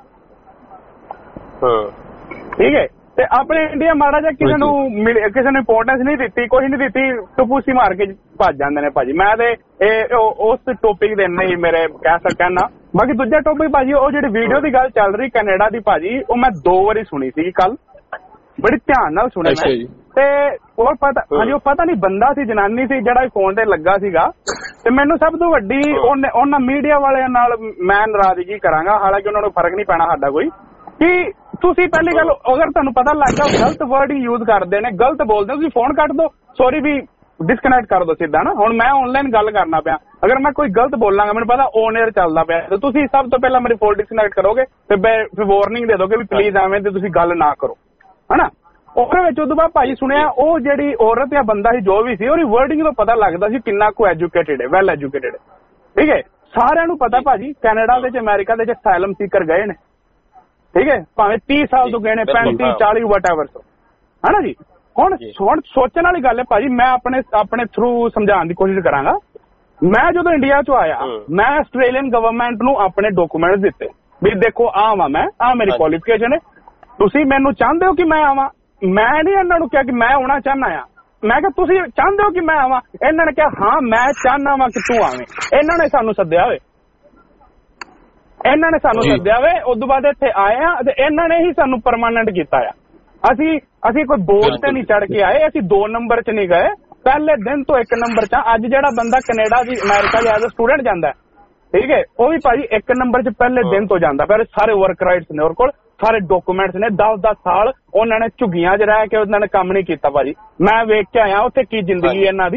ਠੀਕ ਹੈ। ਤੇ ਆਪਣੇ ਇੰਡੀਆ ਮਾੜਾ ਜਿਹਾ ਕਿਸੇ ਨੂੰ ਇੰਪੋਰਟੈਂਸ ਨਹੀਂ ਦਿੱਤੀ, ਕੁਛ ਨਹੀਂ ਦਿੱਤੀ, ਟਪੂਸੀ ਮਾਰ ਕੇ ਭੱਜ ਜਾਂਦੇ ਨੇ ਭਾਜੀ। ਮੈਂ ਤੇ ਇਹ ਉਸ ਟੌਪਿਕ ਦੇ ਨਹੀਂ ਮੇਰੇ ਕਹਿ ਸਕਾਂ ਨਾ। ਬਾਕੀ ਦੂਜਾ ਟੌਪਿਕ ਭਾਜੀ ਉਹ ਜਿਹੜੀ ਵੀਡੀਓ ਦੀ ਗੱਲ ਚੱਲ ਰਹੀ ਕੈਨੇਡਾ ਦੀ ਭਾਜੀ, ਉਹ ਮੈਂ 2 ਵਾਰੀ ਸੁਣੀ ਸੀ ਕੱਲ, ਬੜੀ ਧਿਆਨ ਨਾਲ ਸੁਣਿਆ ਮੈਂ। ਤੇ ਉਹ ਪਤਾ ਹਾਂਜੀ ਉਹ ਪਤਾ ਨਹੀਂ ਬੰਦਾ ਸੀ ਜਨਾਨੀ ਸੀ ਜਿਹੜਾ ਫੋਨ ਤੇ ਲੱਗਾ ਸੀਗਾ। ਤੇ ਮੈਨੂੰ ਸਭ ਤੋਂ ਵੱਡੀ ਉਹਨਾਂ ਮੀਡੀਆ ਵਾਲਿਆਂ ਨਾਲ ਮੈਂ ਨਾਰਾਜ਼ਗੀ ਕਰਾਂਗਾ, ਹਾਲਾਂਕਿ ਉਹਨਾਂ ਨੂੰ ਫਰਕ ਨਹੀਂ ਪੈਣਾ ਸਾਡਾ ਕੋਈ, ਕਿ ਤੁਸੀਂ ਪਹਿਲੀ ਗੱਲ ਅਗਰ ਤੁਹਾਨੂੰ ਪਤਾ ਲੱਗ ਗਿਆ ਗਲਤ ਵਰਡ ਹੀ ਯੂਜ਼ ਕਰਦੇ ਨੇ, ਗਲਤ ਬੋਲਦੇ ਤੁਸੀਂ ਫੋਨ ਕੱਟ ਦੋ, ਸੌਰੀ ਵੀ ਡਿਸਕਨੈਕਟ ਕਰ ਦੋ ਸਿੱਧਾ ਨਾ। ਹੁਣ ਮੈਂ ਆਨਲਾਈਨ ਗੱਲ ਕਰਨਾ ਪਿਆ, ਅਗਰ ਮੈਂ ਕੋਈ ਗਲਤ ਬੋਲਾਂਗਾ ਮੈਨੂੰ ਪਤਾ ਔਨ 에ਅਰ ਚੱਲਦਾ ਪਿਆ ਤੇ ਤੁਸੀਂ ਸਭ ਤੋਂ ਪਹਿਲਾਂ ਮੇਰੀ ਫੋਨ ਡਿਸਕਨੈਕਟ ਕਰੋਗੇ ਤੇ ਫਿਰ ਵਾਰਨਿੰਗ ਦੇ ਦੋਗੇ ਵੀ ਪਲੀਜ਼ ਐਵੇਂ ਤੇ ਤੁਸੀਂ ਗੱਲ ਨਾ ਕਰੋ ਹਨਾ। ਉਹਦੇ ਵਿੱਚ ਉਦੋਂ ਬਾਅਦ ਭਾਜੀ ਸੁਣਿਆ ਉਹ ਜਿਹੜੀ ਔਰਤ ਜਾਂ ਬੰਦਾ ਸੀ ਜੋ ਵੀ ਸੀ ਉਹਦੀ ਵਰਡਿੰਗ ਤੋਂ ਪਤਾ ਲੱਗਦਾ ਸੀ ਕਿੰਨਾ ਕੁ ਐਜੂਕੇਟਿਡ ਹੈ, ਵੈਲ ਐਜੂਕੇਟਿਡ ਹੈ। ਠੀਕ ਹੈ। ਸਾਰਿਆਂ ਨੂੰ ਪਤਾ ਭਾਜੀ ਕੈਨੇਡਾ ਦੇ ਚ ਅਮਰੀਕਾ ਦੇ ਚ ਅਸਾਈਲਮ ਸੀਕਰ ਗਏ ਨੇ, ਠੀਕ ਹੈ, ਭਾਵੇਂ 30 ਸਾਲ ਤੋਂ ਗਏ ਨੇ, 35 40 ਵਟਐਵਰ ਹਨਾ ਜੀ। ਹੁਣ ਸੋਚਣ ਵਾਲੀ ਗੱਲ ਹੈ ਭਾਜੀ, ਮੈਂ ਆਪਣੇ ਥਰੂ ਸਮਝਾਉਣ ਦੀ ਕੋਸ਼ਿਸ਼ ਕਰਾਂਗਾ। ਮੈਂ ਜਦੋਂ ਇੰਡੀਆ ਚੋਂ ਆਇਆ ਮੈਂ ਆਸਟ੍ਰੇਲੀਅਨ ਗਵਰਨਮੈਂਟ ਨੂੰ ਆਪਣੇ ਡਾਕੂਮੈਂਟਸ ਦਿੱਤੇ ਵੀ ਦੇਖੋ ਆਵਾਂ ਮੈਂ, ਆ ਮੇਰੀ ਕੁਆਲੀਫਿਕੇਸ਼ਨ ਹੈ, ਤੁਸੀਂ ਮੈਨੂੰ ਚਾਹੁੰਦੇ ਹੋ ਕਿ ਮੈਂ ਆਵਾਂ। ਮੈਂ ਨਹੀਂ ਇਹਨਾਂ ਨੂੰ ਕਿਹਾ ਕਿ ਮੈਂ ਆਉਣਾ ਚਾਹੁੰਦਾ ਆ, ਮੈਂ ਕਿਹਾ ਤੁਸੀਂ ਚਾਹੁੰਦੇ ਹੋ ਕਿ ਮੈਂ ਆਵਾਂ। ਇਹਨਾਂ ਨੇ ਕਿਹਾ ਹਾਂ ਮੈਂ ਚਾਹੁੰਦਾ ਵਾਂ ਕਿ ਤੂੰ ਆਵੇਂ। ਇਹਨਾਂ ਨੇ ਸਾਨੂੰ ਸੱਦਿਆ ਹੋਏ, ਇਹਨਾਂ ਨੇ ਸਾਨੂੰ ਸੱਦਿਆ ਵੇ, ਉਦੋਂ ਬਾਅਦ ਇੱਥੇ ਆਏ ਆ ਤੇ ਇਹਨਾਂ ਨੇ ਹੀ ਸਾਨੂੰ ਪਰਮਾਨੈਂਟ ਕੀਤਾ ਆ। ਅਸੀਂ ਕੋਈ ਬੋਰਡ ਤੇ ਨਹੀਂ ਚੜ ਕੇ ਆਏ, ਅਸੀਂ 2 ਨੰਬਰ 'ਚ ਨਹੀਂ ਗਏ, ਪਹਿਲੇ ਦਿਨ ਤੋਂ 1 ਨੰਬਰ 'ਚ। ਅੱਜ ਜਿਹੜਾ ਬੰਦਾ ਕੈਨੇਡਾ ਦੀ ਅਮਰੀਕਾ ਦੀ ਐਜ਼ ਅ ਸਟੂਡੈਂਟ ਜਾਂਦਾ ਠੀਕ ਹੈ, ਉਹ ਵੀ ਭਾਜੀ 1 ਨੰਬਰ 'ਚ ਪਹਿਲੇ ਦਿਨ ਤੋਂ ਜਾਂਦਾ। ਫਿਰ ਸਾਰੇ ਵਰਕ ਰਾਈਟਸ ਨੇ ਉਹਦੇ ਕੋਲ, ਸਾਰੇ ਡਾਕੂਮੈਂਟਸ ਨੇ। 10-10 ਸਾਲ ਉਹਨਾਂ ਨੇ ਝੁੱਗੀਆਂ 'ਚ ਰਹਿ ਕੇ ਉਹਨਾਂ ਨੇ ਕੰਮ ਨਹੀਂ ਕੀਤਾ ਭਾਜੀ। ਮੈਂ ਵੇਖ ਕੇ ਆਇਆ ਉੱਥੇ ਕੀ ਜ਼ਿੰਦਗੀ ਇਹਨਾਂ ਦੀ।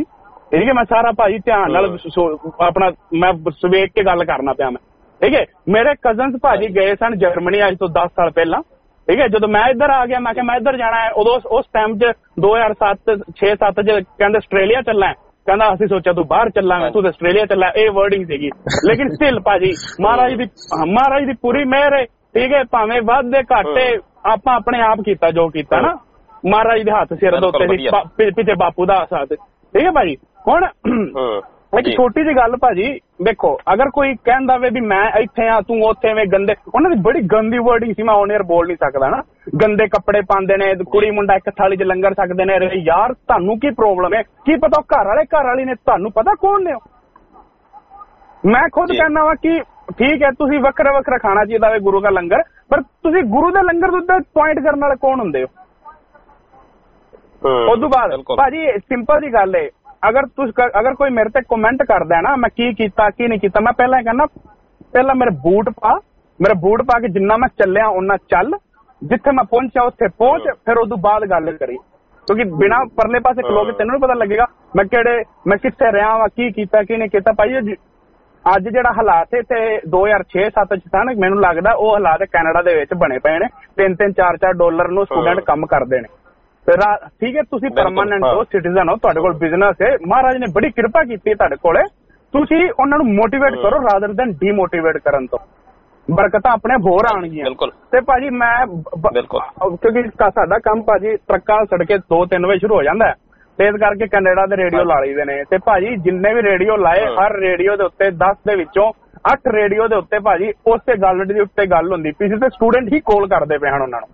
ਠੀਕ ਹੈ। ਮੈਂ ਸਾਰਾ ਭਾਜੀ ਧਿਆਨ ਨਾਲ ਆਪਣਾ ਮੈਂ ਵੇਖ ਕੇ ਗੱਲ ਕਰਨਾ ਪਿਆ ਮੈਂ, ਠੀਕ ਹੈ। ਮੇਰੇ ਕਜ਼ਨਸ ਭਾਜੀ ਗਏ ਸਨ ਜਰਮਨੀ ਅੱਜ ਤੋਂ 10 ਸਾਲ ਪਹਿਲਾਂ, ਠੀਕ ਹੈ। ਜਦੋਂ ਮੈਂ ਇੱਧਰ ਆ ਗਿਆ ਮੈਂ ਕਿਹਾ ਮੈਂ ਇੱਧਰ ਜਾਣਾ ਹੈ, ਉਦੋਂ ਉਸ ਟਾਈਮ 'ਚ 2007 'ਚ ਕਹਿੰਦੇ ਆਸਟ੍ਰੇਲੀਆ ਚੱਲਣਾ, ਕਹਿੰਦਾ ਅਸੀਂ ਸੋਚਿਆ ਤੂੰ ਬਾਹਰ ਚੱਲਾਂਗੇ, ਤੂੰ ਆਸਟ੍ਰੇਲੀਆ ਚੱਲਾ, ਇਹ ਵਰਡਿੰਗ ਸੀਗੀ। ਲੇਕਿਨ ਸਟਿਲ ਭਾਜੀ ਮਹਾਰਾਜ ਦੀ ਪੂਰੀ ਮਿਹਰ ਹੈ, ਠੀਕ ਹੈ। ਭਾਵੇਂ ਵਾਧੇ ਘਾਟੇ ਆਪਾਂ ਆਪਣੇ ਆਪ ਕੀਤਾ ਜੋ ਕੀਤਾ ਨਾ, ਮਹਾਰਾਜ ਦੇ ਹੱਥ ਸਿਰ ਦੇ ਉੱਤੇ ਸੀ, ਪਿੱਛੇ ਬਾਪੂ ਦਾ ਸਾਥ, ਠੀਕ ਹੈ ਭਾਜੀ। ਹੁਣ ਇੱਕ ਛੋਟੀ ਜਿਹੀ ਗੱਲ ਭਾਜੀ ਦੇਖੋ, ਅਗਰ ਕੋਈ ਕਹਿੰਦਾ ਵੇ ਵੀ ਮੈਂ ਇੱਥੇ ਆ ਤੂੰ ਉੱਥੇ ਵੇਂ, ਗੰਦੇ, ਉਹਨਾਂ ਦੀ ਬੜੀ ਗੰਦੀ ਵਰਡਿੰਗ ਸੀ, ਮੈਂ ਔਨ 에ਅਰ ਬੋਲ ਨਹੀਂ ਸਕਦਾ ਨਾ। ਗੰਦੇ ਕੱਪੜੇ ਪਾਉਂਦੇ ਨੇ, ਕੁੜੀ ਮੁੰਡਾ ਇੱਕ ਥਾਲੀ 'ਚ ਲੰਗਰ ਛਕਦੇ ਨੇ। ਯਾਰ ਤੁਹਾਨੂੰ ਕੀ ਪ੍ਰੋਬਲਮ ਹੈ? ਕੀ ਪਤਾ ਘਰ ਵਾਲੀ ਨੇ, ਤੁਹਾਨੂੰ ਪਤਾ ਕੌਣ ਨੇ? ਮੈਂ ਖੁਦ ਕਹਿੰਦਾ ਵਾ ਕਿ ਠੀਕ ਹੈ ਤੁਸੀਂ ਵੱਖਰਾ ਵੱਖਰਾ ਖਾਣਾ ਚਾਹੀਦਾ ਵੇ ਗੁਰੂ ਦਾ ਲੰਗਰ, ਪਰ ਤੁਸੀਂ ਗੁਰੂ ਦੇ ਲੰਗਰ ਦੇ ਉੱਤੇ ਪੁਆਇੰਟ ਕਰਨ ਵਾਲੇ ਕੌਣ ਹੁੰਦੇ ਹੋ? ਉਸ ਤੋਂ ਬਾਅਦ ਭਾਜੀ ਸਿੰਪਲ ਜੀ ਗੱਲ ਹੈ, ਅਗਰ ਕੋਈ ਮੇਰੇ ਤੇ ਕਮੈਂਟ ਕਰਦਾ ਨਾ ਮੈਂ ਕੀ ਕੀਤਾ ਕੀ ਨਹੀਂ ਕੀਤਾ, ਮੈਂ ਪਹਿਲਾਂ ਕਹਿੰਦਾ ਪਹਿਲਾਂ ਮੇਰੇ ਬੂਟ ਪਾ ਕੇ ਜਿੰਨਾ ਮੈਂ ਚੱਲਿਆ ਉਹਨਾਂ ਚੱਲ, ਜਿੱਥੇ ਮੈਂ ਪਹੁੰਚਿਆ ਉੱਥੇ ਪਹੁੰਚ, ਫਿਰ ਉਦੋਂ ਬਾਅਦ ਗੱਲ ਕਰੀ। ਕਿਉਂਕਿ ਬਿਨਾਂ ਪਰਲੇ ਪਾਸੇ ਖਲੋ ਕੇ ਤੈਨੂੰ ਨੀ ਪਤਾ ਲੱਗੇਗਾ ਮੈਂ ਕਿੱਥੇ ਰਿਹਾ ਵਾ, ਕੀ ਕੀਤਾ ਕੀ ਨਹੀਂ ਕੀਤਾ। ਭਾਈ ਅੱਜ ਜਿਹੜਾ ਹਾਲਾਤ ਹੈ ਤੇ 2006-07 ਚ ਸਨ, ਮੈਨੂੰ ਲੱਗਦਾ ਉਹ ਹਾਲਾਤ ਕੈਨੇਡਾ ਦੇ ਵਿੱਚ ਬਣੇ ਪਏ ਨੇ। 3-3 4-4 ਡਾਲਰ ਨੂੰ ਸਟੂਡੈਂਟ ਕੰਮ ਕਰਦੇ ਨੇ। ਠੀਕ ਹੈ, ਤੁਸੀਂ ਪਰਮਾਨੈਂਟ ਹੋ, ਸਿਟੀਜ਼ਨ ਹੋ, ਤੁਹਾਡੇ ਕੋਲ ਬਿਜ਼ਨਸ ਹੈ, ਮਹਾਰਾਜ ਨੇ ਬੜੀ ਕਿਰਪਾ ਕੀਤੀ ਤੁਹਾਡੇ ਕੋਲੇ, ਤੁਸੀਂ ਉਹਨਾਂ ਨੂੰ ਮੋਟੀਵੇਟ ਕਰੋ ਰਾਦਰ ਦੈਨ ਡੀਮੋਟੀਵੇਟ ਕਰਨ ਤੋਂ, ਬਰਕਤਾਂ ਆਪਣੇ ਹੋਰ ਆਉਣਗੀਆਂ। ਤੇ ਭਾਜੀ ਮੈਂ ਕਿਉਂਕਿ ਸਾਡਾ ਕੰਮ ਭਾਜੀ ਟਰੱਕਾਂ ਸੜਕੇ 2-3 ਵਜੇ ਸ਼ੁਰੂ ਹੋ ਜਾਂਦਾ, ਤੇ ਇਸ ਕਰਕੇ ਕੈਨੇਡਾ ਦੇ ਰੇਡੀਓ ਲਾ ਲਈਦੇ ਨੇ। ਤੇ ਭਾਜੀ ਜਿੰਨੇ ਵੀ ਰੇਡੀਓ ਲਾਏ, ਹਰ ਰੇਡੀਓ ਦੇ ਉੱਤੇ 10 ਦੇ ਵਿੱਚੋਂ 8 ਰੇਡੀਓ ਦੇ ਉੱਤੇ ਭਾਜੀ ਉਸੇ ਗੱਲ ਦੇ ਉੱਤੇ ਗੱਲ ਹੁੰਦੀ ਪਈ ਸੀ, ਤੇ ਸਟੂਡੈਂਟ ਹੀ ਕਾਲ ਕਰਦੇ ਪਏ ਹਨ ਉਹਨਾਂ ਨੂੰ।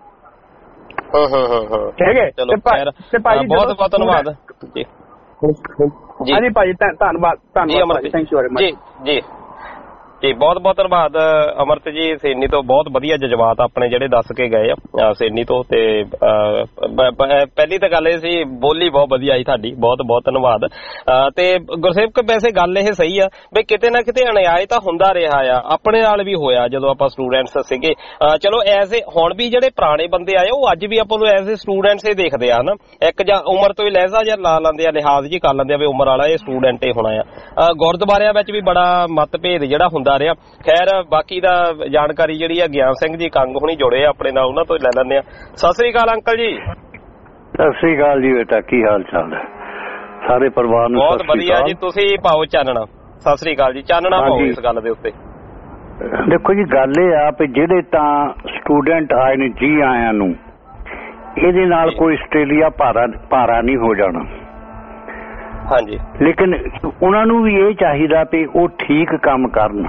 ਠੀਕ ਹੈ, ਤੇ ਭਾਜੀ ਬਹੁਤ ਬਹੁਤ ਧੰਨਵਾਦ ਜੀ। ਹਾਂਜੀ ਭਾਜੀ ਧੰਨਵਾਦ, ਥੈਂਕ ਯੂ ਵੈਰੀ ਮਚ ਜੀ। ਜੀ ਬਹੁਤ ਬਹੁਤ ਧੰਨਵਾਦ ਅਮਰਤ ਜੀ ਸੇਨੀ ਤੋਂ, ਬਹੁਤ ਵਧੀਆ ਜਜ਼ਬਾਤ ਆਪਣੇ ਜਿਹੜੇ ਦੱਸ ਕੇ ਗਏ ਆ ਸੇਨੀ ਤੋਂ। ਤੇ ਪਹਿਲੀ ਤਾਂ ਗੱਲ ਇਹ ਸੀ, ਬੋਲੀ ਬਹੁਤ ਵਧੀਆ ਆਈ ਤੁਹਾਡੀ, ਬਹੁਤ ਬਹੁਤ ਧੰਨਵਾਦ। ਤੇ ਗੁਰਸੇਵਕ ਵੈਸੇ ਗੱਲ ਇਹ ਸਹੀ ਆ ਵੀ ਕਿਤੇ ਨਾ ਕਿਤੇ ਅਨਿਆਏ ਤਾਂ ਹੁੰਦਾ ਰਿਹਾ ਆ, ਆਪਣੇ ਨਾਲ ਵੀ ਹੋਇਆ ਜਦੋਂ ਆਪਾਂ ਸਟੂਡੈਂਟਸ ਸੀਗੇ। ਚਲੋ ਐਜ਼ ਏ ਹੁਣ ਵੀ ਜਿਹੜੇ ਪੁਰਾਣੇ ਬੰਦੇ ਆਏ ਉਹ ਅੱਜ ਵੀ ਆਪਾਂ ਨੂੰ ਐਜ਼ ਏ ਸਟੂਡੈਂਟਸ ਹੀ ਦੇਖਦੇ ਆ ਨਾ, ਇੱਕ ਜਾਂ ਉਮਰ ਤੋਂ ਹੀ ਲਹਿਜ਼ਾ ਜਾਂ ਲਾ ਲੈਂਦੇ ਆ, ਲਿਹਾਜ਼ ਜੀ ਕਰ ਲੈਂਦੇ ਆ ਵੀ ਉਮਰ ਵਾਲਾ ਇਹ ਸਟੂਡੈਂਟ ਹੀ ਹੋਣਾ ਆ। ਗੁਰਦੁਆਰਿਆਂ ਵਿੱਚ ਵੀ ਬੜਾ ਮਤਭੇਦ ਜਿਹੜਾ ਹੁੰਦਾ ਰਿਹਾ। ਖੈਰ ਬਾਕੀ ਦਾ ਜਾਣਕਾਰੀ ਜਿਹੜੀ ਆ ਗਿਆਨ ਸਿੰਘ ਜੀ ਕੰਗ ਹੁਣੀ ਜੁੜੇ ਆਪਣੇ ਨਾਲ, ਉਹਨਾਂ ਤੋਂ ਲੈ ਲੈਂਦੇ ਆ। ਸਤਿ ਸ੍ਰੀ ਅਕਾਲ ਅੰਕਲ ਜੀ। ਸਤਿ ਸ੍ਰੀ ਅਕਾਲ ਜੀ ਬੇਟਾ, ਕੀ ਹਾਲ ਚਾਲ ਹੈ? ਸਾਰੇ ਪਰਿਵਾਰ ਨੂੰ ਬਹੁਤ ਵਧੀਆ ਜੀ। ਤੁਸੀਂ ਪਾਓ ਚਾਨਣਾ। ਸਤਿ ਸ੍ਰੀ ਅਕਾਲ ਜੀ, ਚਾਨਣਾ ਪਾਓ ਇਸ ਗੱਲ ਦੇ ਉੱਤੇ। ਦੇਖੋ ਜੀ, ਗੱਲ ਇਹ ਆ ਵੀ ਜਿਹੜੇ ਤਾਂ ਸਟੂਡੈਂਟ ਆਏ ਨੇ ਜੀ ਆਇਆਂ ਨੂੰ, ਇਹਦੇ ਨਾਲ ਕੋਈ ਆਸਟ੍ਰੇਲੀਆ ਭਾਰਾ ਨਹੀਂ ਹੋ ਜਾਣਾ। ਹਾਂਜੀ, ਲੇਕਿਨ ਉਹਨਾਂ ਨੂੰ ਵੀ ਇਹ ਚਾਹੀਦਾ ਵੀ ਉਹ ਠੀਕ ਕੰਮ ਕਰਨ,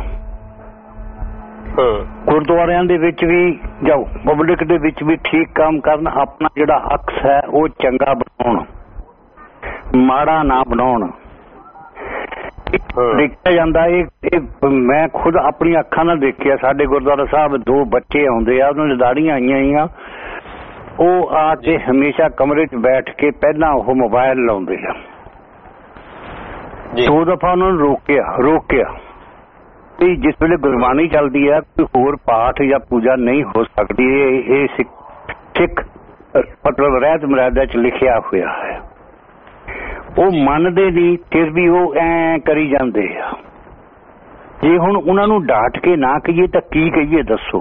ਗੁਰਦੁਆਰਿਆਂ ਦੇ ਵਿੱਚ ਵੀ ਜਾਂ ਪਬਲਿਕ ਦੇ ਵਿੱਚ ਵੀ ਠੀਕ ਕੰਮ ਕਰਨ, ਆਪਣਾ ਜਿਹੜਾ ਅਕਸ ਹੈ ਉਹ ਚੰਗਾ ਬਣਾਉਣ, ਮਾੜਾ ਨਾ ਬਣਾਉਣ। ਦੇਖਿਆ ਜਾਂਦਾ ਇਹ ਮੈਂ ਖੁਦ ਆਪਣੀ ਅੱਖਾਂ ਨਾਲ ਦੇਖਿਆ, ਸਾਡੇ ਗੁਰਦੁਆਰਾ ਸਾਹਿਬ 2 ਬੱਚੇ ਆਉਂਦੇ ਆ, ਉਹਨਾਂ ਦੀ ਦਾੜੀਆਂ ਆਈਆਂ, ਉਹ ਆ ਕੇ ਹਮੇਸ਼ਾ ਕਮਰੇ 'ਚ ਬੈਠ ਕੇ ਪਹਿਲਾਂ ਉਹ ਮੋਬਾਇਲ ਲਾਉਂਦੇ ਆ। 2 ਦਫਾ ਉਹਨਾਂ ਨੂੰ ਰੋਕਿਆ ਵੀ ਜਿਸ ਵੇਲੇ ਗੁਰਬਾਣੀ ਚੱਲਦੀ ਹੈ ਕੋਈ ਹੋਰ ਪਾਠ ਜਾਂ ਪੂਜਾ ਨਹੀਂ ਹੋ ਸਕਦੀ, ਇਹ ਸਿੱਖ ਮਤਲਬ ਰਹਿਤ ਮਰਿਆਦਾ 'ਚ ਲਿਖਿਆ ਹੋਇਆ ਹੈ। ਉਹ ਮੰਨਦੇ ਨਹੀਂ, ਫਿਰ ਵੀ ਉਹ ਐ ਕਰੀ ਜਾਂਦੇ ਆ। ਜੇ ਹੁਣ ਉਹਨਾਂ ਨੂੰ ਡਾਂਟ ਕੇ ਨਾ ਕਹੀਏ ਤਾਂ ਕੀ ਕਹੀਏ ਦੱਸੋ?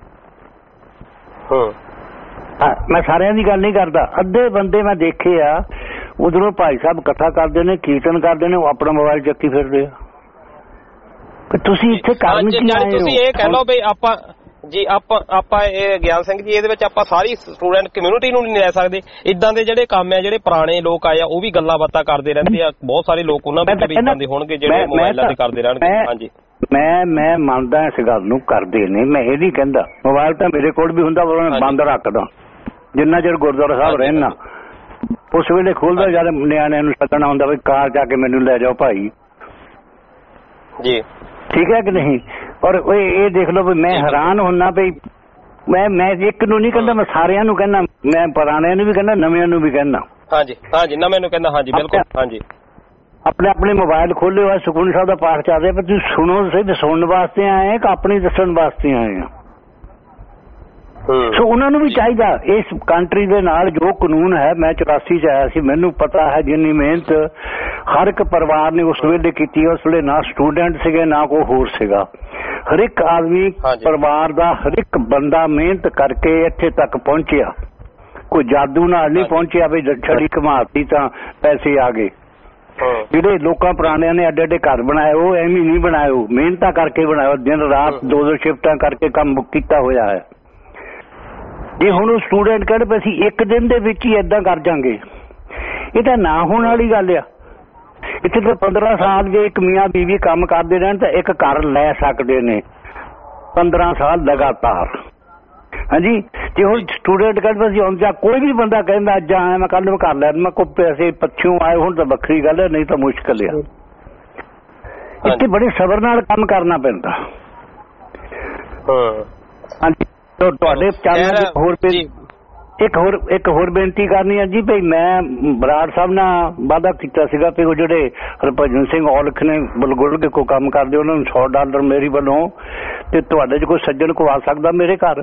ਮੈਂ ਸਾਰਿਆਂ ਦੀ ਗੱਲ ਨਹੀਂ ਕਰਦਾ, ਅੱਧੇ ਬੰਦੇ ਮੈਂ ਦੇਖੇ ਆ ਉਧਰੋਂ ਭਾਈ ਸਾਹਿਬ ਇਕੱਠਾ ਕਰਦੇ ਨੇ, ਕੀਰਤਨ ਕਰਦੇ ਨੇ, ਉਹ ਆਪਣਾ ਮੋਬਾਈਲ ਚੱਕੀ ਫਿਰਦੇ ਆ। ਤੁਸੀਂ ਇੱਥੇ ਕਰਨ ਕੀ ਆਏ ਹੋ? ਤੁਸੀਂ ਇਹ ਕਹਿ ਲਓ ਵੀ ਆਪਾਂ ਜੀ ਆਪਾਂ ਇਹ ਗਿਆਨ ਸਿੰਘ ਜੀ, ਇਹਦੇ ਵਿੱਚ ਆਪਾਂ ਸਾਰੀ ਸਟੂਡੈਂਟ ਕਮਿਊਨਿਟੀ ਨੂੰ ਨਹੀਂ ਲੈ ਸਕਦੇ। ਇਦਾਂ ਦੇ ਜਿਹੜੇ ਕੰਮ ਆ, ਜਿਹੜੇ ਪੁਰਾਣੇ ਲੋਕ ਆਏ ਆ ਉਹ ਵੀ ਗੱਲਾਂ ਬਾਤਾਂ ਕਰਦੇ ਰਹਿੰਦੇ ਆ, ਬਹੁਤ ਸਾਰੇ ਲੋਕ ਉਹਨਾਂ ਵਿੱਚ ਵੀ ਇਦਾਂ ਦੇ ਹੋਣਗੇ ਜਿਹੜੇ ਮੋਬਾਈਲਾਂ ਤੇ ਕਰਦੇ ਰਹਿਣਗੇ। ਹਾਂਜੀ, ਮੈਂ ਮੰਨਦਾ ਇਸ ਗੱਲ ਨੂੰ, ਕਰਦੇ ਨੇ, ਮੈਂ ਇਹ ਨਹੀਂ ਕਹਿੰਦਾ। ਮੋਬਾਈਲ ਤਾਂ ਮੇਰੇ ਕੋਲ ਵੀ ਹੁੰਦਾ, ਪਰ ਮੈਂ ਬੰਦ ਰੱਖਦਾ ਜਿੰਨਾ ਚਿਰ ਗੁਰਦੁਆਰਾ ਸਾਹਿਬ ਰਹਿਣਾ। ਉਸ ਵੇਲੇ ਖੋਲਦਾ ਜਦ ਨਿਆਣਿਆਂ ਨੂੰ ਸੱਦਣਾ ਹੁੰਦਾ ਵੀ ਕਾਰ ਜਾ ਕੇ ਮੈਨੂੰ ਲੈ ਜਾਓ ਭਾਈ ਜੀ, ਠੀਕ ਹੈ ਕਿ ਨਹੀਂ? ਔਰ ਇਹ ਦੇਖ ਲਓ ਵੀ ਮੈਂ ਹੈਰਾਨ ਹੁੰਦਾ ਵੀ ਮੈਂ ਇੱਕ ਨੂੰ ਨਹੀਂ ਕਹਿੰਦਾ, ਮੈਂ ਸਾਰਿਆਂ ਨੂੰ ਕਹਿੰਦਾ, ਮੈਂ ਪੁਰਾਣਿਆਂ ਨੂੰ ਵੀ ਕਹਿੰਦਾ, ਨਵਿਆਂ ਨੂੰ ਵੀ ਕਹਿੰਦਾ। ਹਾਂਜੀ ਨਵੇਂ ਨੂੰ ਕਹਿੰਦਾ। ਹਾਂਜੀ ਬਿਲਕੁਲ। ਹਾਂਜੀ, ਆਪਣੇ ਮੋਬਾਈਲ ਖੋਲੇ ਹੋਏ, ਸੁਖਮਨੀ ਸਾਹਿਬ ਦਾ ਪਾਠ ਚੱਲ ਰਿਹਾ, ਪਰ ਤੁਸੀਂ ਸੁਣੋ ਸਹੀ, ਸੁਣਨ ਵਾਸਤੇ ਆਏ ਕਿ ਆਪਣੀ ਦੱਸਣ ਵਾਸਤੇ ਆਏ ਆ? ਸੋ ਉਹਨਾਂ ਨੂੰ ਵੀ ਚਾਹੀਦਾ, ਇਸ ਕੰਟਰੀ ਦੇ ਨਾਲ ਜੋ ਕਾਨੂੰਨ ਹੈ, ਮੈਂ 84 ਚ ਆਇਆ ਸੀ, ਮੈਨੂੰ ਪਤਾ ਹੈ ਜਿੰਨੀ ਮਿਹਨਤ ਹਰ ਇੱਕ ਪਰਿਵਾਰ ਨੇ ਉਸ ਵੇਲੇ ਕੀਤੀ। ਉਸ ਵੇਲੇ ਨਾ ਸਟੂਡੈਂਟ ਸੀਗੇ ਨਾ ਕੋਈ ਹੋਰ ਸੀਗਾ। ਹਰ ਇੱਕ ਆਦਮੀ ਪਰਿਵਾਰ ਦਾ ਹਰ ਇੱਕ ਬੰਦਾ ਮਿਹਨਤ ਕਰਕੇ ਇੱਥੇ ਤੱਕ ਪਹੁੰਚਿਆ। ਕੋਈ ਜਾਦੂ ਨਾਲ ਨਹੀਂ ਪਹੁੰਚਿਆ ਵੀ ਛੜੀ ਘਮਾਤੀ ਤਾਂ ਪੈਸੇ ਆ ਗਏ। ਜਿਹੜੇ ਲੋਕਾਂ ਪੁਰਾਣਿਆਂ ਨੇ ਅੱਡੇ ਅੱਡੇ ਘਰ ਬਣਾਏ ਉਹ ਐਵੇਂ ਨਹੀਂ ਬਣਾਏ, ਉਹ ਮਿਹਨਤਾਂ ਕਰਕੇ ਬਣਾਏ। ਦਿਨ ਰਾਤ 2-2 ਸ਼ਿਫਟਾਂ ਕਰਕੇ ਕੰਮ ਕੀਤਾ ਹੋਇਆ ਹੈ। ਜੇ ਹੁਣ ਉਹ ਸਟੂਡੈਂਟ ਕਹਿੰਦੇ ਵੀ ਅਸੀਂ ਇੱਕ ਦਿਨ ਦੇ ਵਿੱਚ ਹੀ ਏਦਾਂ ਕਰ ਜਾਂਗੇ, ਇਹ ਤਾਂ ਨਾ ਹੋਣ ਵਾਲੀ ਗੱਲ ਆ। ਇੱਥੇ ਤਾਂ 15 ਸਾਲ ਜੇ ਇੱਕ ਮੀਆਂ ਬੀਵੀ ਕੰਮ ਕਰਦੇ ਰਹਿਣ ਤਾਂ ਇੱਕ ਘਰ ਲੈ ਸਕਦੇ ਨੇ 15 ਸਾਲ ਲਗਾਤਾਰ। ਹਾਂਜੀ, ਜੇ ਹੁਣ ਸਟੂਡੈਂਟ ਕਹਿੰਦੇ ਅਸੀਂ ਹੁਣ ਜਾਂ ਕੋਈ ਵੀ ਬੰਦਾ ਕਹਿੰਦਾ ਅੱਜ ਆਇਆ ਮੈਂ ਕੱਲ ਕਰ ਲਿਆ, ਮੈਂ ਕੋਈ ਪੈਸੇ ਪੱਛੋਂ ਆਏ ਹੁਣ ਤਾਂ ਵੱਖਰੀ ਗੱਲ ਹੈ, ਨਹੀਂ ਤਾਂ ਮੁਸ਼ਕਿਲ ਆ। ਇੱਥੇ ਬੜੇ ਸਬਰ ਨਾਲ ਕੰਮ ਕਰਨਾ ਪੈਂਦਾ। ਹਾਂਜੀ, ਤੁਹਾਡੇ ਚੱਲ ਇੱਕ ਹੋਰ ਬੇਨਤੀ ਕਰਨੀ ਹੈ ਜੀ ਭਈ, ਮੈਂ ਬਰਾੜ ਸਾਹਿਬ ਨਾਲ ਵਾਅਦਾ ਕੀਤਾ ਸੀਗਾ ਵੀ ਉਹ ਜਿਹੜੇ ਹਰਭਜਨ ਸਿੰਘ ਔਲਖ ਨੇ ਬਲਗੁਰਗ ਕੋ ਕੰਮ ਕਰਦੇ ਉਹਨਾਂ ਨੂੰ $100 ਮੇਰੀ ਵੱਲੋਂ, ਤੇ ਤੁਹਾਡੇ 'ਚ ਕੋਈ ਸੱਜਣ ਕੋ ਆ ਸਕਦਾ ਮੇਰੇ ਘਰ?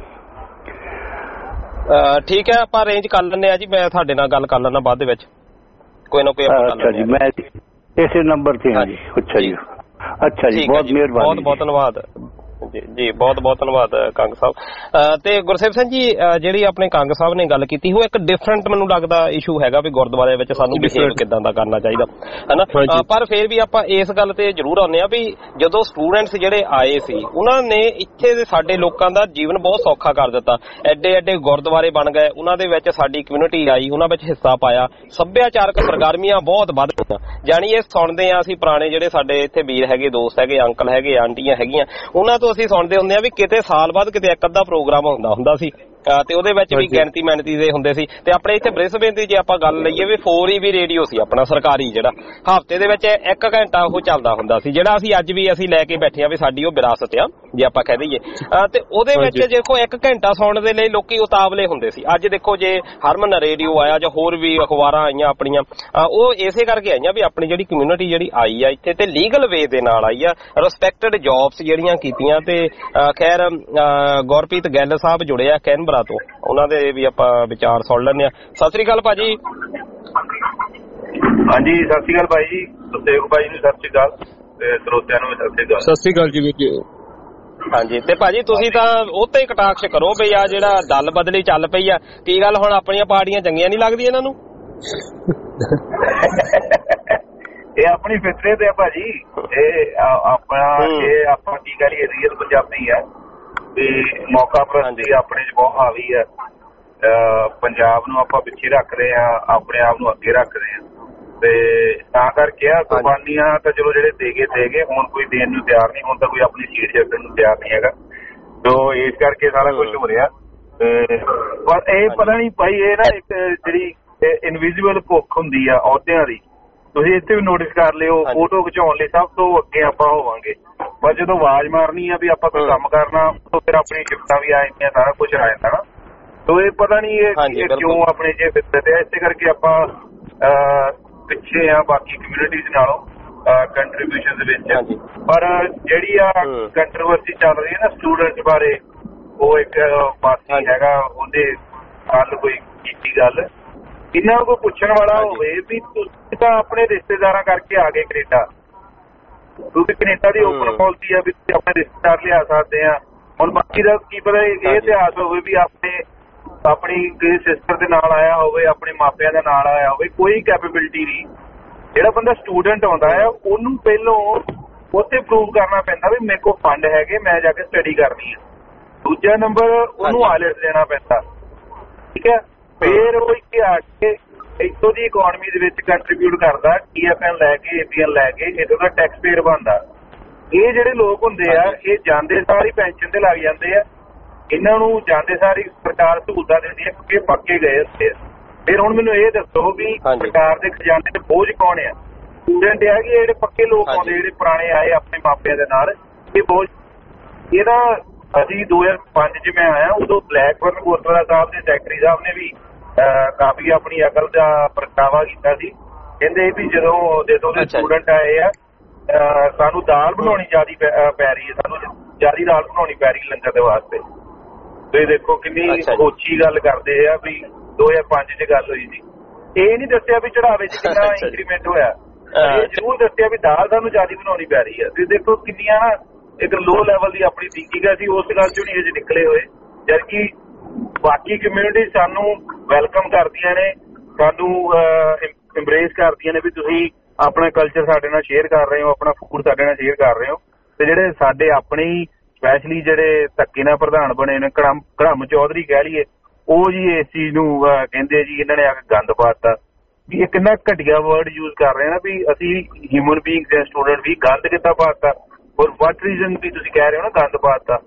ਠੀਕ ਹੈ, ਆਪਾਂ ਅਰੇਂਜ ਕਰ ਲੈਂਦੇ ਆ ਜੀ। ਮੈਂ ਤੁਹਾਡੇ ਨਾਲ ਗੱਲ ਕਰ ਲੈਣਾ ਬਾਅਦ ਦੇ ਵਿੱਚ, ਕੋਈ ਨਾ ਕੋਈ। ਅੱਛਾ ਜੀ, ਮੈਂ ਇਸੇ ਨੰਬਰ ਤੇ ਹਾਂ ਜੀ। ਅੱਛਾ ਜੀ, ਅੱਛਾ ਜੀ, ਬਹੁਤ ਮਿਹਰਬਾਨੀ, ਬਹੁਤ ਬਹੁਤ ਧੰਨਵਾਦ ਜੀ, ਬਹੁਤ ਬਹੁਤ ਧੰਨਵਾਦ ਕੰਗ ਸਾਹਿਬ। ਤੇ ਗੁਰਸੇਵ ਸਿੰਘ ਜੀ, ਜਿਹੜੀ ਆਪਣੇ ਕੰਗ ਸਾਹਿਬ ਨੇ ਗੱਲ ਕੀਤੀ ਉਹ ਇੱਕ ਡਿਫਰੈਂਟ ਮੈਨੂੰ ਲੱਗਦਾ ਇਸ਼ੂ ਹੈਗਾ ਵੀ ਗੁਰਦੁਆਰੇ ਵਿੱਚ ਸਾਨੂੰ ਬਿਹੇਵ ਕਿੱਦਾਂ ਦਾ ਕਰਨਾ ਚਾਹੀਦਾ ਹੈ ਨਾ। ਪਰ ਫਿਰ ਵੀ ਆਪਾਂ ਇਸ ਗੱਲ ਤੇ ਜ਼ਰੂਰ ਆਉਂਦੇ ਆ ਵੀ ਜਦੋਂ ਸਟੂਡੈਂਟਸ ਜਿਹੜੇ ਆਏ ਸੀ ਉਹਨਾਂ ਨੇ ਇੱਥੇ ਦੇ ਸਾਡੇ ਲੋਕਾਂ ਦਾ ਜੀਵਨ ਬਹੁਤ ਸੌਖਾ ਕਰ ਦਿੱਤਾ। ਐਡੇ ਐਡੇ ਗੁਰਦੁਆਰੇ ਬਣ ਗਏ, ਉਹਨਾਂ ਦੇ ਵਿੱਚ ਸਾਡੀ ਕਮਿਊਨਿਟੀ ਆਈ, ਉਹਨਾਂ ਵਿੱਚ ਹਿੱਸਾ ਪਾਇਆ, ਸੱਭਿਆਚਾਰਕ ਸਰਗਰਮੀਆਂ ਬਹੁਤ ਵੱਧ ਗਈਆਂ। ਜਾਣੀ ਇਹ ਸੁਣਦੇ ਆ ਅਸੀਂ ਪੁਰਾਣੇ ਜਿਹੜੇ ਸਾਡੇ ਇੱਥੇ ਵੀਰ ਹੈਗੇ, ਦੋਸਤ ਹੈਗੇ, ਅੰਕਲ ਹੈਗੇ, ਆਂਟੀਆਂ ਹੈਗੀਆਂ, ਉਹਨਾਂ ਤੋਂ ਅਸੀਂ ਸੁਣਦੇ ਹੁੰਦੇ ਆ ਵੀ ਕਿਤੇ ਸਾਲ ਬਾਅਦ ਕਿਤੇ ਇੱਕ ਅੱਧਾ ਪ੍ਰੋਗਰਾਮ ਹੁੰਦਾ ਸੀ ਤੇ ਉਹਦੇ ਵਿੱਚ ਵੀ ਗਿਣਤੀ ਮਿਣਤੀ ਦੇ ਹੁੰਦੇ ਸੀ। ਤੇ ਆਪਣੇ ਇੱਥੇ ਬ੍ਰਿਸਬੇਨ ਦੀ ਜੇ ਆਪਾਂ ਗੱਲ ਲਈਏ ਵੀ 4EB ਰੇਡੀਓ ਸੀ ਆਪਣਾ ਸਰਕਾਰੀ, ਜਿਹੜਾ ਹਫ਼ਤੇ ਦੇ ਵਿੱਚ 1 ਘੰਟਾ ਉਹ ਚੱਲਦਾ ਹੁੰਦਾ ਸੀ, ਜਿਹੜਾ ਅਸੀਂ ਅੱਜ ਵੀ ਅਸੀਂ ਲੈ ਕੇ ਬੈਠੇ ਆ ਵੀ ਸਾਡੀ ਉਹ ਵਿਰਾਸਤ ਆ ਜੇ ਆਪਾਂ ਕਹਿ ਦਈਏ। ਤੇ ਉਹਦੇ ਵਿੱਚ ਦੇਖੋ 1 ਘੰਟਾ ਸੁਣਨ ਦੇ ਲਈ ਲੋਕੀ ਉਤਾਵਲੇ ਹੁੰਦੇ ਸੀ। ਅੱਜ ਦੇਖੋ ਜੇ ਹਰਮਨ ਰੇਡੀਓ ਆਇਆ ਜਾਂ ਹੋਰ ਵੀ ਅਖਬਾਰਾਂ ਆਈਆਂ ਆਪਣੀਆਂ, ਉਹ ਇਸੇ ਕਰਕੇ ਆਈਆਂ ਵੀ ਆਪਣੀ ਜਿਹੜੀ ਕਮਿਊਨਿਟੀ ਜਿਹੜੀ ਆਈ ਆ ਇੱਥੇ ਤੇ ਲੀਗਲ ਵੇ ਦੇ ਨਾਲ ਆਈ ਆ, ਰਿਸਪੈਕਟਡ ਜੌਬਸ ਜਿਹੜੀਆਂ ਕੀਤੀਆਂ। ਤੇ ਖੈਰ ਗੁਰਪ੍ਰੀਤ ਗਿੱਲ ਸਾਹਿਬ ਜੁੜੇ ਆ ਕੈਨਬਰਾ ਤੋਂ, ਉਹਨਾਂ ਦੇ ਵੀ ਆਪਾਂ ਵਿਚਾਰ ਸੁਣ ਲੈਂਦੇ ਆ। ਸਤਿ ਸ੍ਰੀ ਅਕਾਲ ਭਾਜੀ। ਹਾਂਜੀ, ਸਤਿ ਸ੍ਰੀ ਅਕਾਲ ਭਾਈ ਜੀ, ਸੁਖਦੇਵ ਭਾਈ ਨੂੰ ਸਤਿ ਸ੍ਰੀ ਅਕਾਲ ਤੇ ਸਰੋਤਿਆਂ ਨੂੰ ਸਤਿ ਸ੍ਰੀ ਅਕਾਲ। ਸਤਿ ਸ੍ਰੀ ਅਕਾਲ ਜੀ ਵੀਰ ਜੀ। ਹਾਂਜੀ, ਤੇ ਭਾਜੀ ਤੁਸੀਂ ਤਾਂ ਉੱਤੇ ਹੀ ਕਟਾਕਸ਼ ਕਰੋ ਬਈ ਆ ਜਿਹੜਾ ਦਲ ਬਦਲੀ ਚੱਲ ਪਈ ਆ, ਕੀ ਗੱਲ ਹੁਣ ਆਪਣੀਆਂ ਪਾਰਟੀਆਂ ਚੰਗੀਆਂ ਨਹੀਂ ਲੱਗਦੀਆਂ ਇਹਨਾਂ ਨੂੰ? ਇਹ ਆਪਣੀ ਫਿਤਰਤ ਹੈ ਭਾਜੀ, ਇਹ ਆਪਣਾ ਇਹ ਆਪਾਂ ਕੀ ਕਰੀਏ, ਰੀਅਲ ਪੰਜਾਬੀ ਆ ਵੀ ਮੌਕਾ ਪ੍ਰਸਤੀ ਆਪਣੇ ਚ ਬਹੁਤ ਹਾਵੀ ਆ। ਪੰਜਾਬ ਨੂੰ ਆਪਾਂ ਪਿੱਛੇ ਰੱਖ ਰਹੇ ਆ, ਆਪਣੇ ਆਪ ਨੂੰ ਅੱਗੇ ਰੱਖ ਰਹੇ ਆ, ਤੇ ਤਾਂ ਕਰਕੇ ਆ ਕੁਰਬਾਨੀਆਂ ਤਾਂ ਚਲੋ ਜਿਹੜੇ ਦੇ ਗਏ, ਹੁਣ ਕੋਈ ਦੇਣ ਨੂੰ ਤਿਆਰ ਨਹੀਂ, ਹੁਣ ਤਾਂ ਕੋਈ ਆਪਣੀ ਸੀਟ ਛੱਡਣ ਨੂੰ ਤਿਆਰ ਨਹੀਂ ਹੈਗਾ। ਸੋ ਇਸ ਕਰਕੇ ਸਾਰਾ ਕੁਝ ਹੋ ਰਿਹਾ। ਪਰ ਇਹ ਪਤਾ ਨਹੀਂ ਭਾਈ, ਇਹ ਨਾ ਇੱਕ ਜਿਹੜੀ ਇਨਵਿਜ਼ੀਬਲ ਭੁੱਖ ਹੁੰਦੀ ਆ ਅਹੁਦਿਆਂ ਦੀ, ਤੁਸੀਂ ਇੱਥੇ ਵੀ ਨੋਟਿਸ ਕਰ ਲਿਓ। ਫੋਟੋ ਖਿਚਾਉਣ ਲਈ ਸਭ ਤੋਂ ਅੱਗੇ ਆਪਾਂ ਹੋਵਾਂਗੇ, ਪਰ ਜਦੋਂ ਆਵਾਜ਼ ਮਾਰਨੀ ਆ ਵੀ ਆਪਾਂ ਕੋਈ ਕੰਮ ਕਰਨਾ, ਤਾਂ ਫਿਰ ਆਪਣੀ ਸ਼ਿਫਟਾਂ ਵੀ ਆ ਜਾਂਦੀਆਂ, ਸਾਰਾ ਕੁਝ ਆ ਜਾਂਦਾ ਨਾ। ਸੋ ਇਹ ਪਤਾ ਨਹੀਂ ਇਹ ਕਿਉਂ ਆਪਣੇ ਜੇ ਫਿੱਤਰ ਹੈ, ਇਸੇ ਕਰਕੇ ਆਪਾਂ ਪਿੱਛੇ ਆ ਬਾਕੀ ਕਮਿਊਨਿਟੀਜ਼ ਨਾਲੋਂ ਕੰਟਰੀਬਿਊਸ਼ਨ ਦੇ ਵਿੱਚ। ਪਰ ਜਿਹੜੀ ਆ ਕੰਟਰੋਵਰਸੀ ਚੱਲ ਰਹੀ ਹੈ ਨਾ ਸਟੂਡੈਂਟਸ ਬਾਰੇ, ਉਹ ਇੱਕ ਪਾਸੇ ਹੈਗਾ, ਉਹਦੇ ਹੱਲ ਕੋਈ ਕੀਤੀ ਗੱਲ ਇਹਨਾਂ ਨੂੰ ਕੋਈ ਪੁੱਛਣ ਵਾਲਾ ਹੋਵੇ ਵੀ ਤੁਸੀਂ ਤਾਂ ਆਪਣੇ ਰਿਸ਼ਤੇਦਾਰਾਂ ਕਰਕੇ ਆ ਗਏ ਕੈਨੇਡਾ, ਤੁਸੀਂ ਕੈਨੇਡਾ ਦੀ ਓਪਨ ਪਾਲਿਸੀ ਆ ਵੀ ਤੁਸੀਂ ਆਪਣੇ ਰਿਸ਼ਤੇਦਾਰ ਲਿਆ ਸਕਦੇ ਆ। ਹੁਣ ਬਾਕੀ ਦਾ ਕੀ ਪਤਾ ਇਹ ਇਤਿਹਾਸ ਹੋਵੇ ਵੀ ਆਪਣੀ ਕਿਸੇ ਸਿਸਟਰ ਦੇ ਨਾਲ ਆਇਆ ਹੋਵੇ, ਆਪਣੇ ਮਾਪਿਆਂ ਦੇ ਨਾਲ ਆਇਆ ਹੋਵੇ, ਕੋਈ ਕੈਪੇਬਿਲਿਟੀ ਨਹੀਂ। ਜਿਹੜਾ ਬੰਦਾ ਸਟੂਡੈਂਟ ਆਉਂਦਾ ਹੈ ਉਹਨੂੰ ਪਹਿਲੋਂ ਉੱਥੇ ਪ੍ਰੂਵ ਕਰਨਾ ਪੈਂਦਾ ਵੀ ਮੇਰੇ ਕੋਲ ਫੰਡ ਹੈਗੇ, ਮੈਂ ਜਾ ਕੇ ਸਟੱਡੀ ਕਰਨੀ ਹੈ। ਦੂਜਾ ਨੰਬਰ ਉਹਨੂੰ ਆਇਲਟਸ ਦੇਣਾ ਪੈਂਦਾ, ਠੀਕ ਹੈ। ਫਿਰ ਉਹ ਇੱਥੇ ਆ ਕੇ ਇੱਥੋਂ ਦੀ ਇਕੋਨਮੀ ਦੇ ਵਿੱਚ ਕੰਟਰੀਬਿਊਟ ਕਰਦਾ, TFN ਲੈ ਕੇ, APN ਲੈ ਕੇ, ਇੱਥੋਂ ਦਾ ਟੈਕਸ ਪੇਅਰ ਬਣਦਾ। ਇਹ ਜਿਹੜੇ ਲੋਕ ਹੁੰਦੇ ਆ ਇਹ ਜਾਂਦੇ ਸਾਰ ਹੀ ਪੈਨਸ਼ਨ ਤੇ ਲੱਗ ਜਾਂਦੇ ਆ, ਇਹਨਾਂ ਨੂੰ ਜਾਂਦੇ ਸਾਰ ਹੀ ਸਰਕਾਰ ਸਹੂਲਤਾਂ ਦਿੰਦੀ ਹੈ ਕਿਉਂਕਿ ਪੱਕੇ ਗਏ ਹੁੰਦੇ ਆ। ਫਿਰ ਹੁਣ ਮੈਨੂੰ ਇਹ ਦੱਸੋ ਵੀ ਸਰਕਾਰ ਦੇ ਖਜ਼ਾਨੇ ਤੇ ਬੋਝ ਕੌਣ ਆ? ਸਟੂਡੈਂਟ ਆ ਕਿ ਜਿਹੜੇ ਪੱਕੇ ਲੋਕ ਆਉਂਦੇ, ਜਿਹੜੇ ਪੁਰਾਣੇ ਆਏ ਆਪਣੇ ਮਾਪਿਆਂ ਦੇ ਨਾਲ, ਇਹ ਬੋਝ ਇਹਦਾ। ਅਸੀਂ 2005 ਚ ਮੈਂ ਆਇਆ, ਉਦੋਂ ਬਲੈਕਬਰਨ ਗੁਰਦੁਆਰਾ ਸਾਹਿਬ ਦੇ ਸੈਕਟਰੀ ਸਾਹਿਬ ਨੇ ਵੀ ਕਾਫੀ ਆਪਣੀ ਅਕਲ ਦਾ ਪ੍ਰਗਟਾਵਾ ਕੀਤਾ ਸੀ। ਕਹਿੰਦੇ ਵੀ ਜਦੋਂ ਸਟੂਡੈਂਟ ਆਏ ਆ ਸਾਨੂੰ ਦਾਲ ਬਣਾਉਣੀ ਜ਼ਿਆਦਾ ਪੈ ਰਹੀ ਹੈ, ਸਾਨੂੰ ਜ਼ਿਆਦਾ ਦਾਲ ਬਣਾਉਣੀ ਪੈ ਰਹੀ ਲੰਗਰ ਦੇ ਵਾਸਤੇ। ਤੁਸੀਂ ਦੇਖੋ ਕਿੰਨੀ ਉੱਚੀ ਗੱਲ ਕਰਦੇ ਆ ਵੀ 2005 ਚ ਗੱਲ ਹੋਈ ਸੀ। ਇਹ ਨਹੀਂ ਦੱਸਿਆ ਵੀ ਚੜਾਵੇ ਚ ਕਿੰਨਾ ਇੰਕਰੀਮੈਂਟ ਹੋਇਆ। ਇਹ ਜ਼ਰੂਰ ਦੱਸਿਆ ਵੀ ਦਾਲ ਸਾਨੂੰ ਜ਼ਿਆਦਾ ਬਣਾਉਣੀ ਪੈ ਰਹੀ ਹੈ। ਤੇ ਦੇਖੋ ਕਿੰਨੀਆਂ ਨਾ ਇੱਕ ਲੋ ਲੈਵਲ ਦੀ ਆਪਣੀ ਥਿੰਕਿੰਗ ਹੈ, ਅਸੀਂ ਉਸ ਗੱਲ ਚੋਂ ਨਹੀਂ ਅਜੇ ਨਿਕਲੇ ਹੋਏ, ਜਦਕਿ ਬਾਕੀ ਕਮਿਊਨਿਟੀ ਸਾਨੂੰ ਵੈਲਕਮ ਕਰਦੀਆਂ ਨੇ, ਸਾਨੂੰ ਇੰਬਰੇਸ ਕਰਦੀਆਂ ਨੇ ਵੀ ਤੁਸੀਂ ਆਪਣਾ ਕਲਚਰ ਸਾਡੇ ਨਾਲ ਸ਼ੇਅਰ ਕਰ ਰਹੇ ਹੋ, ਆਪਣਾ ਫੂਡ ਸਾਡੇ ਨਾਲ ਸ਼ੇਅਰ ਕਰ ਰਹੇ ਹੋ। ਤੇ ਜਿਹੜੇ ਸਾਡੇ ਆਪਣੇ ਹੀ ਸਪੈਸ਼ਲੀ ਜਿਹੜੇ ਧੱਕੇ ਨਾਲ ਪ੍ਰਧਾਨ ਬਣੇ ਨੇ, ਕੜਮ ਚੌਧਰੀ ਕਹਿ ਲਈਏ, ਉਹ ਜੀ ਇਸ ਚੀਜ਼ ਨੂੰ ਕਹਿੰਦੇ ਜੀ ਇਹਨਾਂ ਨੇ ਆ ਕੇ ਗੰਦ ਪਾਤਾ। ਵੀ ਇਹ ਕਿੰਨਾ ਘਟੀਆ ਵਰਡ ਯੂਜ਼ ਕਰ ਰਹੇ ਨਾ ਵੀ ਅਸੀਂ ਹਿਊਮਨ ਬੀਇੰਗਸ ਐ ਸਟੂਡੈਂਟ ਵੀ ਗੰਦ ਕਿੱਦਾਂ ਪਾਤਾ, ਔਰ ਵਾਟ ਰੀਜ਼ਨ ਵੀ ਤੁਸੀਂ ਕਹਿ ਰਹੇ ਹੋ ਨਾ ਗੰਦ ਪਾਤਾ।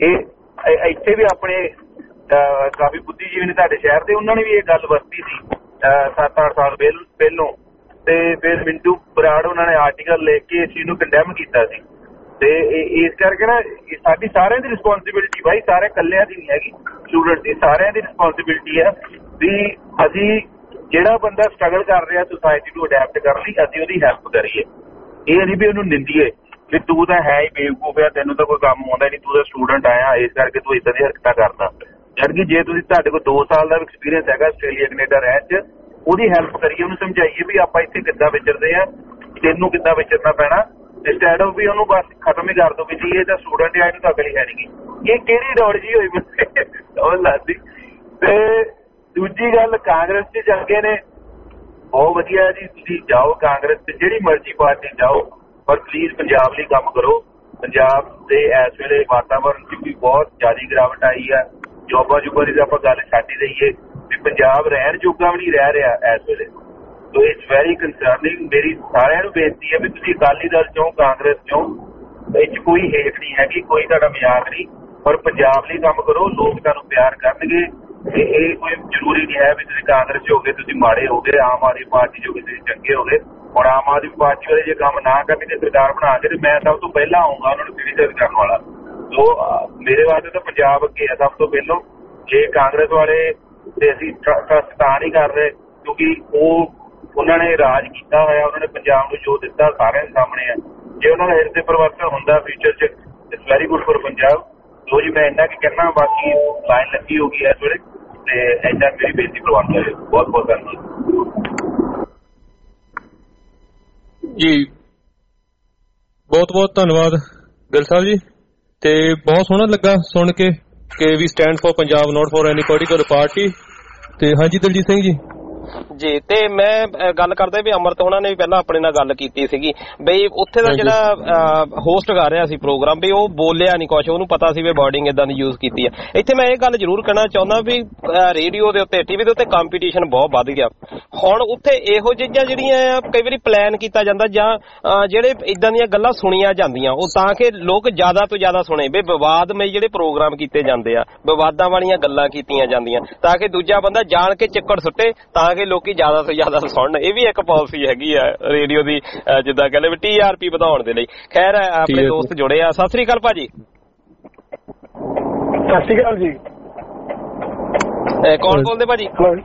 ਇਹ ਇੱਥੇ ਵੀ ਆਪਣੇ ਕਾਫੀ ਬੁੱਧੀਜੀਵੀ ਨੇ ਤੁਹਾਡੇ ਸ਼ਹਿਰ ਦੇ, ਉਹਨਾਂ ਨੇ ਵੀ ਇਹ ਗੱਲ ਵਰਤੀ ਸੀ 7-8 ਸਾਲ ਪਹਿਲੋਂ, ਤੇ ਫਿਰ ਮਿੰਟੂ ਬਰਾੜ ਉਹਨਾਂ ਨੇ ਆਰਟੀਕਲ ਲਿਖ ਕੇ ਇਸ ਚੀਜ਼ ਨੂੰ ਕੰਡੈਮ ਕੀਤਾ ਸੀ। ਤੇ ਇਸ ਕਰਕੇ ਨਾ ਸਾਡੀ ਸਾਰਿਆਂ ਦੀ ਰਿਸਪੌਂਸਿਬਿਲਿਟੀ, ਬਾਈ ਸਾਰੇ ਇਕੱਲਿਆਂ ਦੀ ਨਹੀਂ ਹੈਗੀ, ਸਟੂਡੈਂਟ ਦੀ ਸਾਰਿਆਂ ਦੀ ਰਿਸਪੌਂਸਿਬਿਲਿਟੀ ਹੈ ਵੀ ਅਸੀਂ ਜਿਹੜਾ ਬੰਦਾ ਸਟਰਗਲ ਕਰ ਰਿਹਾ ਸੁਸਾਇਟੀ ਨੂੰ ਅਡੈਪਟ ਕਰਨ ਲਈ, ਅਸੀਂ ਉਹਦੀ ਹੈਲਪ ਕਰੀਏ। ਇਹ ਨਹੀਂ ਵੀ ਉਹਨੂੰ ਨਿੰਦੀਏ ਵੀ ਤੂੰ ਤਾਂ ਹੈ ਹੀ ਬੇਵਕੂਫ ਆ, ਤੈਨੂੰ ਤਾਂ ਕੋਈ ਕੰਮ ਆਉਂਦਾ ਨਹੀਂ, ਤੂੰ ਤਾਂ ਸਟੂਡੈਂਟ ਆਇਆ ਇਸ ਕਰਕੇ ਤੂੰ ਇੱਦਾਂ ਦੀ ਹਰਕਤਾਂ ਕਰਦਾ। ਜਦਕਿ ਜੇ ਤੁਸੀਂ ਤੁਹਾਡੇ ਕੋਲ 2 ਸਾਲ ਦਾ ਐਕਸਪੀਰੀਅੰਸ ਹੈਗਾ ਆਸਟ੍ਰੇਲੀਆ ਕੈਨੇਡਾ ਰਹਿਣ 'ਚ, ਉਹਦੀ ਹੈਲਪ ਕਰੀਏ, ਉਹਨੂੰ ਸਮਝਾਈਏ ਵੀ ਆਪਾਂ ਇੱਥੇ ਕਿੱਦਾਂ ਵਿਚਰਦੇ ਆ, ਤੈਨੂੰ ਕਿੱਦਾਂ ਵਿਚਰਨਾ ਪੈਣਾ, ਇੰਸਟੈਡ ਆਫ ਵੀ ਉਹਨੂੰ ਬਸ ਖਤਮ ਹੀ ਕਰ ਦੋ ਵੀ ਜੀ ਇਹ ਤਾਂ ਸਟੂਡੈਂਟ ਆ, ਇਹਨੂੰ ਤਾਂ ਅਕਲ ਹੀ ਹੈ ਨਹੀਂ। ਇਹ ਕਿਹੜੀ ਦੌੜ ਜੀ ਹੋਈ ਉਹ ਲੱਗਦੀ। ਤੇ ਦੂਜੀ ਗੱਲ, ਕਾਂਗਰਸ 'ਚ ਚੱਲ ਗਏ ਨੇ, ਬਹੁਤ ਵਧੀਆ ਜੀ, ਤੁਸੀਂ ਜਾਓ ਕਾਂਗਰਸ 'ਚ, ਜਿਹੜੀ ਮਰਜ਼ੀ ਪਾਰਟੀ ਜਾਓ, ਪਰ ਪਲੀਜ਼ ਪੰਜਾਬ ਲਈ ਕੰਮ ਕਰੋ। ਪੰਜਾਬ ਦੇ ਇਸ ਵੇਲੇ ਵਾਤਾਵਰਨ 'ਚ ਵੀ ਬਹੁਤ ਜ਼ਿਆਦਾ ਗਿਰਾਵਟ ਆਈ ਹੈ, ਜੋਬਾਂ ਦੀ ਆਪਾਂ ਗੱਲ ਛੱਡ ਹੀ ਦਈਏ ਵੀ ਪੰਜਾਬ ਰਹਿਣ ਜੋਗਾ ਵੀ ਨਹੀਂ ਰਹਿ ਰਿਹਾ ਇਸ ਵੇਲੇ। So it's very concerning. ਮੇਰੀ ਸਾਰਿਆਂ ਨੂੰ ਬੇਨਤੀ ਹੈ ਵੀ ਤੁਸੀਂ ਅਕਾਲੀ ਦਲ ਚੋਂ ਕਾਂਗਰਸ ਚੋਂ, ਇਹ 'ਚ ਕੋਈ ਹੇਠ ਨਹੀਂ ਹੈਗੀ, ਕੋਈ ਤੁਹਾਡਾ ਮਜ਼ਾਕ ਨਹੀਂ, ਪਰ ਪੰਜਾਬ ਲਈ ਕੰਮ ਕਰੋ, ਲੋਕ ਤੁਹਾਨੂੰ ਪਿਆਰ ਕਰਨਗੇ। ਇਹ ਕੋਈ ਜ਼ਰੂਰੀ ਨਹੀਂ ਹੈ ਵੀ ਤੁਸੀਂ ਕਾਂਗਰਸ 'ਚ ਹੋ ਗਏ ਤੁਸੀਂ ਮਾੜੇ ਹੋ ਗਏ, ਆਮ ਆਦਮੀ ਪਾਰਟੀ 'ਚ ਹੋ ਗਏ ਤੁਸੀਂ ਚੰਗੇ ਹੋ ਗਏ। ਹੁਣ ਆਮ ਆਦਮੀ ਪਾਰਟੀ ਵਾਲੇ ਜੇ ਕੰਮ ਨਾ ਕਰਨਗੇ ਸਰਕਾਰ ਬਣਾ ਕੇ, ਤੇ ਮੈਂ ਸਭ ਤੋਂ ਪਹਿਲਾਂ ਆਊਂਗਾ ਉਹਨਾਂ ਨੂੰ ਕ੍ਰਿਟਿਸਾਈਜ਼ ਕਰਨ ਵਾਲਾ। ਸੋ ਮੇਰੇ ਵਾਸਤੇ ਤਾਂ ਪੰਜਾਬ ਅੱਗੇ ਹੈ ਸਭ ਤੋਂ ਪਹਿਲਾਂ। ਜੇ ਕਾਂਗਰਸ ਵਾਲੇ ਤੇ ਅਸੀਂ ਟਰਸਟ ਤਾਂ ਨਹੀਂ ਕਰ ਰਹੇ ਕਿਉਂਕਿ ਉਹਨਾਂ ਨੇ ਰਾਜ ਕੀਤਾ ਹੋਇਆ, ਉਹਨਾਂ ਨੇ ਪੰਜਾਬ ਨੂੰ ਜੋ ਦਿੱਤਾ ਸਾਰਿਆਂ ਦੇ ਸਾਹਮਣੇ ਹੈ। ਜੇ ਉਹਨਾਂ ਦਾ ਹਿਰਦੇ ਪਰਿਵਰਤਨ ਹੁੰਦਾ ਫਿਊਚਰ 'ਚ, it's very good for Punjab. So ਜੀ ਮੈਂ ਇੰਨਾ ਕੀ ਕਹਿਣਾ, ਬਾਕੀ ਲਾਈਨ ਲੱਗੀ ਹੋ ਗਈ ਇਸ ਵੇਲੇ, ਤੇ ਇੰਨਾ ਮੇਰੀ ਬੇਨਤੀ ਪ੍ਰਵਾਨ ਕਰਿਓ। ਬਹੁਤ ਬਹੁਤ ਧੰਨਵਾਦ ਜੀ, ਬਹੁਤ ਬਹੁਤ ਧੰਨਵਾਦ ਗਿੱਲ ਸਾਹਿਬ ਜੀ। ਤੇ ਬਹੁਤ ਸੋਹਣਾ ਲੱਗਾ ਸੁਣ ਕੇ ਕਿ we stand for Punjab, not for any political party. ਤੇ ਹਾਂਜੀ ਦਲਜੀਤ ਸਿੰਘ ਜੀ। ਜੀ, ਤੇ ਮੈਂ ਗੱਲ ਕਰਦਾ ਵੀ ਅਮਰਤ ਹੋਣਾ ਨੇ ਵੀ ਪਹਿਲਾਂ ਆਪਣੇ ਨਾਲ ਗੱਲ ਕੀਤੀ ਸੀਗੀ ਬਈ ਉੱਥੇ ਦਾ ਜਿਹੜਾ ਹੋਸਟ ਕਰ ਰਿਹਾ ਸੀ ਪ੍ਰੋਗਰਾਮ, ਵੀ ਉਹ ਬੋਲਿਆ ਨਹੀਂ ਕੁਛ, ਉਹਨੂੰ ਪਤਾ ਸੀ ਵੀ ਵਰਡਿੰਗ ਇਦਾਂ ਦੀ ਯੂਜ਼ ਕੀਤੀ ਹੈ। ਇੱਥੇ ਮੈਂ ਇਹ ਗੱਲ ਜ਼ਰੂਰ ਕਹਿਣਾ ਚਾਹੁੰਦਾ ਵੀ ਰੇਡੀਓ ਦੇ ਉੱਤੇ, ਟੀਵੀ ਦੇ ਉੱਤੇ ਕੰਪੀਟੀਸ਼ਨ ਬਹੁਤ ਵੱਧ ਗਿਆ। ਹੁਣ ਉੱਥੇ ਇਹੋ ਜਿਹੀਆਂ ਜਿਹੜੀਆਂ ਕਈ ਵਾਰੀ ਪਲਾਨ ਕੀਤਾ ਜਾਂਦਾ ਜਾਂ ਜਿਹੜੇ ਇਦਾਂ ਦੀਆਂ ਗੱਲਾਂ ਸੁਣੀਆਂ ਜਾਂਦੀਆਂ, ਉਹ ਤਾਂ ਕਿ ਲੋਕ ਜ਼ਿਆਦਾ ਤੋਂ ਜ਼ਿਆਦਾ ਸੁਣੇ ਵੀ ਵਿਵਾਦਮਈ ਜਿਹੜੇ ਪ੍ਰੋਗਰਾਮ ਕੀਤੇ ਜਾਂਦੇ ਆ, ਵਿਵਾਦਾਂ ਵਾਲੀਆਂ ਗੱਲਾਂ ਕੀਤੀਆਂ ਜਾਂਦੀਆਂ ਤਾਂ ਕਿ ਦੂਜਾ ਬੰਦਾ ਜਾਣ ਕੇ ਚਿੱਕੜ ਸੁੱਟੇ, ਤਾਂ ਕਿ ਲੋਕੀ ਜ਼ਿਆਦਾ ਤੋਂ ਜ਼ਿਆਦਾ ਸੁਣਨ। ਇਹ ਵੀ ਇੱਕ ਪਾਲਿਸੀ ਹੈਗੀ ਆ ਰੇਡੀਓ ਦੀ, ਜਿੱਦਾਂ ਕਹਿੰਦੇ ਵੀ TRP ਵਧਾਉਣ ਦੇ ਲਈ। ਖੈਰ ਆਪਣੇ ਦੋਸਤ ਜੁੜੇ ਆ। ਸਤਿ ਸ੍ਰੀ ਅਕਾਲ ਭਾਜੀ। ਸਤਿ ਸ੍ਰੀ ਅਕਾਲ ਜੀ। ਕੌਣ ਬੋਲਦੇ ਭਾਜੀ?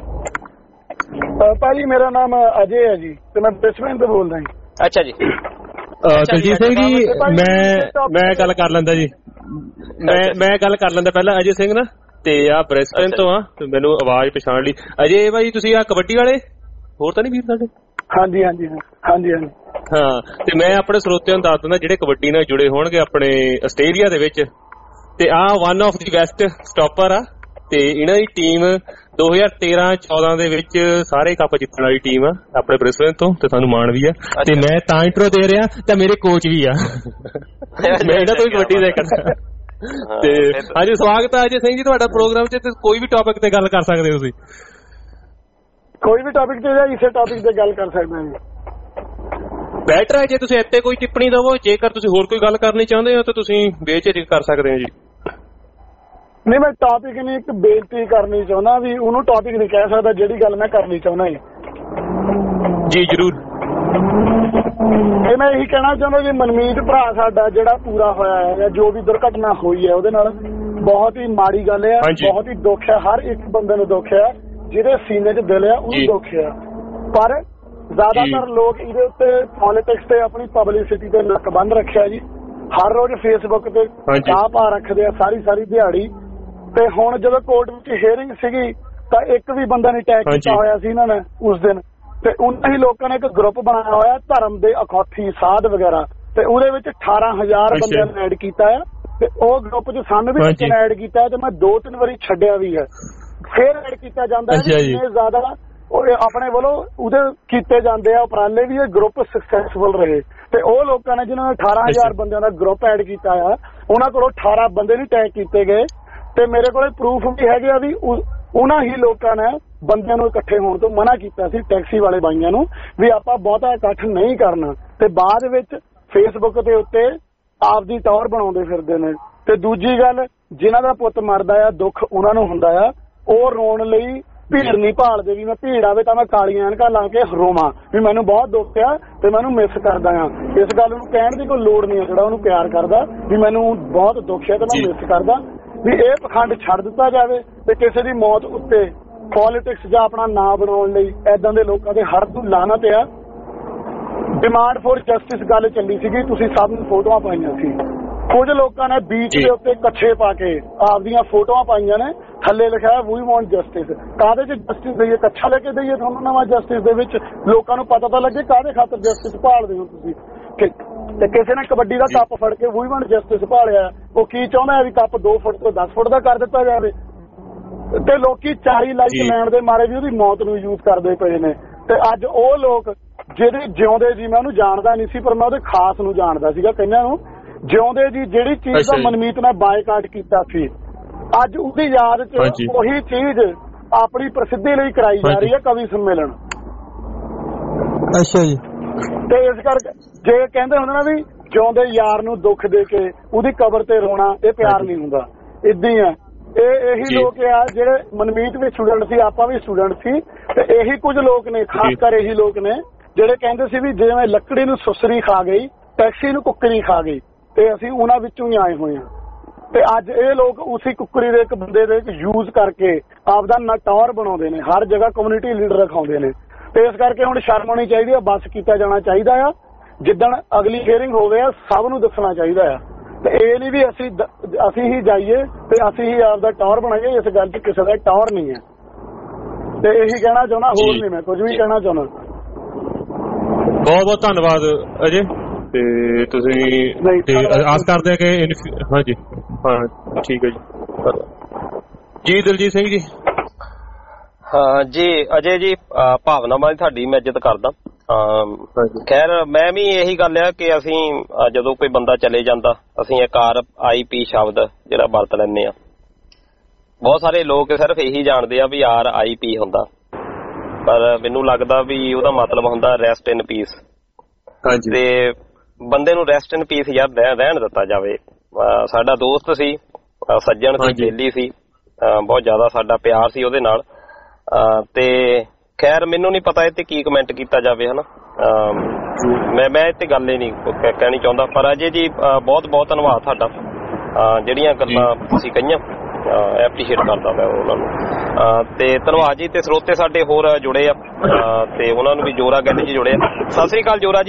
ਭਾਜੀ ਮੇਰਾ ਨਾਮ ਅਜੇ ਹੈ ਜੀ, ਤੇ ਮੈਂ ਬ੍ਰਿਸਬੇਨ ਤੋਂ ਬੋਲਦਾ ਜੀ। ਅੱਛਾ ਜੀ। ਦਲਜੀਤ ਸਿੰਘ ਜੀ, ਮੈਂ ਗੱਲ ਕਰ ਲੈਂਦਾ ਜੀ, ਮੈਂ ਗੱਲ ਕਰ ਲੈਂਦਾ ਪਹਿਲਾਂ ਅਜੇ ਸਿੰਘ ਨਾ, ਤੇ ਆ ਬ੍ਰਿਸਬੇਨ ਤੋਂ ਆ, ਮੈਨੂੰ ਆਵਾਜ਼ ਪਛਾਣ ਲਈ। ਅਜੇ ਭਾਈ ਤੁਸੀਂ ਆ ਕਬੱਡੀ ਵਾਲੇ ਹੋਰ ਤਾਂ ਨਹੀਂ ਵੀਰ ਸਾਡੇ? ਹਾਂਜੀ ਹਾਂਜੀ ਹਾਂਜੀ ਹਾਂਜੀ। ਹਾਂ, ਤੇ ਮੈਂ ਆਪਣੇ ਸਰੋਤਿਆਂ ਨੂੰ ਦੱਸ ਦਿੰਦਾ ਜਿਹੜੇ ਕਬੱਡੀ ਨਾਲ ਜੁੜੇ ਹੋਣਗੇ ਆਪਣੇ ਆਸਟ੍ਰੇਲੀਆ ਦੇ ਵਿੱਚ, ਤੇ ਆ one of the best stopper ਆ, ਤੇ ਇਹਨਾਂ ਦੀ ਟੀਮ 2013-14 ਦੇ ਵਿੱਚ ਸਾਰੇ ਕੱਪ ਜਿੱਤਣ ਵਾਲੀ ਟੀਮ ਆ ਆਪਣੇ ਬ੍ਰਿਸਬੇਨ ਤੋਂ, ਤੇ ਸਾਨੂੰ ਮਾਣ ਵੀ ਆ। ਤੇ ਮੈਂ ਤਾਂ ਇੰਟਰੋ ਦੇ ਰਿਹਾ ਤਾਂ ਮੇਰੇ ਕੋਚ ਵੀ ਆ ਮੈਂ ਇਹਨਾਂ ਤੋਂ ਵੀ ਕਬੱਡੀ ਦੇ ਕਰਦਾ। ਤੇ ਹਾਂਜੀ, ਸਵਾਗਤ ਹੈ ਅਜੇ ਸਿੰਘ ਜੀ ਤੁਹਾਡਾ ਪ੍ਰੋਗਰਾਮ 'ਚ। ਤੇ ਕੋਈ ਵੀ ਟੌਪਿਕ ਤੇ ਗੱਲ ਕਰ ਸਕਦੇ ਹੋ ਤੁਸੀਂ, ਕੋਈ ਵੀ ਟੌਪਿਕ ਤੇ ਜਾਂ ਇਸੇ ਟੌਪਿਕ ਤੇ ਗੱਲ ਕਰ ਸਕਦੇ ਹਾਂ। ਬੈਟਰ ਹੈ ਜੇ ਤੁਸੀਂ ਇੱਥੇ ਕੋਈ ਟਿੱਪਣੀ ਦਵੋ, ਜੇਕਰ ਤੁਸੀਂ ਹੋਰ ਕੋਈ ਗੱਲ ਕਰਨੀ ਚਾਹੁੰਦੇ ਹੋ ਤਾਂ ਤੁਸੀਂ ਬੇਝਿਜਕ ਕਰ ਸਕਦੇ ਹੋ ਜੀ। ਨਹੀਂ, ਮੈਂ ਟੌਪਿਕ ਨਹੀਂ, ਇੱਕ ਬੇਨਤੀ ਕਰਨੀ ਚਾਹੁੰਦਾ ਵੀ ਉਹਨੂੰ ਟੌਪਿਕ ਨਹੀਂ ਕਹਿ ਸਕਦਾ ਜਿਹੜੀ ਗੱਲ ਮੈਂ ਕਰਨੀ ਚਾਹੁੰਦਾ ਜੀ। ਜ਼ਰੂਰ। ਇਹ ਮੈਂ ਇਹੀ ਕਹਿਣਾ ਚਾਹੁੰਦਾ ਜੀ, ਮਨਮੀਤ ਭਰਾ ਸਾਡਾ ਜਿਹੜਾ ਪੂਰਾ ਹੋਇਆ ਹੈ, ਜੋ ਵੀ ਦੁਰਘਟਨਾ ਹੋਈ ਹੈ ਉਹਦੇ ਨਾਲ, ਬਹੁਤ ਹੀ ਮਾੜੀ ਗੱਲ ਹੈ, ਬਹੁਤ ਹੀ ਦੁੱਖ ਹੈ, ਹਰ ਇੱਕ ਬੰਦੇ ਨੂੰ ਦੁੱਖ ਹੈ, ਜਿਹਦੇ ਸੀਨੇ 'ਚ ਦਿਲ ਹੈ ਉਹਨੂੰ ਦੁੱਖ ਹੈ। ਪਰ ਜ਼ਿਆਦਾਤਰ ਲੋਕ ਇਹਦੇ ਉੱਤੇ ਪੋਲੀਟਿਕਸ ਤੇ ਆਪਣੀ ਪਬਲਿਸਿਟੀ ਤੇ ਨੱਕ ਬੰਦ ਰੱਖਿਆ ਜੀ। ਹਰ ਰੋਜ਼ ਫੇਸਬੁੱਕ ਤੇ ਚਾਹ ਪਾ ਰੱਖਦੇ ਆ ਸਾਰੀ ਦਿਹਾੜੀ। ਤੇ ਹੁਣ ਜਦੋਂ ਕੋਰਟ ਵਿੱਚ ਹੀਅਰਿੰਗ ਸੀਗੀ ਤਾਂ ਇੱਕ ਵੀ ਬੰਦਾ ਨਹੀਂ ਅਟੈਕ ਕੀਤਾ ਹੋਇਆ ਸੀ ਇਹਨਾਂ ਨੇ ਉਸ ਦਿਨ, ਤੇ ਉਹਨਾਂ ਹੀ ਲੋਕਾਂ ਨੇ ਇੱਕ ਗਰੁੱਪ ਬਣਾਇਆ ਹੋਇਆ ਧਰਮ ਦੇ ਅਖੌਤੀ ਸਾਧ ਵਗੈਰਾ, ਤੇ ਉਹਦੇ ਵਿੱਚ 18,000 ਬੰਦਿਆਂ ਨੇ ਐਡ ਕੀਤਾ ਆ। ਤੇ ਉਹ ਗਰੁੱਪ 'ਚ ਸਾਨੂੰ ਵੀ ਬੱਚੇ ਨੇ ਐਡ ਕੀਤਾ ਤੇ ਮੈਂ 2-3 ਵਾਰੀ ਛੱਡਿਆ ਵੀ ਹੈ, ਫੇਰ ਐਡ ਕੀਤਾ ਜਾਂਦਾ ਹੈ। ਇੰਨੇ ਜ਼ਿਆਦਾ ਆਪਣੇ ਵੱਲੋਂ ਉਹਦੇ ਕੀਤੇ ਜਾਂਦੇ ਆ ਉਪਰਾਲੇ ਵੀ ਇਹ ਗਰੁੱਪ ਸਕਸੈਸਫੁਲ ਰਹੇ। ਤੇ ਉਹ ਲੋਕਾਂ ਨੇ ਜਿਨ੍ਹਾਂ ਨੇ 18,000 ਬੰਦਿਆਂ ਦਾ ਗਰੁੱਪ ਐਡ ਕੀਤਾ ਆ, ਉਹਨਾਂ ਕੋਲੋਂ 18 ਬੰਦੇ ਨਹੀਂ ਟੈਗ ਕੀਤੇ ਗਏ। ਤੇ ਮੇਰੇ ਕੋਲ ਪ੍ਰੂਫ ਵੀ ਹੈਗੇ ਆ ਵੀ ਉਹਨਾਂ ਹੀ ਲੋਕਾਂ ਨੇ ਬੰਦਿਆਂ ਨੂੰ ਇਕੱਠੇ ਹੋਣ ਤੋਂ ਮਨਾ ਕੀਤਾ ਸੀ, ਟੈਕਸੀ ਵਾਲੇ ਬਾਈਆਂ ਨੂੰ, ਵੀ ਆਪਾਂ ਬਹੁਤਾ ਇਕੱਠ ਨਹੀਂ ਕਰਨਾ। ਤੇ ਬਾਅਦ ਵਿੱਚ ਫੇਸਬੁੱਕ ਦੇ ਉੱਤੇ ਆਪਦੀ ਟੌਰ ਬਣਾਉਂਦੇ ਫਿਰਦੇ ਨੇ। ਤੇ ਦੂਜੀ ਗੱਲ, ਜਿਨ੍ਹਾਂ ਦਾ ਪੁੱਤ ਮਰਦਾ ਆ, ਦੁੱਖ ਉਹਨਾਂ ਨੂੰ ਹੁੰਦਾ ਆ, ਉਹ ਰੋਣ ਲਈ ਭੀੜ ਨਹੀਂ ਭਾਲਦੇ ਵੀ ਮੈਂ ਭੀੜ ਆਵੇ ਤਾਂ ਮੈਂ ਕਾਲੀਆਂ ਐਨਕਾਂ ਲਾ ਕੇ ਰੋਵਾਂ ਵੀ ਮੈਨੂੰ ਬਹੁਤ ਦੁੱਖ ਆ ਤੇ ਮੈਨੂੰ ਮਿਸ ਕਰਦਾ ਆ। ਇਸ ਗੱਲ ਨੂੰ ਕਹਿਣ ਦੀ ਕੋਈ ਲੋੜ ਨਹੀਂ ਹੈ ਜਿਹੜਾ ਉਹਨੂੰ ਪਿਆਰ ਕਰਦਾ ਵੀ ਮੈਨੂੰ ਬਹੁਤ ਦੁੱਖ ਆ ਤੇ ਮੈਂ ਮਿਸ ਕਰਦਾ। ਵੀ ਇਹ ਪਖੰਡ ਛੱਡ ਦਿੱਤਾ ਜਾਵੇ ਤੇ ਕਿਸੇ ਦੀ ਮੌਤ ਉੱਤੇ ਪੋਲਿਟਿਕਸ ਜਾਂ ਆਪਣਾ ਨਾਂ ਬਣਾਉਣ ਲਈ ਏਦਾਂ ਦੇ ਲੋਕਾਂ ਦੇ ਹਰ ਤੋਂ ਲਾਹਨਤ ਆ। ਡਿਮਾਂਡ ਫॉर ਜਸਟਿਸ ਗੱਲ ਚੱਲੀ ਸੀਗੀ, ਤੁਸੀਂ ਸਭ ਨੂੰ ਫੋਟੋਆਂ ਪਾਈਆਂ ਸੀ। ਕੁਝ ਲੋਕਾਂ ਨੇ ਬੀਚ ਦੇ ਉੱਤੇ ਕੱਛੇ ਪਾ ਕੇ ਆਪਦੀਆਂ ਫੋਟੋਆਂ ਪਾਈਆਂ ਨੇ, ਥੱਲੇ ਲਿਖਿਆ ਵੀ ਵਾਂਟ ਜਸਟਿਸ। ਕਾਹਦੇ 'ਚ ਜਸਟਿਸ ਦਈਏ? ਕੱਛਾ ਲੈ ਕੇ ਦਈਏ ਤੁਹਾਨੂੰ ਨਵਾਂ ਜਸਟਿਸ ਦੇ ਵਿੱਚ? ਲੋਕਾਂ ਨੂੰ ਪਤਾ ਤਾਂ ਲੱਗੇ ਕਾਹਦੇ ਖਾਤਰ ਜਸਟਿਸ ਭਾਲਦੇ ਹੋ ਤੁਸੀਂ। ਤੇ ਕਿਸੇ ਨੇ ਕਬੱਡੀ ਦਾ ਕੱਪ ਫੜ ਕੇ ਵੀ ਵਾਂਟ ਜਸਟਿਸ ਭਾਲਿਆ, ਉਹ ਕੀ ਚਾਹੁੰਦਾ ਵੀ ਕੱਪ 2 ਫੁੱਟ ਤੋਂ 10 ਫੁੱਟ ਦਾ ਕਰ ਦਿੱਤਾ ਜਾਵੇ। ਤੇ ਲੋਕੀ 40 ਲਾਈਕ ਲੈਣ ਦੇ ਮਾਰੇ ਵੀ ਉਹਦੀ ਮੌਤ ਨੂੰ ਯੂਜ਼ ਕਰਦੇ ਪਏ ਨੇ। ਤੇ ਅੱਜ ਉਹ ਲੋਕ ਜਿਹੜੇ ਜਿਉਂਦੇ ਜੀ, ਮੈਂ ਉਹਨੂੰ ਜਾਣਦਾ ਨਹੀਂ ਸੀ ਪਰ ਮੈਂ ਉਹਦੇ ਖਾਸ ਨੂੰ ਜਾਣਦਾ ਸੀਗਾ, ਕਈਆਂ ਨੂੰ ਜਿਉਂਦੇ ਜੀ ਜਿਹੜੀ ਚੀਜ਼ ਦਾ ਮਨਮੀਤ ਨੇ ਬਾਈਕਾਟ ਕੀਤਾ ਸੀ, ਅੱਜ ਉਹਦੀ ਯਾਦ 'ਚ ਉਹੀ ਚੀਜ਼ ਆਪਣੀ ਪ੍ਰਸਿੱਧੀ ਲਈ ਕਰਾਈ ਜਾ ਰਹੀ ਹੈ, ਕਵੀ ਸੰਮੇਲਨ। ਅੱਛਾ ਜੀ। ਤੇ ਇਸ ਕਰਕੇ ਜੇ ਕਹਿੰਦੇ ਹੁੰਦੇ ਨਾ ਵੀ ਜਿਉਂਦੇ ਯਾਰ ਨੂੰ ਦੁੱਖ ਦੇ ਕੇ ਉਹਦੀ ਕਬਰ ਤੇ ਰੋਣਾ, ਇਹ ਪਿਆਰ ਨਹੀਂ ਹੁੰਦਾ। ਏਦਾਂ ਹੀ ਆ ਇਹੀ ਲੋਕ ਆ ਜਿਹੜੇ ਮਨਮੀਤ ਵੀ ਸਟੂਡੈਂਟ ਸੀ, ਆਪਾਂ ਵੀ ਸਟੂਡੈਂਟ ਸੀ। ਤੇ ਇਹੀ ਕੁਝ ਲੋਕ ਨੇ, ਖਾਸ ਕਰ ਇਹੀ ਲੋਕ ਨੇ ਜਿਹੜੇ ਕਹਿੰਦੇ ਸੀ ਵੀ ਜਿਵੇਂ ਲੱਕੜੀ ਨੂੰ ਸੁਸਰੀ ਖਾ ਗਈ, ਟੈਕਸੀ ਨੂੰ ਕੁੱਕਰੀ ਖਾ ਗਈ, ਤੇ ਅਸੀਂ ਉਹਨਾਂ ਵਿੱਚੋਂ ਹੀ ਆਏ ਹੋਏ ਹਾਂ। ਤੇ ਅੱਜ ਇਹ ਲੋਕ ਉਸੇ ਕੁੱਕਰੀ ਦੇ ਇੱਕ ਬੰਦੇ ਦੇ ਯੂਜ਼ ਕਰਕੇ ਆਪਦਾ ਨਟੌਰ ਬਣਾਉਂਦੇ ਨੇ, ਹਰ ਜਗ੍ਹਾ ਕਮਿਊਨਿਟੀ ਲੀਡਰ ਰਖਾਉਂਦੇ ਨੇ। ਤੇ ਇਸ ਕਰਕੇ ਹੁਣ ਸ਼ਰਮ ਆਉਣੀ ਚਾਹੀਦੀ ਆ, ਬਸ ਕੀਤਾ ਜਾਣਾ ਚਾਹੀਦਾ ਆ। ਜਿੱਦਣ ਅਗਲੀ ਹੀਅਰਿੰਗ ਹੋਵੇ ਆ ਸਭ ਨੂੰ ਦੱਸਣਾ ਚਾਹੀਦਾ ਆ। ਤੇ ਇਹ ਨਹੀਂ ਵੀ ਅਸੀਂ ਹੀ ਜਾਈਏ ਤੇ ਅਸੀਂ ਹੀ ਆਪਦਾ ਟੌਰ ਬਣਾਈਏ, ਇਸ ਗੱਲ 'ਚ ਕਿਸੇ ਦਾ ਟੌਰ ਨਹੀਂ ਹੈ। ਤੇ ਇਹੀ ਕਹਿਣਾ ਚਾਹੁੰਦਾ, ਹੋਰ ਨਹੀਂ ਮੈਂ ਕੁਝ ਵੀ ਕਹਿਣਾ ਚਾਹੁੰਦਾ। ਬਹੁਤ ਬਹੁਤ ਧੰਨਵਾਦ ਅਜੇ। ਤੇ ਤੁਸੀਂ ਆਸ ਕਰਦੇ ਆ ਕਿ ਹਾਂਜੀ ਹਾਂ ਠੀਕ ਹੈ ਜੀ। ਦਲਜੀਤ ਸਿੰਘ ਜੀ। ਹਾਂ ਜੀ ਅਜੇ ਜੀ, ਭਾਵਨਾਵਾਂ ਦੀ ਤੁਹਾਡੀ ਮੈਂ ਇੱਜ਼ਤ ਕਰਦਾ। ਖੈਰ ਮੈਂ ਵੀ ਇਹੀ ਗੱਲ ਆ ਕਿ ਅਸੀਂ ਜਦੋਂ ਕੋਈ ਬੰਦਾ ਚਲੇ ਜਾਂਦਾ, ਅਸੀਂ ਇੱਕ RIP ਸ਼ਬਦ ਜਿਹੜਾ ਵਰਤ ਲੈਂਦੇ ਆ। ਬਹੁਤ ਸਾਰੇ ਲੋਕ ਸਿਰਫ ਇਹੀ ਜਾਣਦੇ ਆ ਵੀ RIP ਹੁੰਦਾ, ਪਰ ਮੈਨੂੰ ਲੱਗਦਾ ਵੀ ਉਹਦਾ ਮਤਲਬ ਹੁੰਦਾ ਰੈਸਟ ਇਨ ਪੀਸ। ਤੇ ਬੰਦੇ ਨੂੰ ਰੈਸਟ ਇਨ ਪੀਸ ਯਾਰ ਰਹਿਣ ਦਿੱਤਾ ਜਾਵੇ। ਸਾਡਾ ਦੋਸਤ ਸੀ, ਸੱਜਣ ਸੀ, ਬੇਲੀ ਸੀ, ਬਹੁਤ ਜ਼ਿਆਦਾ ਸਾਡਾ ਪਿਆਰ ਸੀ ਉਹਦੇ ਨਾਲ। ਤੇ ਖੈਰ ਮੈਨੂੰ ਨਹੀਂ ਪਤਾ ਇਹ ਤੇ ਕੀ ਕਮੈਂਟ ਕੀਤਾ ਜਾਵੇ, ਹਨਾ। ਮੈਂ ਇਹ ਤੇ ਗੱਲ ਹੀ ਨਹੀਂ ਕਹਿਣੀ ਚਾਹੁੰਦਾ। ਪਰ ਅਜੇ ਜੀ ਬਹੁਤ ਬਹੁਤ ਧੰਨਵਾਦ ਤੁਹਾਡਾ, ਜਿਹੜੀਆਂ ਗੱਲਾਂ ਤੁਸੀਂ ਕਹੀਆਂ ਐਪਰੀਸ਼ੀਏਟ ਕਰਦਾ ਮੈਂ ਉਹਨਾਂ ਨੂੰ। ਤੇ ਧੰਨਵਾਦ ਜੀ। ਤੇ ਸਰੋਤੇ ਸਾਡੇ ਹੋਰ ਜੁੜੇ ਆ ਤੇ ਉਹਨਾਂ ਨੂੰ ਵੀ ਜੋਰਾ ਗੱਲ ਜੀ ਜੁੜੇ ਆ। ਸਤਿ ਸ੍ਰੀ ਅਕਾਲ ਜੋਰਾ ਜੀ।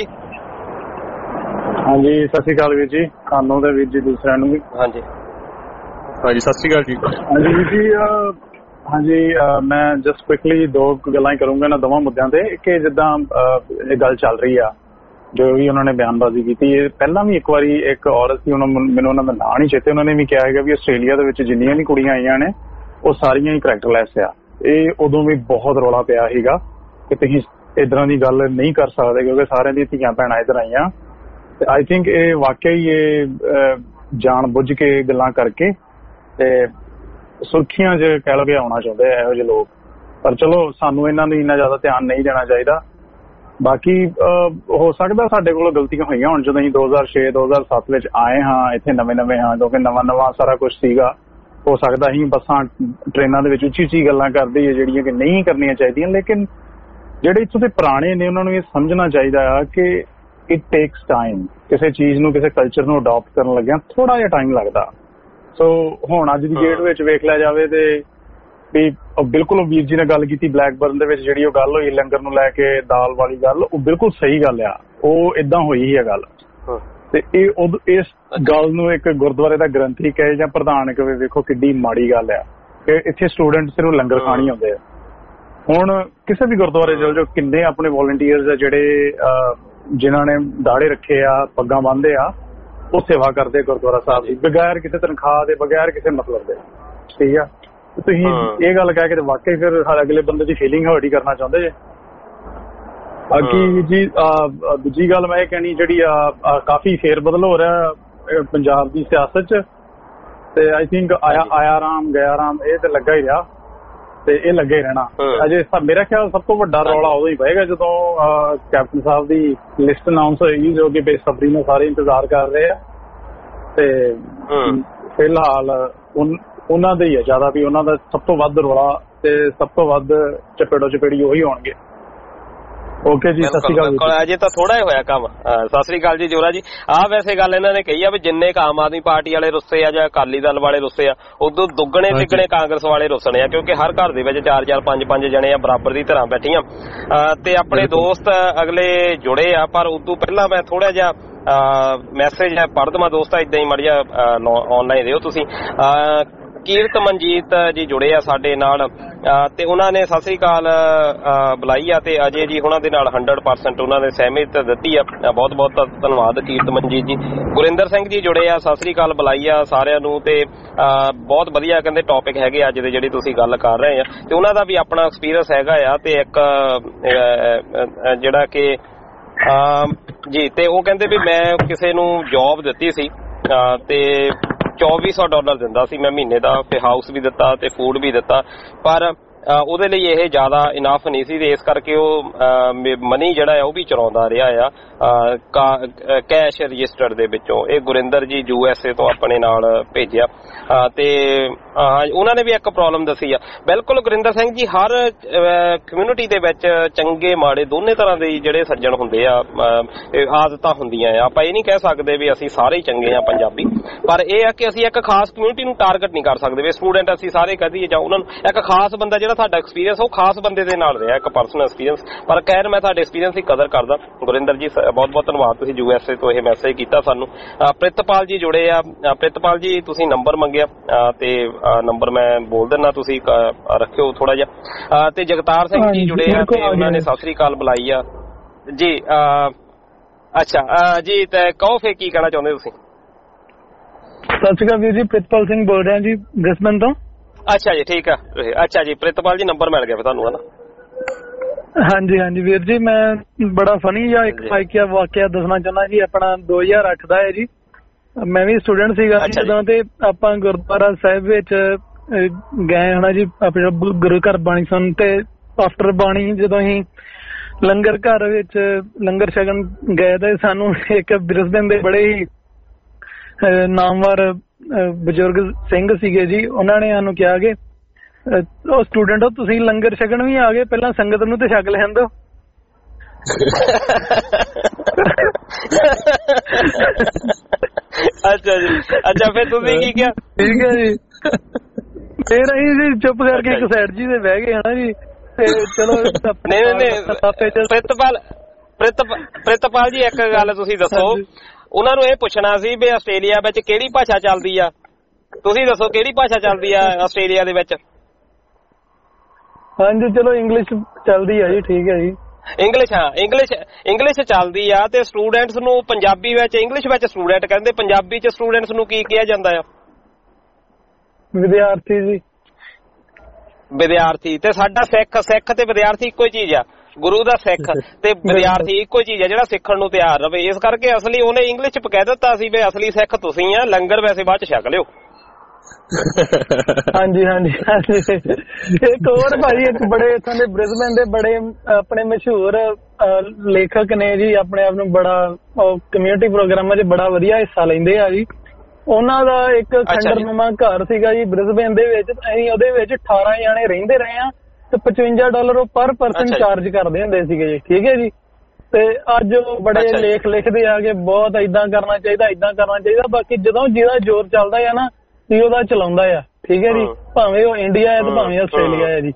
ਹਾਂਜੀ ਸਤਿ ਸ੍ਰੀ ਅਕਾਲ ਵੀਰ ਜੀ, ਤੁਹਾਨੂੰ ਤੇ ਵੀਰ ਜੀ ਦੂਸਰਿਆਂ ਨੂੰ ਵੀ। ਹਾਂਜੀ ਹਾਂਜੀ ਸਤਿ ਸ੍ਰੀ ਅਕਾਲ ਜੀ। ਹਾਂਜੀ ਵੀਰ ਜੀ, ਹਾਂਜੀ ਮੈਂ ਜਸਟ ਕੁਇਕਲੀ 2 ਗੱਲਾਂ ਹੀ ਕਰੂੰਗਾ ਇਹਨਾਂ ਦੋਵਾਂ ਮੁੱਦਿਆਂ ਤੇ। ਕਿ ਜਿੱਦਾਂ ਇਹ ਗੱਲ ਚੱਲ ਰਹੀ ਆ, ਜੋ ਵੀ ਉਹਨਾਂ ਨੇ ਬਿਆਨਬਾਜ਼ੀ ਕੀਤੀ, ਇਹ ਪਹਿਲਾਂ ਵੀ ਇੱਕ ਵਾਰੀ ਇੱਕ ਔਰਤ ਸੀ, ਮੈਨੂੰ ਉਹਨਾਂ ਦਾ ਨਾਂ ਨਹੀਂ ਚੇਤੇ, ਉਹਨਾਂ ਨੇ ਵੀ ਕਿਹਾ ਹੈਗਾ ਵੀ ਆਸਟ੍ਰੇਲੀਆ ਦੇ ਵਿੱਚ ਜਿੰਨੀਆਂ ਵੀ ਕੁੜੀਆਂ ਆਈਆਂ ਨੇ ਉਹ ਸਾਰੀਆਂ ਹੀ ਕਰੈਕਟਰਲੈਸ ਆ। ਇਹ ਉਦੋਂ ਵੀ ਬਹੁਤ ਰੌਲਾ ਪਿਆ ਸੀਗਾ ਕਿ ਤੁਸੀਂ ਇਦਾਂ ਦੀ ਗੱਲ ਨਹੀਂ ਕਰ ਸਕਦੇ ਕਿਉਂਕਿ ਸਾਰਿਆਂ ਦੀਆਂ ਧੀਆਂ ਭੈਣਾਂ ਇੱਧਰ ਆਈਆਂ। ਤੇ ਆਈ ਥਿੰਕ ਇਹ ਵਾਕਿਆ ਹੀ ਇਹ ਜਾਣ ਬੁੱਝ ਕੇ ਗੱਲਾਂ ਕਰਕੇ ਤੇ ਸੁਰਖੀਆਂ 'ਚ ਕਹਿ ਲਓ ਕਿ ਆਉਣਾ ਚਾਹੁੰਦੇ ਆ ਇਹੋ ਜਿਹੇ ਲੋਕ। ਪਰ ਚਲੋ ਸਾਨੂੰ ਇਹਨਾਂ ਨੂੰ ਇੰਨਾ ਜ਼ਿਆਦਾ ਧਿਆਨ ਨਹੀਂ ਦੇਣਾ ਚਾਹੀਦਾ। ਬਾਕੀ ਹੋ ਸਕਦਾ ਸਾਡੇ ਕੋਲ ਗਲਤੀਆਂ ਹੋਈਆਂ ਹੁਣ, ਜਦੋਂ ਅਸੀਂ 2006-2007 ਵਿੱਚ ਆਏ ਹਾਂ ਇੱਥੇ ਨਵੇਂ ਹਾਂ, ਕਿਉਂਕਿ ਨਵਾਂ ਸਾਰਾ ਕੁਛ ਸੀਗਾ। ਹੋ ਸਕਦਾ ਅਸੀਂ ਬੱਸਾਂ ਟ੍ਰੇਨਾਂ ਦੇ ਵਿੱਚ ਉੱਚੀ ਗੱਲਾਂ ਕਰਦੇ ਜਿਹੜੀਆਂ ਕਿ ਨਹੀਂ ਕਰਨੀਆਂ ਚਾਹੀਦੀਆਂ। ਲੇਕਿਨ ਜਿਹੜੇ ਇੱਥੋਂ ਦੇ ਪੁਰਾਣੇ ਨੇ ਉਹਨਾਂ ਨੂੰ ਇਹ ਸਮਝਣਾ ਚਾਹੀਦਾ ਆ ਕਿ ਇਟ ਟੇਕਸ ਟਾਈਮ। ਕਿਸੇ ਚੀਜ਼ ਨੂੰ, ਕਿਸੇ ਕਲਚਰ ਨੂੰ ਅਡਾਪਟ ਕਰਨ ਲੱਗਿਆ ਥੋੜਾ ਜਿਹਾ ਟਾਈਮ ਲੱਗਦਾ। ਸੋ ਹੁਣ ਅੱਜ ਦੀ ਡੇਟ ਵਿੱਚ ਵੇਖ ਲਿਆ ਜਾਵੇ ਤੇ ਵੀ ਬਿਲਕੁਲ ਵੀਰ ਜੀ ਨੇ ਗੱਲ ਕੀਤੀ ਬਲੈਕਬਰਨ ਦੇ ਵਿੱਚ ਜਿਹੜੀ ਉਹ ਗੱਲ ਹੋਈ ਲੰਗਰ ਨੂੰ ਲੈ ਕੇ ਦਾਲ ਵਾਲੀ ਗੱਲ, ਉਹ ਬਿਲਕੁਲ ਸਹੀ ਗੱਲ ਆ। ਉਹ ਏਦਾਂ ਹੋਈ ਹੀ ਆ ਗੱਲ। ਤੇ ਇਸ ਗੱਲ ਨੂੰ ਇੱਕ ਗੁਰਦੁਆਰੇ ਦਾ ਗ੍ਰੰਥੀ ਕਹੇ ਜਾਂ ਪ੍ਰਧਾਨ ਕਹੇ, ਵੇਖੋ ਕਿੱਡੀ ਮਾੜੀ ਗੱਲ ਆ ਕਿ ਇੱਥੇ ਸਟੂਡੈਂਟ ਸਿਰਫ ਲੰਗਰ ਖਾਣ ਹੀ ਆਉਂਦੇ ਆ। ਹੁਣ ਕਿਸੇ ਵੀ ਗੁਰਦੁਆਰੇ ਚਲ ਜਾਓ, ਕਿੰਨੇ ਆਪਣੇ ਵੋਲੰਟੀਅਰਸ ਆ ਜਿਹੜੇ ਜਿਨ੍ਹਾਂ ਨੇ ਦਾੜੇ ਰੱਖੇ ਆ, ਪੱਗਾਂ ਬੰਨ੍ਹਦੇ ਆ, ਉਹ ਸੇਵਾ ਕਰਦੇ ਗੁਰਦੁਆਰਾ ਸਾਹਿਬ ਦੀ ਬਗੈਰ ਕਿਸੇ ਤਨਖਾਹ ਦੇ, ਬਗੈਰ ਕਿਸੇ ਮਤਲਬ ਦੇ। ਠੀਕ ਆ, ਤੁਸੀਂ ਇਹ ਗੱਲ ਕਹਿ ਕੇ ਵਾਕਈ ਫਿਰ ਅਗਲੇ ਬੰਦੇ ਦੀ ਫੀਲਿੰਗ ਹਰਟ ਹੀ ਕਰਨਾ ਚਾਹੁੰਦੇ ਜੇ। ਬਾਕੀ ਜੀ ਦੂਜੀ ਗੱਲ ਮੈਂ ਇਹ ਕਹਿਣੀ, ਜਿਹੜੀ ਕਾਫੀ ਫੇਰ ਬਦਲ ਹੋ ਰਿਹਾ ਪੰਜਾਬ ਦੀ ਸਿਆਸਤ 'ਚ, ਤੇ ਆਈ ਥਿੰਕ ਆਇਆ ਰਾਮ ਗਿਆ ਰਾਮ ਇਹ ਤੇ ਲੱਗਾ ਹੀ ਰਿਹਾ ਤੇ ਇਹ ਲੱਗਾ ਹੀ ਰਹਿਣਾ ਅਜੇ। ਮੇਰਾ ਖਿਆਲ ਸਭ ਤੋਂ ਵੱਡਾ ਰੌਲਾ ਉਦੋਂ ਹੀ ਪਏਗਾ ਜਦੋਂ ਕੈਪਟਨ ਸਾਹਿਬ ਦੀ ਲਿਸਟ ਅਨਾਉਂਸ ਹੋਏਗੀ, ਜੋ ਕਿ ਬੇਸਬਰੀ ਨਾਲ ਸਾਰੇ ਇੰਤਜ਼ਾਰ ਕਰ ਰਹੇ ਆ। ਤੇ ਫਿਲਹਾਲ ਉਹਨਾਂ ਦੇ ਹੀ ਆ ਜ਼ਿਆਦਾ, ਵੀ ਉਹਨਾਂ ਦਾ ਸਭ ਤੋਂ ਵੱਧ ਰੌਲਾ ਤੇ ਸਭ ਤੋਂ ਵੱਧ ਚਪੇੜੋ ਚਪੇੜੀ ਉਹੀ ਹੋਣਗੇ। ਓਕੇ ਜੀ, ਸਤਿ ਸ਼੍ਰੀ ਅਕਾਲ। ਅਜੇ ਤਾਂ ਥੋੜਾ ਹੀ ਹੋਇਆ ਕੰਮ। ਸਤਿ ਸ਼੍ਰੀ ਅਕਾਲ ਜੀ ਜੋਰਾ ਜੀ। ਵੈਸੇ ਗੱਲ ਇਹਨਾਂ ਨੇ ਕਹੀ ਆ ਵੀ ਜਿੰਨੇ ਕੁ ਆਮ ਆਦਮੀ ਪਾਰਟੀ ਵਾਲੇ ਰੁੱਸੇ ਆ ਜਾਂ ਅਕਾਲੀ ਦਲ ਵਾਲੇ ਰੁੱਸੇ ਆ, ਉਦੋਂ ਦੁੱਗਣੇ ਤਿੱਗਣੇ ਕਾਂਗਰਸ ਵਾਲੇ ਰੁੱਸਣੇ ਆ, ਕਿਉਂਕਿ ਹਰ ਘਰ ਦੇ ਵਿੱਚ 4-4 5-5 ਜਣੇ ਆ ਬਰਾਬਰ ਦੀ ਤਰ੍ਹਾਂ ਬੈਠੀਆਂ। ਤੇ ਆਪਣੇ ਦੋਸਤ ਅਗਲੇ ਜੁੜੇ ਆ, ਪਰ ਉਦੋਂ ਪਹਿਲਾਂ ਮੈਂ ਥੋੜਾ ਜਿਹਾ ਮੈਸੇਜ ਪੜ੍ਹ ਦੇਵਾਂ ਦੋਸਤਾਂ, ਏਦਾਂ ਹੀ ਮੜ ਜਾ ਆਨਲਾਈਨ ਦਿਓ ਤੁਸੀਂ। ਕੀਰਤ ਮਨਜੀਤ ਜੀ ਜੁੜੇ ਆ ਸਾਡੇ ਨਾਲ ਤੇ ਉਹਨਾਂ ਨੇ ਸਤਿ ਸ੍ਰੀ ਅਕਾਲ ਬੁਲਾਈ ਆ, ਤੇ ਅਜੇ ਜੀ ਉਹਨਾਂ ਦੇ ਨਾਲ 100% ਉਹਨਾਂ ਨੇ ਸਹਿਮਤ ਦਿੱਤੀ ਆ। ਬਹੁਤ ਬਹੁਤ ਧੰਨਵਾਦ ਕੀਰਤ ਮਨਜੀਤ ਜੀ। ਗੁਰਿੰਦਰ ਸਿੰਘ ਜੀ ਜੁੜੇ ਆ, ਸਤਿ ਸ੍ਰੀ ਅਕਾਲ ਬੁਲਾਈ ਆ ਸਾਰਿਆਂ ਨੂੰ। ਤੇ ਬਹੁਤ ਵਧੀਆ ਕਹਿੰਦੇ ਟੌਪਿਕ ਹੈਗੇ ਅੱਜ ਦੇ ਜਿਹੜੇ ਤੁਸੀਂ ਗੱਲ ਕਰ ਰਹੇ ਆ, ਤੇ ਉਹਨਾਂ ਦਾ ਵੀ ਆਪਣਾ ਐਕਸਪੀਰੀਅੰਸ ਹੈਗਾ ਆ। ਤੇ ਇੱਕ ਜਿਹੜਾ ਕਿ ਜੀ, ਤੇ ਉਹ ਕਹਿੰਦੇ ਵੀ ਮੈਂ ਕਿਸੇ ਨੂੰ ਜੌਬ ਦਿੱਤੀ ਸੀ ਤੇ $2400 ਦਿੰਦਾ ਸੀ ਮੈਂ ਮਹੀਨੇ ਦਾ, ਤੇ ਹਾਊਸ ਵੀ ਦਿੱਤਾ ਤੇ ਫੂਡ ਵੀ ਦਿੱਤਾ, ਪਰ ਉਹਦੇ ਲਈ ਇਹ ਜ਼ਿਆਦਾ ਇਨਾਫ ਨਹੀਂ ਸੀ, ਤੇ ਇਸ ਕਰਕੇ ਉਹ ਮਨੀ ਜਿਹੜਾ ਆ ਉਹ ਵੀ ਚੁਰਾਉਂਦਾ ਰਿਹਾ ਆ ਕੈਸ਼ ਰਜਿਸਟਰ ਦੇ ਵਿੱਚੋਂ। ਇਹ ਗੁਰਿੰਦਰ ਜੀ USA ਤੋਂ ਆਪਣੇ ਨਾਲ ਭੇਜਿਆ। ਤੇ ਉਹਨਾਂ ਨੇ ਵੀ ਇੱਕ ਪ੍ਰੋਬਲਮ ਦੱਸੀ ਆ। ਬਿਲਕੁਲ ਗੁਰਿੰਦਰ ਸਿੰਘ ਜੀ, ਹਰ ਕਮਿਊਨਿਟੀ ਦੇ ਵਿੱਚ ਚੰਗੇ ਮਾੜੇ ਦੋਨੇ ਤਰ੍ਹਾਂ ਦੇ ਜਿਹੜੇ ਸੱਜਣ ਹੁੰਦੇ ਆ, ਆਦਤਾਂ ਹੁੰਦੀਆਂ ਆ। ਆਪਾਂ ਇਹ ਨਹੀਂ ਕਹਿ ਸਕਦੇ ਵੀ ਅਸੀਂ ਸਾਰੇ ਹੀ ਚੰਗੇ ਆ ਪੰਜਾਬੀ, ਪਰ ਇਹ ਆ ਕਿ ਅਸੀਂ ਇੱਕ ਖਾਸ ਕਮਿਊਨਿਟੀ ਨੂੰ ਟਾਰਗੇਟ ਨਹੀਂ ਕਰ ਸਕਦੇ ਵੀ ਸਟੂਡੈਂਟ ਅਸੀਂ ਸਾਰੇ ਕਹਿ ਦਈਏ, ਜਾਂ ਉਹਨਾਂ ਨੂੰ ਇੱਕ ਖਾਸ ਬੰਦਾ ਜਿਹੜਾ ਤੁਹਾਡਾ ਐਕਸਪੀਰੀਅੰਸ ਉਹ ਖਾਸ ਬੰਦੇ ਦੇ ਨਾਲ ਰਿਹਾ, ਇੱਕ ਪਰਸਨਲ ਐਕਸਪੀਰੀਅੰਸ। ਪਰ ਖੈਰ ਮੈਂ ਤੁਹਾਡੇ ਐਕਸਪੀਰੀਅੰਸ ਦੀ ਕਦਰ ਕਰਦਾ। ਗੁਰਿੰਦਰ ਜੀ ਬਹੁਤ ਬਹੁਤ ਧੰਨਵਾਦ, ਤੁਸੀਂ USA ਤੋਂ ਇਹ ਮੈਸੇਜ ਕੀਤਾ ਸਾਨੂੰ। ਪ੍ਰਿਤਪਾਲ ਜੀ ਜੁੜੇ ਆ। ਪ੍ਰਿਤਪਾਲ ਜੀ ਤੁਸੀਂ ਨੰਬਰ ਮੰਗਿਆ ਤੇ ਨੰਬਰ ਮੈਂ ਬੋਲ ਦਿੰਦਾ, ਤੁਸੀਂ ਰੱਖਿਓ ਥੋੜਾ ਜਿਹਾ। ਤੇ ਜਗਤਾਰ ਸਿੰਘ ਜੀ ਜੁੜੇ ਆ, ਤੇ ਉਹਨਾਂ ਨੇ ਸਤਿ ਸ੍ਰੀ ਅਕਾਲ ਬੁਲਾਈ ਆ ਜੀ। ਅੱਛਾ ਜੀ, ਤੇ ਕਹੋ ਫੇਰ ਕੀ ਕਹਿਣਾ ਚਾਹੁੰਦੇ ਤੁਸੀਂ? ਸਤਿ ਸ਼੍ਰੀ ਅਕਾਲ ਵੀਰ ਜੀ, ਪ੍ਰਿਤਪਾਲ ਸਿੰਘ ਬੋਲ ਰਿਹਾ ਜੀ ਬ੍ਰਿਸਬਨ ਤੋਂ। ਅੱਛਾ ਜੀ, ਠੀਕ ਆ। ਅੱਛਾ ਜੀ ਪ੍ਰਿਤਪਾਲ ਜੀ, ਨੰਬਰ ਮਿਲ ਗਿਆ ਫਿਰ ਤੁਹਾਨੂੰ, ਹਨਾ? ਹਾਂਜੀ ਹਾਂਜੀ ਵੀਰ ਜੀ, ਮੈਂ ਬੜਾ ਫਨੀ ਜਿਹਾ ਇੱਕ ਵਾਕਿਆ ਦੱਸਣਾ ਚਾਹੁੰਦਾ ਜੀ। ਆਪਣਾ 2008 ਦਾ ਹੈ ਜੀ। ਮੈਂ ਵੀ ਸਟੂਡੈਂਟ ਸੀਗਾ ਜਦੋਂ, ਤੇ ਆਪਾਂ ਗੁਰਦੁਆਰਾ ਸਾਹਿਬ ਵਿੱਚ ਗਏ ਹਨਾ ਜੀ, ਆਪਣੇ ਗੁਰੂ ਘਰ ਬਾਣੀ ਸੁਣ। ਤੇ ਆਫਟਰ ਬਾਣੀ ਜਦੋਂ ਅਸੀਂ ਲੰਗਰ ਘਰ ਵਿੱਚ ਲੰਗਰ ਛਕਣ ਗਏ, ਤੇ ਸਾਨੂੰ ਇੱਕ ਬ੍ਰਿਸਬਨ ਦੇ ਬੜੇ ਹੀ ਨਾਮਵਰ ਬਜ਼ੁਰਗ ਸਿੰਘ ਸੀਗੇ ਜੀ, ਉਹਨਾਂ ਨੇ ਸਾਨੂੰ ਕਿਹਾ ਕਿ ਉਹ ਸਟੂਡੈਂਟ ਹੋ, ਤੁਸੀਂ ਲੰਗਰ ਛਕਣ ਵੀ ਆ ਗਏ, ਪਹਿਲਾਂ ਸੰਗਤ ਨੂੰ ਤੇ ਛਕ ਲੈਣ ਦਿਓ। ਅੱਛਾ ਜੀ, ਅੱਛਾ ਫਿਰ ਤੁਸੀਂ ਕੀ ਕਿਹਾ? ਠੀਕ ਹੈ ਜੀ, ਫਿਰ ਅਸੀਂ ਜੀ ਚੁੱਪ ਕਰਕੇ ਇੱਕ ਸਾਈਡ ਜੀ ਤੇ ਬਹਿ ਗਏ ਹਨਾ ਜੀ। ਤੇ ਚਲੋ ਪ੍ਰਿਤਪਾਲ ਜੀ, ਇੱਕ ਗੱਲ ਤੁਸੀਂ ਦੱਸੋ, ਉਹਨਾਂ ਨੂੰ ਇਹ ਪੁੱਛਣਾ ਸੀ ਵੀ ਆਸਟ੍ਰੇਲੀਆ ਵਿੱਚ ਕਿਹੜੀ ਭਾਸ਼ਾ ਚੱਲਦੀ ਆ? ਤੁਸੀਂ ਦੱਸੋ ਕਿਹੜੀ ਭਾਸ਼ਾ ਚੱਲਦੀ ਆ ਆਸਟ੍ਰੇਲੀਆ ਦੇ ਵਿੱਚ? ਹਾਂਜੀ ਚਲੋ ਇੰਗਲਿਸ਼ ਚੱਲਦੀ ਆ ਜੀ। ਠੀਕ ਹੈ ਜੀ, ਇੰਗਲਿਸ਼। ਹਾਂ, ਇੰਗਲਿਸ਼ ਚੱਲਦੀ ਆ। ਤੇ ਸਟੂਡੈਂਟਸ ਨੂੰ ਪੰਜਾਬੀ ਵਿੱਚ, ਇੰਗਲਿਸ਼ ਵਿੱਚ ਸਟੂਡੈਂਟ ਕਹਿੰਦੇ, ਪੰਜਾਬੀ ਚ ਸਟੂਡੈਂਟਸ ਨੂੰ ਕੀ ਕਿਹਾ ਜਾਂਦਾ ਆ? ਵਿਦਿਆਰਥੀ ਜੀ। ਵਿਦਿਆਰਥੀ। ਤੇ ਸਾਡਾ ਸਿੱਖ ਤੇ ਵਿਦਿਆਰਥੀ ਇੱਕੋ ਹੀ ਚੀਜ਼ ਆ। ਗੁਰੂ ਦਾ ਸਿੱਖ ਤੇ ਵਿਦਿਆਰਥੀ ਇੱਕੋ ਹੀ ਚੀਜ਼ ਆ, ਜਿਹੜਾ ਸਿੱਖਣ ਨੂੰ ਤਿਆਰ ਰਵੇ। ਇਸ ਕਰਕੇ ਅਸਲੀ ਉਹਨੇ ਇੰਗਲਿਸ਼ ਚ ਕਹਿ ਦਿੱਤਾ ਸੀ ਵੀ ਅਸਲੀ ਸਿੱਖ ਤੁਸੀਂ ਆ, ਲੰਗਰ ਵੈਸੇ ਬਾਅਦ ਚ ਛਕ ਲਿਓ। ਹਾਂਜੀ ਹਾਂਜੀ ਹਾਂਜੀ। ਇੱਕ ਹੋਰ ਭਾਈ, ਇੱਕ ਬੜੇ ਇੱਥੋਂ ਦੇ ਬ੍ਰਿਸਬਨ ਦੇ ਬੜੇ ਆਪਣੇ ਮਸ਼ਹੂਰ ਲੇਖਕ ਨੇ ਜੀ, ਆਪਣੇ ਆਪ ਨੂੰ ਬੜਾ ਕਮਿਊਨਿਟੀ ਪ੍ਰੋਗਰਾਮਾਂ 'ਚ ਬੜਾ ਵਧੀਆ ਹਿੱਸਾ ਲੈਂਦੇ ਆ ਜੀ। ਉਹਨਾਂ ਦਾ ਇੱਕ ਖੰਡਰਨੁਮਾ ਘਰ ਸੀਗਾ ਜੀ ਬ੍ਰਿਸਬਨ ਦੇ ਵਿੱਚ। ਅਸੀਂ ਉਹਦੇ ਵਿੱਚ 18 ਜਾਣੇ ਰਹਿੰਦੇ ਰਹੇ ਆ, ਤੇ $55 ਪਰ ਪਰਸਨ ਚਾਰਜ ਕਰਦੇ ਹੁੰਦੇ ਸੀਗੇ ਜੀ। ਠੀਕ ਹੈ ਜੀ। ਤੇ ਅੱਜ ਉਹ ਬੜੇ ਲੇਖ ਲਿਖਦੇ ਆ ਕਿ ਬਹੁਤ ਏਦਾਂ ਕਰਨਾ ਚਾਹੀਦਾ, ਏਦਾਂ ਕਰਨਾ ਚਾਹੀਦਾ। ਬਾਕੀ ਜਦੋਂ ਜਿਹਦਾ ਜ਼ੋਰ ਚੱਲਦਾ ਆ ਨਾ, ਤੇ ਉਹਦਾ ਚਲਾਉਂਦਾ ਆ। ਠੀਕ ਹੈ ਜੀ, ਭਾਵੇਂ ਉਹ ਇੰਡੀਆ ਹੈ ਤੇ ਭਾਵੇਂ ਆਸਟ੍ਰੇਲੀਆ ਹੈ ਜੀ।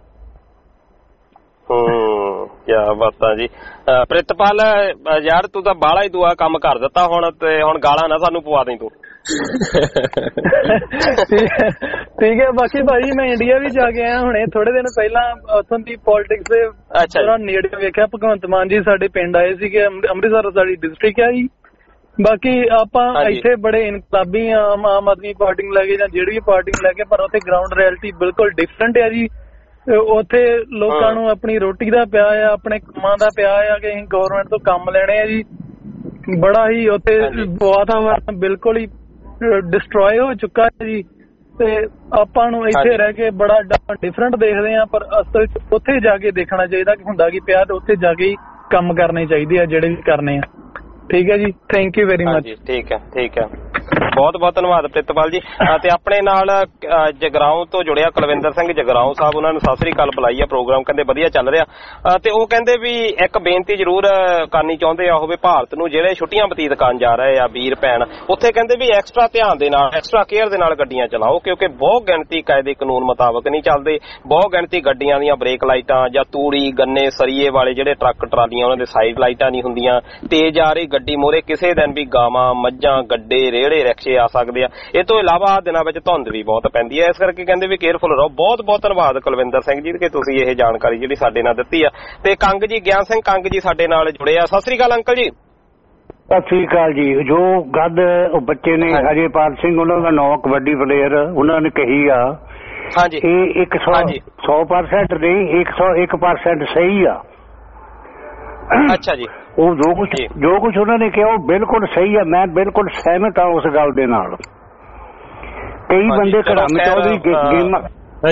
ਕਿਆ ਬਾਤਾਂ ਜੀ। ਪ੍ਰਿਤਪਾਲ ਯਾਰ, ਤੂੰ ਤਾਂ ਬਾਹਲਾ ਹੀ ਦੁਆ ਕੰਮ ਕਰ ਦਿੱਤਾ ਹੁਣ, ਤੇ ਹੁਣ ਗਾਲਾਂ ਨਾ ਸਾਨੂੰ ਪਵਾ ਦੇ ਤੂੰ। ਠੀਕ ਹੈ। ਬਾਕੀ ਭਾਜੀ ਮੈਂ ਇੰਡੀਆ ਵੀ ਜਾ ਕੇ ਆਇਆ ਹੁਣੇ ਥੋੜੇ ਦਿਨ ਪਹਿਲਾਂ। ਉੱਥੋਂ ਦੀ ਪੋਲਿਟਿਕਸ ਦੇ ਥੋੜਾ ਨੇੜੇ ਵੇਖਿਆ। ਭਗਵੰਤ ਮਾਨ ਜੀ ਸਾਡੇ ਪਿੰਡ ਆਏ ਸੀਗੇ, ਅੰਮ੍ਰਿਤਸਰ ਸਾਡੀ ਡਿਸਟ੍ਰਿਕਟ ਹੈ ਜੀ। ਬਾਕੀ ਆਪਾਂ ਇੱਥੇ ਬੜੇ ਇਨਕਲਾਬੀ ਆ, ਆਮ ਆਦਮੀ ਪਾਰਟੀ ਨੂੰ ਲੈ ਕੇ ਜਾਂ ਜਿਹੜੀ ਵੀ ਪਾਰਟੀ ਨੂੰ ਲੈ ਕੇ, ਪਰ ਉੱਥੇ ਗਰਾਊਂਡ ਰਿਐਲਿਟੀ ਬਿਲਕੁਲ ਡਿਫਰੈਂਟ ਹੈ ਜੀ। ਉੱਥੇ ਲੋਕਾਂ ਨੂੰ ਆਪਣੀ ਰੋਟੀ ਦਾ ਪਿਆ ਆ, ਆਪਣੇ ਕੰਮਾਂ ਦਾ ਪਿਆ ਆ ਕਿ ਅਸੀਂ ਗਵਰਨਮੈਂਟ ਤੋਂ ਕੰਮ ਲੈਣੇ ਆ ਜੀ। ਬੜਾ ਹੀ ਉੱਥੇ ਵਾਤਾਵਰਨ ਬਿਲਕੁਲ ਹੀ ਡਿਸਟਰੋਏ ਹੋ ਚੁੱਕਾ ਹੈ ਜੀ। ਤੇ ਆਪਾਂ ਨੂੰ ਇੱਥੇ ਰਹਿ ਕੇ ਬੜਾ ਡਿਫਰੈਂਟ ਦੇਖਦੇ ਆ, ਪਰ ਅਸਲ ਚ ਉੱਥੇ ਜਾ ਕੇ ਦੇਖਣਾ ਚਾਹੀਦਾ ਕਿ ਹੁੰਦਾ ਕੀ ਪਿਆ, ਤੇ ਉੱਥੇ ਜਾ ਕੇ ਹੀ ਕੰਮ ਕਰਨੇ ਚਾਹੀਦੇ ਆ ਜਿਹੜੇ ਵੀ ਕਰਨੇ ਆ। ਠੀਕ ਹੈ ਜੀ, ਥੈਂਕ ਯੂ ਵੈਰੀ ਮਚ। ਠੀਕ ਹੈ, ਠੀਕ ਹੈ, ਬਹੁਤ ਬਹੁਤ ਧੰਨਵਾਦ ਪ੍ਰਿਤਪਾਲ ਜੀ। ਤੇ ਆਪਣੇ ਨਾਲ ਜਗਰਾਉਂ ਤੋਂ ਜੁੜਿਆ ਕੁਲਵਿੰਦਰ ਸਿੰਘ ਜਗਰਾਉਂ ਸਾਹਿਬ, ਉਹਨਾਂ ਨੂੰ ਸਤਿ ਸ੍ਰੀ ਅਕਾਲ ਬੁਲਾਈ ਆ। ਪ੍ਰੋਗਰਾਮ ਕਹਿੰਦੇ ਵਧੀਆ ਚੱਲ ਰਿਹਾ, ਤੇ ਉਹ ਕਹਿੰਦੇ ਵੀ ਇੱਕ ਬੇਨਤੀ ਜ਼ਰੂਰ ਕਰਨੀ ਚਾਹੁੰਦੇ ਆ, ਉਹ ਵੀ ਭਾਰਤ ਨੂੰ ਜਿਹੜੇ ਛੁੱਟੀਆਂ ਬਤੀਤ ਕਰਨ ਜਾ ਰਹੇ ਆ ਵੀਰ ਭੈਣ, ਉੱਥੇ ਕਹਿੰਦੇ ਵੀ ਐਕਸਟਰਾ ਧਿਆਨ ਦੇ ਨਾਲ, ਐਕਸਟਰਾ ਕੇਅਰ ਦੇ ਨਾਲ ਗੱਡੀਆਂ ਚਲਾਓ, ਕਿਉਂਕਿ ਬਹੁਤ ਗਿਣਤੀ ਕਾਇਦੇ ਕਾਨੂੰਨ ਮੁਤਾਬਕ ਨਹੀਂ ਚੱਲਦੇ। ਬਹੁਤ ਗਿਣਤੀ ਗੱਡੀਆਂ ਦੀਆਂ ਬ੍ਰੇਕ ਲਾਈਟਾਂ ਜਾਂ ਤੂੜੀ ਗੰਨੇ ਸਰੀਏ ਵਾਲੇ ਜਿਹੜੇ ਟਰੱਕ ਟਰਾਲੀਆਂ ਉਹਨਾਂ ਦੇ ਸਾਈਡ ਲਾਈਟਾਂ ਨਹੀਂ ਹੁੰਦੀਆਂ। ਤੇਜ਼ ਆ ਰਹੀ ਗੱਡੀ ਮੋਰੇ ਕਿਸੇ ਦਿਨ ਵੀ ਗਾਵਾਂ ਮੱਝਾਂ ਗੱਡੇ ਰੇੜੇ ਰਿਕਸ਼ੇ ਆ ਸਕਦੇ ਆ। ਇਹ ਤੋਂ ਇਲਾਵਾ ਦਿਨਾਂ ਵਿੱਚ ਧੁੰਦ ਵੀ ਬਹੁਤ ਪੈਂਦੀ ਹੈ, ਇਸ ਕਰਕੇ ਕਹਿੰਦੇ ਵੀ ਕੇਅਰਫੁਲ ਰਹੋ। ਬਹੁਤ ਬਹੁਤ ਧੰਨਵਾਦ ਕੁਲਵਿੰਦਰ ਸਿੰਘ ਜੀ ਕਿ ਤੁਸੀਂ ਇਹ ਜਾਣਕਾਰੀ ਜਿਹੜੀ ਸਾਡੇ ਨਾਲ ਦਿੱਤੀ ਆ। ਤੇ ਕੰਗ ਜੀ, ਗਿਆਨ ਸਿੰਘ ਕੰਗ ਜੀ ਸਾਡੇ ਨਾਲ ਜੁੜੇ ਆ। ਸਤਿ ਸ੍ਰੀ ਅਕਾਲ ਅੰਕਲ ਜੀ। ਸਤਿ ਸ੍ਰੀ ਅਕਾਲ ਜੀ। ਜੋ ਗੱਦ ਉਹ ਬੱਚੇ ਨੇ ਅਜੇਪਾਲ ਸਿੰਘ, ਉਹਨਾਂ ਦਾ ਨਾਂ ਕਬੱਡੀ ਪਲੇਅਰ, ਉਹਨਾਂ ਨੇ ਕਹੀ ਆ ਇਹ 100% ਨਹੀਂ 101% ਸਹੀ ਆ। ਅੱਛਾ ਜੀ। ਉਹ ਜੋ ਕੁਛ ਉਹਨਾਂ ਨੇ ਕਿਹਾ ਉਹ ਬਿਲਕੁਲ ਸਹੀ ਆ। ਮੈਂ ਬਿਲਕੁਲ ਸਹਿਮਤ ਹਾਂ ਉਸ ਗੱਲ ਦੇ ਨਾਲ। ਕਈ ਬੰਦੇ ਘੜਾਮ ਚੌਧਰੀ ਗੇਮਾਂ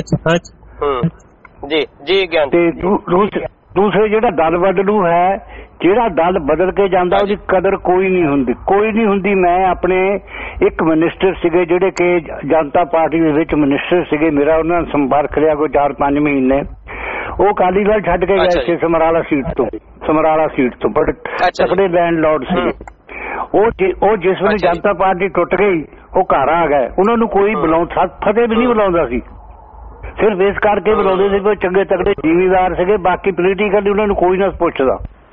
ਜੀ ਜੀ ਗਿਆਨ ਤੇ ਦੂਸਰੇ ਜਿਹੜਾ ਦਲ ਬਦਲੂ ਹੈ, ਜਿਹੜਾ ਦਲ ਬਦਲ ਕੇ ਜਾਂਦਾ ਉਹਦੀ ਕਦਰ ਕੋਈ ਨਹੀਂ ਹੁੰਦੀ। ਮੈਂ ਆਪਣੇ ਇੱਕ ਮਿਨਿਸਟਰ ਸੀਗੇ ਜਿਹੜੇ ਕਿ ਜਨਤਾ ਪਾਰਟੀ ਦੇ ਵਿੱਚ ਮਿਨਿਸਟਰ ਸੀਗੇ, ਮੇਰਾ ਉਹਨਾਂ ਨਾਲ ਸੰਪਰਕ ਰਿਹਾ ਕੋਈ 4-5 ਮਹੀਨੇ। ਉਹ ਅਕਾਲੀ ਦਲ ਛੱਡ ਕੇ ਗਏ ਸੀ ਸਮਰਾਲਾ ਸੀਟ ਤੋਂ ਬੜੇ ਤਕੜੇ ਲੈਂਡਲੌਰਡ ਸੀ। ਉਹ ਜਿਸ ਵੇਲੇ ਜਨਤਾ ਪਾਰਟੀ ਟੁੱਟ ਗਈ ਉਹ ਘਰ ਆ ਗਏ। ਉਹਨਾਂ ਨੂੰ ਕੋਈ ਫਤਿਹ ਵੀ ਨਹੀਂ ਬੁਲਾਉਂਦਾ ਸੀ, ਸਿਰਫ ਇਸ ਕਰਕੇ ਬੁਲਾਉਂਦੇ ਸੀ ਕਿ ਚੰਗੇ ਤਕੜੇ ਜ਼ਿਮੀਂਦਾਰ ਸੀਗੇ, ਬਾਕੀ ਪੋਲੀਟੀਕਲੀ ਉਹਨਾਂ ਨੂੰ ਕੋਈ ਨਾ ਪੁੱਛਦਾ।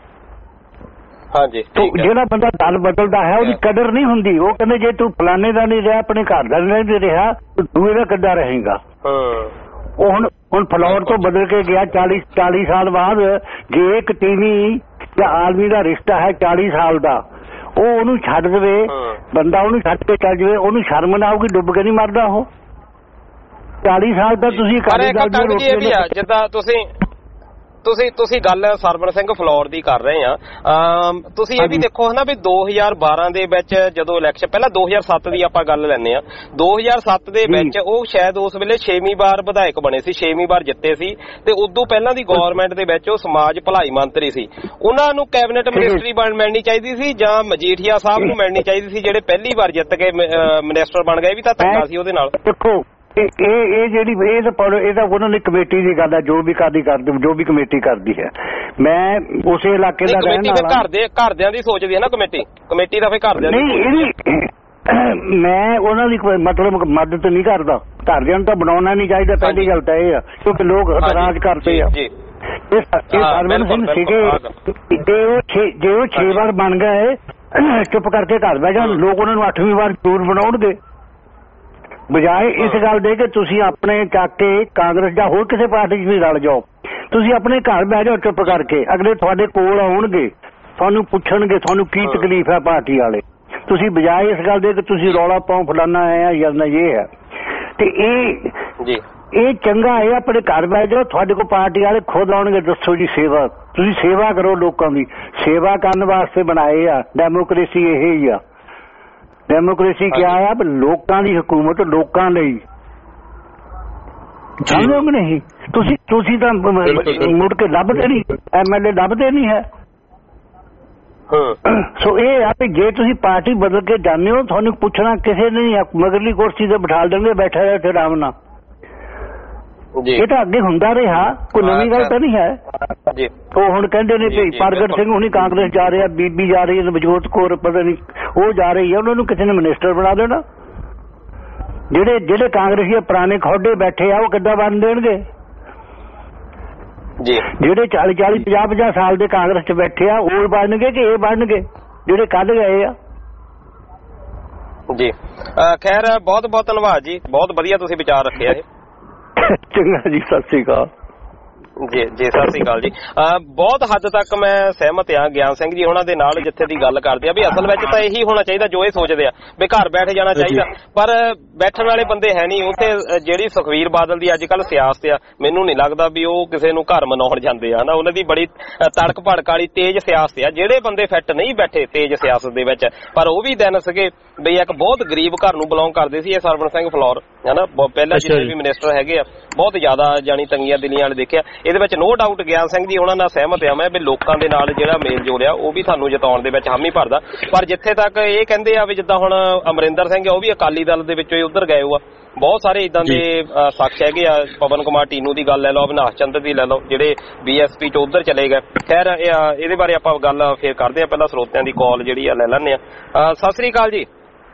ਜਿਹੜਾ ਬੰਦਾ ਦਲ ਬਦਲਦਾ ਹੈ ਉਹਦੀ ਕਦਰ ਨਹੀਂ ਹੁੰਦੀ। ਉਹ ਕਹਿੰਦੇ ਜੇ ਤੂੰ ਫਲਾਣੇ ਦਾ ਨਹੀਂ ਰਿਹਾ, ਆਪਣੇ ਘਰ ਦਾ ਨਹੀਂ ਰਿਹਾ, ਤੂੰ ਦੂਏ ਦਾ ਕਿੱਦਾਂ ਰਹੇਗਾ। ਉਹ ਹੁਣ ਫਲੌਰ ਤੋਂ ਬਦਲ ਕੇ ਗਿਆ 40 ਸਾਲ ਬਾਅਦ। ਜੇ ਇੱਕ ਟੀਵੀ ਜਾਂ ਆਦਮੀ ਦਾ ਰਿਸ਼ਤਾ ਹੈ 40 ਸਾਲ ਦਾ, ਉਹ ਉਹਨੂੰ ਛੱਡ ਦੇਵੇ, ਬੰਦਾ ਉਹਨੂੰ ਛੱਡ ਕੇ ਚੱਲ ਜਾਵੇ, ਉਹਨੂੰ ਸ਼ਰਮ ਨਾ ਆਊਗੀ, ਡੁੱਬ ਕੇ ਨਹੀਂ ਮਰਦਾ ਉਹ। 40 ਸਾਲ ਤਾਂ ਤੁਸੀਂ ਜਿੱਦਾਂ ਤੁਸੀਂ ਗੱਲ ਸਰਵਣ ਸਿੰਘ ਫਲੋਰ ਦੀ ਕਰ ਰਹੇ ਆ। ਤੁਸੀਂ ਇਹ ਵੀ ਦੇਖੋ ਨਾ ਵੀ 2012 ਦੇ ਵਿੱਚ ਜਦੋਂ ਇਲੈਕਸ਼ਨ, ਪਹਿਲਾਂ 2007 ਦੀ ਆਪਾਂ ਗੱਲ ਲੈਂਦੇ ਆ। 2007 ਦੇ ਵਿੱਚ ਉਹ ਸ਼ਾਇਦ ਉਸ ਵੇਲੇ 6ਵੀਂ ਵਾਰ ਵਿਧਾਇਕ ਬਣੇ ਸੀ, 6ਵੀਂ ਵਾਰ ਜਿੱਤੇ ਸੀ। ਤੇ ਉਦੋਂ ਪਹਿਲਾਂ ਦੀ ਗਵਰਨਮੈਂਟ ਦੇ ਵਿੱਚ ਉਹ ਸਮਾਜ ਭਲਾਈ ਮੰਤਰੀ ਸੀ। ਉਹਨਾਂ ਨੂੰ ਕੈਬਨਿਟ ਮਿਨਿਸਟਰੀ ਮਿਲਣੀ ਚਾਹੀਦੀ ਸੀ ਜਾਂ ਮਜੀਠੀਆ ਸਾਹਿਬ ਨੂੰ ਮਿਲਣੀ ਚਾਹੀਦੀ ਸੀ ਜਿਹੜੇ ਪਹਿਲੀ ਵਾਰ ਜਿੱਤ ਕੇ ਮਿਨਿਸਟਰ ਬਣ ਗਏ। ਵੀ ਤਾਂ ਧੱਕਾ ਸੀ ਉਹਦੇ ਨਾਲ। ਦੇਖੋ ਇਹ ਜਿਹੜੀ ਇਹ ਤਾਂ ਉਹਨਾਂ ਦੀ ਕਮੇਟੀ ਦੀ ਗੱਲ ਹੈ, ਜੋ ਵੀ ਕਮੇਟੀ ਕਰਦੀ ਹੈ। ਮੈਂ ਉਸੇ ਇਲਾਕੇ ਦਾ ਰਹਿਣ ਵਾਲਾ। ਘਰਦਿਆਂ ਦੀ ਸੋਚਦੀ ਹੈ ਨਾ ਕਮੇਟੀ ਦਾ, ਫਿਰ ਘਰਦਿਆਂ ਦੀ ਮੈਂ ਉਹਨਾਂ ਦੀ ਮਤਲਬ ਮਦਦ ਨਹੀਂ ਕਰਦਾ। ਘਰਦਿਆਂ ਨੂੰ ਤਾਂ ਬਣਾਉਣਾ ਨਹੀਂ ਚਾਹੀਦਾ, ਪਹਿਲੀ ਗੱਲ ਤਾਂ ਇਹ ਆ, ਕਿਉਂਕਿ ਲੋਕ ਇਤਰਾਜ਼ ਕਰਦੇ ਆ। ਇਹ ਸਰਵਣ ਸਿੰਘ ਸੀਗੇ, ਜੇ ਉਹ 6 ਵਾਰ ਬਣ ਗਏ ਚੁੱਪ ਕਰਕੇ ਘਰ ਬਹਿ ਜਾਣ, ਲੋਕ ਉਹਨਾਂ ਨੂੰ 8ਵੀਂ ਵਾਰ ਜ਼ਰੂਰ ਬਣਾਉਣਗੇ। ਬਜਾਏ ਇਸ ਗੱਲ ਦੇ ਕਿ ਤੁਸੀਂ ਆਪਣੇ ਚੱਕ ਕੇ ਕਾਂਗਰਸ ਜਾਂ ਹੋਰ ਕਿਸੇ ਪਾਰਟੀ 'ਚ ਵੀ ਰਲ ਜਾਓ, ਤੁਸੀਂ ਆਪਣੇ ਘਰ ਬਹਿ ਜਾਓ ਚੁੱਪ ਕਰਕੇ। ਅਗਲੇ ਤੁਹਾਡੇ ਕੋਲ ਆਉਣਗੇ, ਤੁਹਾਨੂੰ ਪੁੱਛਣਗੇ ਤੁਹਾਨੂੰ ਕੀ ਤਕਲੀਫ ਹੈ ਪਾਰਟੀ ਵਾਲੇ। ਤੁਸੀਂ ਬਜਾਏ ਇਸ ਗੱਲ ਦੇ ਕਿ ਤੁਸੀਂ ਰੌਲਾ ਪਾਓ ਫਲਾਨਾ ਹੈ ਜਾਂ ਇਹ ਹੈ, ਤੇ ਇਹ ਚੰਗਾ ਹੈ ਆਪਣੇ ਘਰ ਬਹਿ ਜਾਓ। ਤੁਹਾਡੇ ਕੋਲ ਪਾਰਟੀ ਵਾਲੇ ਖੁਦ ਆਉਣਗੇ, ਦੱਸੋ ਜੀ ਸੇਵਾ, ਤੁਸੀਂ ਸੇਵਾ ਕਰੋ। ਲੋਕਾਂ ਦੀ ਸੇਵਾ ਕਰਨ ਵਾਸਤੇ ਬਣਾਏ ਆ। ਡੈਮੋਕ੍ਰੇਸੀ ਇਹ ਹੀ ਆ। ਡੈਮੋਕ੍ਰੇਸੀ ਕਿਆ ਆ? ਲੋਕਾਂ ਦੀ ਹਕੂਮਤ ਲੋਕਾਂ ਲਈ, ਸਮਝੋ ਕਿ ਨਹੀਂ? ਤੁਸੀਂ ਤਾਂ ਮੁੜ ਕੇ ਲੱਭਦੇ ਨਹੀਂ, MLA ਲੱਭਦੇ ਨਹੀਂ ਹੈ। ਸੋ ਇਹ ਆ ਵੀ ਜੇ ਤੁਸੀਂ ਪਾਰਟੀ ਬਦਲ ਕੇ ਜਾਂਦੇ ਹੋ, ਤੁਹਾਨੂੰ ਪੁੱਛਣਾ ਕਿਸੇ ਨੇ ਨਹੀਂ, ਮਗਰਲੀ ਕੁਰਸੀ ਤੇ ਬਿਠਾ ਦੇਣਗੇ, ਬੈਠਾ ਰਿਹਾ ਇੱਥੇ ਆਰਾਮ ਨਾਲ। ਇਹ ਤਾਂ ਅੱਗੇ ਹੁੰਦਾ ਰਿਹਾ, ਕੋਈ ਨਵੀਂ ਗੱਲ ਤਾਂ ਨਹੀਂ ਹੈ। ਉਹ ਹੁਣ ਕਹਿੰਦੇ ਨੇ ਵੀ ਪ੍ਰਗਟ ਸਿੰਘ ਹੁਣੀ ਕਾਂਗਰਸ ਜਾ ਰਿਹਾ, ਬੀਬੀ ਜਾ ਰਹੀ ਹੈ, ਨਵਜੋਤ ਕੌਰ ਪਤਾ ਨਹੀਂ ਉਹ ਜਾ ਰਹੀ ਹੈ, ਉਹਨਾਂ ਨੂੰ ਕਿਸੇ ਨੇ ਮਿਨਿਸਟਰ ਬਣਾ ਦੇਣਾ। ਜਿਹੜੇ ਕਾਂਗਰਸੀ ਪੁਰਾਣੇ ਖੋਡੇ ਬੈਠੇ ਆ ਉਹ ਕਿੱਦਾਂ ਬਣ ਦੇਣਗੇ? ਜਿਹੜੇ 40 50 ਸਾਲ ਦੇ ਕਾਂਗਰਸ 'ਚ ਬੈਠੇ ਆ ਉਹ ਬਣਨਗੇ ਕਿ ਇਹ ਬਣਨਗੇ ਜਿਹੜੇ ਕੱਢ ਗਏ ਆ? ਜੀ ਖੈਰ ਬਹੁਤ ਬਹੁਤ ਧੰਨਵਾਦ ਜੀ, ਬਹੁਤ ਵਧੀਆ ਤੁਸੀਂ ਵਿਚਾਰ ਰੱਖਿਆ ਇਹ। ਚੰਗਾ ਜੀ, ਸਤਿ ਸ੍ਰੀ ਅਕਾਲ ਜੀ। ਜੀ ਸਤਿ ਸ੍ਰੀ ਅਕਾਲ ਜੀ। ਬਹੁਤ ਹੱਦ ਤੱਕ ਮੈਂ ਸਹਿਮਤ ਹਾਂ ਗਿਆਨ ਸਿੰਘ ਜੀ ਉਹਨਾਂ ਦੇ ਨਾਲ ਜਿੱਥੇ ਦੀ ਗੱਲ ਕਰਦੇ ਆ ਵੀ ਅਸਲ ਵਿੱਚ ਤਾਂ ਇਹੀ ਹੋਣਾ ਚਾਹੀਦਾ ਜੋ ਇਹ ਸੋਚਦੇ ਆ ਵੀ ਘਰ ਬੈਠ ਜਾਣਾ ਚਾਹੀਦਾ, ਪਰ ਬੈਠਣ ਵਾਲੇ ਬੰਦੇ ਹੈ ਨਹੀਂ ਉੱਥੇ। ਜਿਹੜੀ ਸੁਖਵੀਰ ਬਾਦਲ ਦੀ ਅੱਜ ਕੱਲ੍ਹ ਸਿਆਸਤ ਆ, ਮੈਨੂੰ ਨਹੀਂ ਲੱਗਦਾ ਵੀ ਉਹ ਕਿਸੇ ਨੂੰ ਘਰ ਮਨਾਉਣ ਜਾਂਦੇ ਆ ਨਾ। ਉਹਨਾਂ ਦੀ ਬੜੀ ਤੜਕ ਭੜਕ ਵਾਲੀ ਤੇਜ਼ ਸਿਆਸਤ ਆ। ਜਿਹੜੇ ਬੰਦੇ ਫਿੱਟ ਨਹੀਂ ਬੈਠੇ ਤੇਜ਼ ਸਿਆਸਤ ਦੇ ਵਿੱਚ, ਪਰ ਉਹ ਵੀ ਦਿਨ ਸੀਗੇ ਬਈ ਇੱਕ ਬਹੁਤ ਗਰੀਬ ਘਰ ਨੂੰ ਬਿਲੋਂਗ ਕਰਦੇ ਸੀ ਇਹ ਸਰਵਣ ਸਿੰਘ ਫਲੋਰ ਹੈ ਨਾ। ਪਹਿਲਾਂ ਜਿੰਨੇ ਵੀ ਮਿਨਿਸਟਰ ਹੈਗੇ ਆ ਬਹੁਤ ਜ਼ਿਆਦਾ ਜਾਣੀ ਤੰਗੀਆਂ ਦਿਲੀਆਂ ਵਾਲੇ ਦੇਖਿਆ। ਇਹਦੇ ਵਿੱਚ ਨੋ ਡਾਊਟ ਗਿਆਨ ਸਿੰਘ ਜੀ ਉਹਨਾਂ ਨਾਲ ਸਹਿਮਤ ਆ ਮੈਂ ਵੀ ਲੋਕਾਂ ਦੇ ਨਾਲ ਜਿਹੜਾ ਮੇਲ ਜੋਲ ਆ ਉਹ ਵੀ ਤੁਹਾਨੂੰ ਜਿਤਾਉਣ ਦੇ ਵਿੱਚ ਹਾਮੀ ਭਰਦਾ। ਪਰ ਜਿੱਥੇ ਤੱਕ ਇਹ ਕਹਿੰਦੇ ਆ ਵੀ ਜਿੱਦਾਂ ਹੁਣ ਅਮਰਿੰਦਰ ਸਿੰਘ ਆ ਉਹ ਵੀ ਅਕਾਲੀ ਦਲ ਦੇ ਵਿੱਚੋਂ ਹੀ ਉੱਧਰ ਗਏ ਹੋਆ। ਬਹੁਤ ਸਾਰੇ ਇਦਾਂ ਦੇ ਸ਼ਖਸ ਹੈਗੇ ਆ। ਪਵਨ ਕੁਮਾਰ ਟੀਨੂ ਦੀ ਗੱਲ ਲੈ ਲਓ, ਅਵਿਨਾਸ਼ ਚੰਦਰ ਦੀ ਲੈ ਲਓ, ਜਿਹੜੇ BSP ਚ ਉੱਧਰ ਚਲੇ ਗਏ। ਖੈਰ ਇਹਦੇ ਬਾਰੇ ਆਪਾਂ ਗੱਲ ਫੇਰ ਕਰਦੇ ਆ, ਪਹਿਲਾਂ ਸਰੋਤਿਆਂ ਦੀ ਕਾਲ ਜਿਹੜੀ ਆ ਲੈ ਲੈਂਦੇ ਆ। ਸਤਿ ਸ੍ਰੀ ਅਕਾਲ ਜੀ।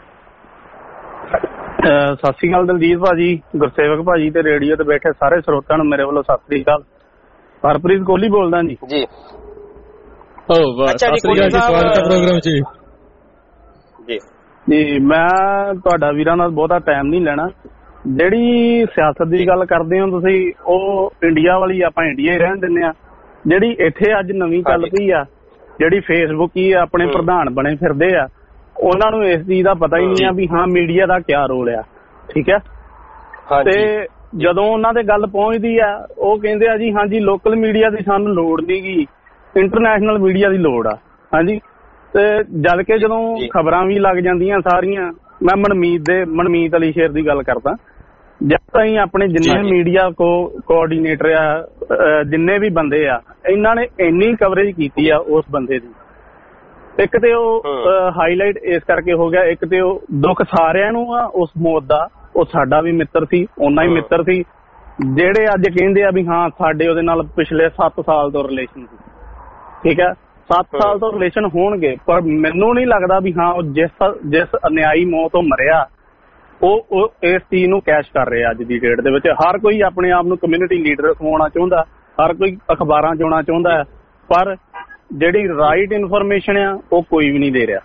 ਸਤਿ ਸ੍ਰੀ ਅਕਾਲ ਦਲਜੀਤ ਭਾਜੀ, ਗੁਰਸੇਵਕ ਭਾਜੀ ਤੇ ਰੇਡੀਓ ਤੇ ਬੈਠੇ ਸਾਰੇ ਸਰੋਤਿਆਂ ਨੂੰ ਮੇਰੇ ਵੱਲੋਂ ਸਤਿ ਸ੍ਰੀ ਅਕਾਲ। ਹਰਪ੍ਰੀਤ ਕੋਹਲੀ ਬੋਲਦਾ ਜੀ। ਜੀ ਅੱਛਾ ਜੀ, ਸਵਾਗਤ ਹੈ ਪ੍ਰੋਗਰਾਮ 'ਚ ਜੀ। ਜੀ ਮੈਂ ਤੁਹਾਡਾ ਵੀਰਾਂ ਨਾਲ ਬਹੁਤਾ ਟਾਈਮ ਨਹੀਂ ਲੈਣਾ। ਜਿਹੜੀ ਸਿਆਸਤ ਦੀ ਗੱਲ ਕਰਦੇ ਹੋ ਤੁਸੀਂ, ਉਹ ਇੰਡੀਆ ਵਾਲੀ ਆਪਾਂ ਇੰਡੀਆ ਹੀ ਰਹਿਣ ਦਿੰਦੇ ਆ। ਜਿਹੜੀ ਇੱਥੇ ਅੱਜ ਨਵੀਂ ਚੱਲ ਪਈ ਆ, ਜਿਹੜੀ ਫੇਸਬੁੱਕ ਹੀ ਆਪਣੇ ਪ੍ਰਧਾਨ ਬਣੇ ਫਿਰਦੇ ਆ, ਉਹਨਾਂ ਨੂੰ ਇਸ ਚੀਜ਼ ਦਾ ਪਤਾ ਹੀ ਨਹੀਂ ਆ ਵੀ ਹਾਂ ਮੀਡੀਆ ਦਾ ਕਿਆ ਰੋਲ ਆ। ਠੀਕ ਹੈ, ਤੇ ਜਦੋਂ ਉਹਨਾਂ ਦੇ ਗੱਲ ਪਹੁੰਚਦੀ ਆ ਉਹ ਕਹਿੰਦੇ ਆ ਜੀ ਹਾਂਜੀ ਲੋਕਲ ਮੀਡੀਆ ਦੀ ਸਾਨੂੰ ਲੋੜ ਨਹੀਂ ਗੀ, ਇੰਟਰਨੈਸ਼ਨਲ ਮੀਡੀਆ ਦੀ ਲੋੜ ਆ। ਹਾਂਜੀ, ਤੇ ਜਦ ਕਿ ਜਦੋਂ ਖਬਰਾਂ ਵੀ ਲੱਗ ਜਾਂਦੀਆਂ ਸਾਰੀਆਂ, ਮੈਂ ਮਨਮੀਤ ਅਲੀ ਸ਼ੇਰ ਦੀ ਗੱਲ ਕਰਦਾ, ਜਦ ਤਾਈਂ ਆਪਣੇ ਜਿੰਨੇ ਮੀਡੀਆ ਕੋਆਰਡੀਨੇਟਰ ਆ, ਜਿੰਨੇ ਵੀ ਬੰਦੇ ਆ, ਇਹਨਾਂ ਨੇ ਇੰਨੀ ਕਵਰੇਜ ਕੀਤੀ ਆ ਉਸ ਬੰਦੇ ਦੀ। ਇੱਕ ਤੇ ਉਹ ਹਾਈਲਾਈਟ ਇਸ ਕਰਕੇ ਹੋ ਗਿਆ, ਇੱਕ ਤੇ ਉਹ ਦੁੱਖ ਸਾਰਿਆਂ ਨੂੰ ਆ ਉਸ ਮੌਤ ਦਾ। ਉਹ ਸਾਡਾ ਵੀ ਮਿੱਤਰ ਸੀ, ਉਹਨਾਂ ਹੀ ਮਿੱਤਰ ਸੀ ਜਿਹੜੇ ਅੱਜ ਕਹਿੰਦੇ ਆ ਵੀ ਹਾਂ ਸਾਡੇ ਉਹਦੇ ਨਾਲ ਪਿਛਲੇ 7 ਸਾਲ ਤੋਂ ਰਿਲੇਸ਼ਨ ਸੀ। ਠੀਕ ਹੈ, 7 ਸਾਲ ਤੋਂ ਰਿਲੇਸ਼ਨ ਹੋਣਗੇ, ਪਰ ਮੈਨੂੰ ਨਹੀਂ ਲੱਗਦਾ ਵੀ ਹਾਂ ਉਹ ਜਿਸ ਅਨਿਆਈ ਮੌਤ ਤੋਂ ਮਰਿਆ ਉਹ ਇਸ ਚੀਜ਼ ਨੂੰ ਕੈਸ਼ ਕਰ ਰਿਹਾ। ਅੱਜ ਦੀ ਡੇਟ ਦੇ ਵਿੱਚ ਹਰ ਕੋਈ ਆਪਣੇ ਆਪ ਨੂੰ ਕਮਿਊਨਿਟੀ ਲੀਡਰ ਹੋਣਾ ਚਾਹੁੰਦਾ, ਹਰ ਕੋਈ ਅਖਬਾਰਾਂ 'ਚ ਆਉਣਾ ਚਾਹੁੰਦਾ ਹੈ, ਪਰ ਜਿਹੜੀ ਰਾਈਟ ਇਨਫੋਰਮੇਸ਼ਨ ਆ ਉਹ ਕੋਈ ਵੀ ਨਹੀਂ ਦੇ ਰਿਹਾ।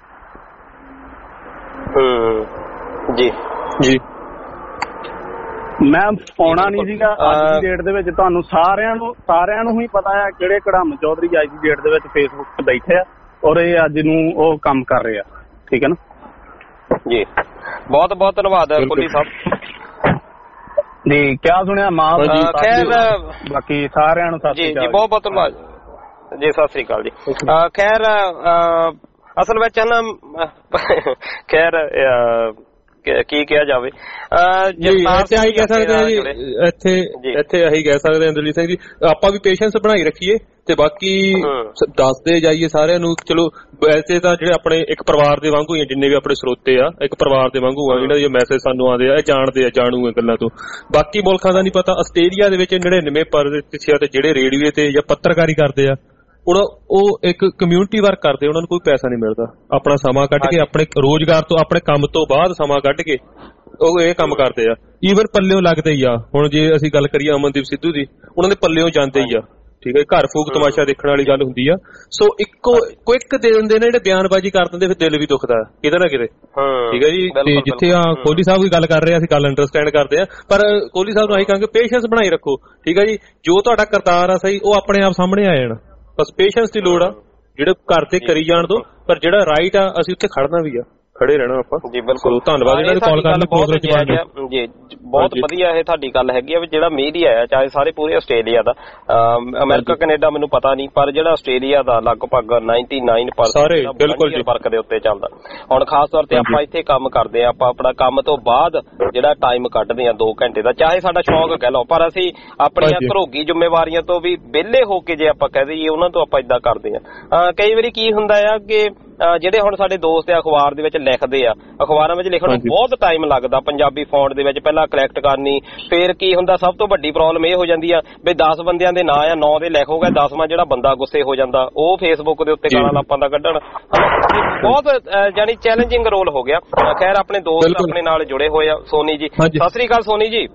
ਜੀ ਜੀ ਮੈਂ ਆਉਣਾ ਨਹੀਂ ਸੀਗਾ ਅੱਜ ਦੀ ਡੇਟ ਦੇ ਵਿੱਚ। ਤੁਹਾਨੂੰ ਸਾਰਿਆਂ ਨੂੰ ਹੀ ਪਤਾ ਹੈ ਕਿਹੜੇ ਕੜਮ ਚੌਧਰੀ ਅੱਜ ਦੀ ਡੇਟ ਦੇ ਵਿੱਚ ਫੇਸਬੁੱਕ ਤੇ ਬੈਠੇ ਆ ਔਰ ਇਹ ਅੱਜ ਨੂੰ ਉਹ ਕੰਮ ਕਰ ਰਹੇ ਆ। ਠੀਕ ਹੈ ਨਾ ਜੀ, ਬਹੁਤ ਬਹੁਤ ਧੰਨਵਾਦ ਕੋਹਲੀ ਸਾਹਿਬ ਜੀ। ਕਿਆ ਸੁਣਿਆ ਮਾਂ ਖੈਰ ਬਾਕੀ ਸਾਰਿਆਂ ਨੂੰ ਸਤਿ ਸ਼੍ਰੀ ਅਕਾਲ ਜੀ। ਬਹੁਤ ਬਹੁਤ ਧੰਨਵਾਦ ਜੀ, ਸਤਿ ਸ੍ਰੀ ਅਕਾਲ ਜੀ। ਖੈਰ ਅਸਲ ਵਿੱਚ ਨਾ ਖੈਰ ਕੀ ਕਿਹਾ ਜਾਵੇ, ਇੱਥੇ ਆਹੀ ਕਹਿ ਸਕਦੇ ਆ ਜੀ, ਇੱਥੇ ਆਹੀ ਕਹਿ ਸਕਦੇ ਆ ਦਲੀਪ ਸਿੰਘ ਜੀ, ਆਪਾਂ ਵੀ ਪੇਸ਼ੈਂਸ ਬਣਾਈ ਰੱਖੀਏ ਤੇ ਬਾਕੀ ਦੱਸਦੇ ਜਾਈਏ ਸਾਰਿਆਂ ਨੂੰ। ਚਲੋ ਵੈਸੇ ਤਾਂ ਜਿਹੜੇ ਆਪਣੇ ਇੱਕ ਪਰਿਵਾਰ ਦੇ ਵਾਂਗੂ ਹੀ ਜਿੰਨੇ ਵੀ ਆਪਣੇ ਸਰੋਤੇ ਆ, ਇੱਕ ਪਰਿਵਾਰ ਦੇ ਵਾਂਗੂ ਆ। ਇਹਨਾਂ ਦੇ ਮੈਸੇਜ ਸਾਨੂੰ ਆਉਂਦੇ ਆ, ਇਹ ਜਾਣਦੇ ਆ, ਜਾਣੂ ਆ ਗੱਲਾਂ ਤੋਂ। ਬਾਕੀ ਮੁਲਕਾਂ ਦਾ ਨਹੀਂ ਪਤਾ। ਆਸਟ੍ਰੇਲੀਆ ਦੇ ਵਿੱਚ 99% ਤੇ ਜਿਹੜੇ ਰੇਡੀਓ ਤੇ ਜਾਂ ਪੱਤਰਕਾਰੀ ਕਰਦੇ ਆ, ਉਹ ਇੱਕ ਕਮਿਊਨਿਟੀ ਵਰਕ ਕਰਦੇ, ਉਹਨਾਂ ਨੂੰ ਕੋਈ ਪੈਸਾ ਨਹੀਂ ਮਿਲਦਾ। ਆਪਣਾ ਸਮਾਂ ਕੱਢ ਕੇ ਆਪਣੇ ਰੋਜ਼ਗਾਰ ਤੋਂ, ਆਪਣੇ ਕੰਮ ਤੋਂ ਬਾਅਦ ਸਮਾਂ ਕੱਢ ਕੇ ਉਹ ਇਹ ਕੰਮ ਕਰਦੇ ਆ। ਈਵਨ ਪੱਲਿਓਂ ਲੱਗਦੇ ਹੀ ਆ। ਹੁਣ ਜੇ ਅਸੀਂ ਗੱਲ ਕਰੀਏ ਅਮਨਦੀਪ ਸਿੱਧੂ ਦੀ, ਉਹਨਾਂ ਦੇ ਪੱਲਿਓਂ ਜਾਂਦੇ ਹੀ ਆ। ਠੀਕ ਹੈ, ਘਰ ਫੂਕ ਤਮਾਸ਼ਾ ਦੇਖਣ ਵਾਲੀ ਗੱਲ ਹੁੰਦੀ ਆ। ਸੋ ਕੁਇਕ ਦੇ ਦਿੰਦੇ ਨੇ ਜਿਹੜੇ ਬਿਆਨਬਾਜ਼ੀ ਕਰ ਦਿੰਦੇ, ਫਿਰ ਦਿਲ ਵੀ ਦੁਖਦਾ ਕਿਤੇ ਨਾ ਕਿਤੇ। ਠੀਕ ਹੈ ਜੀ, ਤੇ ਜਿੱਥੇ ਕੋਹਲੀ ਸਾਹਿਬ ਦੀ ਗੱਲ ਕਰ ਰਹੇ ਆ, ਅਸੀਂ ਗੱਲ ਅੰਡਰਸਟੈਂਡ ਕਰਦੇ ਆ, ਪਰ ਕੋਹਲੀ ਸਾਹਿਬ ਨੂੰ ਆਹੀ ਕਹਾਂਗੇ ਪੇਸ਼ੈਂਸ ਬਣਾਈ ਰੱਖੋ। ਠੀਕ ਹੈ ਜੀ, ਜੋ ਤੁਹਾਡਾ ਕਰਤਾਰ ਆ ਸਹੀ, ਉਹ ਆਪਣੇ ਆਪ ਸਾਹਮਣੇ ਆ ਜਾਣਾ। ਬਸ ਪੇਸ਼ੈਂਸ ਦੀ ਲੋੜ ਆ। ਜਿਹੜੇ ਘਰ ਤੇ ਕਰੀ ਜਾਣ ਦੋ, ਪਰ ਜਿਹੜਾ ਰਾਈਟ ਆ ਅਸੀਂ ਉੱਥੇ ਖੜਨਾ ਵੀ ਆ, ਖੜੇ ਰਹਿਣਾ ਆਪਾਂ ਜੀ। ਬਿਲਕੁਲ ਧੰਨਵਾਦ ਇਹਨਾਂ ਨੇ ਕਾਲ ਕਰਨ ਲਈ ਜੀ। ਬਹੁਤ ਵਧੀਆ ਇਹ ਤੁਹਾਡੀ ਗੱਲ ਹੈਗੀ ਆ ਵੀ ਜਿਹੜਾ ਮੀਡੀਆ ਆ, ਚਾਹੇ ਸਾਰੇ ਪੂਰੇ ਆਸਟ੍ਰੇਲੀਆ ਦਾ, ਅਮਰੀਕਾ ਕੈਨੇਡਾ ਮੈਨੂੰ ਪਤਾ ਨਹੀਂ, ਪਰ ਜਿਹੜਾ ਆਸਟ੍ਰੇਲੀਆ ਦਾ ਲਗਭਗ 99% ਵਰਕ ਦੇ ਉੱਤੇ ਚੱਲਦਾ। ਹੁਣ ਖਾਸ ਤੌਰ ਤੇ ਆਪਾਂ ਇੱਥੇ ਕੰਮ ਕਰਦੇ ਆ, ਆਪਾਂ ਆਪਣਾ ਕੰਮ ਤੋਂ ਬਾਅਦ ਜਿਹੜਾ ਟਾਈਮ ਕੱਢਦੇ ਆ 2 ਘੰਟੇ ਦਾ, ਚਾਹੇ ਸਾਡਾ ਸ਼ੌਕ ਕਹਿ ਲਓ, ਪਰ ਅਸੀਂ ਆਪਣੀਆਂ ਘਰੋਗੀ ਜ਼ਿੰਮੇਵਾਰੀਆਂ ਤੋਂ ਵੀ ਵਿਹਲੇ ਹੋ ਕੇ ਜੇ ਆਪਾਂ ਕਹਿ ਦਈਏ ਉਹਨਾਂ ਤੋਂ ਆਪਾਂ ਏਦਾਂ ਕਰਦੇ ਆ। ਕਈ ਵਾਰੀ ਕੀ ਹੁੰਦਾ ਆ ਕਿ ਜਿਹੜੇ ਹੁਣ ਸਾਡੇ ਦੋਸਤ ਆ ਅਖਬਾਰ ਦੇ ਵਿੱਚ ਲਿਖਦੇ ਆ, ਅਖਬਾਰਾਂ ਵਿੱਚ ਲਿਖਣ ਨੂੰ ਬਹੁਤ ਟਾਈਮ ਲੱਗਦਾ, ਪੰਜਾਬੀ ਫੌਂਟ ਦੇ ਵਿੱਚ ਪਹਿਲਾਂ ਕਲੈਕਟ ਕਰਨੀ। ਫੇਰ ਕੀ ਹੁੰਦਾ, ਸਭ ਤੋਂ ਵੱਡੀ ਪ੍ਰੋਬਲਮ ਇਹ ਹੋ ਜਾਂਦੀ ਆ ਵੀ 10 ਬੰਦਿਆਂ ਦੇ ਨਾਂ ਆ, 9 ਦੇ ਲਿਖੋਗੇ, 10ਵਾਂ ਜਿਹੜਾ ਬੰਦਾ ਗੁੱਸੇ ਹੋ ਜਾਂਦਾ ਉਹ ਫੇਸਬੁੱਕ ਦੇ ਉੱਤੇ ਗਾਲਾਂ ਲਾਪਾਂ ਦਾ ਕੱਢਣ। ਬਹੁਤ ਜਾਨੀ ਚੈਲੰਜਿੰਗ ਰੋਲ ਹੋ ਗਿਆ। ਖੈਰ ਆਪਣੇ ਦੋਸਤ ਆਪਣੇ ਨਾਲ ਜੁੜੇ ਹੋਏ ਆ। ਸੋਨੀ ਜੀ, ਸਤਿ ਸ੍ਰੀ ਅਕਾਲ। ਸੋਨੀ ਜੀ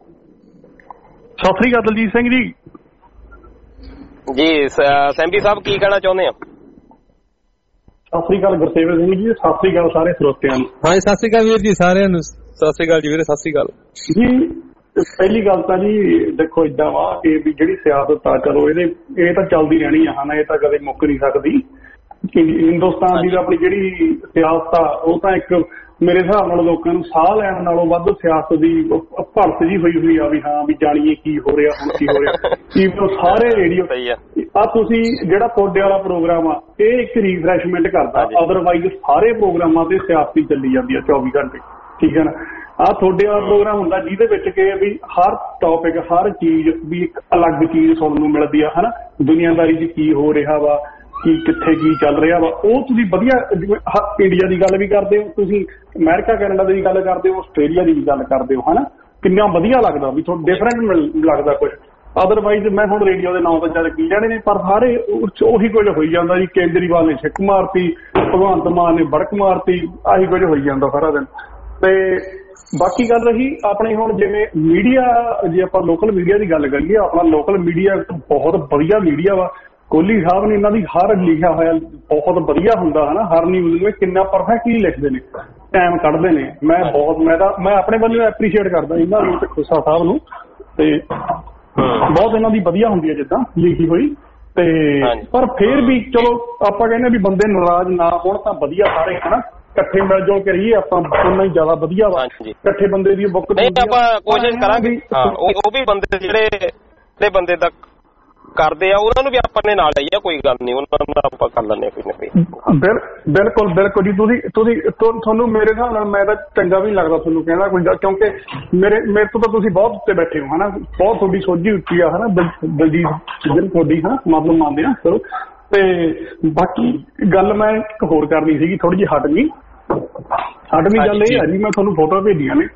ਸਤਿ ਸ੍ਰੀ ਅਕਾਲ। ਦਲਜੀਤ ਸਿੰਘ ਜੀ ਜੀ, ਸੈਂਬੀ ਸਾਹਿਬ ਕੀ ਕਹਿਣਾ ਚਾਹੁੰਦੇ ਆ? ਸਤਿ ਸ੍ਰੀ ਅਕਾਲ ਗੁਰਸੇਵਕ ਸਿੰਘ ਜੀ, ਸਤਿ ਸ੍ਰੀ ਅਕਾਲ ਸਾਰੇ ਸਰੋਤਿਆਂ ਨੂੰ। ਹਾਂ ਸਤਿ ਸ੍ਰੀ ਅਕਾਲ ਵੀਰ ਜੀ ਸਾਰਿਆਂ ਨੂੰ। ਸਤਿ ਸ੍ਰੀ ਅਕਾਲ ਜੀ ਵੀਰੇ, ਸਤਿ ਸ੍ਰੀ ਅਕਾਲ ਜੀ। ਪਹਿਲੀ ਗੱਲ ਤਾਂ ਜੀ ਦੇਖੋ ਏਦਾਂ ਵਾ ਕਿ ਵੀ ਜਿਹੜੀ ਸਿਆਸਤ ਆ ਚਲੋ ਇਹ ਤਾਂ ਚੱਲਦੀ ਰਹਿਣੀ ਆ ਹਨਾ, ਇਹ ਤਾਂ ਕਦੇ ਮੁੱਕ ਨਹੀਂ ਸਕਦੀ। ਹਿੰਦੁਸਤਾਨ ਦੀ ਆਪਣੀ ਜਿਹੜੀ ਸਿਆਸਤ ਆ ਉਹ ਤਾਂ ਇੱਕ ਮੇਰੇ ਹਿਸਾਬ ਨਾਲ ਲੋਕਾਂ ਨੂੰ ਸਾਹ ਲੈਣ ਨਾਲੋਂ ਵੱਧ ਸਿਆਸਤ ਦੀ ਭੜਤ ਜੀ ਹੋਈ ਆ ਵੀ ਹਾਂ ਵੀ ਜਾਣੀਏ ਕੀ ਹੋ ਰਿਹਾ ਹੁਣ ਕੀ ਹੋ ਰਿਹਾ। ਈਵਨ ਸਾਰੇ ਰੇਡੀਓ ਆ ਤੁਸੀਂ ਜਿਹੜਾ ਤੁਹਾਡੇ ਵਾਲਾ ਪ੍ਰੋਗਰਾਮ ਆ ਇਹ ਇੱਕ ਰੀਫਰੈਸ਼ਮੈਂਟ ਕਰਦਾ, ਅਦਰਵਾਈਜ਼ ਸਾਰੇ ਪ੍ਰੋਗਰਾਮਾਂ ਤੇ ਸਿਆਸਤ ਹੀ ਚੱਲੀ ਜਾਂਦੀ ਆ 24 ਘੰਟੇ, ਠੀਕ ਹੈ ਨਾ। ਆਹ ਤੁਹਾਡੇ ਵਾਲਾ ਪ੍ਰੋਗਰਾਮ ਹੁੰਦਾ ਜਿਹਦੇ ਵਿੱਚ ਕਿ ਵੀ ਹਰ ਟੌਪਿਕ ਹਰ ਚੀਜ਼ ਵੀ ਇੱਕ ਅਲੱਗ ਚੀਜ਼ ਸੁਣਨ ਨੂੰ ਮਿਲਦੀ ਆ ਹਨਾ, ਦੁਨੀਆਦਾਰੀ 'ਚ ਕੀ ਹੋ ਰਿਹਾ ਵਾ, ਕੀ ਕਿੱਥੇ ਕੀ ਚੱਲ ਰਿਹਾ ਵਾ, ਉਹ ਤੁਸੀਂ ਵਧੀਆ ਇੰਡੀਆ ਦੀ ਗੱਲ ਵੀ ਕਰਦੇ ਹੋ, ਤੁਸੀਂ ਅਮਰੀਕਾ ਕੈਨੇਡਾ ਦੀ ਗੱਲ ਕਰਦੇ ਹੋ, ਆਸਟ੍ਰੇਲੀਆ ਦੀ ਵੀ ਗੱਲ ਕਰਦੇ ਹੋ ਹਨਾ, ਕਿੰਨਾ ਵਧੀਆ ਲੱਗਦਾ ਵੀ ਤੁਹਾਨੂੰ ਡਿਫਰੈਂਟ ਲੱਗਦਾ ਕੁਝ। ਅਦਰਵਾਈਜ਼ ਮੈਂ ਹੁਣ ਰੇਡੀਓ ਦੇ ਨਾਂ ਤੋਂ ਜਦ ਕੀ ਜਾਣੇ ਨੇ, ਪਰ ਸਾਰੇ ਉਹੀ ਕੁਝ ਹੋਈ ਜਾਂਦਾ ਜੀ। ਕੇਜਰੀਵਾਲ ਨੇ ਛਿੱਕ ਮਾਰਤੀ, ਭਗਵੰਤ ਮਾਨ ਨੇ ਬੜਕ ਮਾਰਤੀ, ਆਹੀ ਕੁਝ ਹੋਈ ਜਾਂਦਾ ਸਾਰਾ ਦਿਨ। ਤੇ ਬਾਕੀ ਗੱਲ ਰਹੀ ਆਪਣੇ ਹੁਣ ਜਿਵੇਂ ਮੀਡੀਆ, ਜੇ ਆਪਾਂ ਲੋਕਲ ਮੀਡੀਆ ਦੀ ਗੱਲ ਕਰੀਏ, ਆਪਣਾ ਲੋਕਲ ਮੀਡੀਆ ਬਹੁਤ ਵਧੀਆ ਮੀਡੀਆ ਵਾ। ਕੋਹਲੀ ਸਾਹਿਬ ਨੇ ਇਹਨਾਂ ਦੀ ਹਰ ਲਿਖਿਆ ਹੋਇਆ ਬਹੁਤ ਵਧੀਆ ਹੁੰਦਾ ਹਨਾ, ਹਰ ਨਿਊਜ਼ ਨੂੰ ਕਿੰਨਾ ਪਰਫੈਕਟਲੀ ਲਿਖਦੇ ਨੇ, ਟਾਈਮ ਕੱਢਦੇ ਨੇ। ਮੈਂ ਆਪਣੇ ਵੱਲੋਂ ਐਪਰੀਸ਼ੀਏਟ ਕਰਦਾ ਇਹਨਾਂ ਨੂੰ ਤੇ ਖੁਸ਼ਾ ਸਾਹਿਬ ਨੂੰ, ਤੇ ਬਹੁਤ ਇਹਨਾਂ ਦੀ ਵਧੀਆ ਹੁੰਦੀ ਹੈ ਜਿੱਦਾਂ ਲਿਖੀ ਹੋਈ। ਤੇ ਪਰ ਫੇਰ ਵੀ ਚਲੋ ਆਪਾਂ ਕਹਿੰਦੇ ਵੀ ਬੰਦੇ ਨਾਰਾਜ਼ ਨਾ ਹੋਣ ਤਾਂ ਵਧੀਆ, ਸਾਰੇ ਹਨਾ ਇਕੱਠੇ ਮਿਲ ਜੁਲ ਕੇ ਰਹੀਏ ਆਪਾਂ, ਉਹਨਾਂ ਹੀ ਜ਼ਿਆਦਾ ਵਧੀਆ ਵਾ। ਇਕੱਠੇ ਬੰਦੇ ਦੀ ਬੁੱਕ ਨਹੀਂ ਆਪਾਂ ਕੋਸ਼ਿਸ਼ ਕਰਾਂਗੇ ਉਹ ਵੀ ਬੰਦੇ ਜਿਹੜੇ ਬੰਦੇ ਤੱਕ ਕਰਦੇ ਆ ਉਹਨਾਂ ਨੂੰ ਵੀ ਆਪਾਂ ਨੇ ਨਾਲ ਲਈਏ, ਕੋਈ ਗੱਲ ਨਹੀਂ, ਉਹਨਾਂ ਨਾਲ ਆਪਾਂ ਕਰ ਲੈਂਦੇ ਕੋਈ ਨਾ ਕੋਈ। ਬਿਲਕੁਲ ਬਿਲਕੁਲ ਜੀ। ਤੁਸੀਂ ਤੁਹਾਨੂੰ ਮੇਰੇ ਹਿਸਾਬ ਨਾਲ ਮੈਂ ਤਾਂ ਚੰਗਾ ਵੀ ਲੱਗਦਾ ਤੁਹਾਨੂੰ ਕਹਿਣਾ ਕੋਈ, ਕਿਉਂਕਿ ਮੇਰੇ ਤੋਂ ਤਾਂ ਤੁਸੀਂ ਬਹੁਤ ਉੱਤੇ ਬੈਠੇ ਹੋ ਹਨਾ, ਬਹੁਤ ਤੁਹਾਡੀ ਸੋਝੀ ਉੱਚੀ ਆ ਹਨਾ, ਦਲਜੀਤ ਜਿਹੜੀ ਤੁਹਾਡੀ ਹਨਾ ਮਤਲਬ ਮੰਨਦੇ ਆ। ਚਲੋ ਤੇ ਬਾਕੀ ਗੱਲ ਮੈਂ ਇੱਕ ਹੋਰ ਕਰਨੀ ਸੀਗੀ, ਥੋੜੀ ਜਿਹੀ ਹਟਵੀਂ ਗੱਲ ਇਹ ਹੈ ਜੀ, ਮੈਂ ਤੁਹਾਨੂੰ ਫੋਟੋ ਭੇਜੀਆਂ ਨੇ,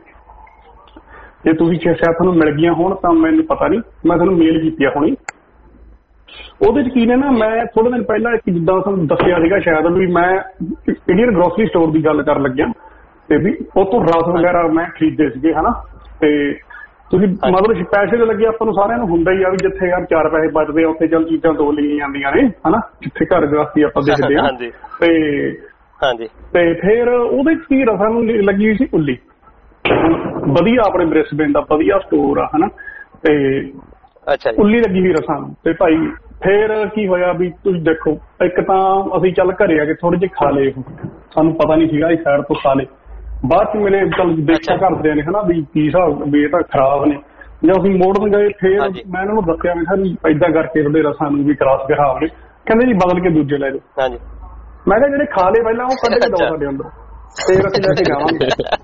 ਜੇ ਤੁਸੀਂ ਸ਼ਾਇਦ ਤੁਹਾਨੂੰ ਮਿਲ ਗਈਆਂ ਹੋਣ ਤਾਂ ਮੈਨੂੰ ਪਤਾ ਨਹੀਂ, ਮੈਂ ਤੁਹਾਨੂੰ ਮੇਲ ਕੀਤੀ ਆ ਹੁਣੀ। ਉਹਦੇ 'ਚ ਕੀ ਨੇ ਨਾ, ਮੈਂ ਥੋੜੇ ਦਿਨ ਪਹਿਲਾਂ ਇੱਕ ਜਿੱਦਾਂ ਤੁਹਾਨੂੰ ਦੱਸਿਆ ਸੀਗਾ ਸ਼ਾਇਦ ਵੀ ਮੈਂ ਇੰਡੀਅਨ ਗਰੋਸਰੀ ਸਟੋਰ ਦੀ ਗੱਲ ਕਰਨ ਲੱਗਿਆ, ਤੇ ਵੀ ਉਹ ਤੋਂ ਰਸ ਵਗੈਰਾ ਮੈਂ ਖਰੀਦੇ ਸੀਗੇ ਹਨਾ। ਤੇ ਤੁਸੀਂ ਮਤਲਬ ਪੈਸੇ ਦੇ ਲੱਗੇ ਆਪਾਂ ਨੂੰ ਸਾਰਿਆਂ ਨੂੰ ਹੁੰਦਾ ਹੀ ਆ ਵੀ ਜਿੱਥੇ ਯਾਰ 4 ਪੈਸੇ ਬਚਦੇ ਆ ਉੱਥੇ ਚੱਲ ਚੀਜ਼ਾਂ ਦੋ ਲਈਆਂ ਜਾਂਦੀਆਂ ਨੇ ਹਨਾ, ਜਿੱਥੇ ਘਰ ਗ੍ਰਸਤੀ ਆਪਾਂ ਦੇਖਦੇ ਆ। ਤੇ ਫਿਰ ਉਹਦੇ 'ਚ ਕੀ ਰਸਾਂ ਨੂੰ ਲੱਗੀ ਹੋਈ ਸੀ ਉੱਲੀ, ਵਧੀਆ ਆਪਣੇ ਬ੍ਰਿਸਬੇਨ ਦਾ ਵਧੀਆ ਸਟੋਰ ਆ ਹਨਾ, ਤੇ ਉੱਲੀ ਲੱਗੀ ਹੋਈ ਰਸਾਂ ਨੂੰ। ਤੇ ਭਾਈ ਫੇਰ ਕੀ ਹੋਇਆ ਵੀ ਤੁਸੀਂ ਦੇਖੋ, ਇੱਕ ਤਾਂ ਅਸੀਂ ਚੱਲ ਘਰੇ ਆ ਕੇ ਥੋੜੇ ਜਿਹੇ ਖਾ ਲਏ, ਸਾਨੂੰ ਪਤਾ ਨਹੀਂ ਸੀਗਾ ਇਸ ਸਾਈਡ ਤੋਂ ਖਾ ਲਏ, ਬਾਅਦ ਚ ਮੇਰੇ ਚੱਲ ਦੇਖਿਆ ਘਰਦਿਆਂ ਨੇ ਹਨਾ ਵੀ ਕੀ ਹਿਸਾਬ ਵੀ ਇਹ ਤਾਂ ਖਰਾਬ ਨੇ। ਜਦੋਂ ਅਸੀਂ ਮੋੜਨ ਗਏ ਫੇਰ ਮੈਂ ਇਹਨਾਂ ਨੂੰ ਦੱਸਿਆ ਮੈਂ ਕਿਹਾ ਵੀ ਏਦਾਂ ਕਰਕੇ ਤੁਹਾਡੇ ਰਸਾਂ ਨੂੰ ਵੀ ਕਰਾਸ ਖਰਾਬ ਨੇ, ਕਹਿੰਦੇ ਜੀ ਬਦਲ ਕੇ ਦੂਜੇ ਲੈ ਜਾਓ। ਮੈਂ ਕਿਹਾ ਜਿਹੜੇ ਖਾ ਲਏ ਪਹਿਲਾਂ ਉਹ ਕੱਢ ਕੇ ਦਿਓ ਸਾਡੇ ਅੰਦਰ, ਫੇਰ ਅਸੀਂ ਲੈ ਕੇ ਜਾਵਾਂਗੇ।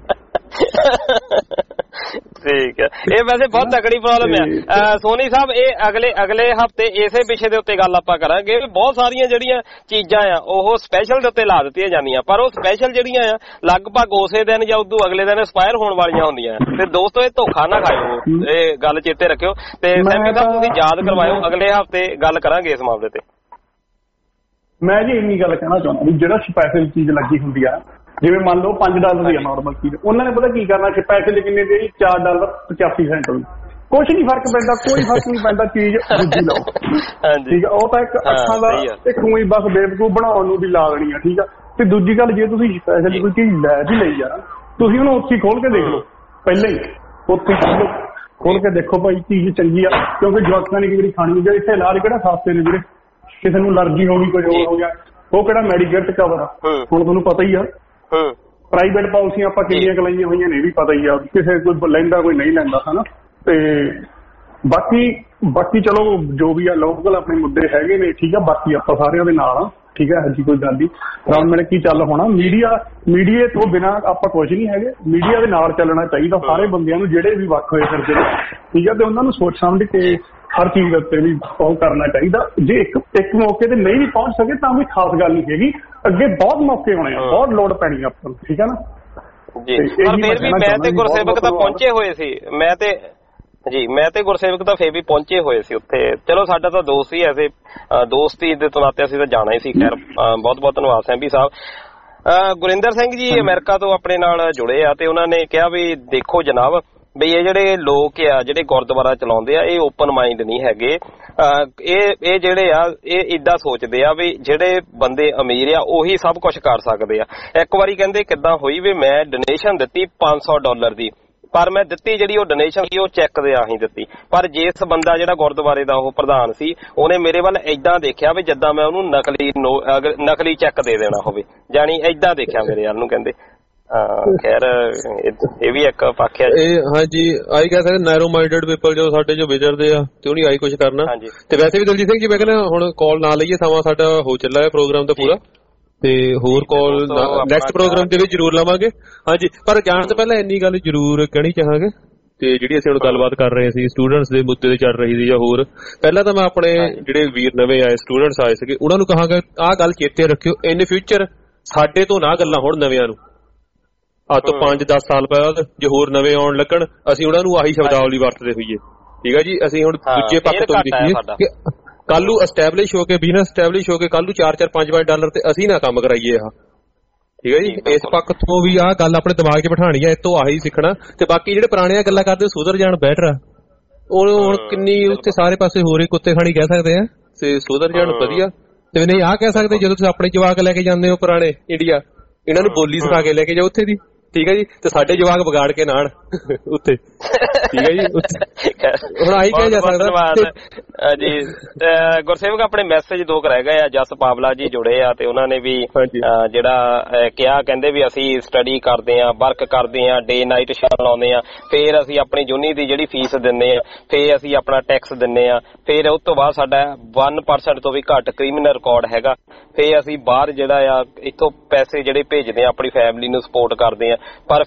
ਠੀਕ ਹੈ, ਇਹ ਵੈਸੇ ਬਹੁਤ ਤਕੜੀ ਪ੍ਰੋਬਲਮ ਹੈ ਸੋਨੀ ਸਾਹਿਬ। ਇਹ ਅਗਲੇ ਹਫਤੇ ਇਸੇ ਵਿਸ਼ੇ ਦੇ ਉੱਤੇ ਗੱਲ ਆਪਾਂ ਕਰਾਂਗੇ। ਬਹੁਤ ਸਾਰੀਆਂ ਜਿਹੜੀਆਂ ਚੀਜ਼ਾਂ ਆ ਉਹ ਸਪੈਸ਼ਲ ਦੇ ਉੱਤੇ ਲਾ ਦਿੱਤੀਆਂ ਜਾਂਦੀਆਂ, ਪਰ ਉਹ ਸਪੈਸ਼ਲ ਜਿਹੜੀਆਂ ਆ ਲਗਭਗ ਉਸੇ ਦਿਨ ਜਾਂ ਉਦੋਂ ਅਗਲੇ ਦਿਨ ਐਕਸਪਾਇਰ ਹੋਣ ਵਾਲੀਆਂ ਹੁੰਦੀਆਂ। ਤੇ ਦੋਸਤੋ ਇਹ ਧੋਖਾ ਨਾ ਖਾਇਓ, ਇਹ ਗੱਲ ਚੇਤੇ ਰੱਖਿਓ। ਤੇ ਸੈਮੀ ਸਾਹਿਬ ਤੁਸੀਂ ਯਾਦ ਕਰਵਾਇਓ, ਅਗਲੇ ਹਫਤੇ ਗੱਲ ਕਰਾਂਗੇ ਇਸ ਮਾਮਲੇ ਤੇ। ਮੈਂ ਜੀ ਇੰਨੀ ਗੱਲ ਕਹਿਣਾ ਚਾਹੁੰਦਾ ਵੀ ਜਿਹੜਾ ਸਪੈਸ਼ਲ ਚੀਜ਼ ਲੱਗੀ ਹੁੰਦੀ ਆ, ਜਿਵੇਂ ਮੰਨ ਲਓ $5 ਦੀ ਆ ਨਾਰਮਲ ਚੀਜ਼, ਉਹਨਾਂ ਨੇ ਪਤਾ ਕੀ ਕਰਨਾ, ਪੈਸੇ ਕਿੰਨੇ ਦੇ $4.85 ਕੁਛ ਨਹੀਂ ਫਰਕ ਪੈਂਦਾ, ਕੋਈ ਫਰਕ ਨਹੀਂ ਪੈਂਦਾ, ਚੀਜ਼ ਦੂਜੀ ਲਾਓ ਠੀਕ ਆ। ਉਹ ਤਾਂ ਇੱਕ ਅੱਖਾਂ ਦਾ ਇੱਕ ਹੀ ਬਸ ਬੇਵਕੂਫ ਬਣਾਉਣ ਨੂੰ ਵੀ ਲਾ ਦੇਣੀ ਆ, ਠੀਕ ਆ। ਤੇ ਦੂਜੀ ਗੱਲ, ਜੇ ਤੁਸੀਂ ਸਪੈਸ਼ਲ ਕੋਈ ਚੀਜ਼ ਲੈ ਵੀ ਲਈ ਆ, ਤੁਸੀਂ ਉਹਨੂੰ ਉੱਥੇ ਖੋਲ ਕੇ ਦੇਖ ਲਓ, ਪਹਿਲਾਂ ਹੀ ਉੱਥੇ ਖੋਲ ਕੇ ਦੇਖੋ ਭਾਈ ਚੀਜ਼ ਚੰਗੀ ਆ, ਕਿਉਂਕਿ ਜਵਾਕਾਂ ਨੇ ਜਿਹੜੀ ਖਾਣੀ ਹੁੰਦੀ, ਇੱਥੇ ਇਲਾਜ ਕਿਹੜਾ ਸਸਤੇ ਨੇ ਵੀਰੇ, ਕਿਸੇ ਨੂੰ ਅਲਰਜੀ ਹੋ ਗਈ, ਕੁਝ ਹੋਰ ਹੋ ਗਿਆ, ਉਹ ਕਿਹੜਾ ਮੈਡੀਕੇਅਰ ਚ ਕਵਰ ਆ, ਹੁਣ ਤੁਹਾਨੂੰ ਪਤਾ ਹੀ ਆ। ਪ੍ਰਾਈਵੇਟ ਪਾਲਿਸੀਆਂ ਆਪਾਂ ਕਿੰਨੀਆਂ ਕਲਾਈਆਂ ਹੋਈਆਂ ਨੇ ਇਹ ਵੀ ਪਤਾ ਹੀ ਆ, ਕਿਸੇ ਕੋਈ ਲੈਂਦਾ ਕੋਈ ਨਹੀਂ ਲੈਂਦਾ ਹਨਾ। ਤੇ ਬਾਕੀ ਚਲੋ ਜੋ ਵੀ ਆ ਲੋਕਲ ਆਪਣੇ ਮੁੱਦੇ ਹੈਗੇ ਨੇ, ਠੀਕ ਆ, ਬਾਕੀ ਆਪਾਂ ਸਾਰਿਆਂ ਦੇ ਨਾਲ ਆ, ਠੀਕ ਹੈ, ਹਜੀ ਕੋਈ ਗੱਲ ਨਹੀਂ, ਰਲ ਮਿਲ ਕੇ ਚੱਲ ਹੋਣਾ। ਮੀਡੀਆ ਤੋਂ ਬਿਨਾਂ ਆਪਾਂ ਕੁਝ ਨਹੀਂ ਹੈਗੇ, ਮੀਡੀਆ ਦੇ ਨਾਲ ਚੱਲਣਾ ਚਾਹੀਦਾ ਸਾਰੇ ਬੰਦਿਆਂ ਨੂੰ, ਜਿਹੜੇ ਵੀ ਵੱਖ ਹੋਏ ਫਿਰਦੇ ਨੇ, ਠੀਕ ਆ। ਤੇ ਉਹਨਾਂ ਨੂੰ ਸੋਚ ਸਮਝ ਕੇ ਹਰ ਚੀਜ਼ ਦੇ ਉੱਤੇ ਵੀ ਉਹ ਕਰਨਾ ਚਾਹੀਦਾ। ਜੇ ਇੱਕ ਮੌਕੇ ਤੇ ਨਹੀਂ ਵੀ ਪਹੁੰਚ ਸਕੇ ਤਾਂ ਵੀ ਖਾਸ ਗੱਲ ਨਹੀਂ ਹੈਗੀ, ਅੱਗੇ ਬਹੁਤ ਮੌਕੇ ਹੋਣੇ ਆ, ਬਹੁਤ ਲੋੜ ਪੈਣੀ ਆਪਾਂ ਨੂੰ, ਠੀਕ ਹੈ ਨਾ ਜੀ। ਪਰ ਫਿਰ ਵੀ ਮੈਂ ਤੇ ਗੁਰਸੇਵਕ ਤਾਂ ਪਹੁੰਚੇ ਹੋਏ ਸੀ, ਮੈਂ ਤੇ ਗੁਰਸੇਵਕ ਤਾਂ ਫੇਰ ਵੀ ਪਹੁੰਚੇ ਹੋਏ ਸੀ ਉੱਥੇ। ਚਲੋ ਸਾਡਾ ਤਾਂ ਦੋਸਤ ਹੀ ਐਸੇ, ਦੋਸਤੀ ਦੇ ਨਾਤੇ ਅਸੀਂ ਤਾਂ ਜਾਣਾ ਹੀ ਸੀ। ਖੈਰ ਬਹੁਤ ਬਹੁਤ ਧੰਨਵਾਦ ਸੈਂਪੀ ਸਾਹਿਬ। ਗੁਰਿੰਦਰ ਸਿੰਘ ਜੀ ਅਮਰੀਕਾ ਤੋਂ ਆਪਣੇ ਨਾਲ ਜੁੜੇ ਆ, ਤੇ ਉਹਨਾਂ ਨੇ ਕਿਹਾ ਵੀ ਦੇਖੋ ਜਨਾਬ, ਬਈ ਇਹ ਜਿਹੜੇ ਲੋਕ ਆ ਜਿਹੜੇ ਗੁਰਦੁਆਰਾ ਚਲਾਉਂਦੇ ਆ, ਇਹ ਓਪਨ ਮਾਈਂਡ ਨਹੀਂ ਹੈਗੇ। ਇਹ ਜਿਹੜੇ ਆ ਇਹ ਇਦਾਂ ਸੋਚਦੇ ਆ ਵੀ ਜਿਹੜੇ ਬੰਦੇ ਅਮੀਰ ਆ ਉਹੀ ਸਭ ਕੁਝ ਕਰ ਸਕਦੇ ਆ। ਇੱਕ ਵਾਰੀ ਕਹਿੰਦੇ ਕਿੱਦਾਂ ਹੋਈ ਵੀ ਮੈਂ ਡੋਨੇਸ਼ਨ ਦਿੱਤੀ $500 ਦੀ, ਪਰ ਮੈਂ ਦਿੱਤੀ ਜਿਹੜੀ ਉਹ ਡੋਨੇਸ਼ਨ ਸੀ ਉਹ ਚੈੱਕ ਦੇ ਆਹੀਂ ਦਿੱਤੀ। ਪਰ ਜਿਸ ਬੰਦਾ ਜਿਹੜਾ ਗੁਰਦੁਆਰੇ ਦਾ ਉਹ ਪ੍ਰਧਾਨ ਸੀ ਉਹਨੇ ਮੇਰੇ ਵੱਲ ਏਦਾਂ ਦੇਖਿਆ ਵੀ ਜਿੱਦਾਂ ਮੈਂ ਉਹਨੂੰ ਨਕਲੀ ਚੈੱਕ ਦੇ ਦੇਣਾ ਹੋਵੇ, ਜਾਣੀ ਏਦਾਂ ਦੇਖਿਆ ਮੇਰੇ ਵੱਲ ਨੂੰ। ਕਹਿੰਦੇ ਖੈਰ ਇਹ ਵੀ ਇੱਕ ਪੱਖ ਹੈ। ਹਾਂਜੀ, ਆਈ ਕਹਿ ਸਕਦੇ ਨੈਰੋ ਮਾਈਂਡਡ ਪੀਪਲ ਜੋ ਸਾਡੇ ਜੋ ਵਿਚਰਦੇ ਆ ਤੇ ਉਹਨੇ ਆਈ ਕੁਝ ਕਰਨਾ। ਤੇ ਵੈਸੇ ਵੀ ਦਲਜੀਤ ਸਿੰਘ ਜੀ ਮੈਂ ਕਹਿੰਦਾ ਹੁਣ ਕਾਲ ਨਾ ਲਈਏ, ਸਮਾਂ ਸਾਡਾ ਹੋ ਚੱਲਾ ਹੈ ਪ੍ਰੋਗਰਾਮ ਦਾ ਪੂਰਾ, ਤੇ ਹੋਰ ਕਾਲ ਨੈਕਸਟ ਪ੍ਰੋਗਰਾਮ ਦੇ ਵਿੱਚ ਜ਼ਰੂਰ ਲਵਾਂਗੇ। ਹਾਂਜੀ, ਪਰ ਜਾਣ ਤੋਂ ਪਹਿਲਾਂ ਇੰਨੀ ਗੱਲ ਜ਼ਰੂਰ ਕਹਿਣੀ ਚਾਹਾਂਗੇ ਤੇ ਜਿਹੜੀ ਅਸੀਂ ਹੁਣ ਗੱਲਬਾਤ ਕਰ ਰਹੇ ਸੀ ਸਟੂਡੈਂਟਸ ਦੇ ਮੁੱਦੇ ਤੇ ਚੱਲ ਰਹੀ ਸੀ ਜਾਂ ਹੋਰ, ਪਹਿਲਾਂ ਤਾਂ ਮੈਂ ਆਪਣੇ ਜਿਹੜੇ ਵੀਰ ਨਵੇਂ ਆਏ ਸਟੂਡੈਂਟਸ ਆਏ ਸੀਗੇ ਉਹਨਾਂ ਨੂੰ ਕਹਾਂਗਾ ਆਹ ਗੱਲ ਚੇਤੇ ਰੱਖਿਓ, ਇਨ ਫਿਊਚਰ ਸਾਡੇ ਤੋਂ ਨਾ ਗੱਲਾਂ ਹੁਣ ਨਵਿਆਂ ਨੂੰ, ਅੱਜ ਤੋਂ 5-10 ਸਾਲ ਬਾਅਦ ਜੇ ਹੋਰ ਨਵੇਂ ਆਉਣ ਲੱਗਣ ਅਸੀਂ ਉਹਨਾਂ ਨੂੰ ਆਹੀ ਸ਼ਬਦਾਵਲੀ ਵਰਤਦੇ ਹੋਈਏ। ਠੀਕ ਹੈ ਜੀ, ਅਸੀਂ ਹੁਣ ਦੂਜੇ ਪੱਖ ਤੋਂ ਦੇਖੀਏ ਕਿ ਕੱਲ ਨੂੰ ਐਸਟੈਬਲਿਸ਼ ਹੋ ਕੇ ਬਿਜ਼ਨਸ ਐਸਟੈਬਲਿਸ਼ ਹੋ ਕੇ ਕੱਲ ਨੂੰ $4-5 ਤੇ ਅਸੀਂ ਨਾ ਕੰਮ ਕਰਾਈਏ ਆਹ। ਠੀਕ ਹੈ ਜੀ, ਇਸ ਪੱਖ ਤੋਂ ਵੀ ਆਹ ਗੱਲ ਆਪਣੇ ਦਿਮਾਗ 'ਚ ਬਿਠਾਣੀ ਆ, ਇਹ ਤੋਂ ਆਹੀ ਸਿੱਖਣਾ। ਤੇ ਬਾਕੀ ਜਿਹੜੇ ਪੁਰਾਣੀਆਂ ਗੱਲਾਂ ਕਰਦੇ ਸੁਧਰ ਜਾਣ ਬੈਟਰ ਆ, ਉਹ ਹੁਣ ਕਿੰਨੀ ਉੱਥੇ ਸਾਰੇ ਪਾਸੇ ਹੋ ਰਹੀ ਕੁੱਤੇ ਖਾਣੀ ਕਹਿ ਸਕਦੇ ਆ ਤੇ ਸੁਧਰ ਜਾਣ ਵਧੀਆ। ਤੇ ਨਹੀਂ ਆਹ ਕਹਿ ਸਕਦੇ ਜਦੋਂ ਤੁਸੀਂ ਆਪਣੇ ਜਵਾਕ ਲੈ ਕੇ ਜਾਂਦੇ ਹੋ ਪੁਰਾਣੇ ਇੰਡੀਆ, ਇਹਨਾਂ ਨੂੰ ਬੋਲੀ ਸਿਖਾ ਕੇ ਲੈ ਕੇ ਜਾਓ ਉੱਥੇ ਦੀ। ਠੀਕ ਹੈ ਜੀ, ਤੇ ਸਾਡੇ ਜਵਾਕ ਵਿਗਾੜ ਕੇ ਨਾਣ ਉੱਥੇ। ਠੀਕ ਹੈ ਜੀ, ਹੁਣ ਆਹੀ ਕਿਹਾ ਜਾ ਸਕਦਾ ਜੀ। ਗੁਰਸੇਵਕ ਆਪਣੇ ਮੈਸੇਜ 2 ਰਹਿ ਗਏ ਆ। ਜਸ ਪਾਵਲਾ ਜੀ ਜੁੜੇ ਆ ਤੇ ਉਹਨਾਂ ਨੇ ਵੀ ਜਿਹੜਾ ਕਿਹਾ, ਕਹਿੰਦੇ ਵੀ ਅਸੀਂ ਸਟੱਡੀ ਕਰਦੇ ਆ, ਵਰਕ ਕਰਦੇ ਆ, ਡੇ ਨਾਈਟ ਸ਼ਿਫਟ ਲਾਉਂਦੇ ਆ, ਫੇਰ ਅਸੀਂ ਆਪਣੀ ਯੂਨੀ ਦੀ ਜਿਹੜੀ ਫੀਸ ਦਿੰਦੇ ਆ, ਫੇਰ ਅਸੀਂ ਆਪਣਾ ਟੈਕਸ ਦਿੰਦੇ ਆ, ਫੇਰ ਉਸ ਤੋਂ ਬਾਅਦ ਸਾਡਾ 1% ਤੋਂ ਵੀ ਘੱਟ ਕ੍ਰਿਮੀਨਲ ਰਿਕਾਰਡ ਹੈਗਾ, ਫੇਰ ਅਸੀਂ ਬਾਹਰ ਜਿਹੜਾ ਆ ਇੱਥੋਂ ਪੈਸੇ ਜਿਹੜੇ ਭੇਜਦੇ ਆ ਆਪਣੀ ਫੈਮਿਲੀ ਨੂੰ ਸਪੋਰਟ ਕਰਦੇ ਆ। ਪਰ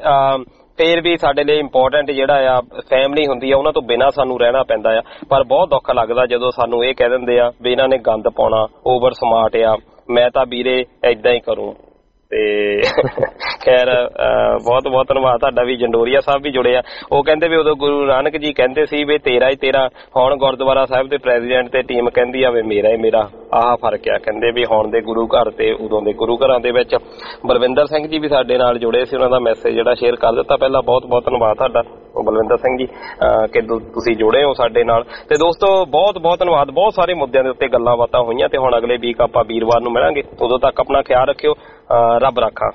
ਫੇਰ ਵੀ ਸਾਡੇ ਲਈ ਇੰਪੋਰਟੈਂਟ ਜਿਹੜਾ ਆ ਫੈਮਿਲੀ ਹੁੰਦੀ ਆ, ਉਹਨਾਂ ਤੋਂ ਬਿਨਾਂ ਸਾਨੂੰ ਰਹਿਣਾ ਪੈਂਦਾ ਆ। ਪਰ ਬਹੁਤ ਦੁੱਖ ਲੱਗਦਾ ਜਦੋਂ ਸਾਨੂੰ ਇਹ ਕਹਿ ਦਿੰਦੇ ਆ ਵੀ ਇਹਨਾਂ ਨੇ ਗੰਦ ਪਾਉਣਾ, ਓਵਰ ਸਮਾਰਟ ਆ, ਮੈਂ ਤਾਂ ਵੀਰੇ ਏਦਾਂ ਹੀ ਕਰੂੰ। ਤੇ ਖੈਰ ਬਹੁਤ ਬਹੁਤ ਧੰਨਵਾਦ ਤੁਹਾਡਾ ਵੀ। ਜੰਡੋਰੀਆ ਸਾਹਿਬ ਵੀ ਜੁੜੇ ਆ, ਉਹ ਕਹਿੰਦੇ ਵੀ ਉਦੋਂ ਗੁਰੂ ਨਾਨਕ ਜੀ ਕਹਿੰਦੇ ਸੀ ਵੀ ਤੇਰਾ ਹੀ ਤੇਰਾ, ਹੁਣ ਗੁਰਦੁਆਰਾ ਸਾਹਿਬ ਦੇ ਪ੍ਰੈਜ਼ੀਡੈਂਟ ਤੇ ਟੀਮ ਕਹਿੰਦੀ ਆ ਵੀ ਮੇਰਾ ਹੀ ਮੇਰਾ। ਆਹ ਫਰਕ ਆ, ਕਹਿੰਦੇ ਵੀ ਹੁਣ ਦੇ ਗੁਰੂ ਘਰ ਤੇ ਉਦੋਂ ਦੇ ਗੁਰੂ ਘਰਾਂ ਦੇ ਵਿੱਚ। ਬਲਵਿੰਦਰ ਸਿੰਘ ਜੀ ਵੀ ਸਾਡੇ ਨਾਲ ਜੁੜੇ ਸੀ, ਉਹਨਾਂ ਦਾ ਮੈਸੇਜ ਜਿਹੜਾ ਸ਼ੇਅਰ ਕਰ ਦਿੱਤਾ। ਪਹਿਲਾਂ ਬਹੁਤ ਬਹੁਤ ਧੰਨਵਾਦ ਤੁਹਾਡਾ ਬਲਵਿੰਦਰ ਸਿੰਘ ਜੀ ਕਿ ਤੁਸੀਂ ਜੁੜੇ ਹੋ ਸਾਡੇ ਨਾਲ। ਤੇ ਦੋਸਤੋ ਬਹੁਤ ਬਹੁਤ ਧੰਨਵਾਦ। ਬਹੁਤ ਸਾਰੇ ਮੁੱਦਿਆਂ ਦੇ ਉੱਤੇ ਗੱਲਾਂ ਬਾਤਾਂ ਹੋਈਆਂ ਤੇ ਹੁਣ ਅਗਲੇ ਵੀਕ ਆਪਾਂ ਵੀਰਵਾਰ ਨੂੰ ਮਿਲਾਂਗੇ। ਉਦੋਂ ਤੱਕ ਆਪਣਾ ਖਿਆਲ ਰੱਖਿਓ, ਰੱਬ ਰਾਖਾ।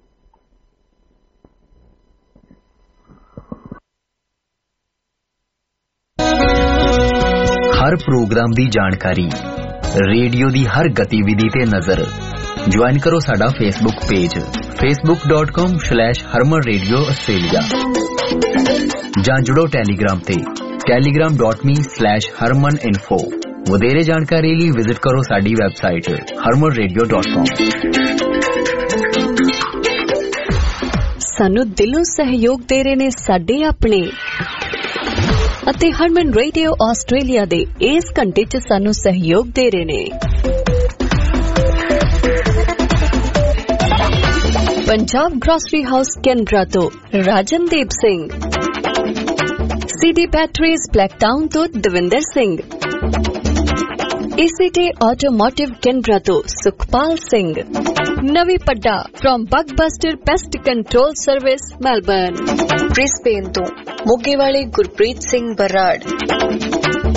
हर प्रोग्राम दी जानकारी, रेडियो दी हर गतिविधि ते नजर। ज्वाइन करो साडा फेसबुक पेज facebook.com/harmanradio Australia जां जुड़ो टेलीग्राम ते telegram.me/harmaninfo। वधेरे जानकारी लई विजिट करो साडी वेबसाइट harmanradio.com। सानू दिलों सहयोग दे रहे ने साडे अपने ਅਤੇ ਹਰਮਨ ਰੇਡੀਓ ਆਸਟ੍ਰੇਲੀਆ ਦੇ ਇਸ ਘੰਟੇ 'ਚ ਸਾਨੂੰ ਸਹਿਯੋਗ ਦੇ ਰਹੇ ਨੇ ਪੰਜਾਬ ਗ੍ਰੋਸਰੀ ਹਾਊਸ ਕੈਨਬਰਾ ਤੋਂ Rajandeep Singh, CD batteries Blacktown ਤੋਂ Davinder Singh, ACT automotive Canberra ਤੋਂ Sukhpal Singh, Navi Padda from Bugbuster pest control service Melbourne, Brisbane ਤੋਂ ਮੋਗੇ ਵਾਲੇ ਗੁਰਪ੍ਰੀਤ ਸਿੰਘ ਬਰਾੜ,